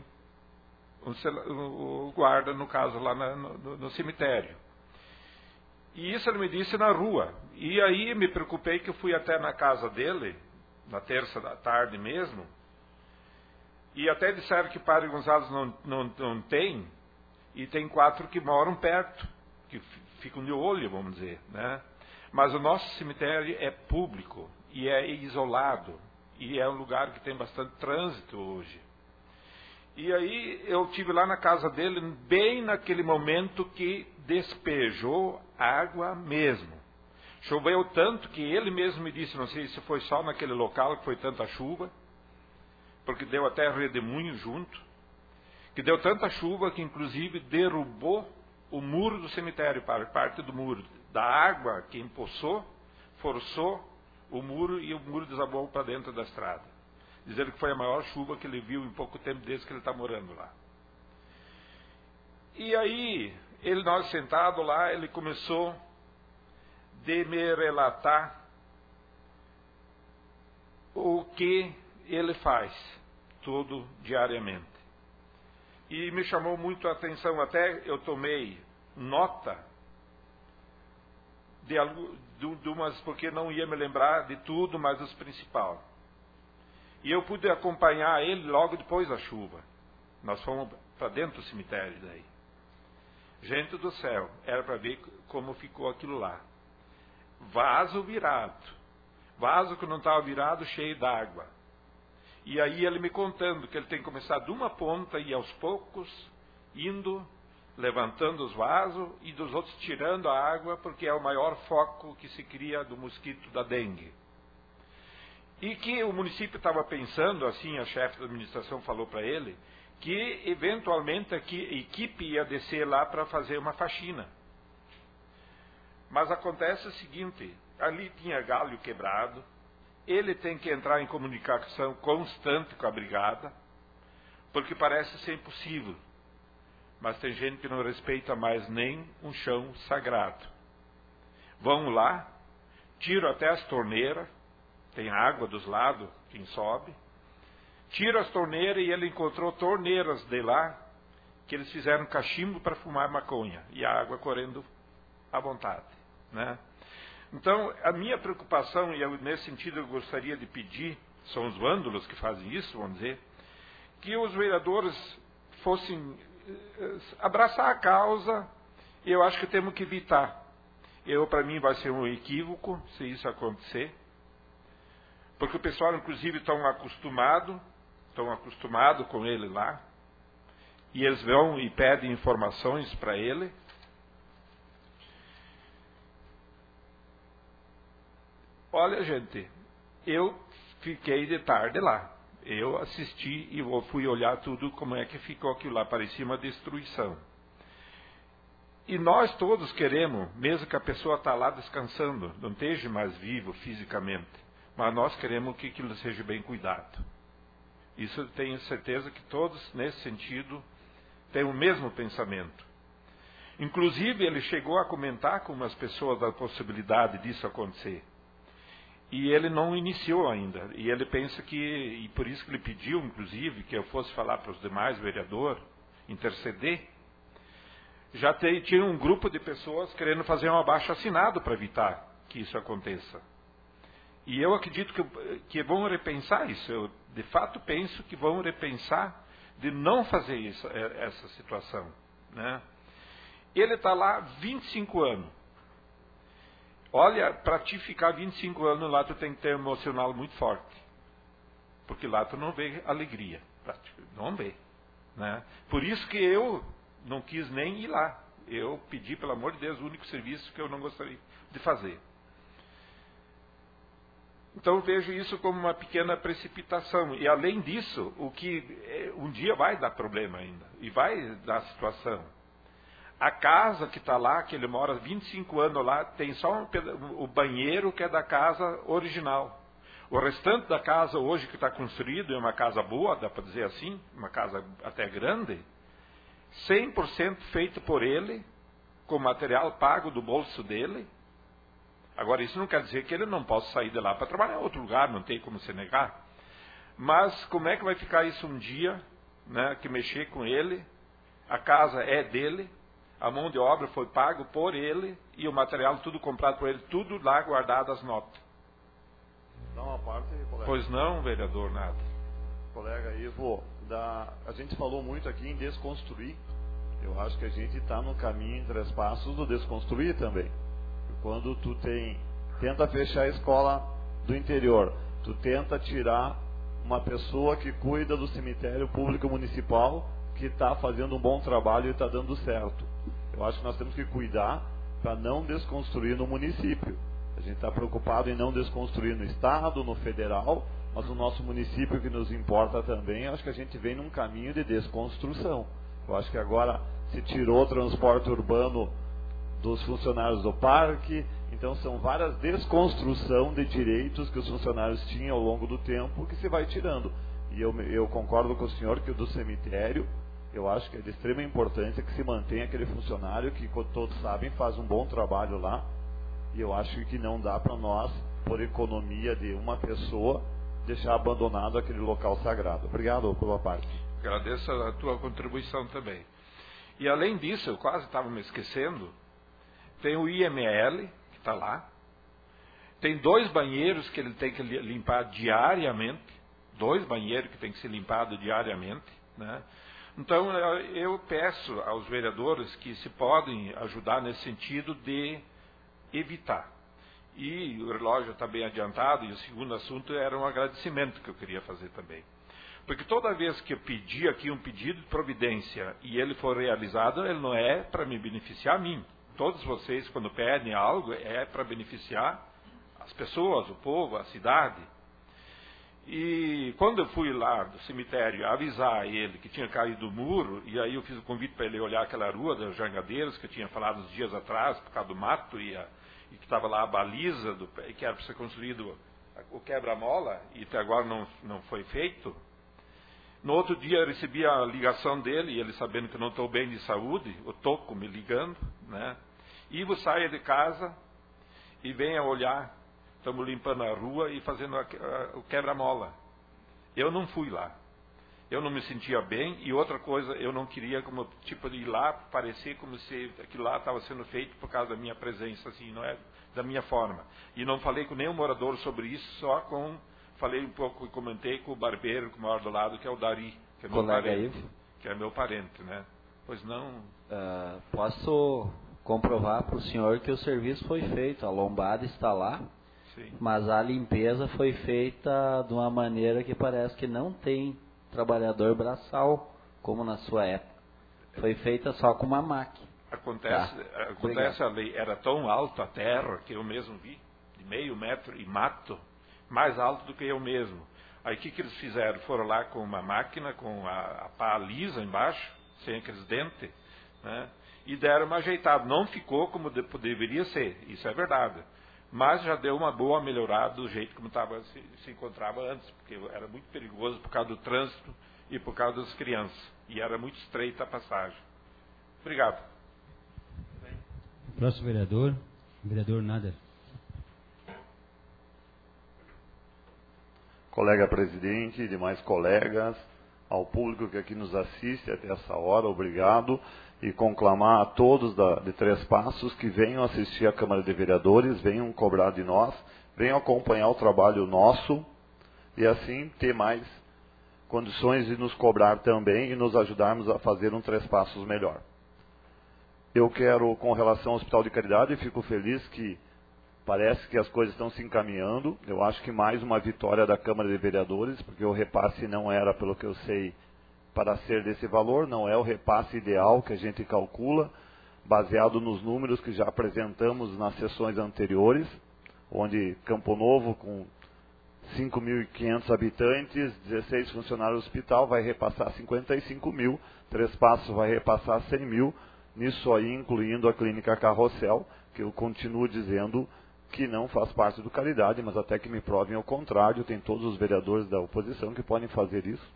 o guarda, no caso lá na, no, no cemitério. E isso ele me disse na rua. E aí me preocupei, que eu fui até na casa dele, na terça da tarde mesmo, e até disseram que Padre Gonzales não, não, não tem. E tem quatro que moram perto, que ficam de olho, vamos dizer, né? Mas o nosso cemitério é público e é isolado, e é um lugar que tem bastante trânsito hoje. E aí eu tive lá na casa dele, bem naquele momento que despejou água mesmo. Choveu tanto que ele mesmo me disse, não sei se foi só naquele local que foi tanta chuva, porque deu até redemoinho junto, que deu tanta chuva que inclusive derrubou o muro do cemitério, para parte do muro. Da água que empoçou, forçou o muro e o muro desabou para dentro da estrada. Dizendo que foi a maior chuva que ele viu em pouco tempo desde que ele está morando lá. E aí, ele, nós sentado lá, ele começou a me relatar o que ele faz, tudo diariamente. E me chamou muito a atenção, até eu tomei nota de, de, de umas, porque não ia me lembrar de tudo, mas os principais. E eu pude acompanhar ele logo depois da chuva. Nós fomos para dentro do cemitério daí. Gente do céu, era para ver como ficou aquilo lá. Vaso virado. Vaso que não estava virado, cheio d'água. E aí ele me contando que ele tem que começar de uma ponta e aos poucos, indo, levantando os vasos e dos outros tirando a água, porque é o maior foco que se cria do mosquito da dengue. E que o município estava pensando, assim a chefe da administração falou para ele, que eventualmente a equipe ia descer lá para fazer uma faxina. Mas acontece o seguinte, ali tinha galho quebrado, ele tem que entrar em comunicação constante com a brigada, porque parece ser impossível. Mas tem gente que não respeita mais nem um chão sagrado. Vão lá, tiram até as torneiras, tem água dos lados, quem sobe, tira as torneiras e ele encontrou torneiras de lá, que eles fizeram cachimbo para fumar maconha, e a água correndo à vontade, né? Então, a minha preocupação, e eu, nesse sentido eu gostaria de pedir, são os vândalos que fazem isso, vamos dizer, que os vereadores fossem abraçar a causa, e eu acho que temos que evitar. Eu, para mim, vai ser um equívoco se isso acontecer, porque o pessoal, inclusive, estão acostumados, estão acostumados com ele lá, e eles vão e pedem informações para ele. Olha, gente, eu fiquei de tarde lá. Eu assisti e fui olhar tudo, como é que ficou aquilo lá, parecia uma destruição. E nós todos queremos, mesmo que a pessoa está lá descansando, não esteja mais vivo fisicamente, mas nós queremos que aquilo seja bem cuidado. Isso eu tenho certeza que todos, nesse sentido, têm o mesmo pensamento. Inclusive, ele chegou a comentar com umas pessoas da possibilidade disso acontecer. E ele não iniciou ainda. E ele pensa que, e por isso que ele pediu, inclusive, que eu fosse falar para os demais vereadores, interceder. Já tem, tinha um grupo de pessoas querendo fazer um abaixo-assinado para evitar que isso aconteça. E eu acredito que, que vão repensar isso. Eu, de fato, penso que vão repensar de não fazer isso, essa situação, né? Ele está lá vinte e cinco anos. Olha, para te ficar vinte e cinco anos lá, tu tem que ter um emocional muito forte. Porque lá tu não vê alegria. Não vê, né? Por isso que eu não quis nem ir lá. Eu pedi, pelo amor de Deus, o único serviço que eu não gostaria de fazer. Então eu vejo isso como uma pequena precipitação. E além disso, o que um dia vai dar problema ainda. E vai dar situação. A casa que está lá, que ele mora vinte e cinco anos lá, tem só um, o banheiro que é da casa original. O restante da casa hoje que está construído é uma casa boa, dá para dizer assim, uma casa até grande, cem por cento feito por ele, com material pago do bolso dele. Agora, isso não quer dizer que ele não possa sair de lá para trabalhar em outro lugar, não tem como se negar. Mas como é que vai ficar isso um dia, né, que mexer com ele, a casa é dele, a mão de obra foi pago por ele e o material tudo comprado por ele, tudo lá guardado as notas. Dá uma parte, colega. Pois não, vereador, nada. Colega Ivo, da, a gente falou muito aqui em desconstruir. Eu acho que a gente está no caminho em três passos do desconstruir também. Quando tu tem, tenta fechar a escola do interior, tu tenta tirar uma pessoa que cuida do cemitério público municipal, que está fazendo um bom trabalho e está dando certo. Eu acho que nós temos que cuidar para não desconstruir no município. A gente está preocupado em não desconstruir no estado, no federal, mas no nosso município, que nos importa também, eu acho que a gente vem num caminho de desconstrução. Eu acho que agora se tirou o transporte urbano dos funcionários do parque, então são várias desconstrução de direitos que os funcionários tinham ao longo do tempo que se vai tirando. E eu, eu concordo com o senhor que o do cemitério, eu acho que é de extrema importância que se mantenha aquele funcionário que, como todos sabem, faz um bom trabalho lá. E eu acho que não dá para nós, por economia de uma pessoa, deixar abandonado aquele local sagrado. Obrigado pela parte. Agradeço a tua contribuição também. E além disso, eu quase estava me esquecendo, tem o I M L, que está lá, Tem dois banheiros que ele tem que limpar diariamente, dois banheiros que tem que ser limpados diariamente, né? Então, eu peço aos vereadores que se podem ajudar nesse sentido de evitar. E o relógio está bem adiantado, e o segundo assunto era um agradecimento que eu queria fazer também. Porque toda vez que eu pedi aqui um pedido de providência e ele for realizado, ele não é para me beneficiar a mim. Todos vocês, quando pedem algo, é para beneficiar as pessoas, o povo, a cidade. E quando eu fui lá do cemitério avisar ele que tinha caído o muro, e aí eu fiz o convite para ele olhar aquela rua das Jangadeiros, que eu tinha falado uns dias atrás, por causa do mato, e, a, e que estava lá a baliza, do, que era para ser construído o quebra-mola, e até agora não, não foi feito. No outro dia eu recebi a ligação dele, e ele sabendo que eu não estou bem de saúde, o Toco me ligando, né? Ivo, saia de casa e venha olhar. Estamos limpando a rua e fazendo a, a, o quebra-mola. Eu não fui lá. Eu não me sentia bem. E outra coisa, eu não queria como tipo de ir lá, parecer como se aquilo lá estava sendo feito por causa da minha presença, assim, não é da minha forma. E não falei com nenhum morador sobre isso, só com... Falei um pouco e comentei com o barbeiro, que mora do lado, que é o Dari, que é meu Colega parente. Ivo. Que é meu parente, né? Pois não... Uh, posso comprovar para o senhor que o serviço foi feito. A lombada está lá. Sim. Mas a limpeza foi feita de uma maneira que parece que não tem trabalhador braçal, como na sua época. Foi feita só com uma máquina. Acontece, tá. acontece a lei, era tão alta a terra, que eu mesmo vi, de meio metro e mato, mais alto do que eu mesmo. Aí o que, que eles fizeram? Foram lá com uma máquina, com a, a pá lisa embaixo, sem aqueles dentes, né? E deram uma ajeitada. Não ficou como de, deveria ser, isso é verdade. Mas já deu uma boa melhorada do jeito como tava, se, se encontrava antes, porque era muito perigoso por causa do trânsito e por causa das crianças. E era muito estreita a passagem. Obrigado. Próximo vereador, vereador Nader. Colega presidente, demais colegas, ao público que aqui nos assiste até essa hora, obrigado. E conclamar a todos da, de Três Passos que venham assistir à Câmara de Vereadores, venham cobrar de nós, venham acompanhar o trabalho nosso e assim ter mais condições de nos cobrar também e nos ajudarmos a fazer um Três Passos melhor. Eu quero, com relação ao Hospital de Caridade, fico feliz que parece que as coisas estão se encaminhando. Eu acho que mais uma vitória da Câmara de Vereadores, porque o repasse não era, pelo que eu sei, para ser desse valor, não é o repasse ideal que a gente calcula, baseado nos números que já apresentamos nas sessões anteriores, onde Campo Novo, com cinco mil e quinhentos habitantes, dezesseis funcionários do hospital, vai repassar cinquenta e cinco mil, Três Passos vai repassar cem mil, nisso aí incluindo a clínica Carrossel, que eu continuo dizendo que não faz parte do Caridade, mas até que me provem ao contrário, tem todos os vereadores da oposição que podem fazer isso.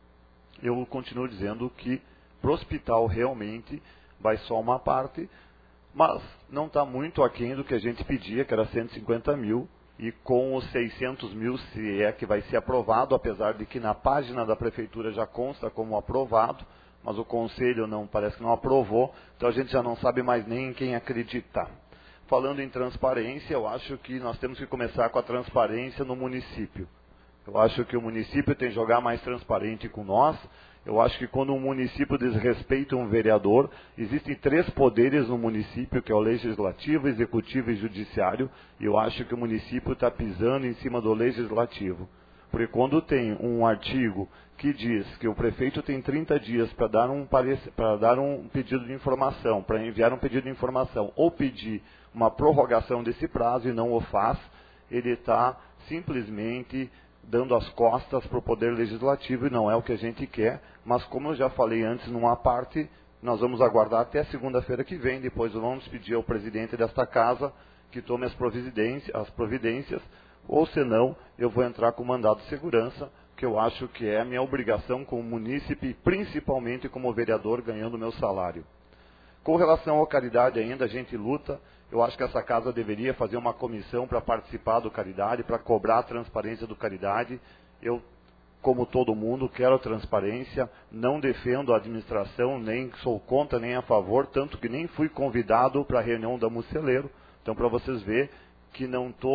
Eu continuo dizendo que para o hospital realmente vai só uma parte, mas não está muito aquém do que a gente pedia, que era cento e cinquenta mil, e com os seiscentos mil, se é que vai ser aprovado, apesar de que na página da prefeitura já consta como aprovado, mas o conselho não parece que não aprovou, então a gente já não sabe mais nem em quem acreditar. Falando em transparência, eu acho que nós temos que começar com a transparência no município. Eu acho que o município tem que jogar mais transparente com nós. Eu acho que quando um município desrespeita um vereador, existem três poderes no município, que é o legislativo, executivo e judiciário, e eu acho que o município está pisando em cima do legislativo. Porque quando tem um artigo que diz que o prefeito tem trinta dias para dar, um para dar um pedido de informação, para enviar um pedido de informação, ou pedir uma prorrogação desse prazo e não o faz, ele está simplesmente dando as costas para o poder legislativo, e não é o que a gente quer, mas como eu já falei antes, numa parte, nós vamos aguardar até segunda-feira que vem, depois vamos pedir ao presidente desta casa que tome as providências, as providências, ou senão eu vou entrar com mandado de segurança, que eu acho que é a minha obrigação como munícipe, e principalmente como vereador ganhando meu salário. Com relação à Caridade ainda, a gente luta. Eu acho que essa casa deveria fazer uma comissão para participar do Caridade, para cobrar a transparência do Caridade. Eu, como todo mundo, quero a transparência, não defendo a administração, nem sou contra nem a favor, tanto que nem fui convidado para a reunião da Muceleiro. Então, para vocês verem que não estou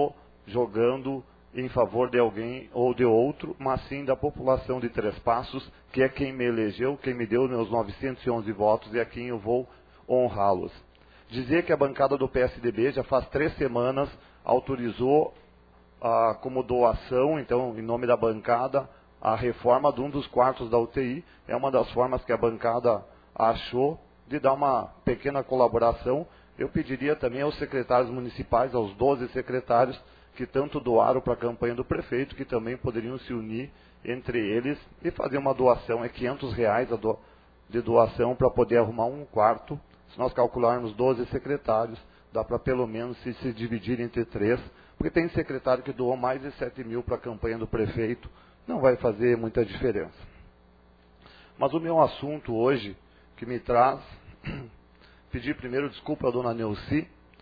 jogando em favor de alguém ou de outro, mas sim da população de Três Passos, que é quem me elegeu, quem me deu meus novecentos e onze votos e a quem eu vou honrá-los. Dizer que a bancada do P S D B já faz três semanas autorizou ah, como doação, então, em nome da bancada, a reforma de um dos quartos da U T I. É uma das formas que a bancada achou de dar uma pequena colaboração. Eu pediria também aos secretários municipais, aos doze secretários, que tanto doaram para a campanha do prefeito, que também poderiam se unir entre eles e fazer uma doação. É quinhentos reais a do, de doação para poder arrumar um quarto. Se nós calcularmos doze secretários, dá para pelo menos se, se dividir entre três, porque tem secretário que doou mais de sete mil para a campanha do prefeito, não vai fazer muita diferença. Mas o meu assunto hoje, que me traz, pedir primeiro desculpa à dona Nelci,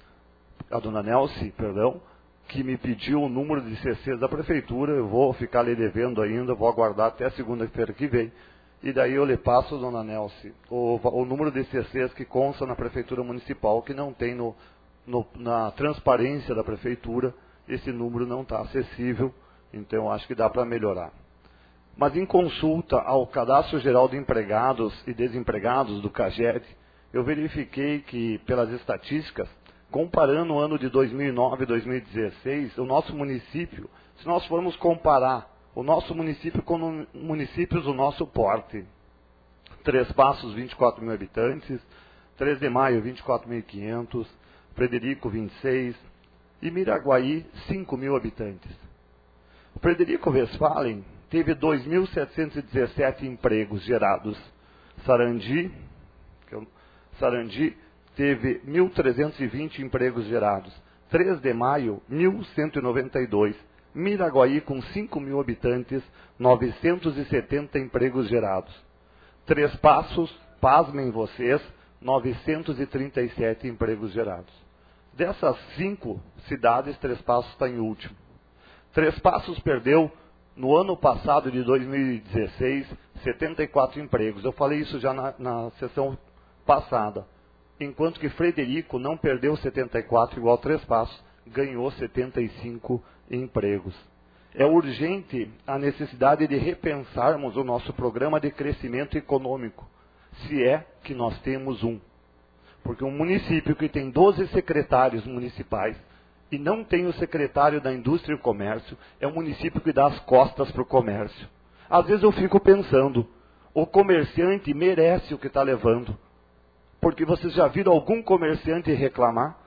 a dona Nelci, perdão, que me pediu o número de C Cs da prefeitura. Eu vou ficar lhe devendo ainda, vou aguardar até a segunda-feira que vem. E daí eu lhe passo, dona Nelci, o, o número de C Cs que consta na prefeitura municipal, que não tem no, no, na transparência da prefeitura. Esse número não está acessível, então acho que dá para melhorar. Mas em consulta ao Cadastro Geral de Empregados e Desempregados do CAGED, eu verifiquei que, pelas estatísticas, comparando o ano de dois mil e nove e dois mil e dezesseis, o nosso município, se nós formos comparar o nosso município com municípios do nosso porte, Três Passos, vinte e quatro mil habitantes, três de Maio, vinte e quatro mil e quinhentos, Frederico, vinte e seis, e Miraguaí, cinco mil habitantes. Frederico Westphalen teve dois mil setecentos e dezessete empregos gerados. Sarandi, que eu, Sarandi teve mil trezentos e vinte empregos gerados. três de Maio, mil cento e noventa e dois. Miraguaí, com cinco mil habitantes, novecentos e setenta empregos gerados. Três Passos, pasmem vocês, novecentos e trinta e sete empregos gerados. Dessas cinco cidades, Três Passos está em último. Três Passos perdeu, no ano passado de dois mil e dezesseis, setenta e quatro empregos. Eu falei isso já na, na sessão passada. Enquanto que Frederico não perdeu setenta e quatro, igual Três Passos, ganhou setenta e cinco empregos. É urgente a necessidade de repensarmos o nosso programa de crescimento econômico, se é que nós temos um. Porque um município que tem doze secretários municipais e não tem o secretário da Indústria e Comércio, é um município que dá as costas para o comércio. Às vezes eu fico pensando, o comerciante merece o que está levando. Porque vocês já viram algum comerciante reclamar?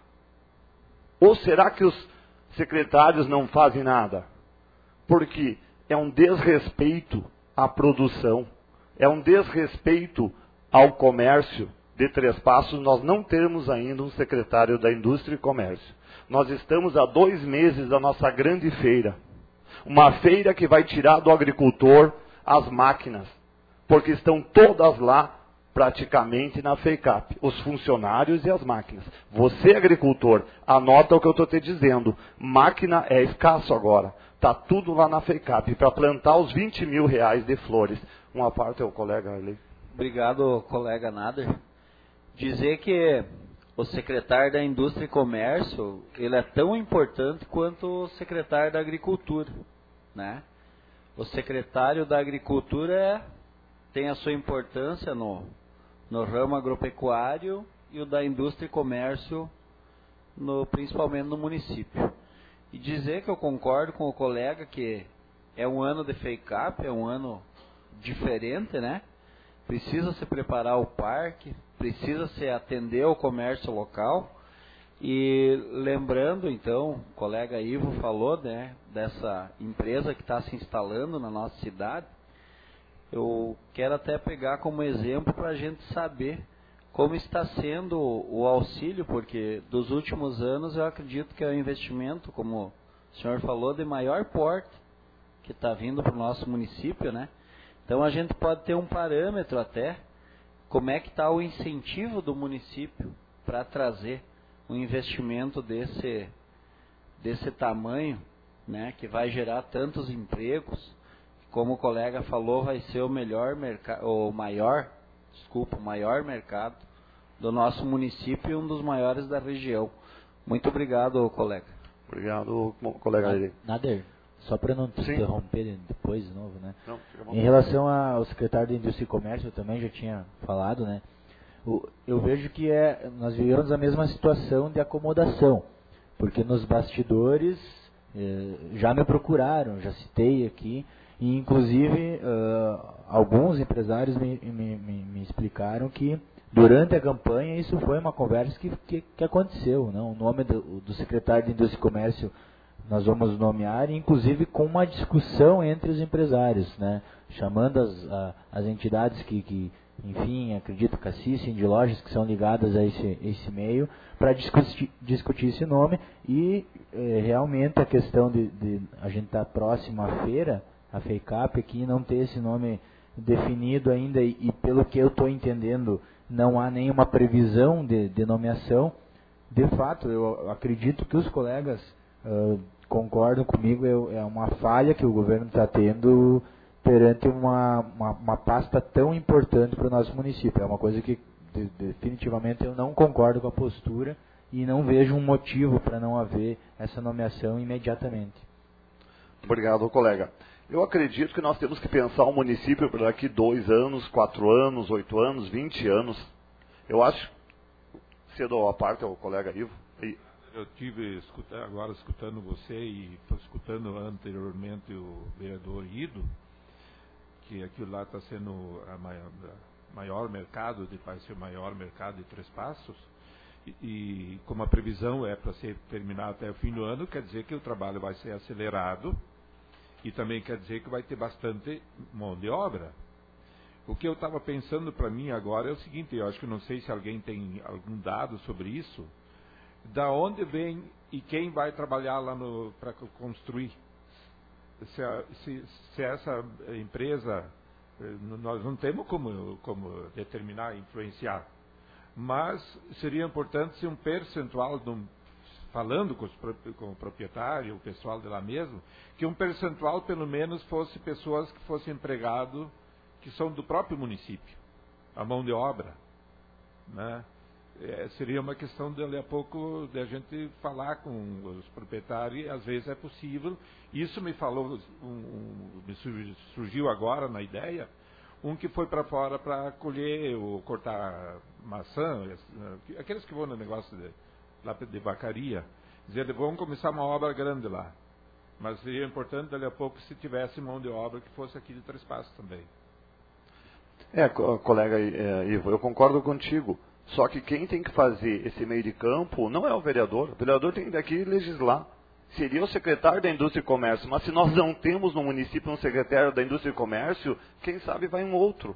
Ou será que os secretários não fazem nada? Porque é um desrespeito à produção, é um desrespeito ao comércio de Três Passos nós não termos ainda um secretário da Indústria e Comércio. Nós estamos há dois meses da nossa grande feira. Uma feira que vai tirar do agricultor as máquinas, porque estão todas lá praticamente na FEICAP, os funcionários e as máquinas. Você, agricultor, anota o que eu estou te dizendo. Máquina é escasso agora. Está tudo lá na FEICAP para plantar os vinte mil reais de flores. Uma parte é o colega Arley. Obrigado, colega Nader. Dizer que o secretário da Indústria e Comércio, ele é tão importante quanto o secretário da Agricultura, né? O secretário da Agricultura é, tem a sua importância no, no ramo agropecuário e o da Indústria e Comércio, no, principalmente no município. E dizer que eu concordo com o colega que é um ano de FEICAP, é um ano diferente, né? Precisa se preparar o parque, precisa se atender ao comércio local. E lembrando, então, o colega Ivo falou, né, dessa empresa que está se instalando na nossa cidade. Eu quero até pegar como exemplo para a gente saber como está sendo o auxílio, porque dos últimos anos eu acredito que é um investimento, como o senhor falou, de maior porte que está vindo para o nosso município, né? Então a gente pode ter um parâmetro até, como é que está o incentivo do município para trazer um investimento desse, desse tamanho, né, que vai gerar tantos empregos, como o colega falou, vai ser o melhor mercado, o maior, desculpa, o maior mercado do nosso município e um dos maiores da região. Muito obrigado, colega. Obrigado, colega Arley. Nader, só para não te Sim. interromper depois de novo, né? Não, fica bom. Em relação ao secretário de Indústria e Comércio, eu também já tinha falado, né? O, eu vejo que é, nós vivemos a mesma situação de acomodação, porque nos bastidores eh, já me procuraram, já citei aqui, e inclusive uh, alguns empresários me, me, me, me explicaram que durante a campanha isso foi uma conversa que, que, que aconteceu, não? O nome do, do secretário de Indústria e Comércio nós vamos nomear, inclusive com uma discussão entre os empresários, né? Chamando as, a, as entidades que, que, enfim, acredito que assistem de lojas que são ligadas a esse, esse meio, para discutir, discutir esse nome e eh, realmente a questão de, de a gente estar tá próximo à feira, a FEICAP aqui, não ter esse nome definido ainda e, e pelo que eu estou entendendo, não há nenhuma previsão de, de nomeação. De fato, eu acredito que os colegas uh, concordam comigo, eu, é uma falha que o governo está tendo perante uma, uma, uma pasta tão importante para o nosso município. É uma coisa que de, definitivamente eu não concordo com a postura e não vejo um motivo para não haver essa nomeação imediatamente. Obrigado, colega. Eu acredito que nós temos que pensar o município para daqui dois anos, quatro anos, oito anos, vinte anos. Eu acho, cedo a parte ao colega Ivo. E... Eu tive escuta, agora escutando você e escutando anteriormente o vereador Ido, que aquilo lá está sendo a maior, a maior mercado, de, vai ser o maior mercado de Três Passos, e, e como a previsão é para ser terminado até o fim do ano, quer dizer que o trabalho vai ser acelerado e também quer dizer que vai ter bastante mão de obra. O que eu estava pensando para mim agora é o seguinte, eu acho que não sei se alguém tem algum dado sobre isso, da onde vem e quem vai trabalhar lá para construir. Se, a, se, se essa empresa, nós não temos como, como determinar, influenciar, mas seria importante se um percentual, de um, falando com, os, com o proprietário, o pessoal de lá mesmo, que um percentual pelo menos fosse pessoas que fossem empregados, que são do próprio município, a mão de obra, né? É, seria uma questão de, dali a pouco, de a gente falar com os proprietários, e às vezes é possível. Isso me falou, um, um, me surgiu agora na ideia, um que foi para fora para colher ou cortar maçã, aqueles que vão no negócio de, lá de vacaria, dizer, vamos começar uma obra grande lá. Mas seria importante, dali a pouco, se tivesse mão de obra que fosse aqui de Três Passos também. É, colega é, Ivo, eu concordo contigo. Só que quem tem que fazer esse meio de campo não é o vereador. O vereador tem daqui legislar. Seria o secretário da Indústria e Comércio. Mas se nós não temos no município um secretário da Indústria e Comércio, quem sabe vai um outro.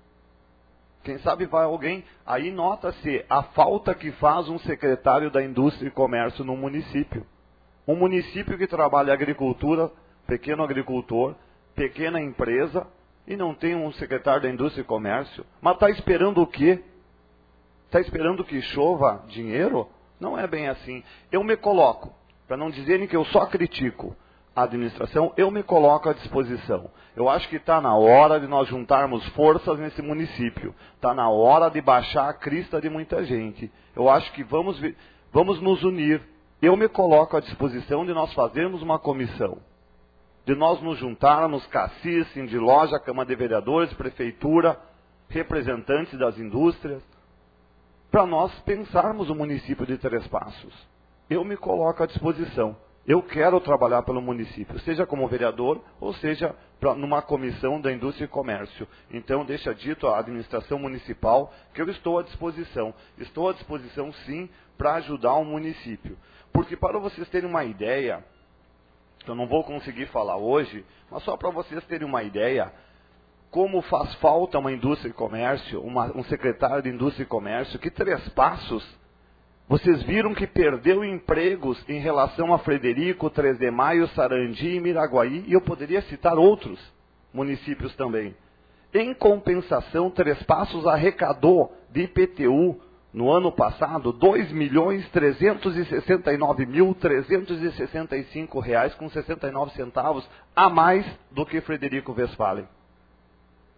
Quem sabe vai alguém. Aí nota-se a falta que faz um secretário da Indústria e Comércio no município. Um município que trabalha agricultura, pequeno agricultor, pequena empresa, e não tem um secretário da Indústria e Comércio. Mas está esperando o quê? Está esperando que chova dinheiro? Não é bem assim. Eu me coloco, para não dizerem que eu só critico a administração, eu me coloco à disposição. Eu acho que está na hora de nós juntarmos forças nesse município. Está na hora de baixar a crista de muita gente. Eu acho que vamos, vamos nos unir. Eu me coloco à disposição de nós fazermos uma comissão. De nós nos juntarmos, cacique, de loja, Câmara de Vereadores, Prefeitura, representantes das indústrias, para nós pensarmos o município de Três Passos. Eu me coloco à disposição. Eu quero trabalhar pelo município, seja como vereador, ou seja pra, numa comissão da Indústria e Comércio. Então, deixa dito à administração municipal que eu estou à disposição. Estou à disposição, sim, para ajudar o município. Porque, para vocês terem uma ideia, eu não vou conseguir falar hoje, mas só para vocês terem uma ideia, como faz falta uma indústria e comércio, uma, um secretário de indústria e comércio, que Três Passos, vocês viram que perdeu empregos em relação a Frederico, três de Maio, Sarandi e Miraguaí, e eu poderia citar outros municípios também. Em compensação, Três Passos arrecadou de I P T U, no ano passado, dois milhões trezentos e sessenta e nove mil trezentos e sessenta e cinco reais com sessenta e nove centavos a mais do que Frederico Westphalen.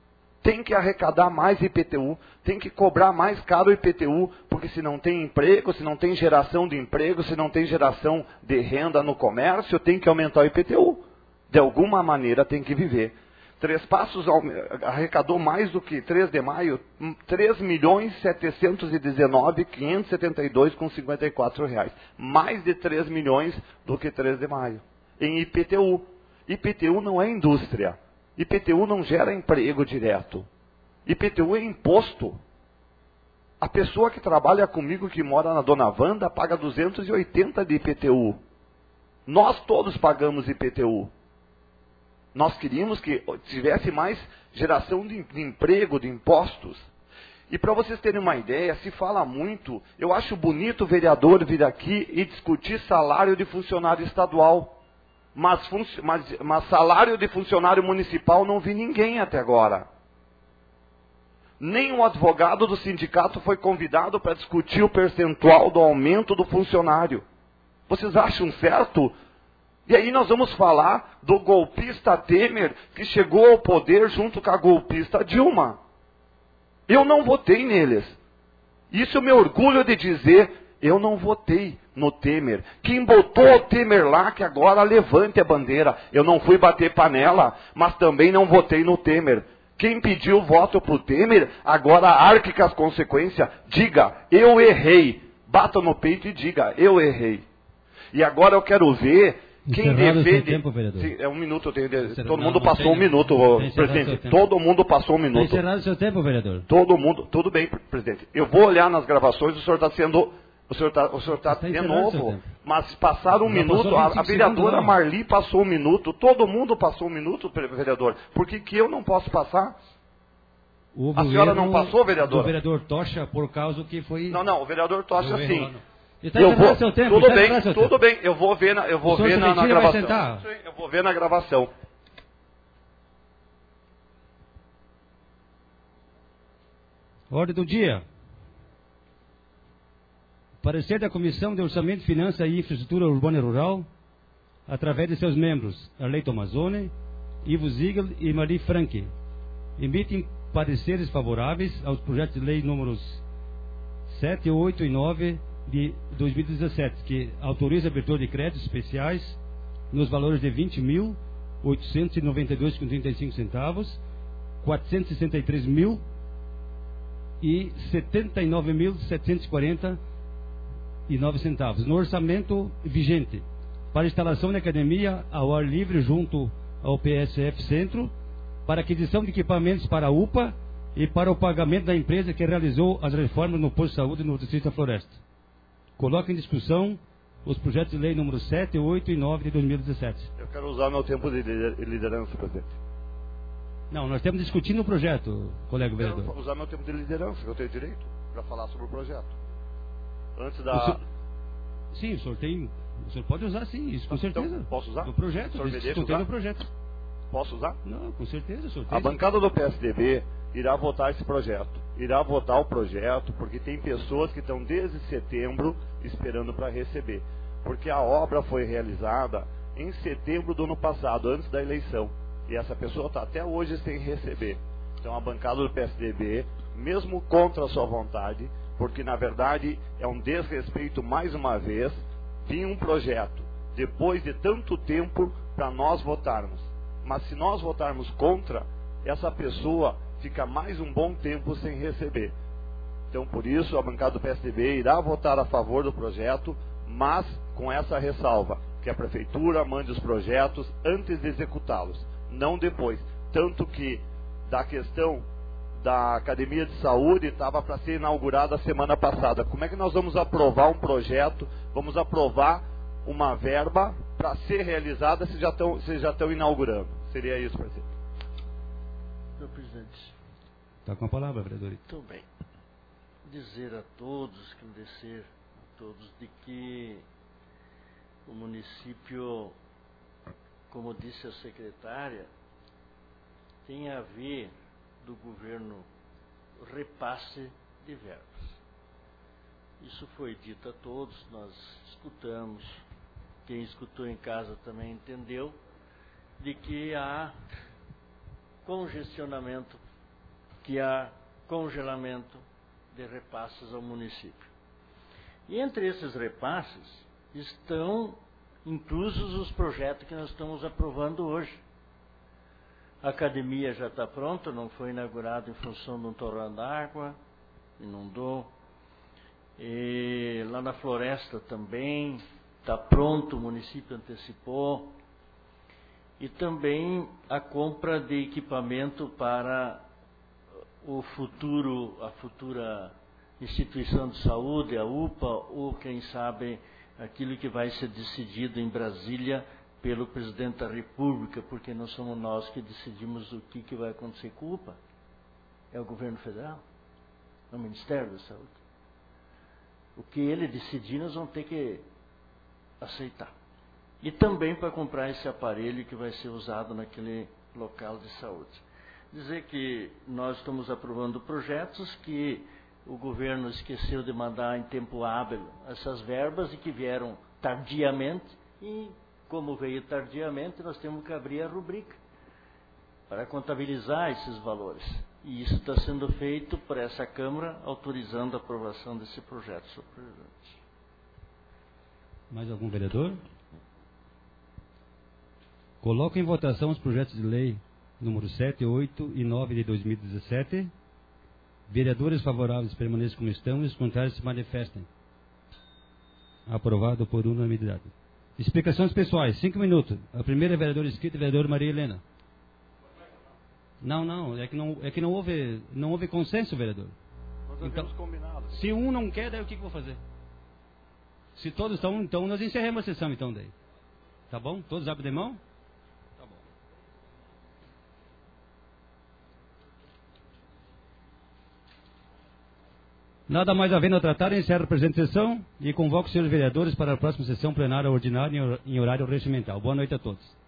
tem que arrecadar mais I P T U, tem que cobrar mais caro o I P T U, porque se não tem emprego, se não tem geração de emprego, se não tem geração de renda no comércio, tem que aumentar o I P T U. De alguma maneira tem que viver. Três Passos arrecadou mais do que três de maio, três milhões setecentos e dezenove mil quinhentos e setenta e dois com cinquenta e quatro reais. Mais de três milhões do que três de maio. Em I P T U. I P T U não é indústria. I P T U não gera emprego direto. I P T U é imposto. A pessoa que trabalha comigo, que mora na Dona Wanda, paga duzentos e oitenta de I P T U. Nós todos pagamos I P T U. Nós queríamos que tivesse mais geração de, de emprego, de impostos. E para vocês terem uma ideia, se fala muito, eu acho bonito o vereador vir aqui e discutir salário de funcionário estadual. Mas, mas, mas salário de funcionário municipal não vi ninguém até agora. Nem o advogado do sindicato foi convidado para discutir o percentual do aumento do funcionário. Vocês acham certo? E aí nós vamos falar do golpista Temer, que chegou ao poder junto com a golpista Dilma. Eu não votei neles. Isso eu me orgulho de dizer, eu não votei no Temer. Quem botou o Temer lá, que agora levante a bandeira. Eu não fui bater panela, mas também não votei no Temer. Quem pediu voto para o Temer, agora arque com as consequências. Diga, eu errei. Bata no peito e diga, eu errei. E agora eu quero ver quem Encerrado defende... Tempo, vereador. Sim, é um minuto, eu tenho de... Encerrado. todo mundo Não, passou não um minuto, tem... presidente. Todo mundo passou um minuto. Está encerrado o seu tempo, vereador. Todo mundo, tudo bem, presidente. Eu vou olhar nas gravações, o senhor está sendo... O senhor está, o senhor está de novo, mas passaram um Já minuto, a, a vereadora segundos, Marli passou um minuto, todo mundo passou um minuto, vereador. Por que, que eu não posso passar? Houve A senhora um não erro passou, vereadora? do vereador Tocha, por causa que foi... Não, não, o vereador Tocha Houve sim. erro lá no- Está Eu encerrado vou, seu tempo, tudo está bem, encerrado seu tudo tempo. bem, eu vou ver na, eu vou O senhor ver na, na Serpentina vai gravação. sentar? Sim, eu vou ver na gravação. Ordem do dia. Parecer da Comissão de Orçamento, Finanças e Infraestrutura Urbana e Rural, através de seus membros, Arley Tomazoni, Ivo Ziegel e Marie Frank, emitem pareceres favoráveis aos projetos de lei números sete, oito e nove de dois mil e dezessete, que autoriza a abertura de créditos especiais nos valores de vinte mil oitocentos e noventa e dois reais com trinta e cinco centavos, quatrocentos e sessenta e três mil e setenta e nove mil setecentos e quarenta e nove centavos no orçamento vigente para instalação de academia ao ar livre junto ao P S F Centro, para aquisição de equipamentos para a U P A e para o pagamento da empresa que realizou as reformas no posto de saúde no Distrito da Floresta. Coloco em discussão os projetos de lei números sete, oito e nove de dois mil e dezessete. Eu quero usar meu tempo de liderança, presidente. Não, nós estamos discutindo o projeto, colega Eu vereador. quero usar meu tempo de liderança, que eu tenho direito, para falar sobre o projeto. Antes O da... senhor- Sim, o senhor tem... O senhor pode usar, sim, isso com certeza. Então, posso usar? No projeto, O senhor me deixa discutindo usar? o projeto. Posso usar? Não, com certeza, o senhor tem. A bancada do P S D B irá votar esse projeto. Irá votar o projeto porque tem pessoas que estão desde setembro esperando para receber. Porque a obra foi realizada em setembro do ano passado, antes da eleição. E essa pessoa está até hoje sem receber. Então a bancada do P S D B, mesmo contra a sua vontade, porque na verdade é um desrespeito mais uma vez, vinha um projeto, depois de tanto tempo, para nós votarmos. Mas se nós votarmos contra, essa pessoa fica mais um bom tempo sem receber. Então por isso a bancada do P S D B irá votar a favor do projeto, mas com essa ressalva, que a prefeitura mande os projetos antes de executá-los, não depois. Tanto que da questão da Academia de Saúde estava para ser inaugurada a semana passada. Como é que nós vamos aprovar um projeto, vamos aprovar uma verba para ser realizada se já estão, se já estão inaugurando? Seria isso, presidente. Senhor presidente. Está com a palavra, vereador. Muito bem. Dizer a todos, esclarecer a todos de que o município, como disse a secretária, tem a ver do governo repasse de verbas. Isso foi dito a todos, nós escutamos, quem escutou em casa também entendeu, de que há congestionamento que há congelamento de repasses ao município. E entre esses repasses estão inclusos os projetos que nós estamos aprovando hoje. A academia já está pronta, não foi inaugurada em função de um torrão d'água, inundou. E lá na floresta também está pronto, o município antecipou. E também a compra de equipamento para o futuro, a futura instituição de saúde, a U P A, ou quem sabe aquilo que vai ser decidido em Brasília pelo presidente da República, porque não somos nós que decidimos o que, que vai acontecer com a U P A. É o governo federal, é o Ministério da Saúde. O que ele decidir, nós vamos ter que aceitar. E também para comprar esse aparelho que vai ser usado naquele local de saúde. Dizer que nós estamos aprovando projetos que o governo esqueceu de mandar em tempo hábil essas verbas e que vieram tardiamente, e como veio tardiamente, nós temos que abrir a rubrica para contabilizar esses valores. E isso está sendo feito por essa Câmara, autorizando a aprovação desse projeto, senhor presidente. Mais algum vereador? Coloco em votação os projetos de lei número sete, oito e nove de dois mil e dezessete. Vereadores favoráveis permaneçam como estão e os contrários se manifestem. Aprovado por unanimidade. Explicações pessoais, cinco minutos. A primeira é vereadora escrita, vereadora Maria Helena. Não, não, é que não, é que não houve, não houve consenso, vereador. Nós então, havíamos combinado. Se um não quer, daí o que, que eu vou fazer? Se todos estão, então nós encerramos a sessão, então, daí. Tá bom? Todos abrem de mão? Tá bom. Nada mais havendo a tratar, encerro a presente sessão e convoco os senhores vereadores para a próxima sessão plenária ordinária em horário regimental. Boa noite a todos.